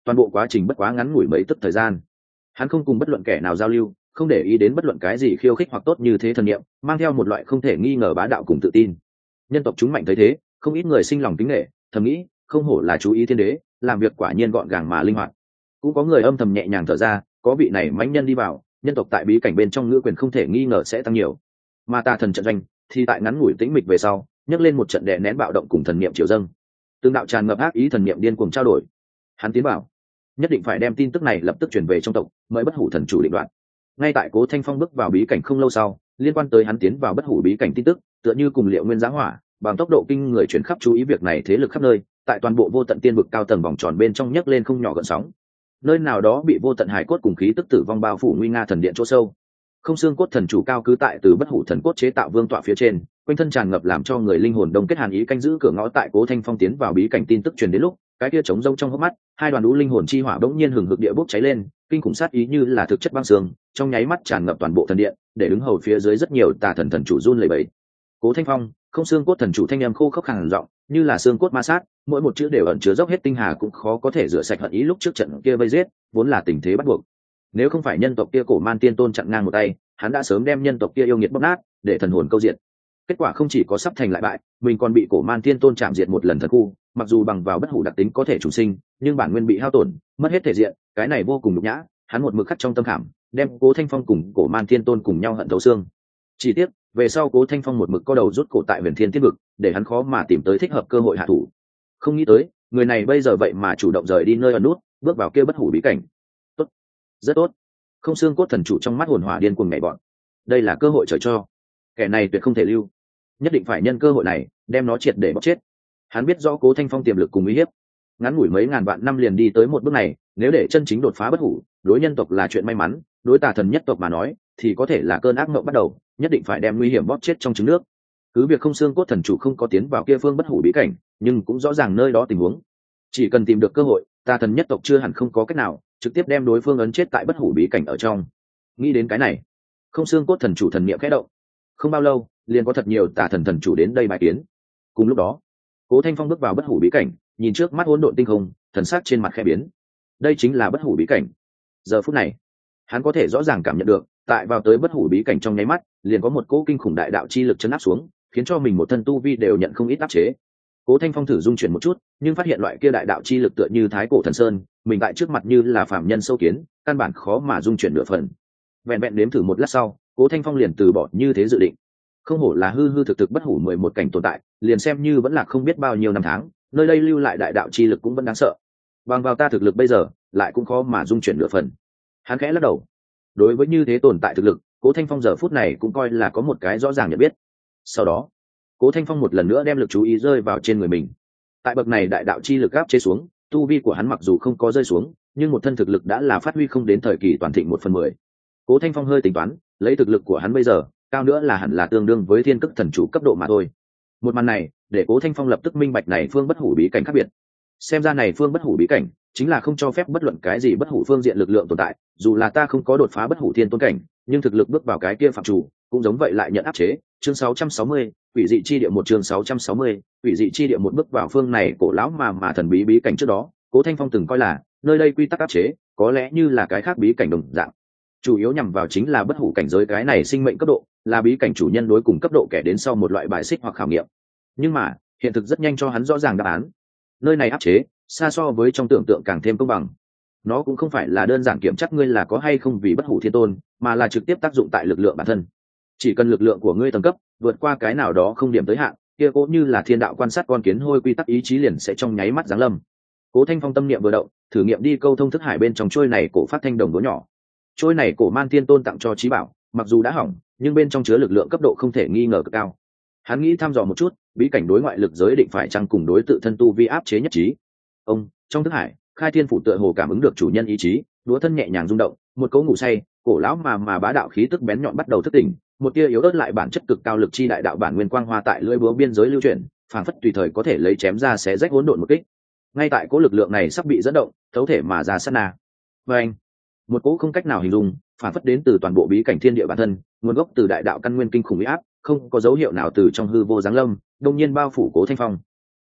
toàn bộ quá trình bất quá ngắn ngủi mấy tức thời gian. Hắn không cùng bất luận kẻ nào giao lưu, không để ý đến bất luận cái gì khiêu khích hoặc tốt như thế thần niệm, mang theo một loại không thể nghi ngờ bá đạo cùng tự tin. Nhân tộc chúng mạnh thấy thế, không ít người sinh lòng kính nể, thầm nghĩ không hổ là chú ý thiên đế, làm việc quả nhiên gọn gàng mà linh hoạt. Cũng có người âm thầm nhẹ nhàng thở ra, có vị này mãnh nhân đi vào, nhân tộc tại bí cảnh bên trong ngữ quyền không thể nghi ngờ sẽ tăng nhiều. Mà tà thần trận doanh thì tại ngắn ngủi tĩnh mịch về sau, nhấc lên một trận đè nén bạo động cùng thần niệm triều dâng. Tương đạo tràn ngập ác ý thần niệm điên cuồng trao đổi. Hắn tiến bảo, nhất định phải đem tin tức này lập tức truyền về trong tộc, mời bất hủ thần chủ định đoạt. Ngay tại Cố Thanh Phong bước vào bí cảnh không lâu sau, liên quan tới hắn tiến vào bất hủ bí cảnh tin tức, tựa như cùng liệu nguyên giá hỏa, bằng tốc độ kinh người chuyển khắp chú ý việc này thế lực khắp nơi, tại toàn bộ vô tận tiên vực cao tầng vòng tròn bên trong nhấc lên không nhỏ gợn sóng. Nơi nào đó bị vô tận hải cốt cùng khí tức tử vong bao phủ nguy nga thần điện chỗ sâu. Không xương cốt thần chủ cao cứ tại từ bất hủ thần cốt chế tạo vương tọa phía trên, quanh thân tràn ngập làm cho người linh hồn đông kết hàn ý canh giữ cửa ngõ tại Cố Thanh Phong tiến vào bí cảnh tin tức truyền đến lúc, cái kia trống rông trong hốc mắt, hai đoàn lũ linh hồn chi hỏa bỗng nhiên hừng hực địa bốc cháy lên, kinh khủng sát ý như là thực chất băng xương, trong nháy mắt tràn ngập toàn bộ thần điện, để đứng hầu phía dưới rất nhiều tà thần thần chủ run lẩy bẩy. Cố Thanh Phong, không xương cốt thần chủ thanh âm khô khốc khàn giọng, như là xương cốt ma sát, mỗi một chữ đều ẩn chứa dốc hết tinh hà cũng khó có thể rửa sạch hận ý lúc trước trận kia vây giết, vốn là tình thế bắt buộc. Nếu không phải nhân tộc kia cổ man tiên tôn chặn ngang một tay, hắn đã sớm đem nhân tộc kia yêu nghiệt bóc nát, để thần hồn câu diệt. Kết quả không chỉ có sắp thành lại bại, mình còn bị cổ man tiên tôn chạm diệt một lần thần khu, mặc dù bằng vào bất hủ đặc tính có thể chủ sinh, nhưng bản nguyên bị hao tổn, mất hết thể diện, cái này vô cùng nhục nhã, hắn một mực khắc trong tâm khảm, đem Cố Thanh Phong cùng cổ man tiên tôn cùng nhau hận thấu xương. Chỉ tiếc, về sau Cố Thanh Phong một mực co đầu rút cổ tại Huyền Thiên Tiên vực, để hắn khó mà tìm tới thích hợp cơ hội hạ thủ. Không nghĩ tới, người này bây giờ vậy mà chủ động rời đi nơi ẩn nút, bước vào kia bất hủ bí cảnh. Tốt, rất tốt. Không xương cốt thần chủ trong mắt hồn hỏa điên cuồng nhảy bọn. Đây là cơ hội trời cho, kẻ này tuyệt không thể lưu, nhất định phải nhân cơ hội này đem nó triệt để bóc chết. Hắn biết rõ Cố Thanh Phong tiềm lực cùng uy hiếp, ngắn ngủi mấy ngàn vạn năm liền đi tới một bước này, nếu để chân chính đột phá bất hủ, đối nhân tộc là chuyện may mắn, đối tà thần nhất tộc mà nói thì có thể là cơn ác mộng bắt đầu, nhất định phải đem nguy hiểm bóp chết trong trứng nước. Cứ việc không xương cốt thần chủ không có tiến vào kia phương bất hủ bí cảnh, nhưng cũng rõ ràng nơi đó tình huống, chỉ cần tìm được cơ hội, tà thần nhất tộc chưa hẳn không có cách nào trực tiếp đem đối phương ấn chết tại bất hủ bí cảnh ở trong. Nghĩ đến cái này, không xương cốt thần chủ thần niệm khẽ động, không bao lâu liền có thật nhiều tà thần thần chủ đến đây bài kiến. Cùng lúc đó, Cố Thanh Phong bước vào bất hủ bí cảnh, nhìn trước mắt hỗn độn tinh không, thần sắc trên mặt khẽ biến. Đây chính là bất hủ bí cảnh. Giờ phút này, hắn có thể rõ ràng cảm nhận được, tại vào tới bất hủ bí cảnh trong nháy mắt, liền có một cỗ kinh khủng đại đạo chi lực chấn áp xuống, khiến cho mình một thân tu vi đều nhận không ít áp chế. Cố Thanh Phong thử dung chuyển một chút, nhưng phát hiện loại kia đại đạo chi lực tựa như thái cổ thần sơn, mình tại trước mặt như là phàm nhân sâu kiến, căn bản khó mà dung chuyển nửa phần. Vẹn vẹn đếm thử một lát sau, Cố Thanh Phong liền từ bỏ như thế dự định. Không hổ là hư hư thực thực bất hủ 11 cảnh tồn tại, liền xem như vẫn là không biết bao nhiêu năm tháng, nơi đây lưu lại đại đạo chi lực cũng vẫn đáng sợ. Bằng vào ta thực lực bây giờ, lại cũng khó mà dung chuyển nửa phần. Hắn khẽ lắc đầu. Đối với như thế tồn tại thực lực, Cố Thanh Phong giờ phút này cũng coi là có một cái rõ ràng nhận biết. Sau đó, Cố Thanh Phong một lần nữa đem lực chú ý rơi vào trên người mình. Tại bậc này đại đạo chi lực áp chế xuống, tu vi của hắn mặc dù không có rơi xuống, nhưng một thân thực lực đã là phát huy không đến thời kỳ toàn thịnh 1/10. Cố Thanh Phong hơi tính toán, lấy thực lực của hắn bây giờ, cao nữa là hẳn là tương đương với thiên cức thần chủ cấp độ mà thôi. Một màn này, để Cố Thanh Phong lập tức minh bạch này phương bất hủ bí cảnh khác biệt. Xem ra này phương bất hủ bí cảnh chính là không cho phép bất luận cái gì bất hủ phương diện lực lượng tồn tại, dù là ta không có đột phá bất hủ thiên tôn cảnh, nhưng thực lực bước vào cái kia phạm chủ, cũng giống vậy lại nhận áp chế. Chương 660, quỷ dị chi địa một. Chương 660, quỷ dị chi địa một. Bước vào phương này cổ lão mà thần bí bí cảnh trước đó, Cố Thanh Phong từng coi là nơi đây quy tắc áp chế, có lẽ như là cái khác bí cảnh đồng dạng, chủ yếu nhằm vào chính là bất hủ cảnh giới cái này sinh mệnh cấp độ, là bí cảnh chủ nhân đối cùng cấp độ kẻ đến sau một loại bài xích hoặc khảo nghiệm. Nhưng mà hiện thực rất nhanh cho hắn rõ ràng đáp án. Nơi này áp chế xa so với trong tưởng tượng càng thêm công bằng. Nó cũng không phải là đơn giản kiểm chắc ngươi là có hay không vì bất hủ thiên tôn, mà là trực tiếp tác dụng tại lực lượng bản thân. Chỉ cần lực lượng của ngươi tầng cấp vượt qua cái nào đó không điểm tới hạn, kia cũng như là thiên đạo quan sát con kiến hôi quy tắc ý chí liền sẽ trong nháy mắt giáng lâm. Cố Thanh Phong tâm niệm vừa động, thử nghiệm đi câu thông thức hải bên trong trôi này cổ phát thanh đồng đố nhỏ. Trôi này cổ man thiên tôn tặng cho trí bảo, mặc dù đã hỏng, nhưng bên trong chứa lực lượng cấp độ không thể nghi ngờ cực cao. Hắn nghĩ thăm dò một chút, bí cảnh đối ngoại lực giới định phải chăng cùng đối tự thân tu vi áp chế nhất trí. Trong thức hải, Khai Thiên phủ tựa hồ cảm ứng được chủ nhân ý chí, đũa thân nhẹ nhàng rung động, một cỗ ngủ say, cổ lão mà bá đạo khí tức bén nhọn bắt đầu thức tỉnh, một tia yếu ớt lại bản chất cực cao lực chi đại đạo bản nguyên quang hoa tại lưỡi búa biên giới lưu chuyển, phảng phất tùy thời có thể lấy chém ra xé rách hỗn độn một kích. Ngay tại cỗ lực lượng này sắp bị dẫn động, thấu thể mà ra sát na. Và một cỗ không cách nào hình dung, phản phất đến từ toàn bộ bí cảnh thiên địa bản thân, nguồn gốc từ đại đạo căn nguyên kinh khủng uy áp, không có dấu hiệu nào từ trong hư vô giáng lâm, đông nhiên bao phủ Cố Thanh Phong.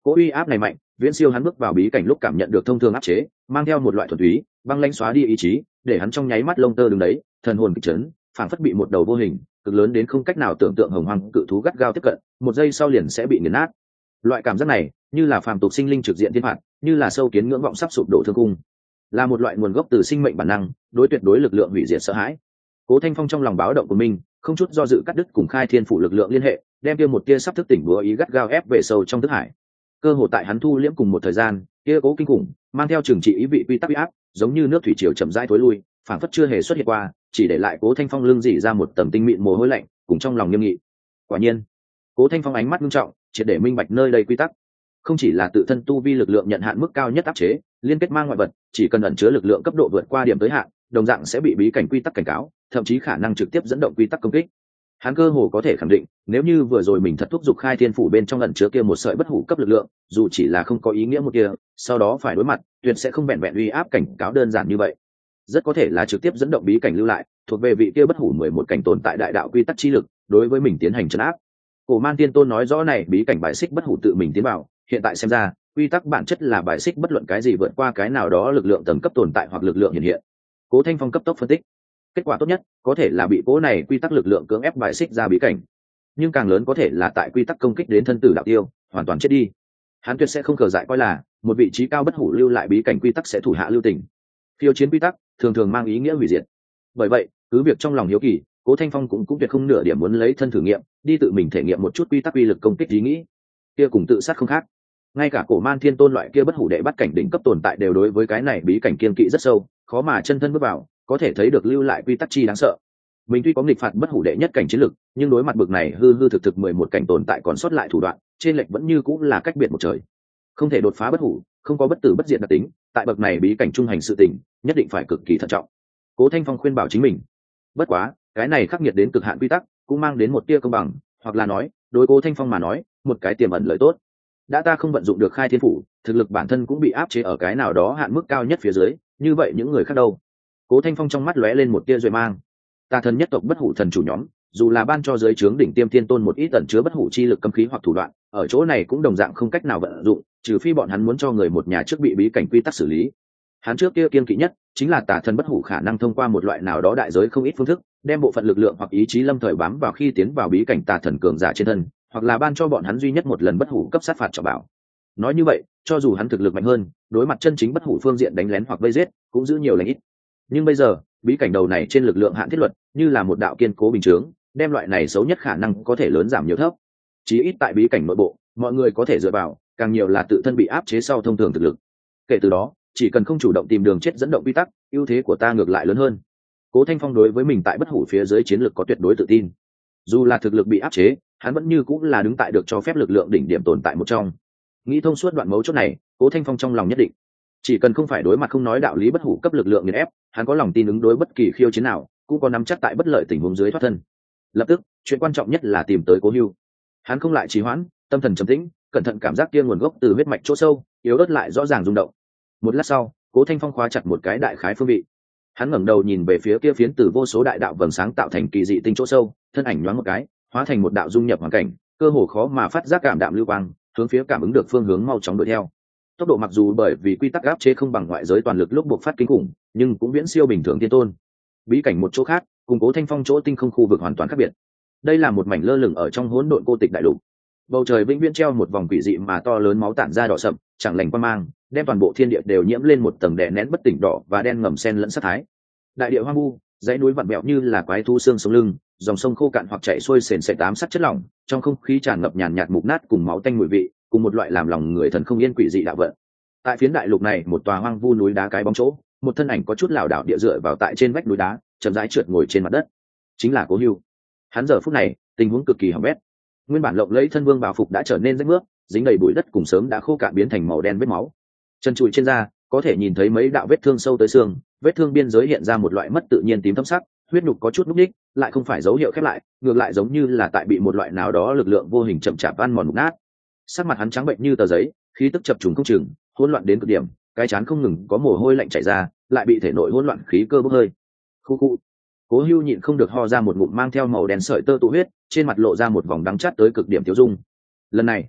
cỗ uy áp này mạnh, viễn siêu hắn bước vào bí cảnh lúc cảm nhận được thông thường áp chế, mang theo một loại thuần túy băng lãnh xóa đi ý chí, để hắn trong nháy mắt lông tơ đứng đấy, thần hồn kịch chấn, phảng phất bị một đầu vô hình cực lớn đến không cách nào tưởng tượng hồng hoang cự thú gắt gao tiếp cận, một giây sau liền sẽ bị nghiền nát. Loại cảm giác này như là phàm tục sinh linh trực diện thiên phạt, như là sâu kiến ngưỡng vọng sắp sụp đổ thương cung, là một loại nguồn gốc từ sinh mệnh bản năng, đối tuyệt đối lực lượng hủy diệt sợ hãi. Cố Thanh Phong trong lòng báo động của mình, không chút do dự cắt đứt cùng Khai Thiên phủ lực lượng liên hệ, đem kia một tia sắp thức tỉnh búa ý gắt gao ép về sâu trong thức hải. Cơ hồ tại hắn thu liễm cùng một thời gian, kia cố kinh khủng mang theo trừng trị ý vị quy tắc uy áp, giống như nước thủy triều chậm rãi thối lui, phảng phất chưa hề xuất hiện qua, chỉ để lại Cố Thanh Phong lưng dỉ ra một tầng tinh mịn mồ hôi lạnh, cùng trong lòng nghiêm nghị. Quả nhiên, Cố Thanh Phong ánh mắt nghiêm trọng, triệt để minh bạch nơi đây quy tắc, không chỉ là tự thân tu vi lực lượng nhận hạn mức cao nhất áp chế, liên kết mang ngoại vật, chỉ cần ẩn chứa lực lượng cấp độ vượt qua điểm tới hạn, đồng dạng sẽ bị bí cảnh quy tắc cảnh cáo, thậm chí khả năng trực tiếp dẫn động quy tắc công kích. Hắn cơ hồ có thể khẳng định, nếu như vừa rồi mình thật thúc giục Khai Thiên phủ bên trong ẩn chứa kia một sợi bất hủ cấp lực lượng, dù chỉ là không có ý nghĩa một kia, sau đó phải đối mặt, tuyệt sẽ không vẹn vẹn uy áp cảnh cáo đơn giản như vậy. Rất có thể là trực tiếp dẫn động bí cảnh lưu lại, thuộc về vị kia bất hủ 11 cảnh tồn tại đại đạo quy tắc chi lực, đối với mình tiến hành trấn áp. Cổ Man Tiên Tôn nói rõ này bí cảnh bài xích bất hủ tự mình tiến vào, hiện tại xem ra, quy tắc bản chất là bài xích bất luận cái gì vượt qua cái nào đó lực lượng tầng cấp tồn tại hoặc lực lượng hiện hiện. Cố Thanh Phong cấp tốc phân tích, kết quả tốt nhất có thể là bị cố này quy tắc lực lượng cưỡng ép bài xích ra bí cảnh, nhưng càng lớn có thể là tại quy tắc công kích đến thân tử đạo tiêu, hoàn toàn chết đi. Hắn tuyệt sẽ không cờ dại coi là một vị trí cao bất hủ lưu lại bí cảnh quy tắc sẽ thủ hạ lưu tình. Khiêu chiến quy tắc thường thường mang ý nghĩa hủy diệt. Bởi vậy, cứ việc trong lòng hiếu kỳ, Cố Thanh Phong cũng tuyệt không nửa điểm muốn lấy thân thử nghiệm, đi tự mình thể nghiệm một chút quy tắc uy lực công kích ý nghĩ. Kia cùng tự sát không khác. Ngay cả Cổ Man Thiên Tôn loại kia bất hủ đệ bắt cảnh đỉnh cấp tồn tại đều đối với cái này bí cảnh kiên kỵ rất sâu, khó mà chân thân bước vào, có thể thấy được lưu lại quy tắc chi đáng sợ. Mình tuy có nghịch phạt bất hủ đệ nhất cảnh chiến lực, nhưng đối mặt bực này hư hư thực thực 11 cảnh tồn tại còn sót lại thủ đoạn, trên lệch vẫn như cũng là cách biệt một trời. Không thể đột phá bất hủ, không có bất tử bất diệt đặc tính, tại bậc này bí cảnh trung hành sự tình, nhất định phải cực kỳ thận trọng. Cố Thanh Phong khuyên bảo chính mình. Bất quá, cái này khắc nghiệt đến cực hạn quy tắc, cũng mang đến một tia công bằng, hoặc là nói, đối Cố Thanh Phong mà nói, một cái tiềm ẩn lợi tốt. Đã ta không vận dụng được Khai Thiên phủ, thực lực bản thân cũng bị áp chế ở cái nào đó hạn mức cao nhất phía dưới, như vậy những người khác đâu? Cố Thanh Phong trong mắt lóe lên một tia duệ mang. Tà thần nhất tộc bất hủ thần chủ nhóm, dù là ban cho giới trướng đỉnh tiêm thiên tôn một ít ẩn chứa bất hủ chi lực cấm khí hoặc thủ đoạn, ở chỗ này cũng đồng dạng không cách nào vận dụng, trừ phi bọn hắn muốn cho người một nhà trước bị bí cảnh quy tắc xử lý. Hắn trước kia kiên kỵ nhất chính là tà thần bất hủ khả năng thông qua một loại nào đó đại giới không ít phương thức, đem bộ phận lực lượng hoặc ý chí lâm thời bám vào khi tiến vào bí cảnh tà thần cường giả trên thân, hoặc là ban cho bọn hắn duy nhất một lần bất hủ cấp sát phạt trọng bảo. Nói như vậy, cho dù hắn thực lực mạnh hơn, đối mặt chân chính bất hủ phương diện đánh lén hoặc vây giết, cũng giữ nhiều lành ít. Nhưng bây giờ, bí cảnh đầu này trên lực lượng hạn thiết luật, như là một đạo kiên cố bình chướng, đem loại này xấu nhất khả năng có thể lớn giảm nhiều thấp. Chí ít tại bí cảnh nội bộ, mọi người có thể dựa vào, càng nhiều là tự thân bị áp chế sau thông thường thực lực. Kể từ đó, chỉ cần không chủ động tìm đường chết dẫn động quy tắc, ưu thế của ta ngược lại lớn hơn. Cố Thanh Phong đối với mình tại bất hủ phía dưới chiến lược có tuyệt đối tự tin. Dù là thực lực bị áp chế, hắn vẫn như cũng là đứng tại được cho phép lực lượng đỉnh điểm tồn tại một trong. Nghĩ thông suốt đoạn mấu chốt này, Cố Thanh Phong trong lòng nhất định, chỉ cần không phải đối mặt không nói đạo lý bất hủ cấp lực lượng nghiền ép, hắn có lòng tin ứng đối bất kỳ khiêu chiến nào, cũng có nắm chắc tại bất lợi tình huống dưới thoát thân. Lập tức, chuyện quan trọng nhất là tìm tới Cố Hưu. Hắn không lại trì hoãn, tâm thần trầm tĩnh, cẩn thận cảm giác kia nguồn gốc từ huyết mạch chỗ sâu, yếu ớt lại rõ ràng rung động. Một lát sau, Cố Thanh Phong khóa chặt một cái đại khái phương vị. Hắn ngẩng đầu nhìn về phía kia phiến từ vô số đại đạo vầng sáng tạo thành kỳ dị tinh chỗ sâu, thân ảnh nhoáng một cái, hóa thành một đạo dung nhập hoàn cảnh, cơ hồ khó mà phát giác cảm đạm lưu quang, hướng phía cảm ứng được phương hướng mau chóng đuổi theo. Tốc độ mặc dù bởi vì quy tắc áp chế không bằng ngoại giới toàn lực lúc buộc phát kinh khủng, nhưng cũng viễn siêu bình thường thiên tôn. Bí cảnh một chỗ khác, cùng Cố Thanh Phong chỗ tinh không khu vực hoàn toàn khác biệt. Đây là một mảnh lơ lửng ở trong hỗn độn cô tịch đại lục. Bầu trời vĩnh viễn treo một vòng quỷ dị mà to lớn máu tản ra đỏ sậm, chẳng lành quan mang, đem toàn bộ thiên địa đều nhiễm lên một tầng đè nén bất tỉnh đỏ và đen ngầm xen lẫn sát thái. Đại địa hoang vu, dãy núi vặn vẹo như là quái thú xương sống lưng, dòng sông khô cạn hoặc chảy xuôi sền sệt tám sắc chất lỏng, trong không khí tràn ngập nhàn nhạt mục nát cùng máu tanh mùi vị, cùng một loại làm lòng người thần không yên quỷ dị đạo vận. Tại phiến đại lục này, một tòa hoang vu núi đá cái bóng chỗ, một thân ảnh có chút lảo đảo địa dựa vào tại trên vách núi đá, chậm rãi trượt ngồi trên mặt đất. Chính là Cố Hưu. Hắn giờ phút này, tình huống cực kỳ hỏng bét. Nguyên bản lộng lẫy thân vương bào phục đã trở nên rách mướp, dính đầy bụi đất cùng sớm đã khô cạn biến thành màu đen vết máu. Chân trụi trên da, có thể nhìn thấy mấy đạo vết thương sâu tới xương, vết thương biên giới hiện ra một loại mất tự nhiên tím thâm sắc, huyết nhục có chút núc ních, lại không phải dấu hiệu khép lại, ngược lại giống như là tại bị một loại nào đó lực lượng vô hình chậm chạp ăn mòn mục nát. Sắc mặt hắn trắng bệnh như tờ giấy, khí tức chập trùng không chừng, hỗn loạn đến cực điểm, cái chán không ngừng có mồ hôi lạnh chảy ra, lại bị thể nội hỗn loạn khí cơ bốc hơi. Khu khu. Cố Hưu nhịn không được ho ra một ngụm mang theo màu đen sợi tơ tụ huyết, trên mặt lộ ra một vòng đắng chát tới cực điểm tiêu dung. Lần này,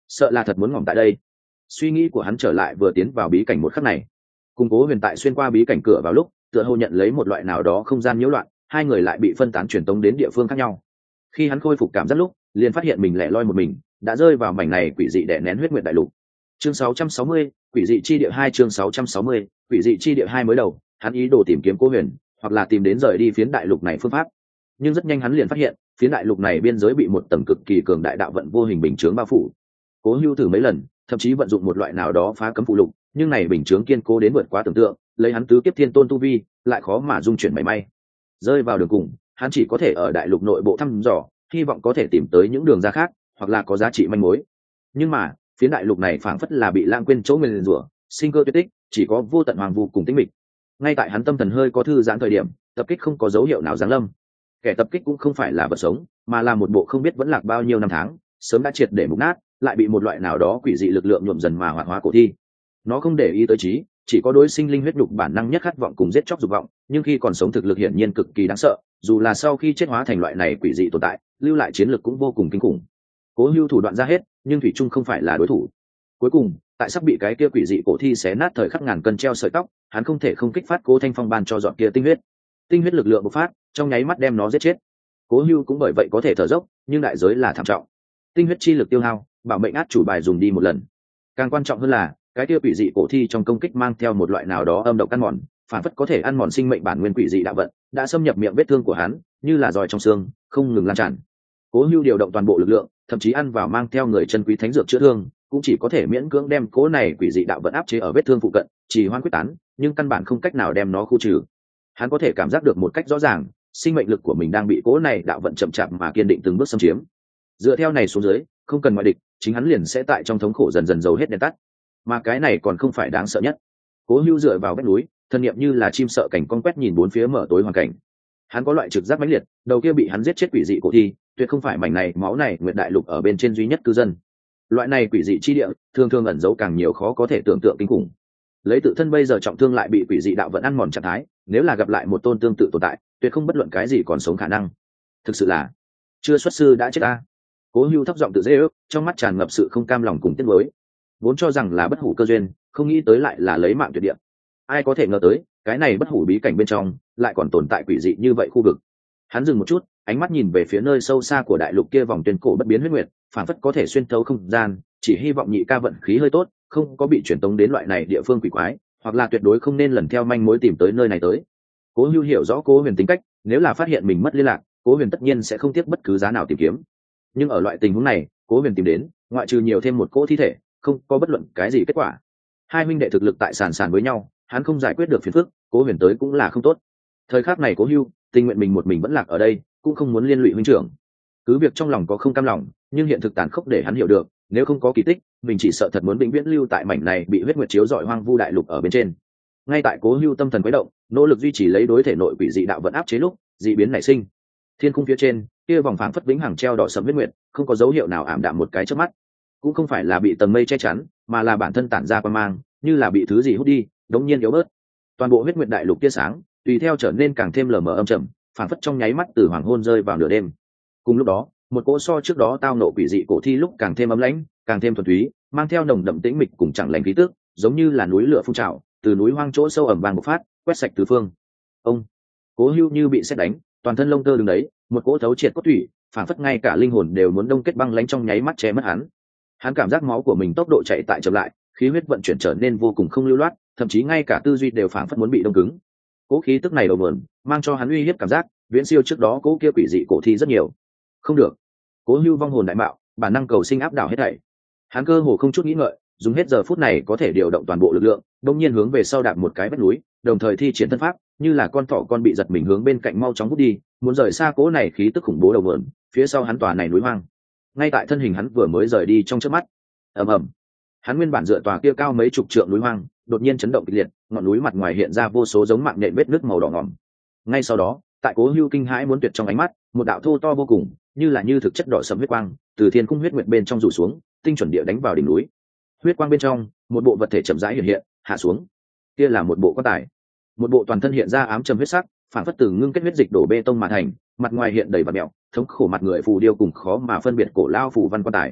sợ là thật muốn ngỏm tại đây. Suy nghĩ của hắn trở lại vừa tiến vào bí cảnh một khắc này, cùng Cố Huyền tại xuyên qua bí cảnh cửa vào lúc tựa hồ nhận lấy một loại nào đó không gian nhiễu loạn, hai người lại bị phân tán truyền tống đến địa phương khác nhau. Khi hắn khôi phục cảm giác lúc liền phát hiện mình lẻ loi một mình đã rơi vào mảnh này quỷ dị đè nén huyết nguyệt đại lục. Chương 660, quỷ dị chi địa 2. Chương 660, quỷ dị chi địa 2. Mới đầu hắn ý đồ tìm kiếm Cố Huyền hoặc là tìm đến rời đi phiến đại lục này phương pháp, nhưng rất nhanh hắn liền phát hiện phiến đại lục này biên giới bị một tầng cực kỳ cường đại đạo vận vô hình bình chướng bao phủ. Cố Hưu thử mấy lần thậm chí vận dụng một loại nào đó phá cấm phụ lục, nhưng này bình chướng kiên cố đến vượt quá tưởng tượng, lấy hắn tứ kiếp thiên tôn tu vi lại khó mà dung chuyển mảy may. Rơi vào đường cùng, hắn chỉ có thể ở đại lục nội bộ thăm dò, hy vọng có thể tìm tới những đường ra khác hoặc là có giá trị manh mối. Nhưng mà phiến đại lục này phảng phất là bị lãng quên chỗ nguyền rủa, sinh cơ tuyệt tích, chỉ có vô tận hoàng vu cùng tĩnh mịch. Ngay tại hắn tâm thần hơi có thư giãn thời điểm, tập kích không có dấu hiệu nào giáng lâm. Kẻ tập kích cũng không phải là vật sống, mà là một bộ không biết vẫn lạc bao nhiêu năm tháng sớm đã triệt để mục nát, lại bị một loại nào đó quỷ dị lực lượng nhuộm dần mà hoạt hóa cổ thi. Nó không để ý tới trí, chỉ có đối sinh linh huyết nhục bản năng nhất khát vọng cùng giết chóc dục vọng, nhưng khi còn sống thực lực hiển nhiên cực kỳ đáng sợ, dù là sau khi chết hóa thành loại này quỷ dị tồn tại, lưu lại chiến lực cũng vô cùng kinh khủng. Cố Hưu thủ đoạn ra hết, nhưng thủy trung không phải là đối thủ. Cuối cùng, tại sắp bị cái kia quỷ dị cổ thi xé nát thời khắc ngàn cân treo sợi tóc, hắn không thể không kích phát Cố Thanh Phong ban cho dọn kia tinh huyết. Tinh huyết lực lượng bộc phát, trong nháy mắt đem nó giết chết. Cố Hưu cũng bởi vậy có thể thở dốc, nhưng đại giới là thảm trọng. Tinh huyết chi lực tiêu hao, bảo mệnh át chủ bài dùng đi một lần. Càng quan trọng hơn là, cái kia quỷ dị cổ thi trong công kích mang theo một loại nào đó âm độc ăn mòn, phản phất có thể ăn mòn sinh mệnh bản nguyên quỷ dị đạo vận, đã xâm nhập miệng vết thương của hắn, như là giòi trong xương, không ngừng lan tràn. Cố Hưu điều động toàn bộ lực lượng, thậm chí ăn vào mang theo người chân quý thánh dược chữa thương, cũng chỉ có thể miễn cưỡng đem cố này quỷ dị đạo vận áp chế ở vết thương phụ cận, chỉ hoan quyết tán, nhưng căn bản không cách nào đem nó khu trừ. Hắn có thể cảm giác được một cách rõ ràng, sinh mệnh lực của mình đang bị cố này đạo vận chậm chạp mà kiên định từng bước xâm chiếm. Dựa theo này xuống dưới, không cần ngoại địch, chính hắn liền sẽ tại trong thống khổ dần dần dầu hết đèn tắt. Mà cái này còn không phải đáng sợ nhất. Cố Hưu dựa vào vách núi, thân niệm như là chim sợ cảnh con quét nhìn bốn phía mở tối hoàn cảnh. Hắn có loại trực giác mãnh liệt, đầu kia bị hắn giết chết quỷ dị cổ thi, tuyệt không phải mảnh này máu này nguyệt đại lục ở bên trên duy nhất cư dân. Loại này quỷ dị chi địa, thường thường ẩn giấu càng nhiều khó có thể tưởng tượng kinh khủng. Lấy tự thân bây giờ trọng thương lại bị quỷ dị đạo vận ăn mòn trạng thái, nếu là gặp lại một tôn tương tự tồn tại, tuyệt không bất luận cái gì còn sống khả năng. Thực sự là chưa xuất sư đã chết a. Cố Hưu thấp giọng tự dễ ước, trong mắt tràn ngập sự không cam lòng cùng tiếc nuối. Vốn cho rằng là bất hủ cơ duyên, không nghĩ tới lại là lấy mạng tuyệt địa. Ai có thể ngờ tới, cái này bất hủ bí cảnh bên trong lại còn tồn tại quỷ dị như vậy khu vực. Hắn dừng một chút, ánh mắt nhìn về phía nơi sâu xa của đại lục kia vòng tuyên cổ bất biến huyết nguyệt, phản phất có thể xuyên thấu không gian, chỉ hy vọng nhị ca vận khí hơi tốt, không có bị chuyển tống đến loại này địa phương quỷ quái, hoặc là tuyệt đối không nên lần theo manh mối tìm tới nơi này tới. Cố Hưu hiểu rõ Cố Huyền tính cách, nếu là phát hiện mình mất liên lạc, Cố Huyền tất nhiên sẽ không tiếc bất cứ giá nào tìm kiếm. Nhưng ở loại tình huống này, Cố Huyền tìm đến, ngoại trừ nhiều thêm một cỗ thi thể, không có bất luận cái gì kết quả. Hai huynh đệ thực lực tại sàn sàn với nhau, hắn không giải quyết được phiền phức, Cố Huyền tới cũng là không tốt. Thời khắc này Cố Hưu tình nguyện mình một mình vẫn lạc ở đây, cũng không muốn liên lụy huynh trưởng. Cứ việc trong lòng có không cam lòng, nhưng hiện thực tàn khốc để hắn hiểu được, nếu không có kỳ tích, mình chỉ sợ thật muốn vĩnh viễn lưu tại mảnh này bị huyết nguyệt chiếu rọi hoang vu đại lục ở bên trên. Ngay tại Cố Hưu tâm thần quấy động, nỗ lực duy trì lấy đối thể nội quỷ dị đạo vận áp chế lúc, dị biến nảy sinh. Thiên khung phía trên, kia vòng phảng phất vĩnh hằng treo đỏ sẫm huyết nguyệt, không có dấu hiệu nào ảm đạm một cái chớp mắt. Cũng không phải là bị tầng mây che chắn, mà là bản thân tản ra quang mang, như là bị thứ gì hút đi, đống nhiên yếu bớt. Toàn bộ huyết nguyệt đại lục tia sáng, tùy theo trở nên càng thêm lờ mờ âm trầm, phảng phất trong nháy mắt từ hoàng hôn rơi vào nửa đêm. Cùng lúc đó, một cỗ so trước đó tao nộ quỷ dị cổ thi lúc càng thêm ấm lãnh, càng thêm thuần túy, mang theo nồng đậm tĩnh mịch cùng chẳng lành khí tức, giống như là núi lửa phun trào, từ núi hoang chỗ sâu ẩm vàng bộc phát, quét sạch tứ phương. Ông Cố Hưu như bị sét đánh, toàn thân lông tơ đứng đấy, một cỗ thấu triệt cốt thủy, phảng phất ngay cả linh hồn đều muốn đông kết băng lãnh trong nháy mắt che mất hắn. Hắn cảm giác máu của mình tốc độ chạy tại chậm lại, khí huyết vận chuyển trở nên vô cùng không lưu loát, thậm chí ngay cả tư duy đều phảng phất muốn bị đông cứng. Cố khí tức này đầu nguồn, mang cho hắn uy hiếp cảm giác, viễn siêu trước đó cố kia quỷ dị cổ thi rất nhiều. Không được. Cố Hưu vong hồn đại mạo, bản năng cầu sinh áp đảo hết thảy. Hắn cơ hồ không chút nghĩ ngợi, dùng hết giờ phút này có thể điều động toàn bộ lực lượng, đột nhiên hướng về sau đạp một cái vách núi, đồng thời thi triển thân pháp, như là con thỏ con bị giật mình hướng bên cạnh mau chóng hút đi, muốn rời xa cố này khí tức khủng bố đầu nguồn, phía sau hắn tòa này núi hoang. Ngay tại thân hình hắn vừa mới rời đi trong chớp mắt, ầm ầm, hắn nguyên bản dựa tòa kia cao mấy chục trượng núi hoang, đột nhiên chấn động kịch liệt, ngọn núi mặt ngoài hiện ra vô số giống mạng nhện vết nứt màu đỏ ngòm. Ngay sau đó, tại Cố Hưu kinh hãi muốn tuyệt trong ánh mắt, một đạo thô to vô cùng, như thực chất đỏ sẫm huyết quang, từ thiên cung huyết nguyệt bên trong rủ xuống, tinh chuẩn địa đánh vào đỉnh núi. Huyết quang bên trong, một bộ vật thể chậm rãi hiện hiện, hạ xuống. Kia là một bộ quan tài, một bộ toàn thân hiện ra ám trầm huyết sắc, phản phất từ ngưng kết huyết dịch đổ bê tông mà thành, mặt ngoài hiện đầy vặn mèo, thống khổ mặt người phù điêu cùng khó mà phân biệt cổ lao phù văn quan tài.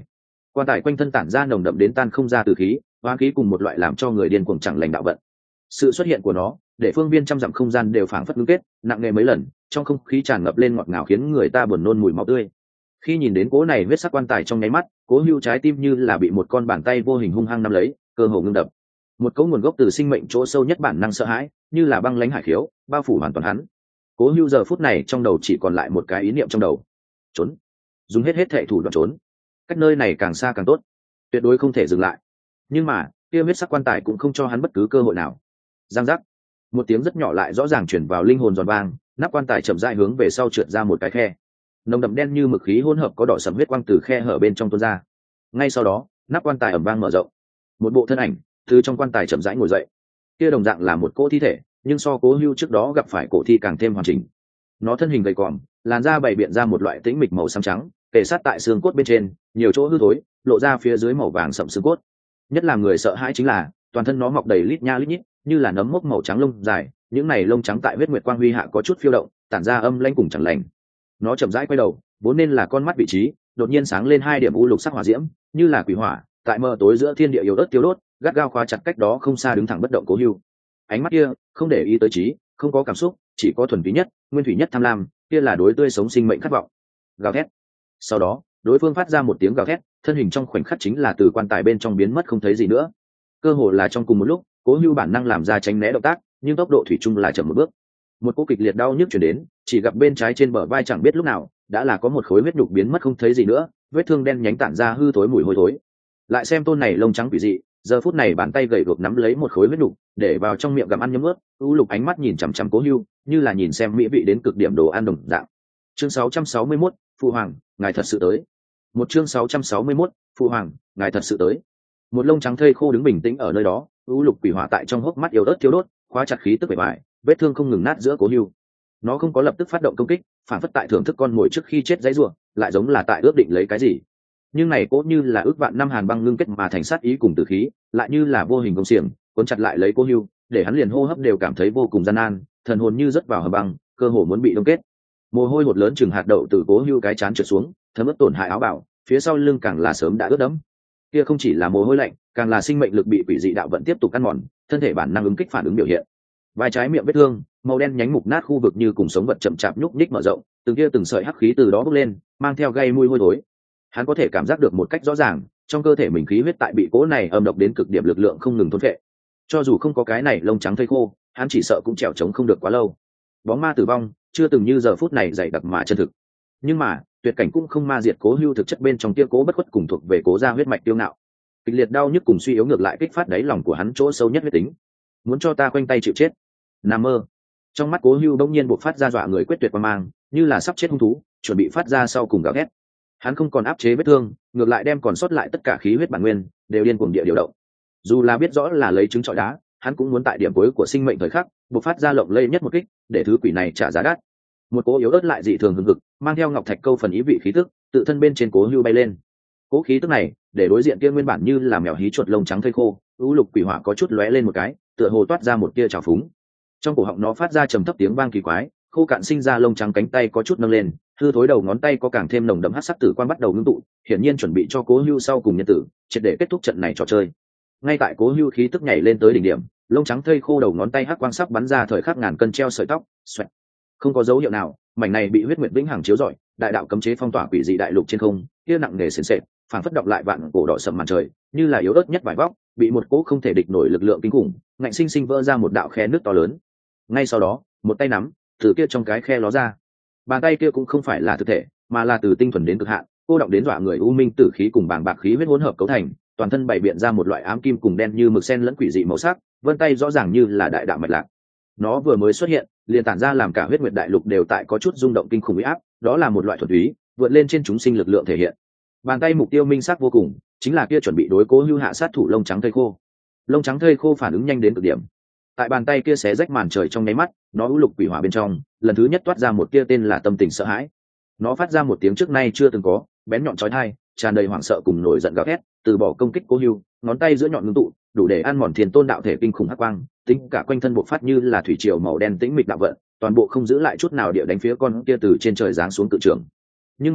Quan tài quanh thân tản ra nồng đậm đến tan không ra từ khí, oán khí cùng một loại làm cho người điên cuồng chẳng lành đạo vận. Sự xuất hiện của nó để phương viên trăm dặm không gian đều phảng phất ngưng kết nặng nề mấy lần, trong không khí tràn ngập lên ngọt ngào khiến người ta buồn nôn mùi máu tươi. Khi nhìn đến cỗ này huyết sắc quan tài trong nháy mắt, Cố Hưu trái tim như là bị một con bàn tay vô hình hung hăng nắm lấy, cơ hồ ngưng đập. Một cỗ nguồn gốc từ sinh mệnh chỗ sâu nhất bản năng sợ hãi, như là băng lãnh hải khiếu, bao phủ hoàn toàn hắn. Cố Hưu giờ phút này trong đầu chỉ còn lại một cái ý niệm trong đầu: trốn, dùng hết thệ thủ đoạn trốn, cách nơi này càng xa càng tốt, tuyệt đối không thể dừng lại. Nhưng mà kia huyết sắc quan tài cũng không cho hắn bất cứ cơ hội nào. Giang giác, một tiếng rất nhỏ lại rõ ràng truyền vào linh hồn giòn vang, nắp quan tài chậm rãi hướng về sau trượt ra một cái khe, nồng đậm đen như mực khí hỗn hợp có đỏ sẫm huyết quang từ khe hở bên trong tuôn ra. Ngay sau đó nắp quan tài ầm vang mở rộng, một bộ thân ảnh từ trong quan tài chậm rãi ngồi dậy. Kia đồng dạng là một cỗ thi thể, nhưng so Cố Hưu trước đó gặp phải cổ thi càng thêm hoàn chỉnh. Nó thân hình gầy còm, làn da bày biện ra một loại tĩnh mịch màu xám trắng, kề sát tại xương cốt bên trên, nhiều chỗ hư thối, lộ ra phía dưới màu vàng sậm xương cốt. Nhất là người sợ hãi chính là toàn thân nó mọc đầy lít nha lít nhít, như là nấm mốc màu trắng lông dài, những này lông trắng tại huyết nguyệt quang huy hạ có chút phiêu động, tản ra âm lãnh cùng chẳng lành. Nó chậm rãi quay đầu, vốn nên là con mắt vị trí, đột nhiên sáng lên hai điểm u lục sắc hỏa diễm, như là quỷ hỏa, tại mờ tối giữa thiên địa yếu ớt tiêu đốt, gắt gao khóa chặt cách đó không xa đứng thẳng bất động Cố Hưu. Ánh mắt kia không để ý tới trí, không có cảm xúc, chỉ có thuần túy nhất, nguyên thủy nhất tham lam, kia là đối tươi sống sinh mệnh khát vọng. Gào thét. Sau đó đối phương phát ra một tiếng gào thét, thân hình trong khoảnh khắc chính là từ quan tài bên trong biến mất không thấy gì nữa. Cơ hồ là trong cùng một lúc, Cố Hưu bản năng làm ra tránh né động tác, nhưng tốc độ thủy chung là chậm một bước. Một cú kịch liệt đau nhức truyền đến, chỉ gặp bên trái trên bờ vai chẳng biết lúc nào đã là có một khối huyết nhục biến mất không thấy gì nữa, vết thương đen nhánh tản ra hư thối mùi hôi thối. Lại xem tôn này lông trắng quỷ dị, giờ phút này bàn tay gầy guộc nắm lấy một khối huyết nhục, để vào trong miệng gặm ăn nhấm ướt, u lục ánh mắt nhìn chằm chằm Cố Hưu, như là nhìn xem mỹ vị đến cực điểm đồ ăn đồng dạng. Chương 661, Phụ hoàng, ngài thật sự tới. Một chương 661, Phụ hoàng, ngài thật sự tới. Một lông trắng thây khô đứng bình tĩnh ở nơi đó, u lục quỷ hỏa tại trong hốc mắt yếu ớt thiếu đốt, khóa chặt khí tức bề ngoài, vết thương không ngừng nát giữa Cố Hưu. Nó không có lập tức phát động công kích, phản phất tại thưởng thức con mồi trước khi chết dãy rủa, lại giống là tại ước định lấy cái gì. Nhưng này cố như là ước vạn năm hàn băng ngưng kết mà thành sát ý cùng tử khí, lại như là vô hình công xiềng, cuốn chặt lại lấy Cố Hưu, để hắn liền hô hấp đều cảm thấy vô cùng gian nan, thần hồn như rớt vào hầm băng, cơ hồ muốn bị đông kết. Mồ hôi hột lớn chừng hạt đậu từ Cố Hưu cái trán trượt xuống, thấm ướt tổn hại áo bào, phía sau lưng càng là sớm đã ướt đẫm. Kia không chỉ là mồ hôi lạnh, càng là sinh mệnh lực bị quỷ dị đạo vận tiếp tục ăn mòn, thân thể bản năng ứng kích phản ứng biểu hiện. Vai trái miệng vết thương, màu đen nhánh mục nát khu vực như cùng sống vật chậm chạp nhúc nhích mở rộng, từng kia từng sợi hắc khí từ đó bốc lên, mang theo gây mùi hôi thối. Hắn có thể cảm giác được một cách rõ ràng, trong cơ thể mình khí huyết tại bị cỗ này âm độc đến cực điểm lực lượng không ngừng thôn phệ. Cho dù không có cái này lông trắng thây khô, hắn chỉ sợ cũng trèo trống không được quá lâu. Bóng ma tử vong chưa từng như giờ phút này dày đặc mà chân thực. Nhưng mà tuyệt cảnh cũng không ma diệt Cố Hưu thực chất bên trong kia cố bất khuất cùng thuộc về cố gia huyết mạch tiêu ngạo. Kịch liệt đau nhức cùng suy yếu ngược lại kích phát đáy lòng của hắn chỗ sâu nhất huyết tính. Muốn cho ta khoanh tay chịu chết? Nằm mơ. Trong mắt Cố Hưu bỗng nhiên bộc phát ra dọa người quyết tuyệt quan mang, như là sắp chết hung thú, chuẩn bị phát ra sau cùng gào thét. Hắn không còn áp chế vết thương, ngược lại đem còn sót lại tất cả khí huyết bản nguyên đều điên cuồng địa điều động. Dù là biết rõ là lấy trứng trọi đá, hắn cũng muốn tại điểm cuối của sinh mệnh thời khắc bộc phát ra lộng lây nhất một kích, để thứ quỷ này trả giá đắt. Một cỗ yếu ớt lại dị thường hừng hực, mang theo ngọc thạch câu phần ý vị khí tức, tự thân bên trên Cố Hưu bay lên. Cỗ khí tức này, để đối diện kia nguyên bản như là mèo hí chuột lông trắng thây khô, u lục quỷ hỏa có chút lóe lên một cái, tựa hồ toát ra một tia trào phúng. Trong cổ họng nó phát ra trầm thấp tiếng vang kỳ quái, khô cạn sinh ra lông trắng cánh tay có chút nâng lên, hư thối đầu ngón tay có càng thêm nồng đậm hắc sắc tử quan bắt đầu ngưng tụ, hiển nhiên chuẩn bị cho Cố Hưu sau cùng nhân tử, triệt để kết thúc trận này trò chơi. Ngay tại Cố Hưu khí tức nhảy lên tới đỉnh điểm, lông trắng thây khô đầu ngón tay hắc quang sắc bắn ra thời khắc ngàn cân treo sợi tóc, xoẹt. Không có dấu hiệu nào, mảnh này bị huyết nguyệt vĩnh hằng chiếu rọi, đại đạo cấm chế phong tỏa quỷ dị đại lục trên không, kia nặng nề sền sệt, phảng phất đọc lại vạn cổ đỏ sầm màn trời, như là yếu ớt nhất vải vóc, bị một cỗ không thể địch nổi lực lượng kinh khủng, ngạnh sinh sinh vỡ ra một đạo khe nước to lớn. Ngay sau đó, một tay nắm từ kia trong cái khe ló ra. Bàn tay kia cũng không phải là thực thể, mà là từ tinh thuần đến cực hạn, cô động đến dọa người u minh tử khí cùng bàng bạc khí huyết hỗn hợp cấu thành, toàn thân bày biện ra một loại ám kim cùng đen như mực sen lẫn quỷ dị màu sắc, vân tay rõ ràng như là đại đạo mạch lạc. Nó vừa mới xuất hiện, liền tản ra làm cả huyết nguyệt đại lục đều tại có chút rung động kinh khủng uy áp, đó là một loại thuần túy, vượt lên trên chúng sinh lực lượng thể hiện. Bàn tay mục tiêu minh sắc vô cùng, chính là kia chuẩn bị đối Cố Hưu hạ sát thủ lông trắng thây khô. Lông trắng thây khô phản ứng nhanh đến cực điểm. Tại bàn tay kia xé rách màn trời trong nháy mắt, nó u lục quỷ hỏa bên trong, lần thứ nhất toát ra một tia tên là tâm tình sợ hãi. Nó phát ra một tiếng trước nay chưa từng có, bén nhọn chói tai, tràn đầy hoảng sợ cùng nổi giận gào thét, từ bỏ công kích Cố Hưu, ngón tay giữa nhọn ngưng tụ, đủ để ăn mòn thiên tôn đạo thể kinh khủng hắc quang, tính cả quanh thân bộc phát như là thủy triều màu đen tĩnh mịch đạo vận, toàn bộ không giữ lại chút nào địa đánh phía con kia từ trên trời giáng xuống cự trường. Nhưng mà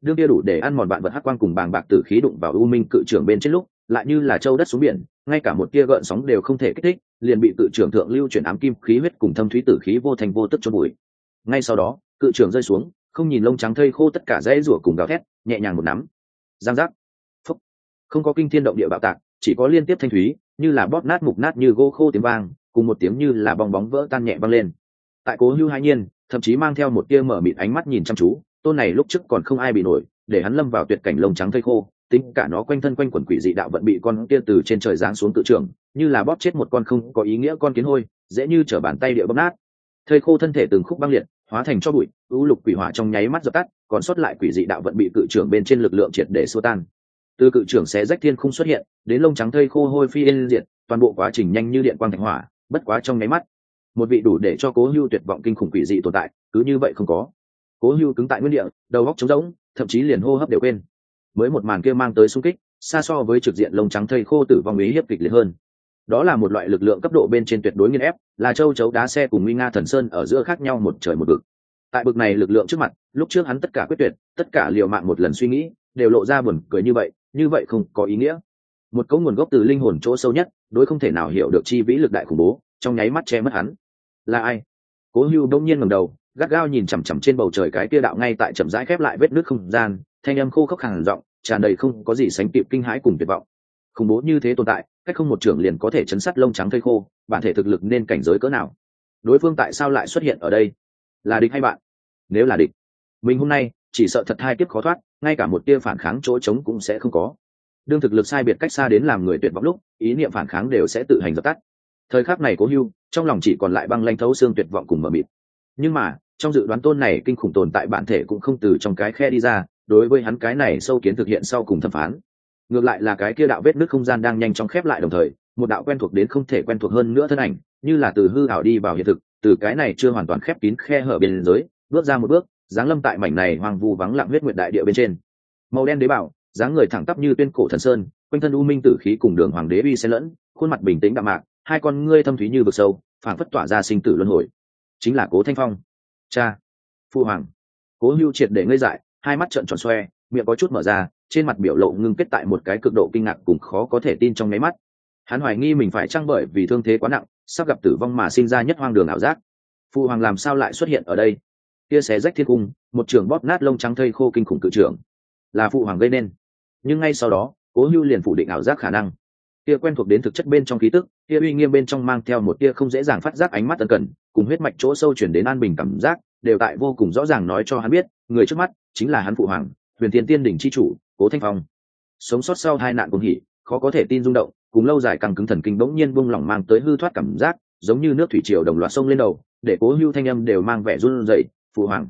đương kia đủ để ăn mòn vạn vật hắc quang cùng bàng bạc tử khí đụng vào u minh cự trưởng bên trên lúc lại như là châu đất xuống biển, ngay cả một tia gợn sóng đều không thể kích thích, liền bị cự trưởng thượng lưu chuyển ám kim khí huyết cùng thâm thúy tử khí vô thành vô tức chôn bụi. Ngay sau đó cự trưởng rơi xuống, không nhìn lông trắng thây khô tất cả dãy rủa cùng gào thét, nhẹ nhàng một nắm, giang giác, phúc, không có kinh thiên động địa bạo tạc, chỉ có liên tiếp thanh thúy như là bóp nát mục nát như gỗ khô tiếng vang, cùng một tiếng như là bong bóng vỡ tan nhẹ vang lên. Tại Cố Hưu hai nhiên thậm chí mang theo một tia mở mịt ánh mắt nhìn chăm chú, tôn này lúc trước còn không ai bị nổi, để hắn lâm vào tuyệt cảnh lông trắng thây khô, tính cả nó quanh thân quanh quẩn quỷ dị đạo vận bị con kia từ trên trời giáng xuống tự trưởng, như là bóp chết một con không có ý nghĩa con kiến hôi, dễ như trở bàn tay địa bóp nát. Thây khô thân thể từng khúc băng liệt, hóa thành cho bụi, u lục quỷ hỏa trong nháy mắt dập tắt, còn sót lại quỷ dị đạo vận bị cự trưởng bên trên lực lượng triệt để xua tan. Từ cự trưởng xé rách thiên khung xuất hiện, đến lông trắng thây khô hôi phi yên diệt, toàn bộ quá trình nhanh như điện quang thạch hỏa, bất quá trong nháy mắt, một vị đủ để cho Cố Hưu tuyệt vọng kinh khủng quỷ dị tồn tại, cứ như vậy không có. Cố Hưu cứng tại nguyên địa, đầu óc trống rỗng, thậm chí liền hô hấp đều quên. Mới một màn kia mang tới xung kích, xa so với trực diện lông trắng thây khô tử vong ý hiếp kịch liệt hơn. Đó là một loại lực lượng cấp độ bên trên tuyệt đối nghiền ép, là châu chấu đá xe cùng nguy nga thần sơn ở giữa khác nhau một trời một vực. Tại bực này lực lượng trước mặt, lúc trước hắn tất cả quyết tuyệt, tất cả liều mạng một lần suy nghĩ, đều lộ ra buồn cười như vậy không có ý nghĩa. Một cấu nguồn gốc từ linh hồn chỗ sâu nhất, đối không thể nào hiểu được chi vĩ lực đại khủng bố, trong nháy mắt che mất hắn. Là ai? Cố Hưu đông nhiên ngẩng đầu, gắt gao nhìn chằm chằm trên bầu trời cái kia đạo ngay tại chậm rãi khép lại vết nứt không gian, thanh âm khô khốc khàn giọng, tràn đầy không có gì sánh kịp kinh hãi cùng tuyệt vọng. Khủng bố như thế tồn tại, cách không một trưởng liền có thể chấn sát lông trắng thây khô, bản thể thực lực nên cảnh giới cỡ nào? Đối phương tại sao lại xuất hiện ở đây? Là địch hay bạn? Nếu là địch, mình hôm nay chỉ sợ thật hai kiếp khó thoát, ngay cả một tia phản kháng chỗ trống cũng sẽ không có. Đương thực lực sai biệt cách xa đến làm người tuyệt vọng lúc, ý niệm phản kháng đều sẽ tự hành dập tắt. Thời khắc này Cố Hưu trong lòng chỉ còn lại băng lanh thấu xương tuyệt vọng cùng mờ mịt. Nhưng mà trong dự đoán tôn này kinh khủng tồn tại bản thể cũng không từ trong cái khe đi ra, đối với hắn cái này sâu kiến thực hiện sau cùng thẩm phán. Ngược lại là cái kia đạo vết nứt không gian đang nhanh chóng khép lại, đồng thời một đạo quen thuộc đến không thể quen thuộc hơn nữa thân ảnh, như là từ hư ảo đi vào hiện thực, từ cái này chưa hoàn toàn khép kín khe hở biên giới bước ra một bước, giáng lâm tại mảnh này hoang vu vắng lặng huyết nguyệt đại địa bên trên. Màu đen đế bảo, dáng người thẳng tắp như tuyên cổ thần sơn, quanh thân u minh tử khí cùng đường hoàng đế uy xen lẫn, khuôn mặt bình tĩnh đạm mạc, hai con ngươi thâm thúy như vực sâu, phảng phất tỏa ra sinh tử luân hồi. Chính là Cố Thanh Phong. Cha, Phu Hoàng. Cố Hưu triệt để ngây dại, hai mắt trợn tròn xoe, miệng có chút mở ra, trên mặt biểu lộ ngưng kết tại một cái cực độ kinh ngạc cùng khó có thể tin trong nháy mắt. Hắn hoài nghi mình phải chăng bởi vì thương thế quá nặng, sắp gặp tử vong mà sinh ra nhất hoang đường ảo giác. Phu Hoàng làm sao lại xuất hiện ở đây? Kia xé rách thiên cung, một trường bóp nát lông trắng thây khô kinh khủng cự trưởng, là Phụ Hoàng gây nên. Nhưng ngay sau đó, Cố Hưu liền phủ định ảo giác khả năng. Kia quen thuộc đến thực chất bên trong khí tức, kia uy nghiêm bên trong mang theo một tia không dễ dàng phát giác ánh mắt ân cần, cùng huyết mạch chỗ sâu chuyển đến an bình cảm giác, đều tại vô cùng rõ ràng nói cho hắn biết, người trước mắt chính là hắn Phụ Hoàng, Huyền Thiên Tiên đỉnh chi chủ, Cố Thanh Phong. Sống sót sau hai nạn cuồng hỉ, khó có thể tin rung động, cùng lâu dài căng cứng thần kinh bỗng nhiên buông lỏng mang tới hư thoát cảm giác, giống như nước thủy triều đồng loạt sông lên đầu, để Cố Hưu thanh âm đều mang vẻ run rẩy. Phụ Hoàng,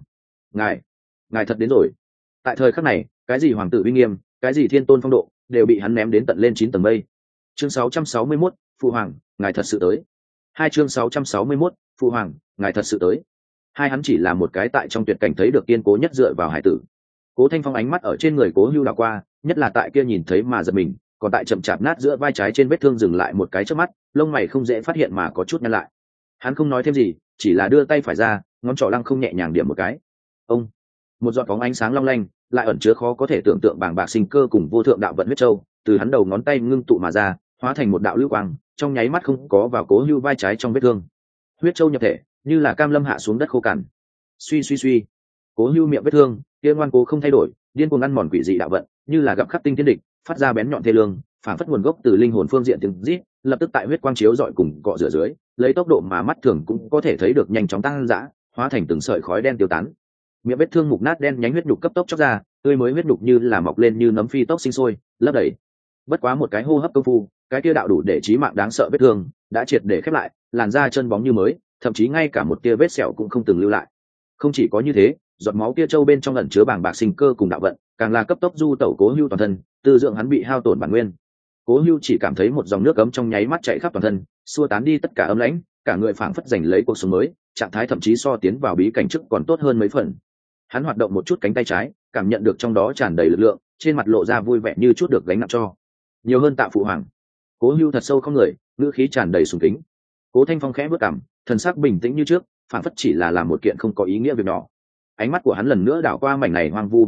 ngài thật đến rồi. Tại thời khắc này, cái gì hoàng tử uy nghiêm, cái gì thiên tôn phong độ, đều bị hắn ném đến tận lên 9 tầng mây. Chương 661, Phụ Hoàng, ngài thật sự tới. Hai chương 661, Phụ Hoàng, ngài thật sự tới. Hai hắn chỉ là một cái tại trong tuyệt cảnh thấy được kiên cố nhất dựa vào hải tử. Cố Thanh Phong ánh mắt ở trên người Cố Hưu đảo qua, nhất là tại kia nhìn thấy mà giật mình, còn tại chậm chạp nát giữa vai trái trên vết thương dừng lại một cái chớp mắt, lông mày không dễ phát hiện mà có chút nhăn lại. Hắn không nói thêm gì, chỉ là đưa tay phải ra, ngón trỏ lăng không nhẹ nhàng điểm một cái. Ông, một giọt bóng ánh sáng long lanh, lại ẩn chứa khó có thể tưởng tượng bàng bạc sinh cơ cùng vô thượng đạo vận huyết châu, từ hắn đầu ngón tay ngưng tụ mà ra, hóa thành một đạo lưu quang, trong nháy mắt không có vào Cố Hưu vai trái trong vết thương. Huyết châu nhập thể, như là cam lâm hạ xuống đất khô cằn. Suy, Cố Hưu miệng vết thương, kia ngoan cố không thay đổi, điên cuồng ăn mòn quỷ dị đạo vận, như là gặp khắc tinh thiên địch, phát ra bén nhọn thê lương, phản phất nguồn gốc từ linh hồn phương diện tiếng rít, lập tức tại huyết quang chiếu dọi cùng cọ rửa dưới, lấy tốc độ mà mắt thường cũng có thể thấy được nhanh chóng tăng dã, hóa thành từng sợi khói đen tiêu tán. Miệng vết thương mục nát đen nhánh huyết nhục cấp tốc chóc ra, tươi mới huyết nhục như là mọc lên như nấm phi tốc sinh sôi, lấp đầy. Bất quá một cái hô hấp công phu, cái kia đạo đủ để chí mạng đáng sợ vết thương đã triệt để khép lại, làn da chân bóng như mới, thậm chí ngay cả một tia vết sẹo cũng không từng lưu lại. Không chỉ có như thế, giọt máu kia châu bên trong ẩn chứa bàng bạc sinh cơ cùng đạo vận, càng là cấp tốc du tẩu Cố Hưu toàn thân, tư dưỡng hắn bị hao tổn bản nguyên. Cố Hưu chỉ cảm thấy một dòng nước ấm trong nháy mắt chạy khắp toàn thân, xua tán đi tất cả âm lãnh, cả người phảng phất giành lấy cuộc sống mới, trạng thái thậm chí so tiến vào bí cảnh trước còn tốt hơn mấy phần. Hắn hoạt động một chút cánh tay trái, cảm nhận được trong đó tràn đầy lực lượng, trên mặt lộ ra vui vẻ như chút được gánh nặng cho. Nhiều hơn tạ Phụ Hoàng. Cố Hưu thật sâu không người, ngữ khí tràn đầy sùng kính. Cố Thanh Phong khẽ bước cằm, thần sắc bình tĩnh như trước, phảng phất chỉ là làm một kiện không có ý nghĩa việc nhỏ. Ánh mắt của hắn lần nữa đảo qua mảnh này hoang vu vắng lặng,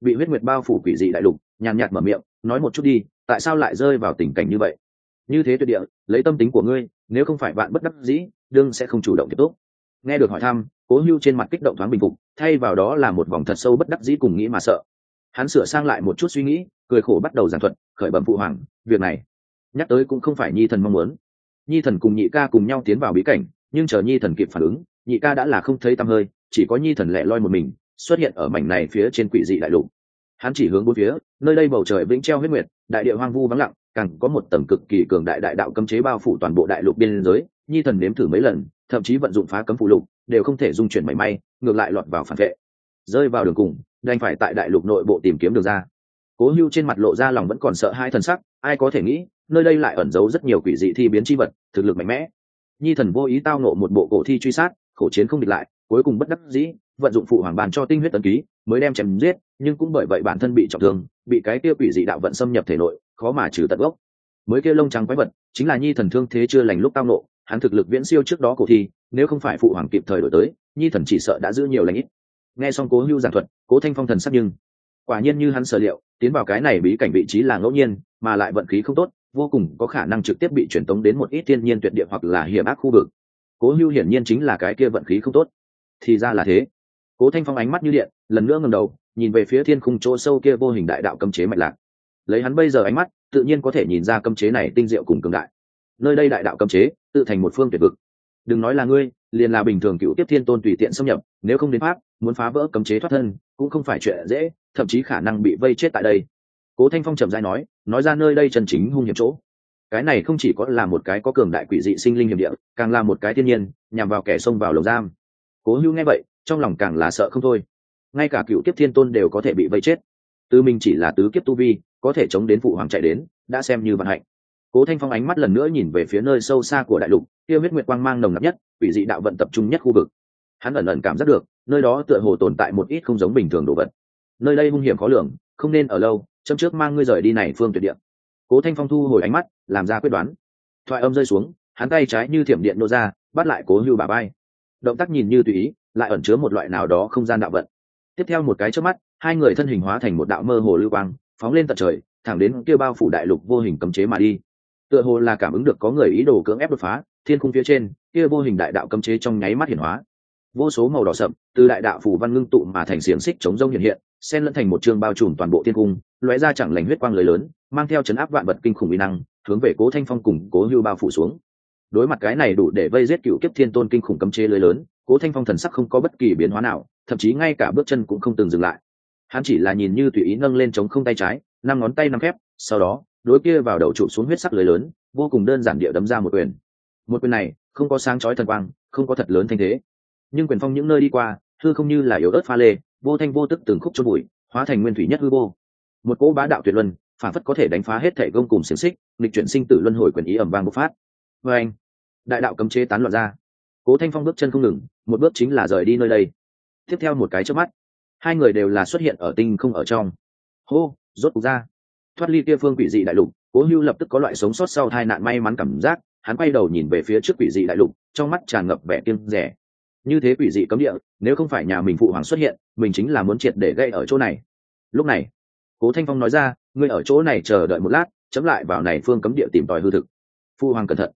bị huyết nguyệt bao phủ quỷ dị đại lục, nhàn nhạt mở miệng nói một chút đi, tại sao lại rơi vào tình cảnh như vậy? Như thế tuyệt địa, lấy tâm tính của ngươi, nếu không phải vạn bất đắc dĩ, đương sẽ không chủ động tiếp tục. Nghe được hỏi thăm, Cố Hưu trên mặt kích động thoáng bình phục, thay vào đó là một vòng thật sâu bất đắc dĩ cùng nghĩ mà sợ. Hắn sửa sang lại một chút suy nghĩ, cười khổ bắt đầu giảng thuật, khởi bẩm phụ hoàng, việc này nhắc tới cũng không phải Nhi thần mong muốn. Nhi thần cùng nhị ca cùng nhau tiến vào bí cảnh, nhưng chờ Nhi thần kịp phản ứng, nhị ca đã là không thấy tăm hơi, chỉ có Nhi thần lẻ loi một mình xuất hiện ở mảnh này phía trên quỷ dị đại lục. Hắn chỉ hướng bốn phía, nơi đây bầu trời vĩnh treo huyết nguyệt, đại địa hoang vu vắng lặng, càng có một tầng cực kỳ cường đại đại đạo cấm chế bao phủ toàn bộ đại lục biên giới. Nhi thần nếm thử mấy lần, thậm chí vận dụng phá cấm phụ lục, đều không thể dung chuyển mảy may, ngược lại lọt vào phản vệ, rơi vào đường cùng, đành phải tại đại lục nội bộ tìm kiếm đường ra. Cố Hưu trên mặt lộ ra lòng vẫn còn sợ hai thần sắc, ai có thể nghĩ, nơi đây lại ẩn giấu rất nhiều quỷ dị thi biến chi vật, thực lực mạnh mẽ. Nhi thần vô ý tao nộ một bộ cổ thi truy sát, khổ chiến không địch lại, cuối cùng bất đắc dĩ, vận dụng phụ hoàng bàn cho tinh huyết tấn ký, mới đem chém giết, nhưng cũng bởi vậy bản thân bị trọng thương, bị cái kia quỷ dị đạo vận xâm nhập thể nội, khó mà trừ tận gốc. Mới kia lông trắng quái vật, chính là Nhi thần thương thế chưa lành lúc tao nộ, hắn thực lực viễn siêu trước đó cổ thi, nếu không phải phụ hoàng kịp thời đổi tới, Nhi thần chỉ sợ đã giữ nhiều lành ít. Nghe xong Cố Hưu giảng thuật, Cố Thanh Phong thần sắc nhưng quả nhiên như hắn sở liệu, tiến vào cái này bí cảnh vị trí là ngẫu nhiên, mà lại vận khí không tốt, vô cùng có khả năng trực tiếp bị chuyển tống đến một ít thiên nhiên tuyệt địa hoặc là hiểm ác khu vực. Cố Hưu hiển nhiên chính là cái kia vận khí không tốt. Thì ra là thế. Cố Thanh Phong ánh mắt như điện, lần nữa ngẩng đầu, nhìn về phía thiên khung chỗ sâu kia vô hình đại đạo cấm chế mạch lạc. Lấy hắn bây giờ ánh mắt, tự nhiên có thể nhìn ra cấm chế này tinh diệu cùng cường đại. Nơi đây đại đạo cấm chế, tự thành một phương tuyệt vực. Đừng nói là ngươi, liền là bình thường cựu tiếp thiên tôn tùy tiện xâm nhập, nếu không đến pháp, muốn phá vỡ cấm chế thoát thân, cũng không phải chuyện dễ, thậm chí khả năng bị vây chết tại đây. Cố Thanh Phong trầm rãi nói ra nơi đây chân chính hung hiểm chỗ. Cái này không chỉ có là một cái có cường đại quỷ dị sinh linh hiểm địa, càng là một cái thiên nhiên, nhằm vào kẻ xông vào lồng giam. Cố Hưu nghe vậy, trong lòng càng là sợ không thôi. Ngay cả cựu tiếp thiên tôn đều có thể bị vây chết, từ mình chỉ là tứ kiếp tu vi, có thể chống đến phụ hoàng chạy đến, đã xem như vận hạnh. Cố Thanh Phong ánh mắt lần nữa nhìn về phía nơi sâu xa của đại lục, kia huyết nguyệt quang mang nồng nặc nhất, quỷ dị đạo vận tập trung nhất khu vực. Hắn ẩn ẩn cảm giác được, nơi đó tựa hồ tồn tại một ít không giống bình thường đồ vật. Nơi đây hung hiểm khó lường, không nên ở lâu, châm trước mang ngươi rời đi này phương tuyệt địa. Cố Thanh Phong thu hồi ánh mắt, làm ra quyết đoán. Thoại âm rơi xuống, hắn tay trái như thiểm điện nô ra, bắt lại Cố Hưu bà bay. Động tác nhìn như tùy ý, lại ẩn chứa một loại nào đó không gian đạo vận. Tiếp theo một cái chớp mắt, hai người thân hình hóa thành một đạo mơ hồ lưu quang, phóng lên tận trời, thẳng đến kia bao phủ đại lục vô hình cấm chế mà đi. Tựa hồ là cảm ứng được có người ý đồ cưỡng ép đột phá, thiên khung phía trên, kia vô hình đại đạo cấm chế trong nháy mắt hiển hóa. Vô số màu đỏ sậm từ đại đạo phủ văn ngưng tụ mà thành xiềng xích chống rông hiện, xen lẫn thành một trường bao trùm toàn bộ thiên cung, lóe ra chẳng lành huyết quang lưới lớn, mang theo chấn áp vạn vật kinh khủng uy năng, hướng về Cố Thanh Phong cùng Cố Hưu bao phủ xuống. Đối mặt cái này đủ để vây giết cựu kiếp thiên tôn kinh khủng cấm chế lưới lớn, Cố Thanh Phong thần sắc không có bất kỳ biến hóa nào, thậm chí ngay cả bước chân cũng không từng dừng lại. Hắn chỉ là nhìn như tùy ý nâng lên chống không tay trái, năm ngón tay nắm khép, sau đó đối kia vào đầu trụ xuống huyết sắc lưới lớn, vô cùng đơn giản địa đấm ra một quyền. Một quyền này không có sáng chói thần quang, không có thật lớn thanh thế, nhưng quyền phong những nơi đi qua, hư không như là yếu ớt pha lê, vô thanh vô tức từng khúc chôn bụi, hóa thành nguyên thủy nhất hư vô. Một cỗ bá đạo tuyệt luân, phản phất có thể đánh phá hết thể gông cùng xiềng xích, nghịch chuyển sinh tử luân hồi quyền ý ầm vang bộc phát. Và anh, đại đạo cấm chế tán loạn ra. Cố Thanh Phong bước chân không ngừng, một bước chính là rời đi nơi đây. Tiếp theo một cái chớp mắt, hai người đều là xuất hiện ở tinh không ở trong. Hô, rốt cục ra. Thoát ly kia phương quỷ dị đại lục, Cố Hưu lập tức có loại sống sót sau tai nạn may mắn cảm giác, hắn quay đầu nhìn về phía trước quỷ dị đại lục, trong mắt tràn ngập vẻ kiêng dè. Như thế quỷ dị cấm địa, nếu không phải nhà mình phụ hoàng xuất hiện, mình chính là muốn triệt để gây ở chỗ này. Lúc này, Cố Thanh Phong nói ra, ngươi ở chỗ này chờ đợi một lát, chấm lại vào này phương cấm địa tìm tòi hư thực. Phụ hoàng cẩn thận.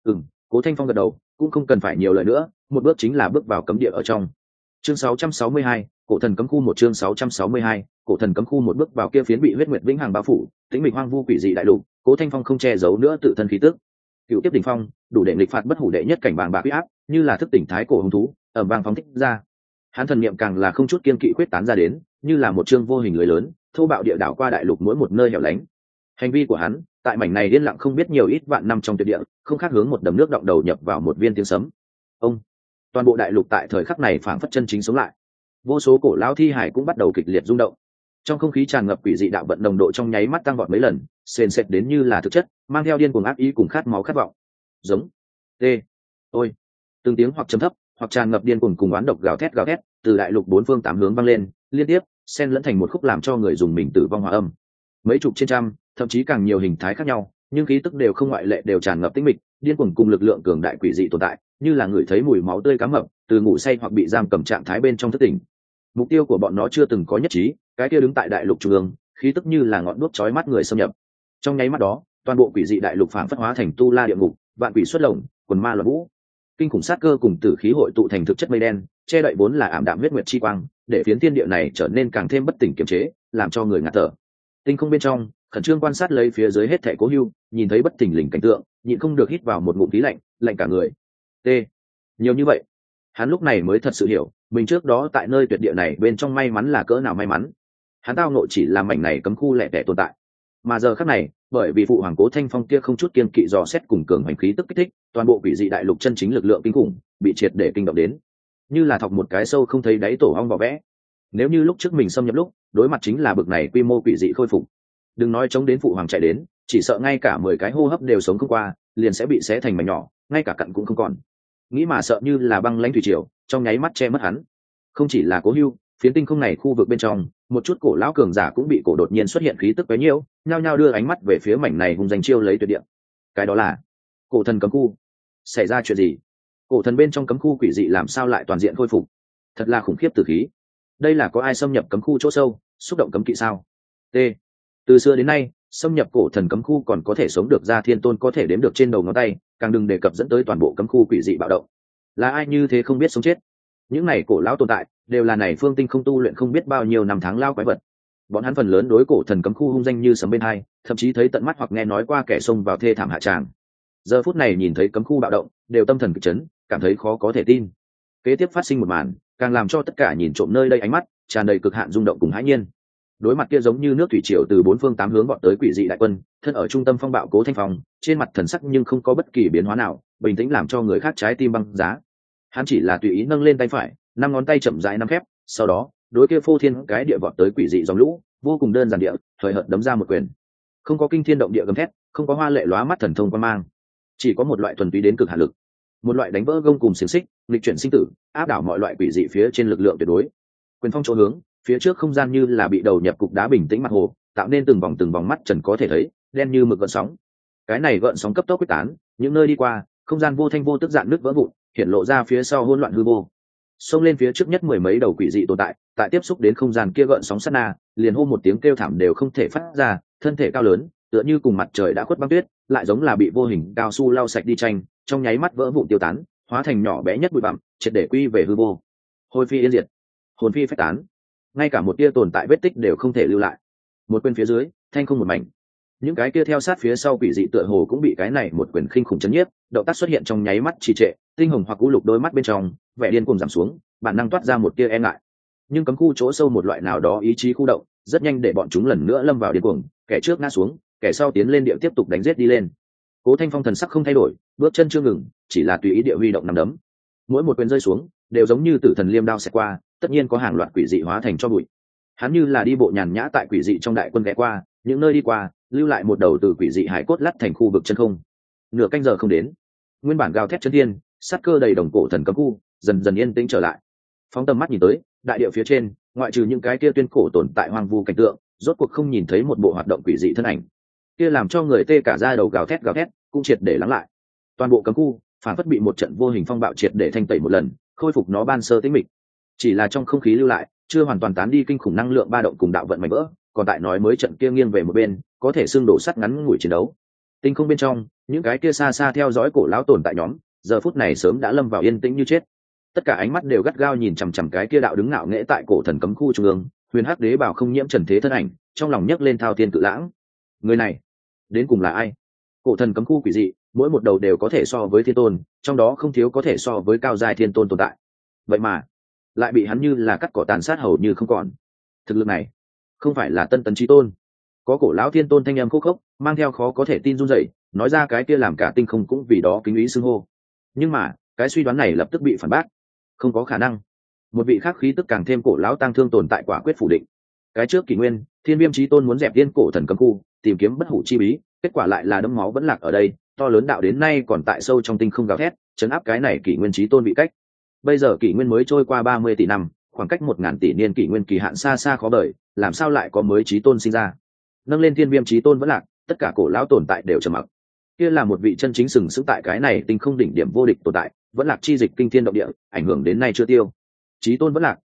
Cố Thanh Phong gật đầu, cũng không cần phải nhiều lời nữa, một bước chính là bước vào cấm địa ở trong. Chương 662, cổ thần cấm khu, một chương 662, cổ thần cấm khu, một bước vào kia phiến bị huyết nguyệt vĩnh hằng bao phủ, tĩnh mịch hoang vu quỷ dị đại lục, Cố Thanh Phong không che giấu nữa tự thân khí tức. Cựu tiếp đỉnh phong, đủ để nghịch phạt bất hủ đệ nhất cảnh bàng bạc uy áp, như là thức tỉnh thái cổ hung thú, ầm vang phóng thích ra. Hắn thần niệm càng là không chút kiên kỵ quyết tán ra đến, như là một chương vô hình lưới lớn, thô bạo địa đảo qua đại lục mỗi một nơi hẻo lánh. Hành vi của hắn, tại mảnh này điên lặng không biết nhiều ít vạn năm trong tuyệt địa, không khác hướng một đầm nước động đầu nhập vào một viên tiếng sấm. Ông, toàn bộ đại lục tại thời khắc này phảng phất chân chính sống lại. Vô số cổ lão thi hải cũng bắt đầu kịch liệt rung động. Trong không khí tràn ngập quỷ dị đạo vận nồng độ trong nháy mắt tăng vọt mấy lần, sền sệt đến như là thực chất, mang theo điên cuồng ác ý cùng khát máu khát vọng. Giống, tê, ôi, từng tiếng hoặc trầm thấp, hoặc tràn ngập điên cuồng cùng oán độc gào thét từ đại lục bốn phương tám hướng vang lên, liên tiếp xen lẫn thành một khúc làm cho người dùng mình tử vong hòa âm. Mấy chục trên trăm, thậm chí càng nhiều hình thái khác nhau, nhưng khí tức đều không ngoại lệ đều tràn ngập tĩnh mịch, điên cuồng cùng lực lượng cường đại quỷ dị tồn tại, như là người thấy mùi máu tươi cá mập, từ ngủ say hoặc bị giam cầm trạng thái bên trong thức tỉnh. mục tiêu của bọn nó chưa từng có nhất trí, cái kia đứng tại đại lục trung ương, khí tức như là ngọn đuốc chói mắt người xâm nhập. Trong nháy mắt đó, toàn bộ quỷ dị đại lục phảng phất hóa thành tu la địa ngục, vạn quỷ xuất lồng, quần ma loạn vũ. Kinh khủng sát cơ cùng tử khí hội tụ thành thực chất mây đen, che đậy vốn là ảm đạm huyết nguyệt chi quang, để phiến thiên địa này trở nên càng thêm bất tỉnh kiềm chế, làm cho người ngạt thở. Tinh không bên trong, khẩn trương quan sát lấy phía dưới hết thảy Cố Hưu, nhìn thấy bất thình lình cảnh tượng, nhịn không được hít vào một ngụm khí lạnh, lạnh cả người. T. Nhiều như vậy, hắn lúc này mới thật sự hiểu, mình trước đó tại nơi tuyệt địa này bên trong may mắn là cỡ nào may mắn. Hắn tao nội chỉ là mảnh này cấm khu lẻ tẻ tồn tại, mà giờ khắc này, bởi vì phụ hoàng Cố Thanh Phong kia không chút kiên kỵ dò xét cùng cường hành khí tức kích thích, toàn bộ quỷ dị đại lục chân chính lực lượng kinh khủng bị triệt để kinh động đến, như là thọc một cái sâu không thấy đáy tổ ong vỏ vẽ. Nếu như lúc trước mình xâm nhập lúc đối mặt chính là bực này quy mô quỷ dị khôi phục, đừng nói chống đến phụ hoàng chạy đến, chỉ sợ ngay cả 10 cái hô hấp đều sống không qua, liền sẽ bị xé thành mảnh nhỏ, ngay cả cặn cũng không còn. Nghĩ mà sợ như là băng lãnh thủy triều, trong nháy mắt che mất hắn. Không chỉ là Cố Hưu, phiến tinh không này khu vực bên trong, một chút cổ lão cường giả cũng bị cổ đột nhiên xuất hiện khí tức quấy nhiễu, nhao nhao đưa ánh mắt về phía mảnh này hung danh chiêu lấy tuyệt địa. Cái đó là cổ thần cấm khu. Xảy ra chuyện gì? Cổ thần bên trong cấm khu quỷ dị làm sao lại toàn diện khôi phục? Thật là khủng khiếp tử khí. Đây là có ai xâm nhập cấm khu chỗ sâu, xúc động cấm kỵ sao? T. Từ xưa đến nay, xâm nhập cổ thần cấm khu còn có thể sống được ra thiên tôn có thể đếm được trên đầu ngón tay, càng đừng đề cập dẫn tới toàn bộ cấm khu quỷ dị bạo động. Là ai như thế không biết sống chết? Những này cổ lão tồn tại đều là này phương tinh không tu luyện không biết bao nhiêu năm tháng lao quái vật. Bọn hắn phần lớn đối cổ thần cấm khu hung danh như sấm bên hai, thậm chí thấy tận mắt hoặc nghe nói qua kẻ xông vào thê thảm hạ tràng. Giờ phút này nhìn thấy cấm khu bạo động, đều tâm thần kịch chấn, cảm thấy khó có thể tin. Kế tiếp phát sinh một màn, càng làm cho tất cả nhìn trộm nơi đây ánh mắt tràn đầy cực hạn rung động cùng hãi nhiên. Đối mặt kia giống như nước thủy triều từ bốn phương tám hướng vọt tới quỷ dị đại quân, thân ở trung tâm phong bạo Cố Thanh Phong, trên mặt thần sắc nhưng không có bất kỳ biến hóa nào, bình tĩnh làm cho người khác trái tim băng giá. Hắn chỉ là tùy ý nâng lên tay phải, năm ngón tay chậm rãi nắm khép, sau đó đối kia phô thiên cái địa vọt tới quỷ dị dòng lũ, vô cùng đơn giản địa, thời hợt đấm ra một quyền. Không có kinh thiên động địa gầm thét, không có hoa lệ lóa mắt thần thông quan mang, chỉ có một loại thuần túy đến cực hạn lực, một loại đánh vỡ gông cùng xiềng xích, nghịch chuyển sinh tử, áp đảo mọi loại quỷ dị phía trên lực lượng tuyệt đối. Quyền phong chỗ hướng, phía trước không gian như là bị đầu nhập cục đá bình tĩnh mặt hồ, tạo nên từng vòng mắt trần có thể thấy, đen như mực gợn sóng. Cái này gợn sóng cấp tốc quyết tán, những nơi đi qua, không gian vô thanh vô tức dạn nứt vỡ vụn, hiện lộ ra phía sau hỗn loạn hư vô. Xông lên phía trước nhất mười mấy đầu quỷ dị tồn tại, tại tiếp xúc đến không gian kia gợn sóng sát na, liền hô một tiếng kêu thảm đều không thể phát ra, thân thể cao lớn, tựa như cùng mặt trời đã khuất băng tuyết, lại giống là bị vô hình cao su lau sạch đi tranh, trong nháy mắt vỡ vụn tiêu tán, hóa thành nhỏ bé nhất bụi bặm, triệt để quy về hư vô. Hôi phi yên diệt, hồn phi phách tán, ngay cả một tia tồn tại vết tích đều không thể lưu lại. Một quyền phía dưới, thanh không một mảnh. Những cái kia theo sát phía sau quỷ dị tựa hồ cũng bị cái này một quyền khinh khủng chấn nhiếp, động tác xuất hiện trong nháy mắt trì trệ, tinh hồng hoặc u lục đôi mắt bên trong, vẻ điên cuồng giảm xuống, bản năng toát ra một tia e ngại. Nhưng cấm khu chỗ sâu một loại nào đó ý chí khu động, rất nhanh để bọn chúng lần nữa lâm vào điên cuồng, kẻ trước ngã xuống, kẻ sau tiến lên địa tiếp tục đánh giết đi lên. Cố Thanh Phong thần sắc không thay đổi, bước chân chưa ngừng, chỉ là tùy ý địa huy động nắm đấm. Mỗi một quyền rơi xuống, đều giống như tử thần liêm đao xẹt qua, tất nhiên có hàng loạt quỷ dị hóa thành cho bụi. Hắn như là đi bộ nhàn nhã tại quỷ dị trong đại quân ghé qua, những nơi đi qua, lưu lại một đầu từ quỷ dị hải cốt lắt thành khu vực chân không. Nửa canh giờ không đến, nguyên bản gào thét chân thiên, sát cơ đầy đồng cổ thần cấm khu, dần dần yên tĩnh trở lại. Phóng tầm mắt nhìn tới, đại địa phía trên, ngoại trừ những cái kia tuyên cổ tồn tại hoang vu cảnh tượng, rốt cuộc không nhìn thấy một bộ hoạt động quỷ dị thân ảnh. Kia làm cho người tê cả da đầu gào thét cũng triệt để lắng lại. Toàn bộ cấm khu phản phất bị một trận vô hình phong bạo triệt để thanh tẩy một lần, khôi phục nó ban sơ tĩnh mịch. Chỉ là trong không khí lưu lại, chưa hoàn toàn tán đi kinh khủng năng lượng ba động cùng đạo vận mảnh vỡ, còn tại nói mới trận kia nghiêng về một bên, có thể xương đổ sắt ngắn ngủi chiến đấu. Tinh không bên trong, những cái kia xa xa theo dõi cổ lão tồn tại nhóm, giờ phút này sớm đã lâm vào yên tĩnh như chết. Tất cả ánh mắt đều gắt gao nhìn chằm chằm cái kia đạo đứng ngạo nghễ tại cổ thần cấm khu trung ương, huyền hắc đế bảo không nhiễm trần thế thân ảnh, trong lòng nhấc lên thao thiên cự lãng. Người này, đến cùng là ai? Cổ thần cấm khu quỷ dị, mỗi một đầu đều có thể so với thiên tôn, trong đó không thiếu có thể so với cao giai thiên tôn tồn tại. Vậy mà, lại bị hắn như là cắt cỏ tàn sát hầu như không còn. Thực lực này, không phải là tân tấn chí tôn. Có cổ lão thiên tôn thanh âm khô khốc, mang theo khó có thể tin run rẩy, nói ra cái kia làm cả tinh không cũng vì đó kính ý xưng hô. Nhưng mà, cái suy đoán này lập tức bị phản bác. Không có khả năng. Một vị khác khí tức càng thêm cổ lão tăng thương tồn tại quả quyết phủ định. Cái trước kỷ nguyên, Thiên Viêm chí tôn muốn dẹp tiên cổ thần cấm khu, tìm kiếm bất hủ chi bí, kết quả lại là đấm máu vẫn lạc ở đây, to lớn đạo đến nay còn tại sâu trong tinh không gào thét, chấn áp cái này kỷ nguyên chí tôn bị cách. Bây giờ kỷ nguyên mới trôi qua 30 tỷ năm, khoảng cách 1000 tỷ niên kỷ nguyên kỳ hạn xa xa khó đợi, làm sao lại có mới chí tôn sinh ra? Nâng lên Thiên Viêm chí tôn vẫn lạc, tất cả cổ lão tồn tại đều trầm mặc. Kia là một vị chân chính sừng sững tại cái này tinh không đỉnh điểm vô địch tồn tại, vẫn lạc chi dịch kinh thiên động địa, ảnh hưởng đến nay chưa tiêu. Chí tôn vẫn lạc,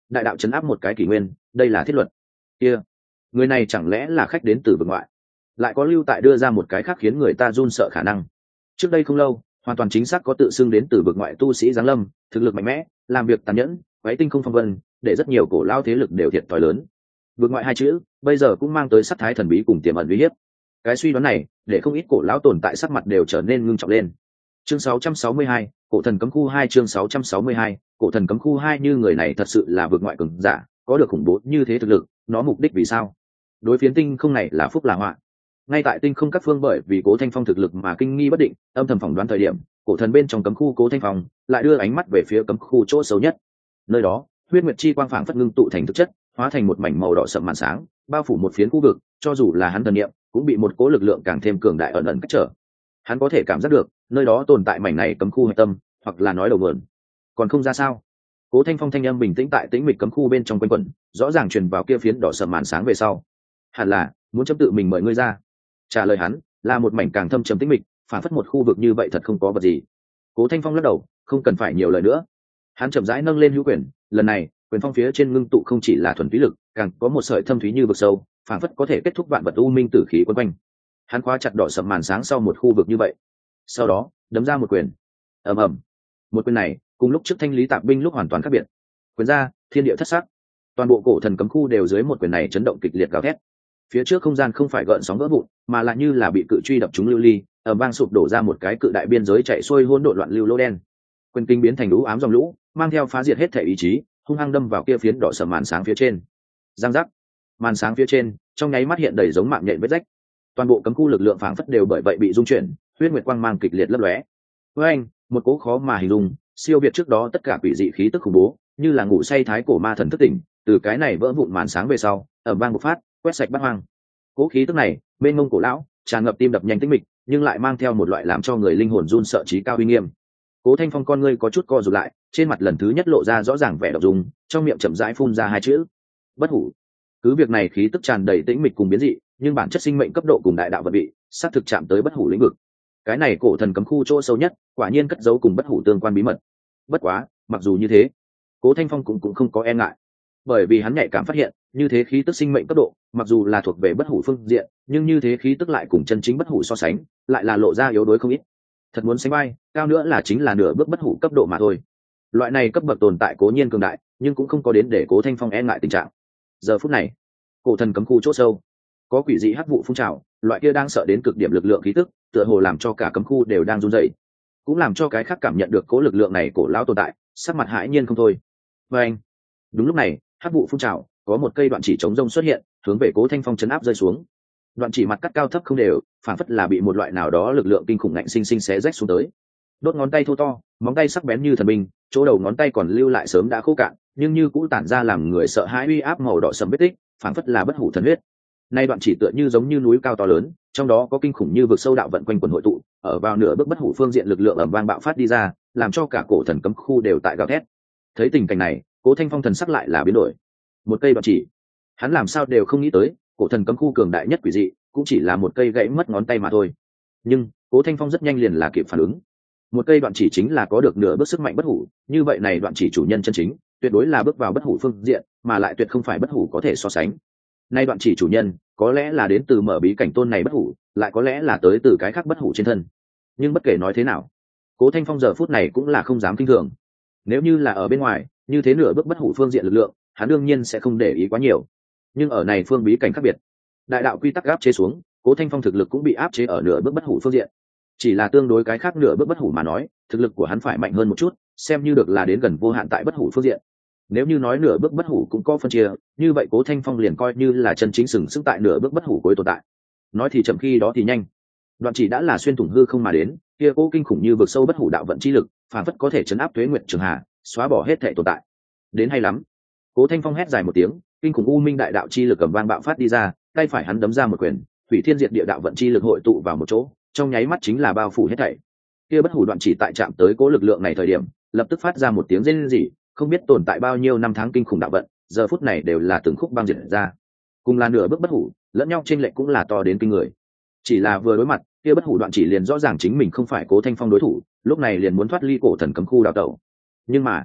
đại đạo chấn áp một cái kỷ nguyên, đây là thiết luật. Kia, người này chẳng lẽ là khách đến từ vực ngoại, lại có lưu tại đưa ra một cái khác khiến người ta run sợ khả năng. Trước đây không lâu, hoàn toàn chính xác có tự xưng đến từ vực ngoại tu sĩ giáng lâm, thực lực mạnh mẽ, làm việc tàn nhẫn, quấy tinh không phong vân, để rất nhiều cổ lao thế lực đều thiệt thòi lớn. Vực ngoại hai chữ bây giờ cũng mang tới sắc thái thần bí cùng tiềm ẩn uy hiếp. Cái suy đoán này để không ít cổ lão tồn tại sắc mặt đều trở nên ngưng trọng lên. Chương 662, cổ thần cấm khu 2 chương 662, cổ thần cấm khu 2 như người này thật sự là vực ngoại cường giả, có được khủng bố như thế thực lực, nó mục đích vì sao? Đối phiến tinh không này là phúc là họa? Ngay tại tinh không các phương bởi vì Cố Thanh Phong thực lực mà kinh nghi bất định, âm thầm phỏng đoán thời điểm, cổ thần bên trong cấm khu Cố Thanh Phong lại đưa ánh mắt về phía cấm khu chỗ xấu nhất. Nơi đó, huyết nguyệt chi quang phảng phất ngưng tụ thành thực chất, hóa thành một mảnh màu đỏ sậm màn sáng, bao phủ một phiến khu vực, cho dù là hắn thần niệm, cũng bị một cỗ lực lượng càng thêm cường đại ẩn ẩn cách trở. Hắn có thể cảm giác được, nơi đó tồn tại mảnh này cấm khu hạch tâm, hoặc là nói đầu nguồn. Còn không ra sao? Cố Thanh Phong thanh âm bình tĩnh tại tĩnh mịch cấm khu bên trong quanh quẩn, rõ ràng truyền vào kia phiến đỏ sậm màn sáng về sau. Hẳn là muốn chấm tự mình mời ngươi ra. Trả lời hắn là một mảnh càng thâm trầm tĩnh mịch, phản phất một khu vực như vậy thật không có vật gì. Cố Thanh Phong lắc đầu, không cần phải nhiều lời nữa. Hắn chậm rãi nâng lên hữu quyền, lần này quyền phong phía trên ngưng tụ không chỉ là thuần túy lực, càng có một sợi thâm thúy như vực sâu, phản phất có thể kết thúc vạn vật u minh tử khí quấn quanh. Hắn khóa chặt đỏ sậm màn sáng sau một khu vực như vậy, sau đó đấm ra một quyền. Ầm ầm. Một quyền này cùng lúc trước thanh lý tạp binh lúc hoàn toàn khác biệt. Quyền ra, thiên địa thất sắc. Toàn bộ cổ thần cấm khu đều dưới một quyền này chấn động kịch liệt gào thét. Phía trước không gian không phải gợn sóng vỡ vụn, mà lại như là bị cự truy đập trúng lưu ly, ầm vang sụp đổ ra một cái cự đại biên giới chạy xuôi hỗn độn loạn lưu lỗ đen. Quyền kinh biến thành lũ ám dòng lũ, mang theo phá diệt hết thể ý chí, hung hăng đâm vào kia phiến đỏ sầm màn sáng phía trên. Giang giác. Màn sáng phía trên trong nháy mắt hiện đầy giống mạng nhện vết rách. Toàn bộ cấm khu lực lượng phảng phất đều bởi vậy bị rung chuyển, huyết nguyệt quang mang kịch liệt lấp lóe. Với anh, một cỗ khó mà hình dung, siêu việt trước đó tất cả quỷ dị khí tức khủng bố, như là ngủ say thái cổ ma thần thức tỉnh, từ cái này vỡ vụn màn sáng về sau, ầm vang bộc phát, quét sạch bát hoang. Cỗ khí tức này, mênh mông cổ lão, tràn ngập tim đập nhanh tĩnh mịch, nhưng lại mang theo một loại làm cho người linh hồn run sợ trí cao uy nghiêm. Cố Thanh Phong con ngươi có chút co rụt lại, trên mặt lần thứ nhất lộ ra rõ ràng vẻ độc dung, trong miệng chậm rãi phun ra hai chữ: bất hủ. Cứ việc này khí tức tràn đầy tĩnh mịch cùng biến dị, nhưng bản chất sinh mệnh cấp độ cùng đại đạo vật vị, xác thực chạm tới bất hủ lĩnh vực. Cái này cổ thần cấm khu chỗ sâu nhất, quả nhiên cất giấu cùng bất hủ tương quan bí mật. Bất quá, mặc dù như thế, Cố Thanh Phong cũng không có e ngại, bởi vì hắn nhạy cảm phát hiện, như thế khí tức sinh mệnh cấp độ, mặc dù là thuộc về bất hủ phương diện, nhưng như thế khí tức lại cùng chân chính bất hủ so sánh, lại là lộ ra yếu đuối không ít. Thật muốn sánh vai, cao nữa là chính là nửa bước bất hủ cấp độ mà thôi. Loại này cấp bậc tồn tại cố nhiên cường đại, nhưng cũng không có đến để Cố Thanh Phong e ngại tình trạng. Giờ phút này, cổ thần cấm khu chỗ sâu, có quỷ dị hắc vụ phun trào, loại kia đang sợ đến cực điểm lực lượng khí tức, tựa hồ làm cho cả cấm khu đều đang run rẩy, cũng làm cho cái khác cảm nhận được cố lực lượng này cổ lão tồn tại, sắc mặt hãi nhiên không thôi. Và anh, đúng lúc này, hắc vụ phun trào, có một cây đoạn chỉ chống rông xuất hiện, hướng về Cố Thanh Phong chấn áp rơi xuống. Đoạn chỉ mặt cắt cao thấp không đều, phản phất là bị một loại nào đó lực lượng kinh khủng ngạnh sinh sinh xé rách xuống tới. Đốt ngón tay thô to, móng tay sắc bén như thần binh, chỗ đầu ngón tay còn lưu lại sớm đã khô cạn, nhưng như cũ tản ra làm người sợ hãi uy áp màu đỏ sẫm vết tích, phản phất là bất hủ thần huyết. Nay đoạn chỉ tựa như giống như núi cao to lớn, trong đó có kinh khủng như vực sâu đạo vận quanh quần hội tụ, ở vào nửa bước bất hủ phương diện lực lượng ầm vang bạo phát đi ra, làm cho cả cổ thần cấm khu đều tại gào thét. Thấy tình cảnh này, Cố Thanh Phong thần sắc lại là biến đổi. Một cây đoạn chỉ, hắn làm sao đều không nghĩ tới, cổ thần cấm khu cường đại nhất quỷ dị, cũng chỉ là một cây gãy mất ngón tay mà thôi. Nhưng Cố Thanh Phong rất nhanh liền là kịp phản ứng. Một cây đoạn chỉ chính là có được nửa bước sức mạnh bất hủ, như vậy này đoạn chỉ chủ nhân chân chính, tuyệt đối là bước vào bất hủ phương diện, mà lại tuyệt không phải bất hủ có thể so sánh. Nay đoạn chỉ chủ nhân, có lẽ là đến từ mở bí cảnh tôn này bất hủ, lại có lẽ là tới từ cái khác bất hủ trên thân. Nhưng bất kể nói thế nào, Cố Thanh Phong giờ phút này cũng là không dám kinh thường. Nếu như là ở bên ngoài, như thế nửa bước bất hủ phương diện lực lượng, hắn đương nhiên sẽ không để ý quá nhiều. Nhưng ở này phương bí cảnh khác biệt, đại đạo quy tắc áp chế xuống, Cố Thanh Phong thực lực cũng bị áp chế ở nửa bước bất hủ phương diện. Chỉ là tương đối cái khác nửa bước bất hủ mà nói, thực lực của hắn phải mạnh hơn một chút, xem như được là đến gần vô hạn tại bất hủ phương diện. Nếu như nói nửa bước bất hủ cũng có phân chia, như vậy Cố Thanh Phong liền coi như là chân chính sừng sững tại nửa bước bất hủ cuối tồn tại. Nói thì chậm khi đó thì nhanh, đoạn chỉ đã là xuyên thủng hư không mà đến, kia cố kinh khủng như vực sâu bất hủ đạo vận chi lực, phản phất có thể chấn áp tuế nguyệt trường hà, xóa bỏ hết thể tồn tại. Đến hay lắm. Cố Thanh Phong hét dài một tiếng, kinh khủng u minh đại đạo chi lực cầm vang bạo phát đi ra, tay phải hắn đấm ra một quyền, hủy thiên diệt địa đạo vận chi lực hội tụ vào một chỗ, trong nháy mắt chính là bao phủ hết thảy. Kia bất hủ đoạn chỉ tại chạm tới cố lực lượng này thời điểm, lập tức phát ra một tiếng rên rỉ, không biết tồn tại bao nhiêu năm tháng kinh khủng đạo vận, giờ phút này đều là từng khúc băng diệt ra. Cùng là nửa bước bất hủ, lẫn nhau chênh lệch cũng là to đến kinh người. Chỉ là vừa đối mặt, kia bất hủ đoạn chỉ liền rõ ràng chính mình không phải Cố Thanh Phong đối thủ, lúc này liền muốn thoát ly cổ thần cấm khu đào tẩu. Nhưng mà,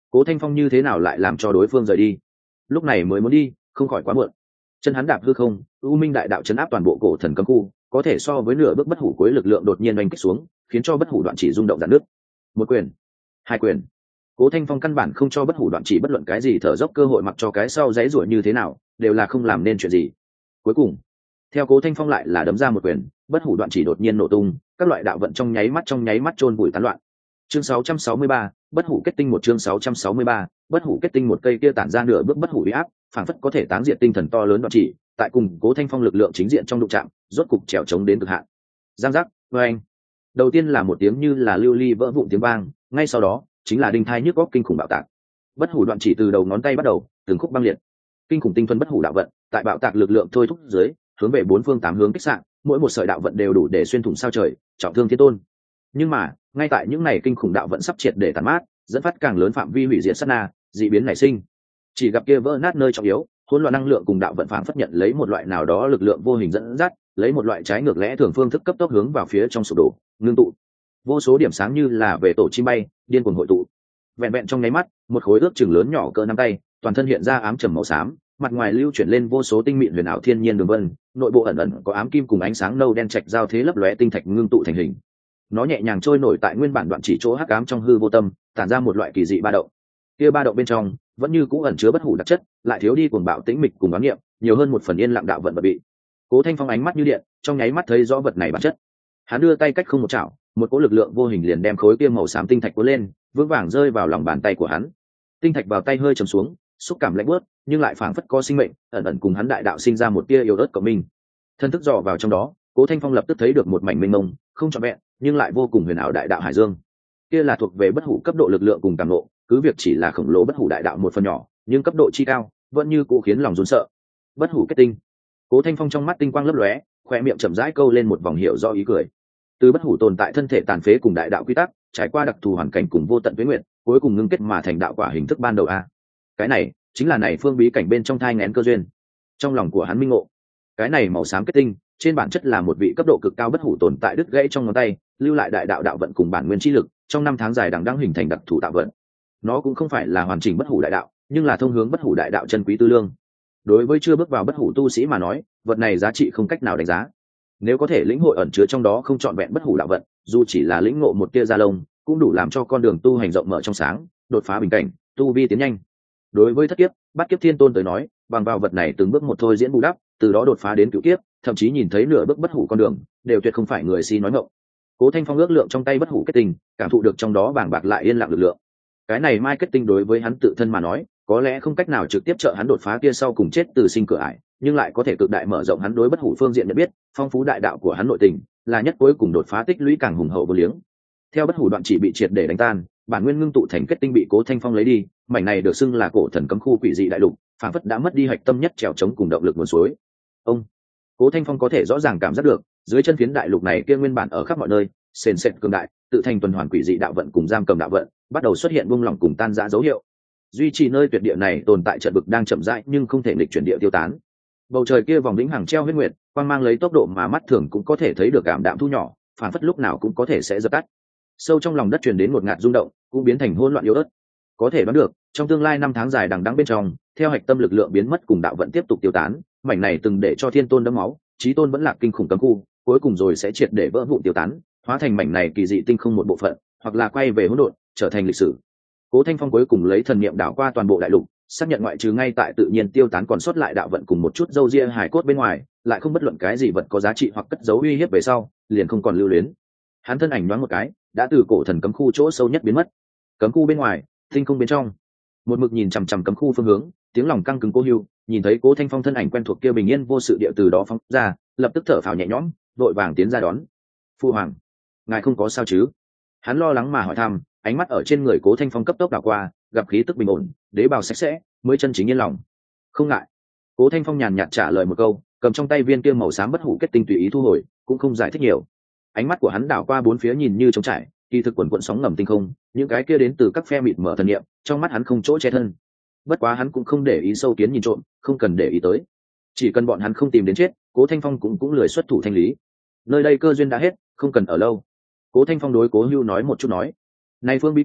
Cố Thanh Phong như thế nào lại làm cho đối phương rời đi? Lúc này mới muốn đi, không khỏi quá muộn. Chân hắn đạp hư không, U Minh đại đạo chấn áp toàn bộ cổ thần cấm khu, có thể so với nửa bước bất hủ cuối lực lượng đột nhiên oanh kích xuống, khiến cho bất hủ đoạn chỉ rung động dạn nước. Một quyền, hai quyền. Cố Thanh Phong căn bản không cho bất hủ đoạn chỉ bất luận cái gì thở dốc cơ hội, mặc cho cái sau giãy giụa như thế nào, đều là không làm nên chuyện gì. Cuối cùng, theo Cố Thanh Phong lại là đấm ra một quyền, bất hủ đoạn chỉ đột nhiên nổ tung, các loại đạo vận trong nháy mắt chôn vùi tán loạn. Chương 663, bất hủ kết tinh, một chương 663, bất hủ kết tinh, một cây kia tản ra nửa bước bất hủ uy áp, phảng phất có thể táng diệt tinh thần to lớn đoạn chỉ, tại cùng Cố Thanh Phong lực lượng chính diện trong đụng chạm, rốt cục trèo chống đến cực hạn. Giang giác, oeng. Đầu tiên là một tiếng như là lưu ly vỡ vụn tiếng vang, ngay sau đó chính là đinh thai nhức óc kinh khủng bạo tạc. Bất hủ đoạn chỉ từ đầu ngón tay bắt đầu, từng khúc băng liệt. Kinh khủng tinh thuần bất hủ đạo vận, tại bạo tạc lực lượng thôi thúc dưới, hướng về bốn phương tám hướng kích xạ, mỗi một sợi đạo vận đều đủ để xuyên thủng sao trời, trọng thương thiên tôn. Nhưng mà, ngay tại những này kinh khủng đạo vận sắp triệt để tàn mát, dẫn phát càng lớn phạm vi hủy diệt sát na, dị biến nảy sinh. Chỉ gặp kia vỡ nát nơi trọng yếu, hỗn loạn năng lượng cùng đạo vận phản phất nhận lấy một loại nào đó lực lượng vô hình dẫn dắt, lấy một loại trái ngược lẽ thường phương thức cấp tốc hướng vào phía trong sụp đổ, ngưng tụ. Vô số điểm sáng như là về tổ chim bay, điên cuồng hội tụ. Vẹn vẹn trong nháy mắt, một khối ước chừng lớn nhỏ cỡ nắm tay, toàn thân hiện ra ám trầm màu xám, mặt ngoài lưu chuyển lên vô số tinh mịn huyền ảo thiên nhiên đường vân, nội bộ ẩn ẩn có ám kim cùng ánh sáng nâu đen trạch giao thế lấp lóe tinh thạch ngưng tụ thành hình. Nó nhẹ nhàng trôi nổi tại nguyên bản đoạn chỉ chỗ hắc ám trong hư vô tâm, tản ra một loại kỳ dị ba động. Kia ba động bên trong vẫn như cũ ẩn chứa bất hủ đặc chất, lại thiếu đi cuồng bạo tĩnh mịch cùng ám niệm, nhiều hơn một phần yên lặng đạo vận vật bị. Cố Thanh Phong ánh mắt như điện, trong nháy mắt thấy rõ vật này bản chất. Hắn đưa tay cách không một chảo, một cỗ lực lượng vô hình liền đem khối kia màu xám tinh thạch cuốn lên, vững vàng rơi vào lòng bàn tay của hắn. Tinh thạch vào tay hơi trầm xuống, xúc cảm lạnh buốt, nhưng lại phảng phất có sinh mệnh, ẩn ẩn cùng hắn đại đạo sinh ra một tia yếu ớt của mình. Thân thức dò vào trong đó, Cố Thanh Phong lập tức thấy được một mảnh mênh mông, không trọn vẹn, nhưng lại vô cùng huyền ảo đại đạo hải dương. Kia là thuộc về bất hủ cấp độ lực lượng cùng cảm ngộ, cứ việc chỉ là khổng lồ bất hủ đại đạo một phần nhỏ, nhưng cấp độ chi cao, vẫn như cũ khiến lòng run sợ. Bất hủ kết tinh. Cố Thanh Phong trong mắt tinh quang lấp lóe, khoe miệng chậm rãi câu lên một vòng hiểu do ý cười. Từ bất hủ tồn tại thân thể tàn phế cùng đại đạo quy tắc, trải qua đặc thù hoàn cảnh cùng vô tận tuế nguyện, cuối cùng ngưng kết mà thành đạo quả hình thức ban đầu a. Cái này chính là này phương bí cảnh bên trong thai nghén cơ duyên. Trong lòng của hắn minh ngộ, cái này màu xám kết tinh, trên bản chất là một vị cấp độ cực cao bất hủ tồn tại đứt gãy trong ngón tay, lưu lại đại đạo đạo vận cùng bản nguyên chi lực, trong năm tháng dài đằng đẵng hình thành đặc thù tạo vận. Nó cũng không phải là hoàn chỉnh bất hủ đại đạo, nhưng là thông hướng bất hủ đại đạo chân quý tư lương. Đối với chưa bước vào bất hủ tu sĩ mà nói, vật này giá trị không cách nào đánh giá. Nếu có thể lĩnh hội ẩn chứa trong đó không trọn vẹn bất hủ đạo vận, dù chỉ là lĩnh ngộ một tia da lông, cũng đủ làm cho con đường tu hành rộng mở trong sáng, đột phá bình cảnh, tu vi tiến nhanh. Đối với thất kiếp, bát kiếp thiên tôn tới nói, bằng vào vật này từng bước một thôi diễn bù đắp, từ đó đột phá đến cửu kiếp, thậm chí nhìn thấy nửa bước bất hủ con đường, đều tuyệt không phải người si nói ngọng. Cố Thanh Phong ước lượng trong tay bất hủ kết tinh, cảm thụ được trong đó bàng bạc lại yên lặng lực lượng. Cái này mai kết tinh đối với hắn tự thân mà nói, có lẽ không cách nào trực tiếp trợ hắn đột phá kia sau cùng chết từ sinh cửa ải, nhưng lại có thể cực đại mở rộng hắn đối bất hủ phương diện nhận biết, phong phú đại đạo của hắn nội tình, là nhất cuối cùng đột phá tích lũy càng hùng hậu vô liếng. Theo bất hủ đoạn chỉ bị triệt để đánh tan, bản nguyên ngưng tụ thành kết tinh bị Cố Thanh Phong lấy đi, mảnh này được xưng là cổ thần cấm khu quỷ dị đại lục, phảng phất đã mất đi hạch tâm nhất trèo chống cùng động lực nguồn suối. Ông Cố Thanh Phong có thể rõ ràng cảm giác được, dưới chân phiến đại lục này kia nguyên bản ở khắp mọi nơi, sền sệt cường đại, tự thành tuần hoàn quỷ dị đạo vận cùng giam cầm đạo vận, bắt đầu xuất hiện buông lỏng cùng tan rã dấu hiệu. Duy trì nơi tuyệt địa này tồn tại trận vực đang chậm rãi nhưng không thể nghịch chuyển địa tiêu tán. Bầu trời kia vòng vĩnh hằng treo huyết nguyệt, quang mang lấy tốc độ mà mắt thường cũng có thể thấy được cảm đạm thu nhỏ, phản phất lúc nào cũng có thể sẽ dập tắt. Sâu trong lòng đất truyền đến một ngạt rung động, cũng biến thành hỗn loạn yếu ớt. Có thể đoán được, trong tương lai năm tháng dài đằng đẵng bên trong, theo hạch tâm lực lượng biến mất cùng đạo vận tiếp tục tiêu tán, mảnh này từng để cho thiên tôn đẫm máu, chí tôn vẫn là kinh khủng cấm khu, cuối cùng rồi sẽ triệt để vỡ vụn tiêu tán, hóa thành mảnh này kỳ dị tinh không một bộ phận, hoặc là quay về hỗn độn, trở thành lịch sử. Cố Thanh Phong cuối cùng lấy thần niệm đảo qua toàn bộ đại lục, xác nhận ngoại trừ ngay tại tự nhiên tiêu tán còn sót lại đạo vận cùng một chút dâu ria hài cốt bên ngoài, lại không bất luận cái gì vật có giá trị hoặc cất giấu uy hiếp về sau, liền không còn lưu luyến. Hắn thân ảnh nhoáng một cái, đã từ cổ thần cấm khu chỗ sâu nhất biến mất. Cấm khu bên ngoài, tinh không bên trong, một mực nhìn chằm chằm cấm khu phương hướng, tiếng lòng căng cứng Cố Hưu, nhìn thấy Cố Thanh Phong thân ảnh quen thuộc kia bình yên vô sự địa từ đó phóng ra, lập tức thở phào nhẹ nhõm, vội vàng tiến ra đón. Phu hoàng, ngài không có sao chứ? Hắn lo lắng mà hỏi thăm, ánh mắt ở trên người Cố Thanh Phong cấp tốc đảo qua, gặp khí tức bình ổn, đế bào sạch sẽ, mới chân chính yên lòng. Không ngại. Cố Thanh Phong nhàn nhạt trả lời một câu, cầm trong tay viên kia màu xám bất hủ kết tinh tùy ý thu hồi, cũng không giải thích nhiều. Ánh mắt của hắn đảo qua bốn phía nhìn như trống trải, kỳ thực quần quần sóng ngầm tinh không, những cái kia đến từ các phe mịt mở thần niệm, trong mắt hắn không chỗ che thân. Bất quá hắn cũng không để ý sâu kiến nhìn trộm, không cần để ý tới. Chỉ cần bọn hắn không tìm đến chết, Cố Thanh Phong cũng lười xuất thủ thanh lý. Nơi đây cơ duyên đã hết, không cần ở lâu. Cố Thanh Phong đối Cố Hưu nói một chút nói, này phương bí cảnh,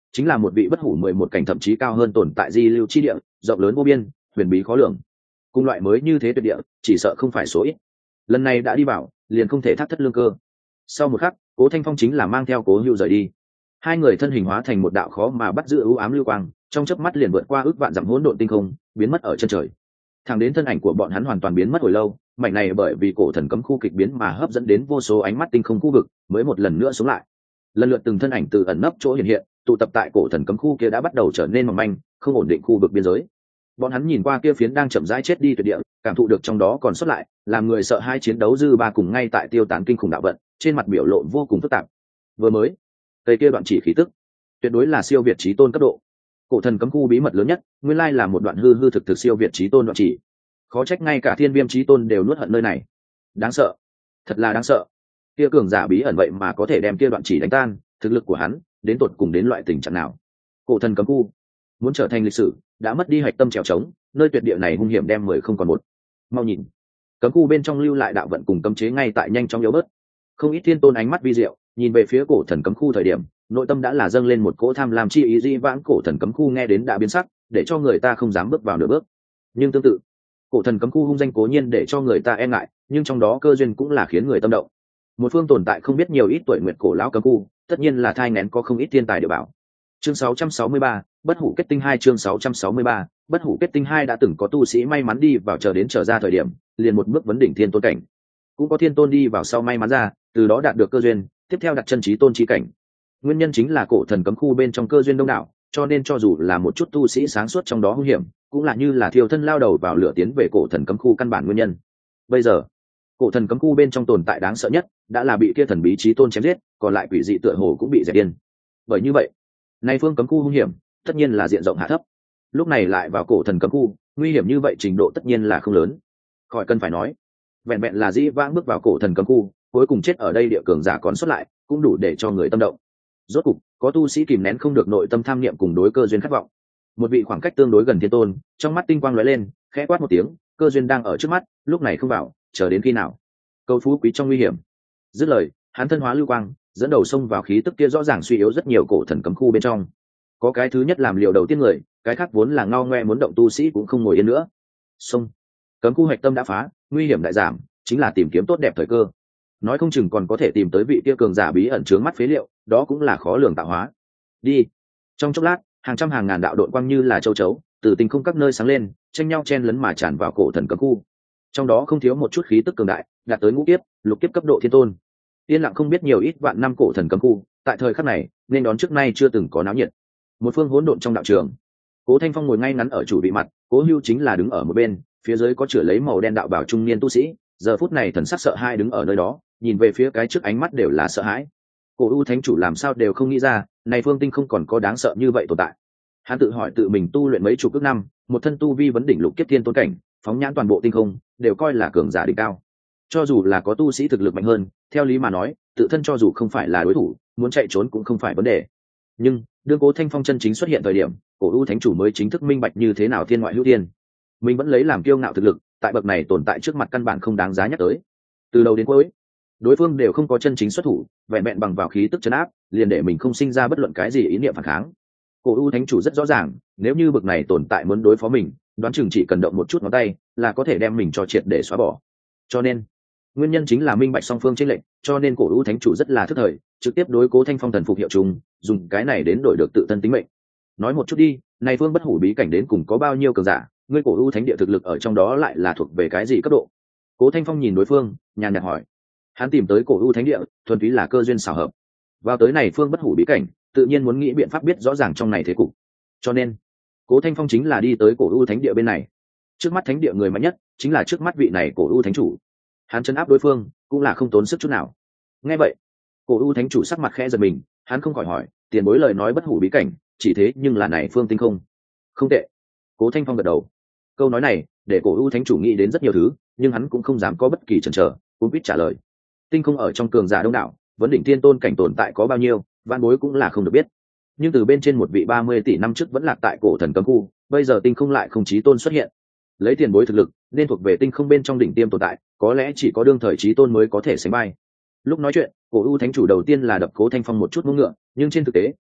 chính là một vị bất hủ 11 cảnh thậm chí cao hơn tồn tại di lưu chi địa, rộng lớn vô biên, huyền bí khó lường. Cùng loại mới như thế tuyệt địa, chỉ sợ không phải số ít. Lần này đã đi vào, liền không thể thác thất lương cơ. Sau một khắc, Cố Thanh Phong chính là mang theo Cố Hưu rời đi. Hai người thân hình hóa thành một đạo khó mà bắt giữ ưu ám lưu quang, trong chớp mắt liền vượt qua ước vạn dặm hỗn độn tinh không, biến mất ở chân trời. Thẳng đến thân ảnh của bọn hắn hoàn toàn biến mất hồi lâu, mảnh này bởi vì cổ thần cấm khu kịch biến mà hấp dẫn đến vô số ánh mắt tinh không khu vực, mới một lần nữa sống lại. Lần lượt từng thân ảnh từ ẩn nấp chỗ hiện hiện, tụ tập tại cổ thần cấm khu kia đã bắt đầu trở nên mỏng manh, không ổn định khu vực biên giới. Bọn hắn nhìn qua kia phiến đang chậm rãi chết đi tuyệt địa, cảm thụ được trong đó còn sót lại, làm người sợ hai chiến đấu dư ba cùng ngay tại tiêu tán kinh khủng đạo vận, trên mặt biểu lộ vô cùng phức tạp. Vừa mới, cây kia đoạn chỉ khí tức, tuyệt đối là siêu việt chí tôn cấp độ. Cổ thần cấm khu bí mật lớn nhất, nguyên lai là một đoạn hư hư thực thực siêu việt chí tôn đoạn chỉ. Khó trách ngay cả thiên viêm chí tôn đều nuốt hận nơi này. Đáng sợ, thật là đáng sợ. Kia cường giả bí ẩn vậy mà có thể đem kia đoạn chỉ đánh tan, thực lực của hắn đến tột cùng đến loại tình trạng nào? Cổ thần cấm khu muốn trở thành lịch sử, đã mất đi hạch tâm trèo trống, nơi tuyệt địa này hung hiểm đem 10 không còn một. Mau nhìn, cấm khu bên trong lưu lại đạo vận cùng cấm chế ngay tại nhanh chóng yếu bớt. Không ít thiên tôn ánh mắt vi diệu, nhìn về phía cổ thần cấm khu thời điểm, nội tâm đã là dâng lên một cỗ tham lam chi ý. Di vãng cổ thần cấm khu nghe đến đã biến sắc, để cho người ta không dám bước vào nửa bước. Nhưng tương tự, cổ thần cấm khu hung danh cố nhiên để cho người ta e ngại, nhưng trong đó cơ duyên cũng là khiến người tâm động. Một phương tồn tại không biết nhiều ít tuổi nguyệt cổ lão cấm khu, tất nhiên là thai nghén có không ít thiên tài địa bảo. Chương 663, bất hủ kết tinh 2. Chương 663, bất hủ kết tinh 2. Đã từng có tu sĩ may mắn đi vào chờ đến trở ra thời điểm, liền một bước vấn đỉnh thiên tôn cảnh. Cũng có thiên tôn đi vào sau may mắn ra, từ đó đạt được cơ duyên, tiếp theo đặt chân chí tôn chí cảnh. Nguyên nhân chính là cổ thần cấm khu bên trong cơ duyên đông đảo, cho nên cho dù là một chút tu sĩ sáng suốt trong đó hung hiểm, cũng là như là thiêu thân lao đầu vào lửa tiến về cổ thần cấm khu căn bản nguyên nhân. Bây giờ, cổ thần cấm khu bên trong tồn tại đáng sợ nhất, đã là bị kia thần bí chí tôn chém giết, còn lại quỷ dị tựa hồ cũng bị dẹp điên. Bởi như vậy, nay phương cấm khu hung hiểm, tất nhiên là diện rộng hạ thấp. Lúc này lại vào cổ thần cấm khu, nguy hiểm như vậy trình độ tất nhiên là không lớn. Khỏi cần phải nói, vẹn vẹn là dĩ vãng bước vào cổ thần cấm khu, cuối cùng chết ở đây địa cường giả còn xuất lại, cũng đủ để cho người tâm động. Rốt cục, có tu sĩ kìm nén không được nội tâm tham niệm cùng đối cơ duyên khát vọng. Một vị khoảng cách tương đối gần thiên tôn, trong mắt tinh quang lóe lên, khẽ quát một tiếng, cơ duyên đang ở trước mắt, lúc này không vào, chờ đến khi nào? Câu phú quý trong nguy hiểm. Dứt lời, hắn thân hóa lưu quang, dẫn đầu xông vào khí tức kia rõ ràng suy yếu rất nhiều cổ thần cấm khu bên trong. Có cái thứ nhất làm liều đầu tiên người, cái khác vốn là ngao ngoe muốn động tu sĩ cũng không ngồi yên nữa. Xông, cấm khu hạch tâm đã phá, nguy hiểm đại giảm, chính là tìm kiếm tốt đẹp thời cơ. Nói không chừng còn có thể tìm tới vị kia cường giả bí ẩn chướng mắt phế liệu, đó cũng là khó lường tạo hóa. Đi. Trong chốc lát, hàng trăm hàng ngàn đạo đội quang như là châu chấu, từ tinh không các nơi sáng lên, tranh nhau chen lấn mà tràn vào cổ thần cấm khu. Trong đó không thiếu một chút khí tức cường đại, đạt tới ngũ kiếp, lục kiếp cấp độ thiên tôn. Yên lặng không biết nhiều ít vạn năm cổ thần cấm khu, tại thời khắc này, nên đón trước nay chưa từng có náo nhiệt. Một phương hỗn độn trong đạo trường, Cố Thanh Phong ngồi ngay ngắn ở chủ vị mặt, Cố Hưu chính là đứng ở một bên, phía dưới có chửa lấy màu đen đạo bào trung niên tu sĩ, giờ phút này thần sắc sợ hãi đứng ở nơi đó, nhìn về phía cái trước ánh mắt đều là sợ hãi. Cổ U Thánh chủ làm sao đều không nghĩ ra, này phương tinh không còn có đáng sợ như vậy tồn tại. Hắn tự hỏi tự mình tu luyện mấy chục ức năm, một thân tu vi vấn đỉnh lục kiếp thiên tôn cảnh, phóng nhãn toàn bộ tinh không, đều coi là cường giả đỉnh cao. Cho dù là có tu sĩ thực lực mạnh hơn, theo lý mà nói, tự thân cho dù không phải là đối thủ, muốn chạy trốn cũng không phải vấn đề. Nhưng đương Cố Thanh Phong chân chính xuất hiện thời điểm, Cổ U Thánh chủ mới chính thức minh bạch như thế nào thiên ngoại hữu thiên. Mình vẫn lấy làm kiêu ngạo thực lực, tại bậc này tồn tại trước mặt căn bản không đáng giá nhắc tới. Từ đầu đến cuối, đối phương đều không có chân chính xuất thủ, vẹn vẹn bằng vào khí tức trấn áp, liền để mình không sinh ra bất luận cái gì ý niệm phản kháng. Cổ U Thánh chủ rất rõ ràng, nếu như bậc này tồn tại muốn đối phó mình, đoán chừng chỉ cần động một chút ngón tay, là có thể đem mình cho triệt để xóa bỏ. Cho nên, nguyên nhân chính là minh bạch song phương chênh lệch, cho nên Cổ U Thánh chủ rất là thức thời, trực tiếp đối Cố Thanh Phong thần phục hiệu trùng, dùng cái này đến đổi được tự thân tính mệnh. Nói một chút đi, này phương bất hủ bí cảnh đến cùng có bao nhiêu cường giả, ngươi Cổ U Thánh địa thực lực ở trong đó lại là thuộc về cái gì cấp độ? Cố Thanh Phong nhìn đối phương, nhàn nhạt hỏi. Hắn tìm tới Cổ U Thánh địa, thuần túy là cơ duyên xảo hợp. Vào tới này phương bất hủ bí cảnh, tự nhiên muốn nghĩ biện pháp biết rõ ràng trong này thế cục. Cho nên, Cố Thanh Phong chính là đi tới Cổ U Thánh địa bên này. Trước mắt thánh địa người mạnh nhất, chính là trước mắt vị này Cổ U Thánh chủ. Hắn trấn áp đối phương, cũng là không tốn sức chút nào. Nghe vậy, Cổ U Thánh chủ sắc mặt khẽ giật mình, hắn không khỏi hỏi, tiền bối lời nói bất hủ bí cảnh, chỉ thế nhưng là này phương tinh không? Không tệ. Cố Thanh Phong gật đầu. Câu nói này, để Cổ U Thánh chủ nghĩ đến rất nhiều thứ, nhưng hắn cũng không dám có bất kỳ chần chờ, cũng biết trả lời. Tinh không ở trong cường giả đông đảo, vấn đỉnh thiên tôn cảnh tồn tại có bao nhiêu, vạn bối cũng là không được biết. Nhưng từ bên trên một vị 30 tỷ năm trước vẫn lạc tại cổ thần cấm khu, bây giờ tinh không lại không chí tôn xuất hiện. Lấy tiền bối thực lực, nên thuộc về tinh không bên trong đỉnh tiêm tồn tại, có lẽ chỉ có đương thời chí tôn mới có thể sánh vai. Lúc nói chuyện, Cổ U Thánh chủ đầu tiên là đập Cố Thanh Phong một chút mông ngựa, nhưng trên thực tế,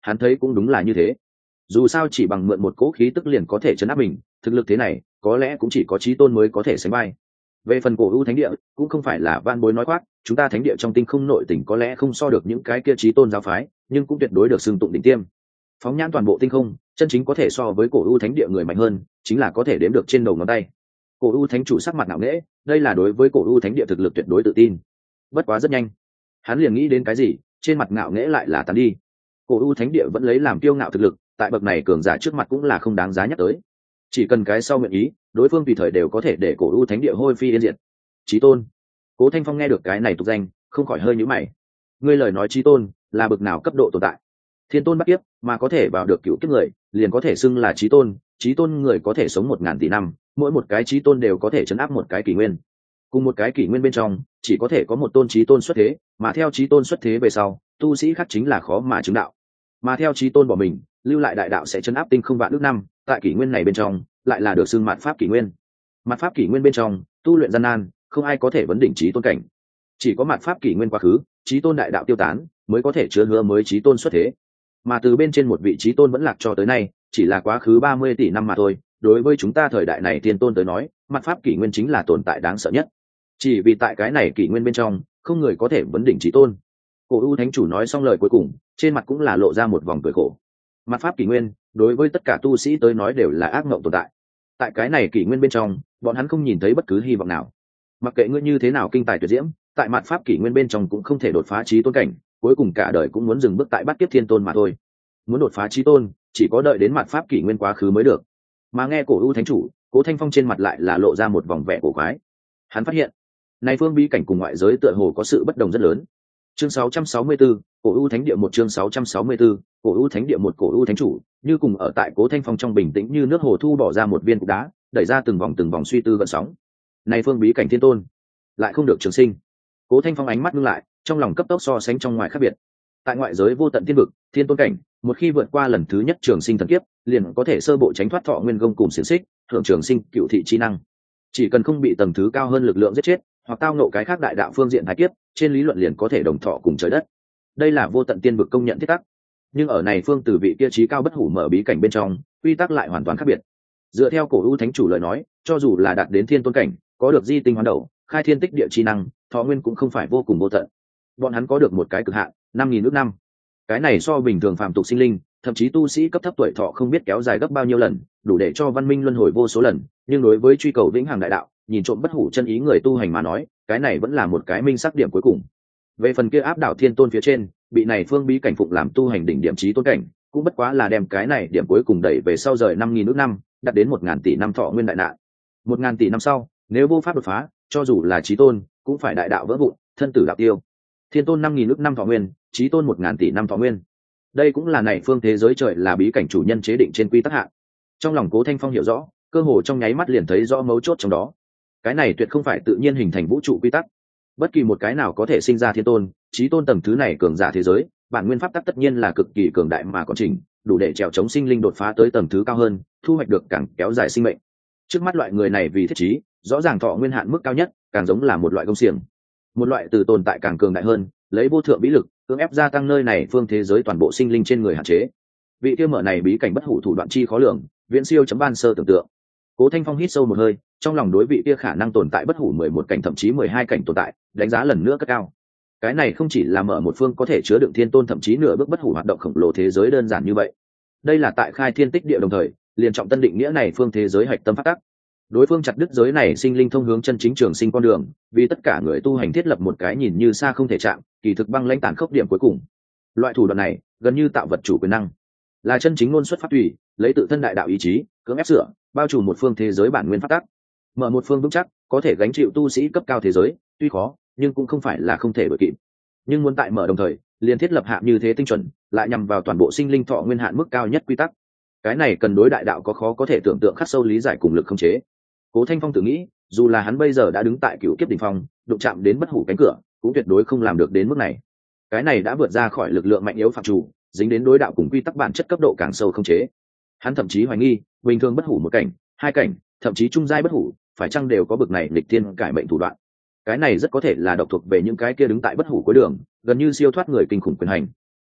hắn thấy cũng đúng là như thế. Dù sao chỉ bằng mượn một cỗ khí tức liền có thể chấn áp mình, thực lực thế này có lẽ cũng chỉ có chí tôn mới có thể sánh vai. Về phần cổ u thánh địa cũng không phải là van bối nói khoác, chúng ta thánh địa trong tinh không nội tỉnh có lẽ không so được những cái kia chí tôn giáo phái, nhưng cũng tuyệt đối được xưng tụng đỉnh tiêm. Phóng nhãn toàn bộ tinh không, chân chính có thể so với cổ u thánh địa người mạnh hơn chính là có thể đếm được trên đầu ngón tay. Cổ u thánh chủ sắc mặt ngạo nghễ, đây là đối với cổ u thánh địa thực lực tuyệt đối tự tin. Bất quá rất nhanh hắn liền nghĩ đến cái gì, trên mặt ngạo nghễ lại là tàn đi. Cổ u thánh địa vẫn lấy làm kiêu ngạo thực lực, tại bậc này cường giả trước mặt cũng là không đáng giá nhắc tới. Chỉ cần cái sau nguyện ý, đối phương tùy thời đều có thể để cổ u thánh địa hôi phi yên diệt. Chí tôn. Cố Thanh Phong nghe được cái này tục danh không khỏi hơi nhíu mày. Ngươi lời nói chí tôn là bậc nào cấp độ tồn tại? Thiên tôn bắt kiếp mà có thể vào được cựu kiếp người liền có thể xưng là chí tôn. Chí tôn người có thể sống 1000 tỷ năm, mỗi một cái chí tôn đều có thể chấn áp một cái kỷ nguyên. Cùng một cái kỷ nguyên bên trong chỉ có thể có một tôn chí tôn xuất thế, mà theo chí tôn xuất thế về sau tu sĩ khác chính là khó mà chứng đạo, mà theo chí tôn bỏ mình lưu lại đại đạo sẽ chấn áp tinh không vạn ước năm. Tại kỷ nguyên này bên trong lại là được xưng mạt pháp kỷ nguyên. Mạt pháp kỷ nguyên bên trong tu luyện gian nan, không ai có thể vấn đỉnh chí tôn cảnh. Chỉ có mạt pháp kỷ nguyên quá khứ, chí tôn đại đạo tiêu tán mới có thể chứa hứa mới chí tôn xuất thế. Mà từ bên trên một vị chí tôn vẫn lạc cho tới nay chỉ là quá khứ 30 tỷ năm mà thôi. Đối với chúng ta thời đại này tiên tôn tới nói, mạt pháp kỷ nguyên chính là tồn tại đáng sợ nhất. Chỉ vì tại cái này kỷ nguyên bên trong không người có thể vấn đỉnh chí tôn. Cổ u thánh chủ nói xong lời cuối cùng, trên mặt cũng là lộ ra một vòng cười khổ. Mạt pháp kỷ nguyên đối với tất cả tu sĩ tới nói đều là ác mộng tồn tại. Tại cái này kỷ nguyên bên trong bọn hắn không nhìn thấy bất cứ hy vọng nào. Mặc kệ ngươi như thế nào kinh tài tuyệt diễm, tại mạt pháp kỷ nguyên bên trong cũng không thể đột phá chí tôn cảnh, cuối cùng cả đời cũng muốn dừng bước tại bát kiếp thiên tôn mà thôi. Muốn đột phá chí tôn chỉ có đợi đến mạt pháp kỷ nguyên quá khứ mới được. Mà nghe cổ u thánh chủ, Cố Thanh Phong trên mặt lại là lộ ra một vòng vẻ cổ quái. Hắn phát hiện này phương bí cảnh cùng ngoại giới tựa hồ có sự bất đồng rất lớn. Chương 664, cổ u thánh địa một chương 664, cổ u thánh địa một cổ u thánh chủ, như cùng ở tại Cố Thanh Phong trong bình tĩnh như nước hồ thu bỏ ra một viên cục đá, đẩy ra từng vòng suy tư gợn sóng. Này phương bí cảnh thiên tôn, lại không được trường sinh. Cố Thanh Phong ánh mắt ngưng lại, trong lòng cấp tốc so sánh trong ngoài khác biệt. Tại ngoại giới vô tận thiên vực, thiên tôn cảnh, một khi vượt qua lần thứ nhất trường sinh thần kiếp, liền có thể sơ bộ tránh thoát thọ nguyên gông cùng xiển xích, hưởng trường sinh cựu thị chi năng. Chỉ cần không bị tầng thứ cao hơn lực lượng giết chết, hoặc tao nộ cái khác đại đạo phương diện thái kiếp, trên lý luận liền có thể đồng thọ cùng trời đất. Đây là vô tận tiên vực công nhận thiết tắc. Nhưng ở này phương từ vị kia trí cao bất hủ mở bí cảnh bên trong, quy tắc lại hoàn toàn khác biệt. Dựa theo cổ u thánh chủ lời nói, cho dù là đạt đến thiên tôn cảnh, có được di tinh hoán đầu, khai thiên tích địa chi năng, thọ nguyên cũng không phải vô cùng vô tận. Bọn hắn có được một cái cực hạn, 5000 ước năm. Cái này so bình thường phàm tục sinh linh, thậm chí tu sĩ cấp thấp tuổi thọ không biết kéo dài gấp bao nhiêu lần, đủ để cho văn minh luân hồi vô số lần. Nhưng đối với truy cầu vĩnh hằng đại đạo, nhìn trộm bất hủ chân ý người tu hành mà nói, cái này vẫn là một cái minh sắc điểm cuối cùng. Về phần kia áp đảo thiên tôn phía trên, bị này phương bí cảnh phụng làm tu hành đỉnh điểm trí tôn cảnh, cũng bất quá là đem cái này điểm cuối cùng đẩy về sau rời 5000 ước năm, đạt đến 1000 tỷ năm thọ nguyên đại nạn. 1000 tỷ năm sau, nếu vô pháp đột phá, cho dù là trí tôn, cũng phải đại đạo vỡ vụn, thân tử đạo tiêu. Thiên tôn 5000 ước năm thọ nguyên, trí tôn 1000 tỷ năm thọ nguyên. Đây cũng là này phương thế giới trời là bí cảnh chủ nhân chế định trên quy tắc hạn. Trong lòng Cố Thanh Phong hiểu rõ, cơ hồ trong nháy mắt liền thấy rõ mấu chốt trong đó. Cái này tuyệt không phải tự nhiên hình thành vũ trụ quy tắc. Bất kỳ một cái nào có thể sinh ra thiên tôn, chí tôn tầng thứ này cường giả thế giới, bản nguyên pháp tắc tất nhiên là cực kỳ cường đại mà còn chỉnh, đủ để trèo chống sinh linh đột phá tới tầng thứ cao hơn, thu hoạch được càng kéo dài sinh mệnh. Trước mắt loại người này vì thiết chí, rõ ràng thọ nguyên hạn mức cao nhất, càng giống là một loại công xiềng, một loại từ tồn tại càng cường đại hơn, lấy vô thượng bí lực, cưỡng ép gia tăng nơi này phương thế giới toàn bộ sinh linh trên người hạn chế. Vị kia mở này bí cảnh bất hủ thủ đoạn chi khó lường, viễn siêu chấm ban sơ tưởng tượng. Cố Thanh Phong hít sâu một hơi, trong lòng đối vị kia khả năng tồn tại bất hủ 11 cảnh thậm chí 12 cảnh tồn tại, đánh giá lần nữa cất cao. Cái này không chỉ là mở một phương có thể chứa đựng thiên tôn thậm chí nửa bước bất hủ hoạt động khổng lồ thế giới đơn giản như vậy. Đây là tại khai thiên tích địa đồng thời, liền trọng tân định nghĩa này phương thế giới hạch tâm pháp tắc. Đối phương chặt đứt giới này sinh linh thông hướng chân chính trường sinh con đường, vì tất cả người tu hành thiết lập một cái nhìn như xa không thể chạm, kỳ thực băng lãnh tàn khốc điểm cuối cùng. Loại thủ đoạn này, gần như tạo vật chủ quyền năng, là chân chính ngôn xuất pháp tùy, lấy tự thân đại đạo ý chí, cưỡng ép sửa, bao trùm một phương thế giới bản nguyên pháp tắc. Mở một phương vững chắc, có thể gánh chịu tu sĩ cấp cao thế giới, tuy khó, nhưng cũng không phải là không thể đuổi kịp. Nhưng muốn tại mở đồng thời, liền thiết lập hạ như thế tinh chuẩn, lại nhằm vào toàn bộ sinh linh thọ nguyên hạn mức cao nhất quy tắc. Cái này cần đối đại đạo có khó có thể tưởng tượng khắc sâu lý giải cùng lực khống chế. Cố Thanh Phong tự nghĩ, dù là hắn bây giờ đã đứng tại cựu kiếp đỉnh phong, đụng chạm đến bất hủ cánh cửa, cũng tuyệt đối không làm được đến mức này. Cái này đã vượt ra khỏi lực lượng mạnh yếu phạm chủ, dính đến đối đạo cùng quy tắc bản chất cấp độ càng sâu khống chế. Hắn thậm chí hoài nghi, bình thường bất hủ một cảnh, hai cảnh, thậm chí trung giai bất hủ, phải chăng đều có bực này lịch thiên cải mệnh thủ đoạn. Cái này rất có thể là độc thuộc về những cái kia đứng tại bất hủ cuối đường, gần như siêu thoát người kinh khủng quyền hành.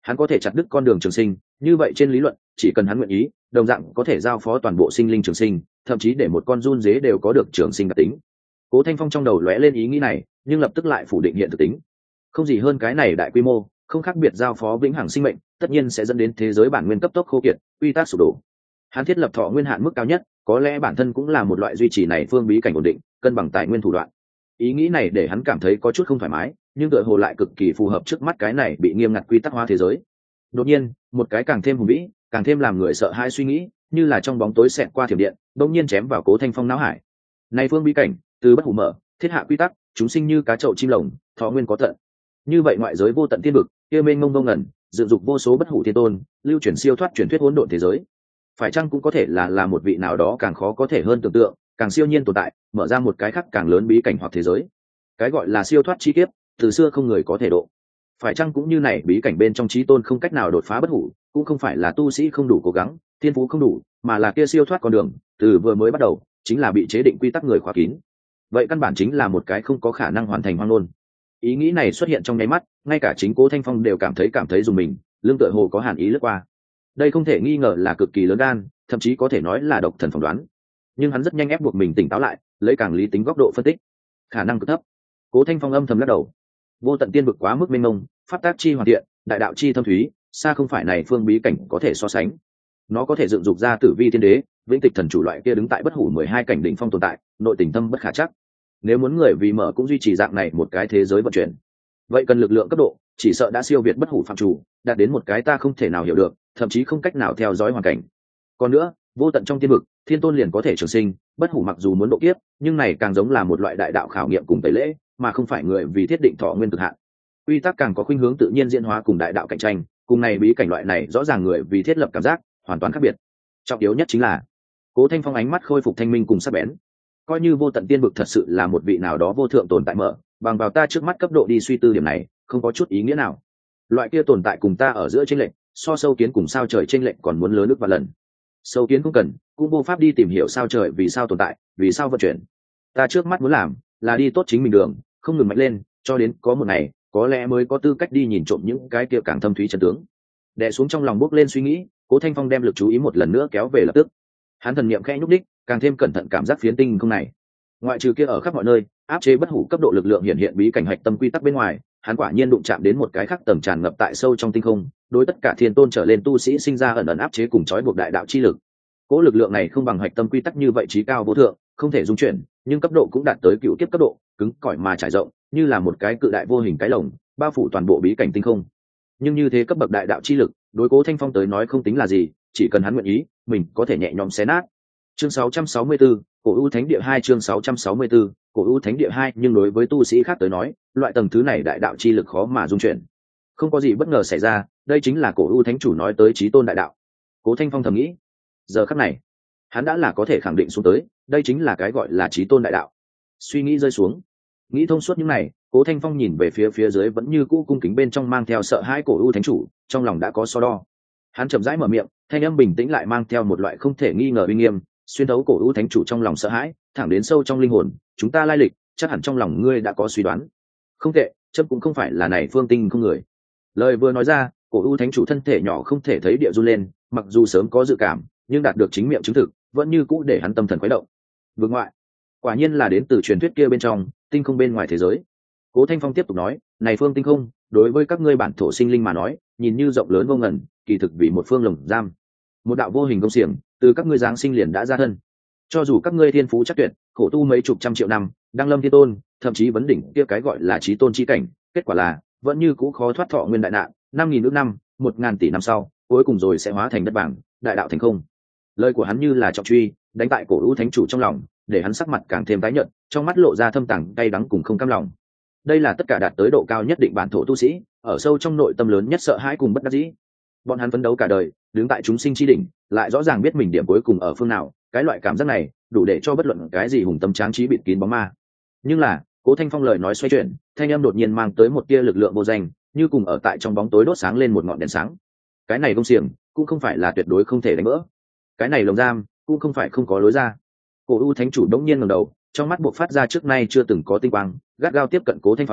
Hắn có thể chặt đứt con đường trường sinh, như vậy trên lý luận chỉ cần hắn nguyện ý, đồng dạng có thể giao phó toàn bộ sinh linh trường sinh, thậm chí để một con giun dế đều có được trường sinh đặc tính. Cố Thanh Phong trong đầu lóe lên ý nghĩ này, nhưng lập tức lại phủ định hiện thực tính. Không gì hơn cái này đại quy mô, không khác biệt giao phó vĩnh hằng sinh mệnh, tất nhiên sẽ dẫn đến thế giới bản nguyên cấp tốc khô kiệt, quy tắc sụp đổ. Hắn thiết lập thọ nguyên hạn mức cao nhất, có lẽ bản thân cũng là một loại duy trì này phương bí cảnh ổn định, cân bằng tài nguyên thủ đoạn. Ý nghĩ này để hắn cảm thấy có chút không thoải mái, nhưng tựa hồ lại cực kỳ phù hợp trước mắt cái này bị nghiêm ngặt quy tắc hóa thế giới. Đột nhiên, một cái càng thêm hùng vĩ, càng thêm làm người sợ hãi suy nghĩ, như là trong bóng tối xẹt qua thiểm điện, đột nhiên chém vào Cố Thanh Phong não hải. Này phương bí cảnh, từ bất hủ mở, thiết hạ quy tắc, chúng sinh như cá chậu chim lồng, thọ nguyên có tận. Như vậy ngoại giới vô tận thiên vực, kia mênh mông vô ngần, dựng dục vô số bất hủ thiên tôn, lưu truyền siêu thoát truyền thuyết hỗn độn thế giới. Phải chăng cũng có thể là một vị nào đó càng khó có thể hơn tưởng tượng, càng siêu nhiên tồn tại, mở ra một cái khác càng lớn bí cảnh hoặc thế giới. Cái gọi là siêu thoát chi kiếp, từ xưa không người có thể độ. Phải chăng cũng như này bí cảnh bên trong chí tôn không cách nào đột phá bất hủ, cũng không phải là tu sĩ không đủ cố gắng, thiên phú không đủ, mà là kia siêu thoát con đường, từ vừa mới bắt đầu, chính là bị chế định quy tắc người khóa kín. Vậy căn bản chính là một cái không có khả năng hoàn thành hoang ngôn. Ý nghĩ này xuất hiện trong nháy mắt, ngay cả chính Cố Thanh Phong đều cảm thấy dùng mình, lưng tựa hồ có hàn ý lướt qua. Đây không thể nghi ngờ là cực kỳ lớn gan, thậm chí có thể nói là độc thần phỏng đoán. Nhưng hắn rất nhanh ép buộc mình tỉnh táo lại, lấy càng lý tính góc độ phân tích. Khả năng cực thấp. Cố Thanh Phong âm thầm lắc đầu. Vô tận tiên vực quá mức mênh mông, pháp tác chi hoàn thiện, đại đạo chi thâm thúy, xa không phải này phương bí cảnh có thể so sánh. Nó có thể dựng dục ra tử vi thiên đế, vĩnh tịch thần chủ loại kia đứng tại bất hủ 12 cảnh đỉnh phong tồn tại, nội tình thâm bất khả chắc. Nếu muốn người vì mở cũng duy trì dạng này một cái thế giới vận chuyển, vậy cần lực lượng cấp độ chỉ sợ đã siêu việt bất hủ phạm chủ, đạt đến một cái ta không thể nào hiểu được, thậm chí không cách nào theo dõi hoàn cảnh. Còn nữa, vô tận trong tiên vực, thiên tôn liền có thể trường sinh, bất hủ mặc dù muốn độ kiếp, nhưng này càng giống là một loại đại đạo khảo nghiệm cùng tẩy lễ, mà không phải người vì thiết định thọ nguyên cực hạn. Quy tắc càng có khuynh hướng tự nhiên diễn hóa cùng đại đạo cạnh tranh, cùng này bí cảnh loại này rõ ràng người vì thiết lập cảm giác hoàn toàn khác biệt. Trọng yếu nhất chính là Cố Thanh Phong ánh mắt khôi phục thanh minh cùng sắc bén. Coi như vô tận tiên vực thật sự là một vị nào đó vô thượng tồn tại mở, bằng vào ta trước mắt cấp độ đi suy tư điểm này, không có chút ý nghĩa nào. Loại kia tồn tại cùng ta ở giữa chênh lệch, so sâu kiến cùng sao trời chênh lệch còn muốn lớn ước và lần. Sâu kiến không cần, cũng vô pháp đi tìm hiểu sao trời vì sao tồn tại, vì sao vận chuyển. Ta trước mắt muốn làm là đi tốt chính mình đường, không ngừng mạnh lên, cho đến có một ngày, có lẽ mới có tư cách đi nhìn trộm những cái kia càng thâm thúy chân tướng. Đè xuống trong lòng bốc lên suy nghĩ, Cố Thanh Phong đem lực chú ý một lần nữa kéo về lập tức. Hắn thần niệm khẽ nhúc đích, càng thêm cẩn thận cảm giác phiến tinh không này. Ngoại trừ kia ở khắp mọi nơi, áp chế bất hủ cấp độ lực lượng hiện bí cảnh hạch tâm quy tắc bên ngoài, hắn quả nhiên đụng chạm đến một cái khác tầng tràn ngập tại sâu trong tinh không, đối tất cả thiên tôn trở lên tu sĩ sinh ra ẩn ẩn áp chế cùng trói buộc đại đạo chi lực. Cố lực lượng này không bằng hạch tâm quy tắc như vậy trí cao vô thượng, không thể dung chuyển, nhưng cấp độ cũng đạt tới cựu kiếp cấp độ, cứng cỏi mà trải rộng, như là một cái cự đại vô hình cái lồng, bao phủ toàn bộ bí cảnh tinh không. Nhưng như thế cấp bậc đại đạo chi lực, đối Cố Thanh Phong tới nói không tính là gì, chỉ cần hắn nguyện ý, mình có thể nhẹ nhõm xé nát. Chương 664, Cổ U Thánh Địa 2 chương 664, Cổ U Thánh Địa 2, nhưng đối với tu sĩ khác tới nói, loại tầng thứ này đại đạo chi lực khó mà dung chuyển. Không có gì bất ngờ xảy ra, đây chính là Cổ U Thánh chủ nói tới chí tôn đại đạo. Cố Thanh Phong thầm nghĩ, giờ khắc này, hắn đã là có thể khẳng định xuống tới, đây chính là cái gọi là chí tôn đại đạo. Suy nghĩ rơi xuống, nghĩ thông suốt những này, Cố Thanh Phong nhìn về phía dưới vẫn như cũ cung kính bên trong mang theo sợ hãi Cổ U Thánh chủ, trong lòng đã có so đo. Hắn chậm rãi mở miệng, thanh âm bình tĩnh lại mang theo một loại không thể nghi ngờ uy nghiêm, xuyên thấu Cổ U Thánh chủ trong lòng sợ hãi, thẳng đến sâu trong linh hồn. Chúng ta lai lịch, chắc hẳn trong lòng ngươi đã có suy đoán. Không tệ, chấp cũng không phải là này phương tinh không người. Lời vừa nói ra, Cổ U Thánh chủ thân thể nhỏ không thể thấy địa run lên, mặc dù sớm có dự cảm, nhưng đạt được chính miệng chứng thực, vẫn như cũ để hắn tâm thần khuấy động. Vực ngoại, quả nhiên là đến từ truyền thuyết kia bên trong, tinh không bên ngoài thế giới. Cố Thanh Phong tiếp tục nói, này phương tinh không, đối với các ngươi bản thổ sinh linh mà nói, nhìn như rộng lớn vô ngần, kỳ thực vì một phương lồng giam, một đạo vô hình công xiềng, từ các ngươi giáng sinh liền đã ra thân. Cho dù các ngươi thiên phú chắc tuyệt, khổ tu mấy chục trăm triệu năm, đăng lâm thiên tôn, thậm chí vấn đỉnh kia cái gọi là chí tôn chi cảnh, kết quả là vẫn như cũ khó thoát thọ nguyên đại nạn, 5.000 ước năm, 1.000 tỷ năm sau, cuối cùng rồi sẽ hóa thành đất vàng, đại đạo thành không. Lời của hắn như là trọng truy, đánh tại Cổ U Thánh chủ trong lòng, để hắn sắc mặt càng thêm tái nhợt, trong mắt lộ ra thâm tàng cay đắng cùng không cam lòng. Đây là tất cả đạt tới độ cao nhất định bản thổ tu sĩ, ở sâu trong nội tâm lớn nhất sợ hãi cùng bất đắc dĩ. Bọn hắn phấn đấu cả đời, đứng tại chúng sinh chi đỉnh, lại rõ ràng biết mình điểm cuối cùng ở phương nào, cái loại cảm giác này, đủ để cho bất luận cái gì hùng tâm tráng trí bịt kín bóng ma. Nhưng là, Cố Thanh Phong lời nói xoay chuyển, thanh âm đột nhiên mang tới một tia lực lượng vô danh, như cùng ở tại trong bóng tối đốt sáng lên một ngọn đèn sáng. Cái này công xiềng, cũng không phải là tuyệt đối không thể đánh vỡ. Cái này lồng giam, cũng không phải không có lối ra. Cổ U Thánh chủ đống nhiên ngẩng đầu, trong mắt buộc phát ra trước nay chưa từng có tinh quang, gắt gao tiếp cận Cố Thanh Phong,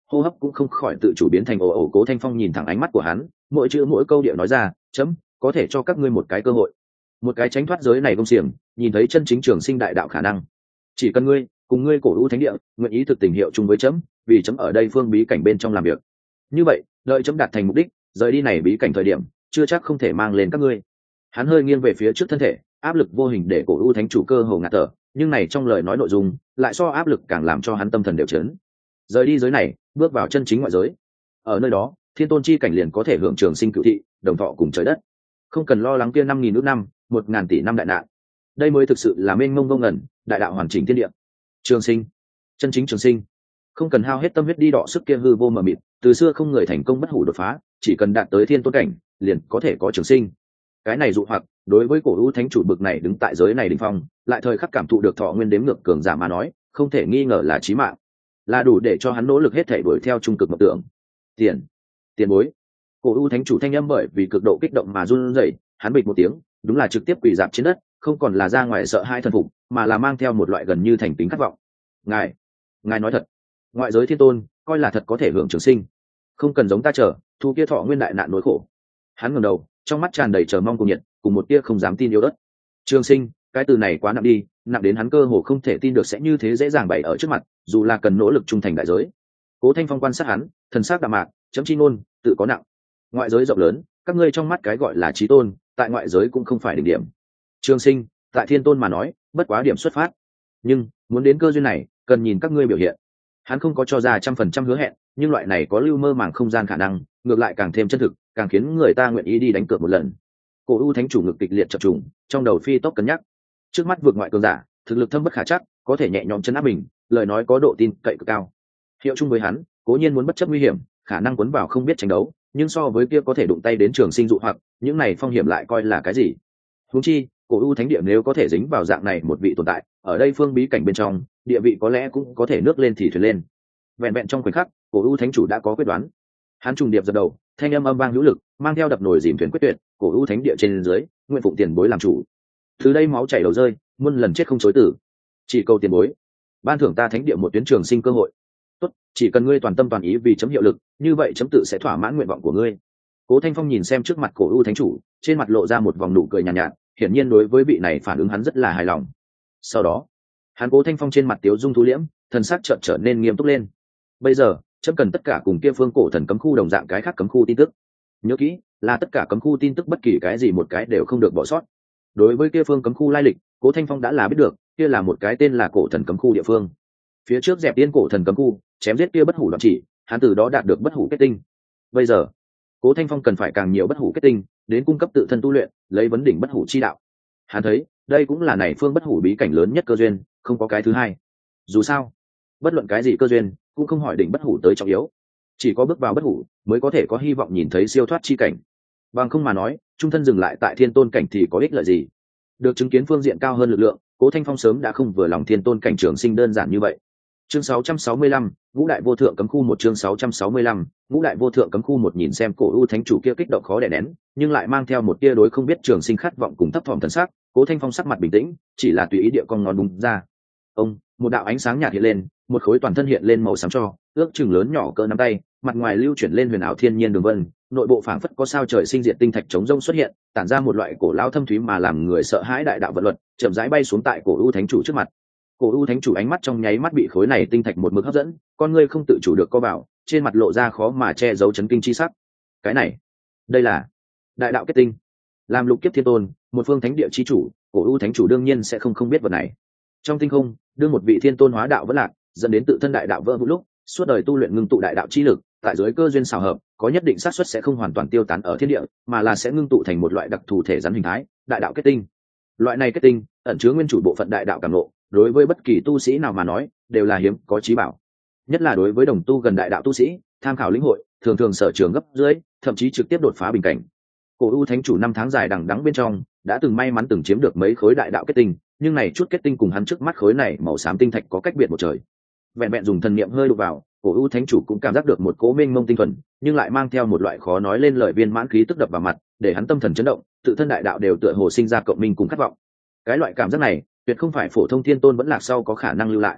hô hấp cũng không khỏi tự chủ biến thành ồ ồ. Cố Thanh Phong nhìn thẳng ánh mắt của hắn, mỗi chữ mỗi câu điệu nói ra, chấm có thể cho các ngươi một cái cơ hội, một cái tránh thoát giới này công xiềng, nhìn thấy chân chính trường sinh đại đạo khả năng. Chỉ cần ngươi cùng ngươi cổ u thánh địa nguyện ý thực tình hiệu chung với chấm, vì chấm ở đây phương bí cảnh bên trong làm việc, như vậy đợi chấm đạt thành mục đích, rời đi này bí cảnh thời điểm chưa chắc không thể mang lên các ngươi. Hắn hơi nghiêng về phía trước thân thể, áp lực vô hình để cổ u thánh chủ cơ hồ ngạt thở, nhưng này trong lời nói nội dung lại so áp lực càng làm cho hắn tâm thần đều chấn. Rời đi giới này, bước vào chân chính ngoại giới, ở nơi đó thiên tôn chi cảnh liền có thể hưởng trường sinh cựu thị, đồng thọ cùng trời đất, không cần lo lắng kia 5.000 ước năm, 1.000 tỷ năm đại nạn. Đây mới thực sự là mênh mông vô ngần đại đạo hoàn chỉnh thiên địa. Trường sinh, chân chính trường sinh, không cần hao hết tâm huyết đi đọ sức kia hư vô mờ mịt. Từ xưa không người thành công bất hủ đột phá, chỉ cần đạt tới thiên tôn cảnh liền có thể có trường sinh. Cái này dụ hoặc đối với cổ u thánh chủ bực này đứng tại giới này đỉnh phong, lại thời khắc cảm thụ được thọ nguyên đếm ngược cường giả mà nói, không thể nghi ngờ là chí mạng, là đủ để cho hắn nỗ lực hết thể đuổi theo trung cực mộng tưởng. Tiền bối. Cổ u thánh chủ thanh âm bởi vì cực độ kích động mà run rẩy, hắn bịch một tiếng, đúng là trực tiếp quỳ dạp trên đất, không còn là ra ngoài sợ hai thần phục, mà là mang theo một loại gần như thành kính khát vọng. Ngài nói thật, ngoại giới thiên tôn coi là thật có thể hưởng trường sinh, không cần giống ta chờ thu kia thọ nguyên đại nạn nỗi khổ. Hắn ngẩng đầu, trong mắt tràn đầy chờ mong cùng nhiệt, cùng một tia không dám tin yếu ớt. Trường sinh, cái từ này quá nặng đi, nặng đến hắn cơ hồ không thể tin được sẽ như thế dễ dàng bày ở trước mặt, dù là cần nỗ lực trung thành đại giới. Cố Thanh Phong quan sát hắn, thần sắc đạm mạc, chấm chi ngôn tự có nặng. Ngoại giới rộng lớn, các ngươi trong mắt cái gọi là chí tôn, tại ngoại giới cũng không phải đỉnh điểm. Trường sinh, tại thiên tôn mà nói, bất quá điểm xuất phát. Nhưng muốn đến cơ duyên này, cần nhìn các ngươi biểu hiện. Hắn không có cho ra 100% hứa hẹn, nhưng loại này có lưu mơ màng không gian khả năng, ngược lại càng thêm chân thực, càng khiến người ta nguyện ý đi đánh cược một lần. Cổ u thánh chủ ngực kịch liệt chập trùng, trong đầu phi tốc cân nhắc. Trước mắt vượt ngoại cường giả, thực lực thâm bất khả trắc, có thể nhẹ nhõm chấn áp mình, lời nói có độ tin cậy cực cao. Hiệu chung với hắn, cố nhiên muốn bất chấp nguy hiểm, khả năng cuốn vào không biết tranh đấu, nhưng so với kia có thể đụng tay đến trường sinh dụ hoặc, những này phong hiểm lại coi là cái gì? Huống chi, cổ u thánh địa nếu có thể dính vào dạng này một vị tồn tại, ở đây phương bí cảnh bên trong, địa vị có lẽ cũng có thể nước lên thì thuyền lên. Vẹn vẹn trong khoảnh khắc, cổ u thánh chủ đã có quyết đoán. Hắn trùng điệp giật đầu, thanh âm vang hữu lực, mang theo đập nồi dìm thuyền quyết tuyệt, cổ u thánh địa trên dưới, nguyện phụng tiền bối làm chủ. Từ đây máu chảy đầu rơi, muôn lần chết không chối tử. Chỉ cầu tiền bối, ban thưởng ta thánh địa một tuyến trường sinh cơ hội. Tốt, chỉ cần ngươi toàn tâm toàn ý vì chấm hiệu lực, như vậy chấm tự sẽ thỏa mãn nguyện vọng của ngươi. Cố Thanh Phong nhìn xem trước mặt cổ u thánh chủ, trên mặt lộ ra một vòng nụ cười nhàn nhạt, hiển nhiên đối với vị này phản ứng hắn rất là hài lòng. Sau đó, hắn Cố Thanh Phong trên mặt tiếu dung thu liễm, thần sắc chợt trở nên nghiêm túc lên. Bây giờ, chấm cần tất cả cùng kia phương cổ thần cấm khu đồng dạng cái khác cấm khu tin tức. Nhớ kỹ, là tất cả cấm khu tin tức, bất kỳ cái gì một cái đều không được bỏ sót. Đối với kia phương cấm khu lai lịch, Cố Thanh Phong đã là biết được, kia là một cái tên là cổ thần cấm khu địa phương. Phía trước dẹp tiên cổ thần cấm khu, chém giết kia bất hủ đoạn chỉ, hắn từ đó đạt được bất hủ kết tinh. Bây giờ, Cố Thanh Phong cần phải càng nhiều bất hủ kết tinh, đến cung cấp tự thân tu luyện, lấy vấn đỉnh bất hủ chi đạo. Hắn thấy, đây cũng là này phương bất hủ bí cảnh lớn nhất cơ duyên, không có cái thứ hai. Dù sao, bất luận cái gì cơ duyên, cũng không hỏi đỉnh bất hủ tới trọng yếu. Chỉ có bước vào bất hủ, mới có thể có hy vọng nhìn thấy siêu thoát chi cảnh. Bằng không mà nói, trung thân dừng lại tại thiên tôn cảnh thì có ích lợi gì? Được chứng kiến phương diện cao hơn lực lượng, Cố Thanh Phong sớm đã không vừa lòng thiên tôn cảnh trường sinh đơn giản như vậy. Chương 665, Ngũ Đại Vô Thượng Cấm Khu 1. Chương 665, Ngũ Đại Vô Thượng Cấm Khu 1. Nhìn xem cổ u thánh chủ kia kích động khó đè nén, nhưng lại mang theo một tia đối không biết trường sinh khát vọng cùng thấp thỏm thần sắc, Cố Thanh Phong sắc mặt bình tĩnh, chỉ là tùy ý địa con ngón búng ra. Một đạo ánh sáng nhạt hiện lên, một khối toàn thân hiện lên màu xám cho, ước chừng lớn nhỏ cỡ nắm tay, mặt ngoài lưu chuyển lên huyền ảo thiên nhiên đường vân, nội bộ phảng phất có sao trời sinh diệt tinh thạch chống rông xuất hiện, tản ra một loại cổ lão thâm thúy mà làm người sợ hãi đại đạo vận luật, chậm rãi bay xuống tại cổ u thánh chủ trước mặt. Cổ u thánh chủ ánh mắt trong nháy mắt bị khối này tinh thạch một mực hấp dẫn, con ngươi không tự chủ được co vào, trên mặt lộ ra khó mà che giấu chấn kinh chi sắc. Cái này, đây là đại đạo kết tinh. Làm lục kiếp thiên tôn, một phương thánh địa chi chủ, cổ u thánh chủ đương nhiên sẽ không biết vật này. Trong tinh không, đương một vị thiên tôn hóa đạo vẫn lạc, dẫn đến tự thân đại đạo vỡ vụn lúc, suốt đời tu luyện ngưng tụ đại đạo chi lực, tại dưới cơ duyên xào hợp, có nhất định xác suất sẽ không hoàn toàn tiêu tán ở thiên địa, mà là sẽ ngưng tụ thành một loại đặc thù thể rắn hình thái, đại đạo kết tinh. Loại này kết tinh ẩn chứa nguyên chủ bộ phận đại đạo cảm ngộ, đối với bất kỳ tu sĩ nào mà nói, đều là hiếm có chí bảo. Nhất là đối với đồng tu gần đại đạo tu sĩ, tham khảo lĩnh hội, thường thường sở trường gấp dưới, thậm chí trực tiếp đột phá bình cảnh. Cổ u thánh chủ năm tháng dài đằng đẵng bên trong, đã từng may mắn từng chiếm được mấy khối đại đạo kết tinh, nhưng này chút kết tinh cùng hắn trước mắt khối này màu xám tinh thạch có cách biệt một trời. Vẹn vẹn dùng thần niệm hơi đụng vào, cổ u thánh chủ cũng cảm giác được một cỗ mênh mông tinh thuần, nhưng lại mang theo một loại khó nói lên lời viên mãn khí tức đập vào mặt, để hắn tâm thần chấn động, tự thân đại đạo đều tựa hồ sinh ra cộng minh cùng khát vọng. Cái loại cảm giác này, tuyệt không phải phổ thông thiên tôn vẫn lạc sau có khả năng lưu lại.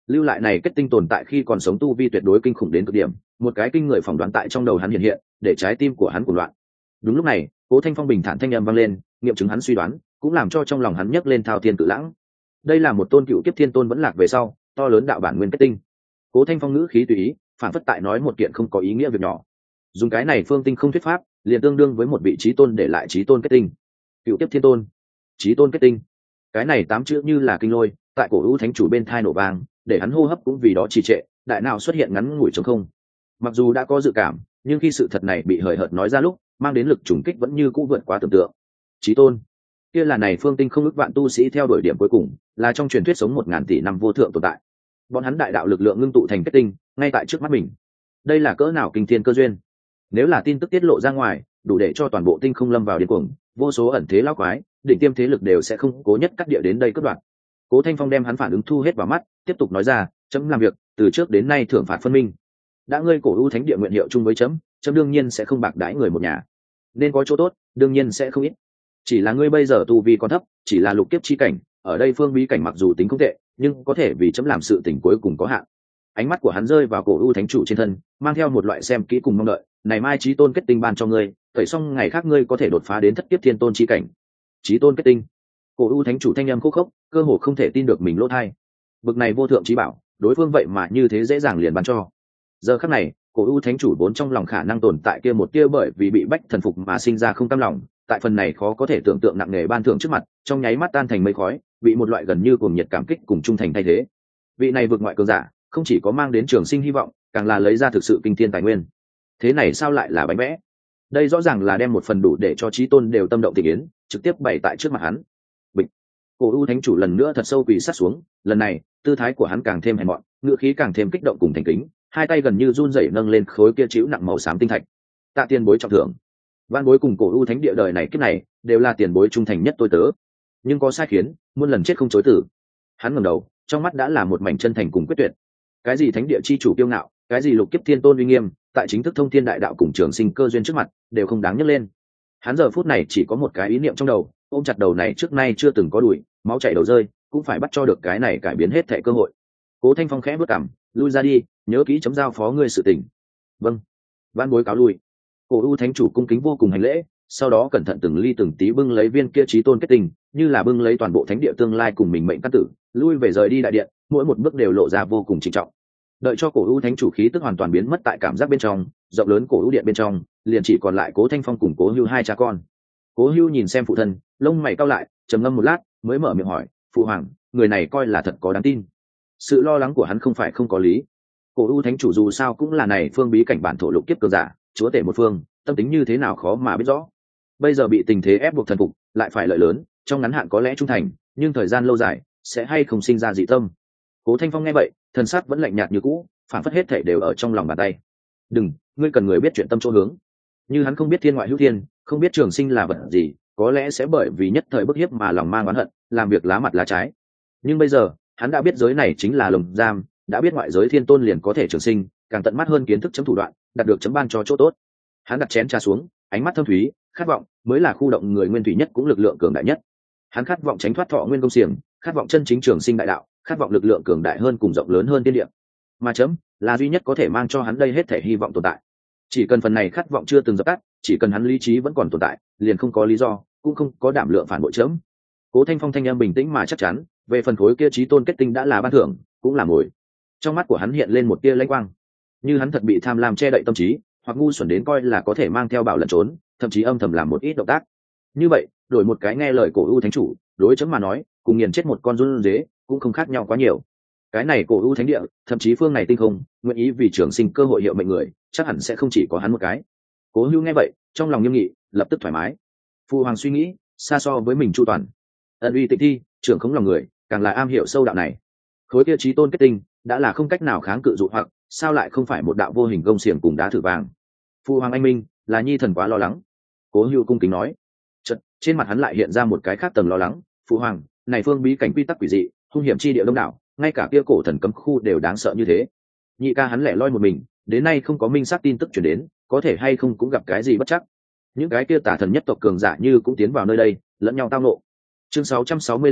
lưu lại này kết tinh tồn tại khi còn sống tu vi tuyệt đối kinh khủng đến cực điểm, một cái kinh người phỏng đoán tại trong đầu hắn hiện hiện, để trái tim của hắn cuồng loạn. Đúng lúc này, Cố Thanh Phong bình thản thanh âm vang lên, nghiệm chứng hắn suy đoán, cũng làm cho trong lòng hắn nhấc lên thao thiên cự lãng. Đây là một tôn cựu kiếp thiên tôn vẫn lạc về sau, to lớn đạo bản nguyên kết tinh. Cố Thanh Phong ngữ khí tùy ý, phản phất tại nói một kiện không có ý nghĩa việc nhỏ. Dùng cái này phương tinh không thuyết pháp, liền tương đương với một vị trí tôn để lại trí tôn kết tinh. Cựu kiếp thiên tôn, trí tôn kết tinh. Cái này 8 chữ như là kinh lôi, tại cổ u thánh chủ bên thai nổ vang, để hắn hô hấp cũng vì đó trì trệ, đại nào xuất hiện ngắn ngủi trống không. Mặc dù đã có dự cảm, nhưng khi sự thật này bị hời hợt nói ra lúc, mang đến lực trùng kích vẫn như cũ vượt quá tưởng tượng. Chí tôn, kia là này phương tinh không ước vạn tu sĩ theo đuổi điểm cuối cùng, là trong truyền thuyết sống 1000 tỷ năm vô thượng tồn tại. Bọn hắn đại đạo lực lượng ngưng tụ thành kết tinh, ngay tại trước mắt mình. Đây là cỡ nào kinh thiên cơ duyên. Nếu là tin tức tiết lộ ra ngoài, đủ để cho toàn bộ tinh không lâm vào điên cuồng, vô số ẩn thế lão quái, đỉnh tiêm thế lực đều sẽ không cố nhất cắt địa đến đây cướp đoạt. Cố Thanh Phong đem hắn phản ứng thu hết vào mắt, tiếp tục nói ra, chấm làm việc, từ trước đến nay thưởng phạt phân minh. Đã ngươi cổ u thánh địa nguyện hiệu chung với chấm đương nhiên sẽ không bạc đãi người một nhà. Nên có chỗ tốt, đương nhiên sẽ không ít. Chỉ là ngươi bây giờ tu vi còn thấp, chỉ là lục kiếp chi cảnh, ở đây phương bí cảnh mặc dù tính không tệ, nhưng có thể vì chấm làm sự tình cuối cùng có hạn. Ánh mắt của hắn rơi vào cổ u thánh chủ trên thân, mang theo một loại xem kỹ cùng mong đợi, này mai chí tôn kết tinh ban cho ngươi, tẩy xong ngày khác ngươi có thể đột phá đến thất kiếp thiên tôn chi cảnh. Chí tôn kết tinh. Cổ u thánh chủ thanh âm khô khốc, cơ hồ không thể tin được mình lỗ tai. Bực này vô thượng chí bảo, đối phương vậy mà như thế dễ dàng liền ban cho. Giờ khắc này, cổ u thánh chủ vốn trong lòng khả năng tồn tại kia một tia bởi vì bị bách thần phục mà sinh ra không cam lòng, tại phần này khó có thể tưởng tượng nặng nề ban thưởng trước mặt, trong nháy mắt tan thành mây khói, bị một loại gần như cuồng nhiệt cảm kích cùng trung thành thay thế. Vị này vượt ngoại cường giả, không chỉ có mang đến trường sinh hy vọng, càng là lấy ra thực sự kinh thiên tài nguyên. Thế này sao lại là bánh vẽ? Đây rõ ràng là đem một phần đủ để cho chí tôn đều tâm động tình yến, trực tiếp bày tại trước mặt hắn. Bịch. Cổ u thánh chủ lần nữa thật sâu quỳ sát xuống, lần này, tư thái của hắn càng thêm hèn mọn, ngữ khí càng thêm kích động cùng thành kính, hai tay gần như run rẩy nâng lên khối kia chịu nặng màu xám tinh thạch. Tạ tiền bối trọng thưởng. Van bối cùng cổ u thánh địa đời này kiếp này, đều là tiền bối trung thành nhất tôi tớ. Nhưng có sai khiến, muôn lần chết không chối từ. Hắn ngẩng đầu, trong mắt đã là một mảnh chân thành cùng quyết tuyệt. Cái gì thánh địa chi chủ kiêu ngạo, cái gì lục kiếp thiên tôn uy nghiêm, tại chính thức thông thiên đại đạo cùng trường sinh cơ duyên trước mặt, đều không đáng nhắc lên. Hắn giờ phút này chỉ có một cái ý niệm trong đầu, ôm chặt đầu này trước nay chưa từng có đuổi, máu chảy đầu rơi, cũng phải bắt cho được cái này cải biến hết thảy cơ hội. Cố Thanh Phong khẽ bước cằm, lui ra đi, nhớ kỹ chấm giao phó ngươi sự tình. Vâng. Van bối cáo lui. Cổ u thánh chủ cung kính vô cùng hành lễ, sau đó cẩn thận từng ly từng tí bưng lấy viên kia chí tôn kết tinh, như là bưng lấy toàn bộ thánh địa tương lai cùng mình mệnh căn tử, lui về rời đi đại điện, mỗi một bước đều lộ ra vô cùng trịnh trọng. Đợi cho cổ u thánh chủ khí tức hoàn toàn biến mất tại cảm giác bên trong, rộng lớn cổ u điện bên trong, liền chỉ còn lại Cố Thanh Phong cùng Cố Hưu hai cha con. Cố Hưu nhìn xem phụ thân, lông mày cau lại, trầm ngâm một lát, mới mở miệng hỏi, phụ hoàng, người này coi là thật có đáng tin? Sự lo lắng của hắn không phải không có lý. Cổ u thánh chủ dù sao cũng là này phương bí cảnh bản thổ lục kiếp cường giả, chúa tể một phương, tâm tính như thế nào khó mà biết rõ. Bây giờ bị tình thế ép buộc thần phục, lại phải lợi lớn, trong ngắn hạn có lẽ trung thành, nhưng thời gian lâu dài sẽ hay không sinh ra dị tâm. Cố Thanh Phong nghe vậy, thần sắc vẫn lạnh nhạt như cũ, phản phất hết thảy đều ở trong lòng bàn tay. Đừng, ngươi cần người biết chuyện tâm chỗ hướng. Như hắn không biết thiên ngoại hữu thiên, không biết trường sinh là vật gì, có lẽ sẽ bởi vì nhất thời bức hiếp mà lòng mang oán hận, làm việc lá mặt lá trái. Nhưng bây giờ, hắn đã biết giới này chính là lồng giam, đã biết ngoại giới thiên tôn liền có thể trường sinh, càng tận mắt hơn kiến thức chấm thủ đoạn, đạt được chấm ban cho chỗ tốt. Hắn đặt chén trà xuống, ánh mắt thâm thúy, khát vọng mới là khu động người nguyên thủy nhất cũng lực lượng cường đại nhất. Hắn khát vọng tránh thoát thọ nguyên công xiềng, khát vọng chân chính trường sinh đại đạo, khát vọng lực lượng cường đại hơn cùng rộng lớn hơn thiên địa. Mà chấm là duy nhất có thể mang cho hắn đây hết thể hy vọng tồn tại. Chỉ cần phần này khát vọng chưa từng dập tắt, chỉ cần hắn lý trí vẫn còn tồn tại, liền không có lý do, cũng không có đảm lượng phản bội chấm. Cố Thanh Phong thanh em bình tĩnh mà chắc chắn, về phần khối kia chí tôn kết tinh đã là ban thưởng, cũng là mồi. Trong mắt của hắn hiện lên một tia lãnh quang, như hắn thật bị tham lam che đậy tâm trí, hoặc ngu xuẩn đến coi là có thể mang theo bảo lẩn trốn, thậm chí âm thầm làm một ít động tác. Như vậy, đổi một cái nghe lời cổ u thánh chủ, đối chấm mà nói, cùng nghiền chết một con run dế, cũng không khác nhau quá nhiều. Cái này cổ u thánh địa, thậm chí phương này tinh không, nguyện ý vì trường sinh cơ hội hiệu mệnh người, chắc hẳn sẽ không chỉ có hắn một cái. Cố Hưu nghe vậy, trong lòng nghiêm nghị, lập tức thoải mái. Phu hoàng suy nghĩ, xa so với mình chu toàn. Ân uy tịnh thi, trưởng khống lòng người, càng là am hiểu sâu đạo này. Khối kia chí tôn kết tinh, đã là không cách nào kháng cự dụ hoặc, sao lại không phải một đạo vô hình gông xiềng cùng đá thử vàng. Phu hoàng anh minh, là nhi thần quá lo lắng. Cố Hưu cung kính nói. Chợt, trên mặt hắn lại hiện ra một cái khác tầng lo lắng. Phu hoàng, này phương bí cảnh quy tắc quỷ dị, hung hiểm chi địa đông đảo, ngay cả kia cổ thần cấm khu đều đáng sợ như thế. Nhị ca hắn lẻ loi một mình, đến nay không có minh xác tin tức truyền đến, có thể hay không cũng gặp cái gì bất chắc. Những cái kia tà thần nhất tộc cường giả như cũng tiến vào nơi đây, lẫn nhau tao nộ. Chương 665,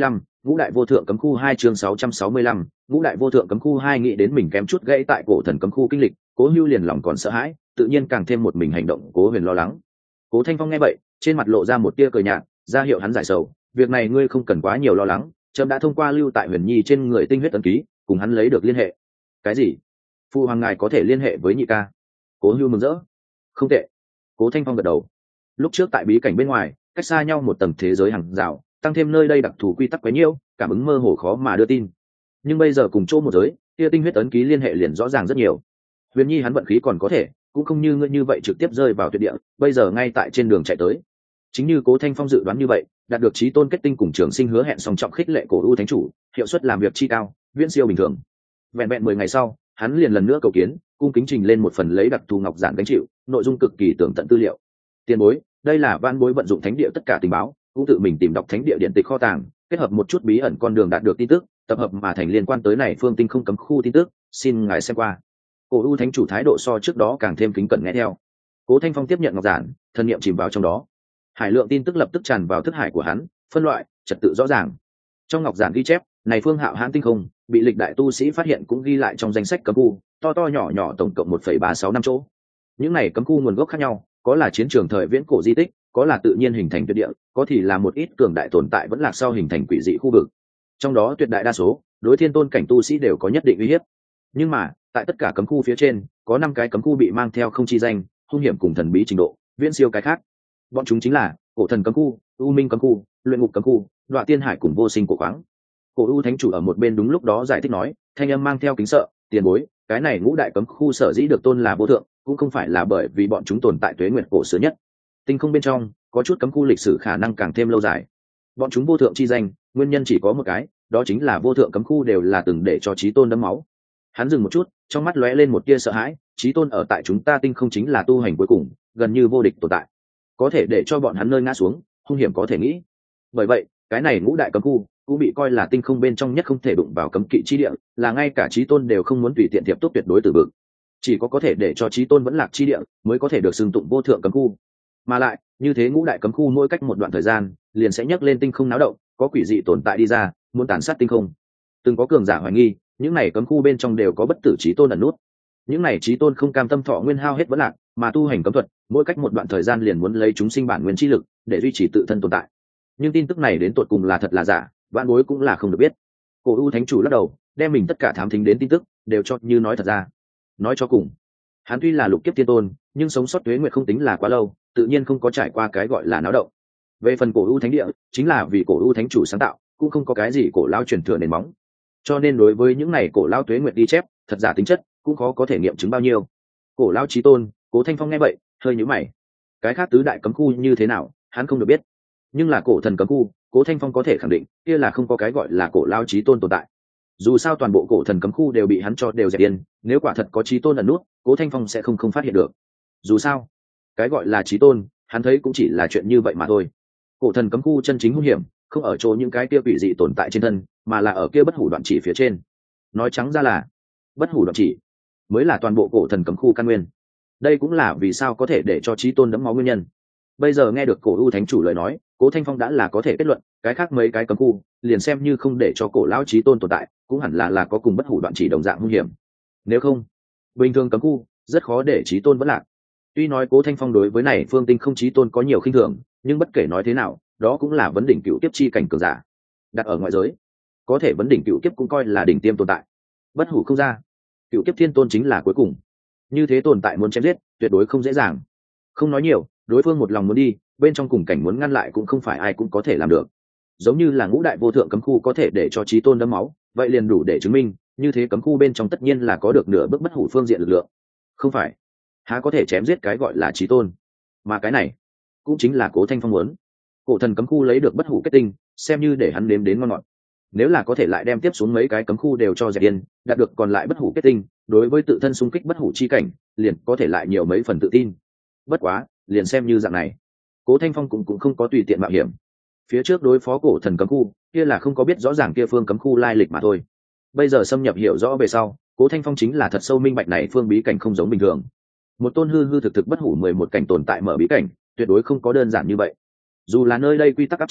Ngũ đại vô thượng cấm khu 2 chương 665, ngũ đại vô thượng cấm khu 2 nghĩ đến mình kém chút gãy tại cổ thần cấm khu kinh lịch, Cố Hưu liền lòng còn sợ hãi, tự nhiên càng thêm một mình hành động. Cố Huyền lo lắng. Cố Thanh Phong nghe vậy, trên mặt lộ ra một tia cười nhạt, ra hiệu hắn giải sầu, việc này ngươi không cần quá nhiều lo lắng, trẫm đã thông qua lưu tại Huyền Nhi trên người tinh huyết ấn ký, cùng hắn lấy được liên hệ. Cái gì? Phụ hoàng ngài có thể liên hệ với nhị ca? Cố Hưu mừng rỡ. Không tệ. Cố Thanh Phong gật đầu. Lúc trước tại bí cảnh bên ngoài, cách xa nhau một tầng thế giới hàng rào, tăng thêm nơi đây đặc thù quy tắc quá nhiều, cảm ứng mơ hồ khó mà đưa tin. Nhưng bây giờ cùng chỗ một giới, kia tinh huyết ấn ký liên hệ liền rõ ràng rất nhiều. Huyền Nhi hắn vận khí còn có thể, cũng không như ngươi như vậy trực tiếp rơi vào tuyệt địa, bây giờ ngay tại trên đường chạy tới. Chính như Cố Thanh Phong dự đoán như vậy, đạt được chí tôn kết tinh cùng trường sinh hứa hẹn song trọng khích lệ cổ u thánh chủ, hiệu suất làm việc chi cao, viễn siêu bình thường. Vẹn vẹn 10 ngày sau, hắn liền lần nữa cầu kiến, cung kính trình lên một phần lấy đặc thù ngọc giản gánh chịu, nội dung cực kỳ tường tận tư liệu. Tiền bối, đây là van bối vận dụng thánh địa tất cả tình báo, cũng tự mình tìm đọc thánh địa điện tịch kho tàng, kết hợp một chút bí ẩn con đường đạt được tin tức, tập hợp mà thành liên quan tới này phương tinh không cấm khu tin tức, xin ngài xem qua. Cổ u thánh chủ thái độ so trước đó càng thêm kính cẩn nghe theo. Cố Thanh Phong tiếp nhận ngọc giản, thân niệm chìm vào trong đó. Hải lượng tin tức lập tức tràn vào thức hải của hắn, phân loại, trật tự rõ ràng. Trong ngọc giản ghi chép, này phương Hạo Hãn tinh không, bị lịch đại tu sĩ phát hiện cũng ghi lại trong danh sách cấm khu, to to nhỏ nhỏ tổng cộng 1,365 chỗ. Những này cấm khu nguồn gốc khác nhau, có là chiến trường thời viễn cổ di tích, có là tự nhiên hình thành tuyệt địa, có thì là một ít cường đại tồn tại vẫn lạc sau hình thành quỷ dị khu vực. Trong đó tuyệt đại đa số, đối thiên tôn cảnh tu sĩ đều có nhất định uy hiếp. Nhưng mà, tại tất cả cấm khu phía trên, có 5 cái cấm khu bị mang theo không chi danh, hung hiểm cùng thần bí trình độ, viễn siêu cái khác. Bọn chúng chính là Cổ Thần cấm khu, U Minh cấm khu, Luyện Ngục cấm khu, Đoạ Tiên Hải cùng Vô Sinh cổ khoáng. Cổ U thánh chủ ở một bên đúng lúc đó giải thích nói, thanh âm mang theo kính sợ, tiền bối, cái này ngũ đại cấm khu sở dĩ được tôn là vô thượng, cũng không phải là bởi vì bọn chúng tồn tại tuế nguyệt cổ xưa nhất. Tinh không bên trong, có chút cấm khu lịch sử khả năng càng thêm lâu dài. Bọn chúng vô thượng chi danh, nguyên nhân chỉ có một cái, đó chính là vô thượng cấm khu đều là từng để cho chí tôn đẫm máu. Hắn dừng một chút, trong mắt lóe lên một tia sợ hãi, chí tôn ở tại chúng ta tinh không chính là tu hành cuối cùng, gần như vô địch tồn tại, có thể để cho bọn hắn nơi ngã xuống, hung hiểm có thể nghĩ. Bởi vậy, cái này ngũ đại cấm khu cũng bị coi là tinh không bên trong nhất không thể đụng vào cấm kỵ chi địa, là ngay cả chí tôn đều không muốn tùy tiện tiếp tục tuyệt đối từ vực. Chỉ có thể để cho chí tôn vẫn lạc chi địa, mới có thể được xưng tụng vô thượng cấm khu. Mà lại, như thế ngũ đại cấm khu mỗi cách một đoạn thời gian, liền sẽ nhấc lên tinh không náo động, có quỷ dị tồn tại đi ra, muốn tàn sát tinh không. Từng có cường giả hoài nghi, những này cấm khu bên trong đều có bất tử chí tôn ẩn nút. Những này chí tôn không cam tâm thọ nguyên hao hết vẫn lạc, mà tu hành cấm thuật, mỗi cách một đoạn thời gian liền muốn lấy chúng sinh bản nguyên chi lực để duy trì tự thân tồn tại. Nhưng tin tức này đến tột cùng là thật là giả, vạn bối cũng là không được biết. Cổ U thánh chủ lắc đầu, đem mình tất cả thám thính đến tin tức đều cho như nói thật ra. Nói cho cùng, hắn tuy là lục kiếp thiên tôn, nhưng sống sót tuế nguyệt không tính là quá lâu, tự nhiên không có trải qua cái gọi là náo động. Về phần cổ U thánh địa, chính là vì cổ U thánh chủ sáng tạo, cũng không có cái gì cổ lao truyền thừa nền móng. Cho nên đối với những này cổ lao tuế nguyệt ghi chép, thật giả tính chất cũng khó có thể nghiệm chứng bao nhiêu. Cổ lao chí tôn, Cố Thanh Phong nghe vậy, hơi nhíu mày. Cái khác tứ đại cấm khu như thế nào, hắn không được biết. Nhưng là cổ thần cấm khu, Cố Thanh Phong có thể khẳng định, kia là không có cái gọi là cổ lao chí tôn tồn tại. Dù sao toàn bộ cổ thần cấm khu đều bị hắn cho đều dẹp yên, nếu quả thật có chí tôn ẩn nút, Cố Thanh Phong sẽ không phát hiện được. Dù sao, cái gọi là chí tôn, hắn thấy cũng chỉ là chuyện như vậy mà thôi. Cổ thần cấm khu chân chính hung hiểm, không ở chỗ những cái kia quỷ dị tồn tại trên thân, mà là ở kia bất hủ đoạn chỉ phía trên. Nói trắng ra là, bất hủ đoạn chỉ mới là toàn bộ cổ thần cấm khu căn nguyên. Đây cũng là vì sao có thể để cho chí tôn đẫm máu nguyên nhân. Bây giờ nghe được cổ U thánh chủ lời nói, Cố Thanh Phong đã là có thể kết luận, cái khác mấy cái cấm khu, liền xem như không để cho cổ lão chí tôn tồn tại, cũng hẳn là có cùng bất hủ đoạn chỉ đồng dạng nguy hiểm. Nếu không, bình thường cấm khu rất khó để chí tôn vẫn lạc. Tuy nói Cố Thanh Phong đối với này phương tinh không chí tôn có nhiều khinh thường, nhưng bất kể nói thế nào, đó cũng là vấn đỉnh cựu kiếp chi cảnh cường giả. Đặt ở ngoại giới, có thể vấn đỉnh cựu kiếp cũng coi là đỉnh tiêm tồn tại. Bất hủ không ra, cựu kiếp thiên tôn chính là cuối cùng. Như thế tồn tại muốn chém giết, tuyệt đối không dễ dàng. Không nói nhiều, đối phương một lòng muốn đi, bên trong cùng cảnh muốn ngăn lại cũng không phải ai cũng có thể làm được. Giống như là ngũ đại vô thượng cấm khu có thể để cho chí tôn đẫm máu, vậy liền đủ để chứng minh, như thế cấm khu bên trong tất nhiên là có được nửa bước bất hủ phương diện lực lượng. Không phải, há có thể chém giết cái gọi là chí tôn. Mà cái này, cũng chính là Cố Thanh Phong muốn. Cổ thần cấm khu lấy được bất hủ kết tinh, xem như để hắn nếm đến ngon ngọt. Nếu là có thể lại đem tiếp xuống mấy cái cấm khu đều cho dẹp yên, đạt được còn lại bất hủ kết tinh, đối với tự thân xung kích bất hủ chi cảnh, liền có thể lại nhiều mấy phần tự tin. Bất quá, liền xem như dạng này, Cố Thanh Phong cũng không có tùy tiện mạo hiểm. Phía trước đối phó cổ thần cấm khu, kia là không có biết rõ ràng kia phương cấm khu lai lịch mà thôi. Bây giờ xâm nhập hiểu rõ về sau, Cố Thanh Phong chính là thật sâu minh bạch này phương bí cảnh không giống bình thường. Một tôn hư hư thực thực bất hủ 11 cảnh tồn tại mở bí cảnh, tuyệt đối không có đơn giản như vậy. Dù là nơi đây quy tắc áp chế,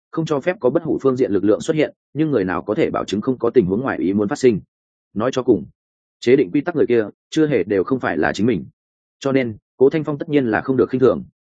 không cho phép có bất hủ phương diện lực lượng xuất hiện, nhưng người nào có thể bảo chứng không có tình huống ngoài ý muốn phát sinh. Nói cho cùng, chế định quy tắc người kia chưa hề đều không phải là chính mình, cho nên Cố Thanh Phong tất nhiên là không được khinh thường.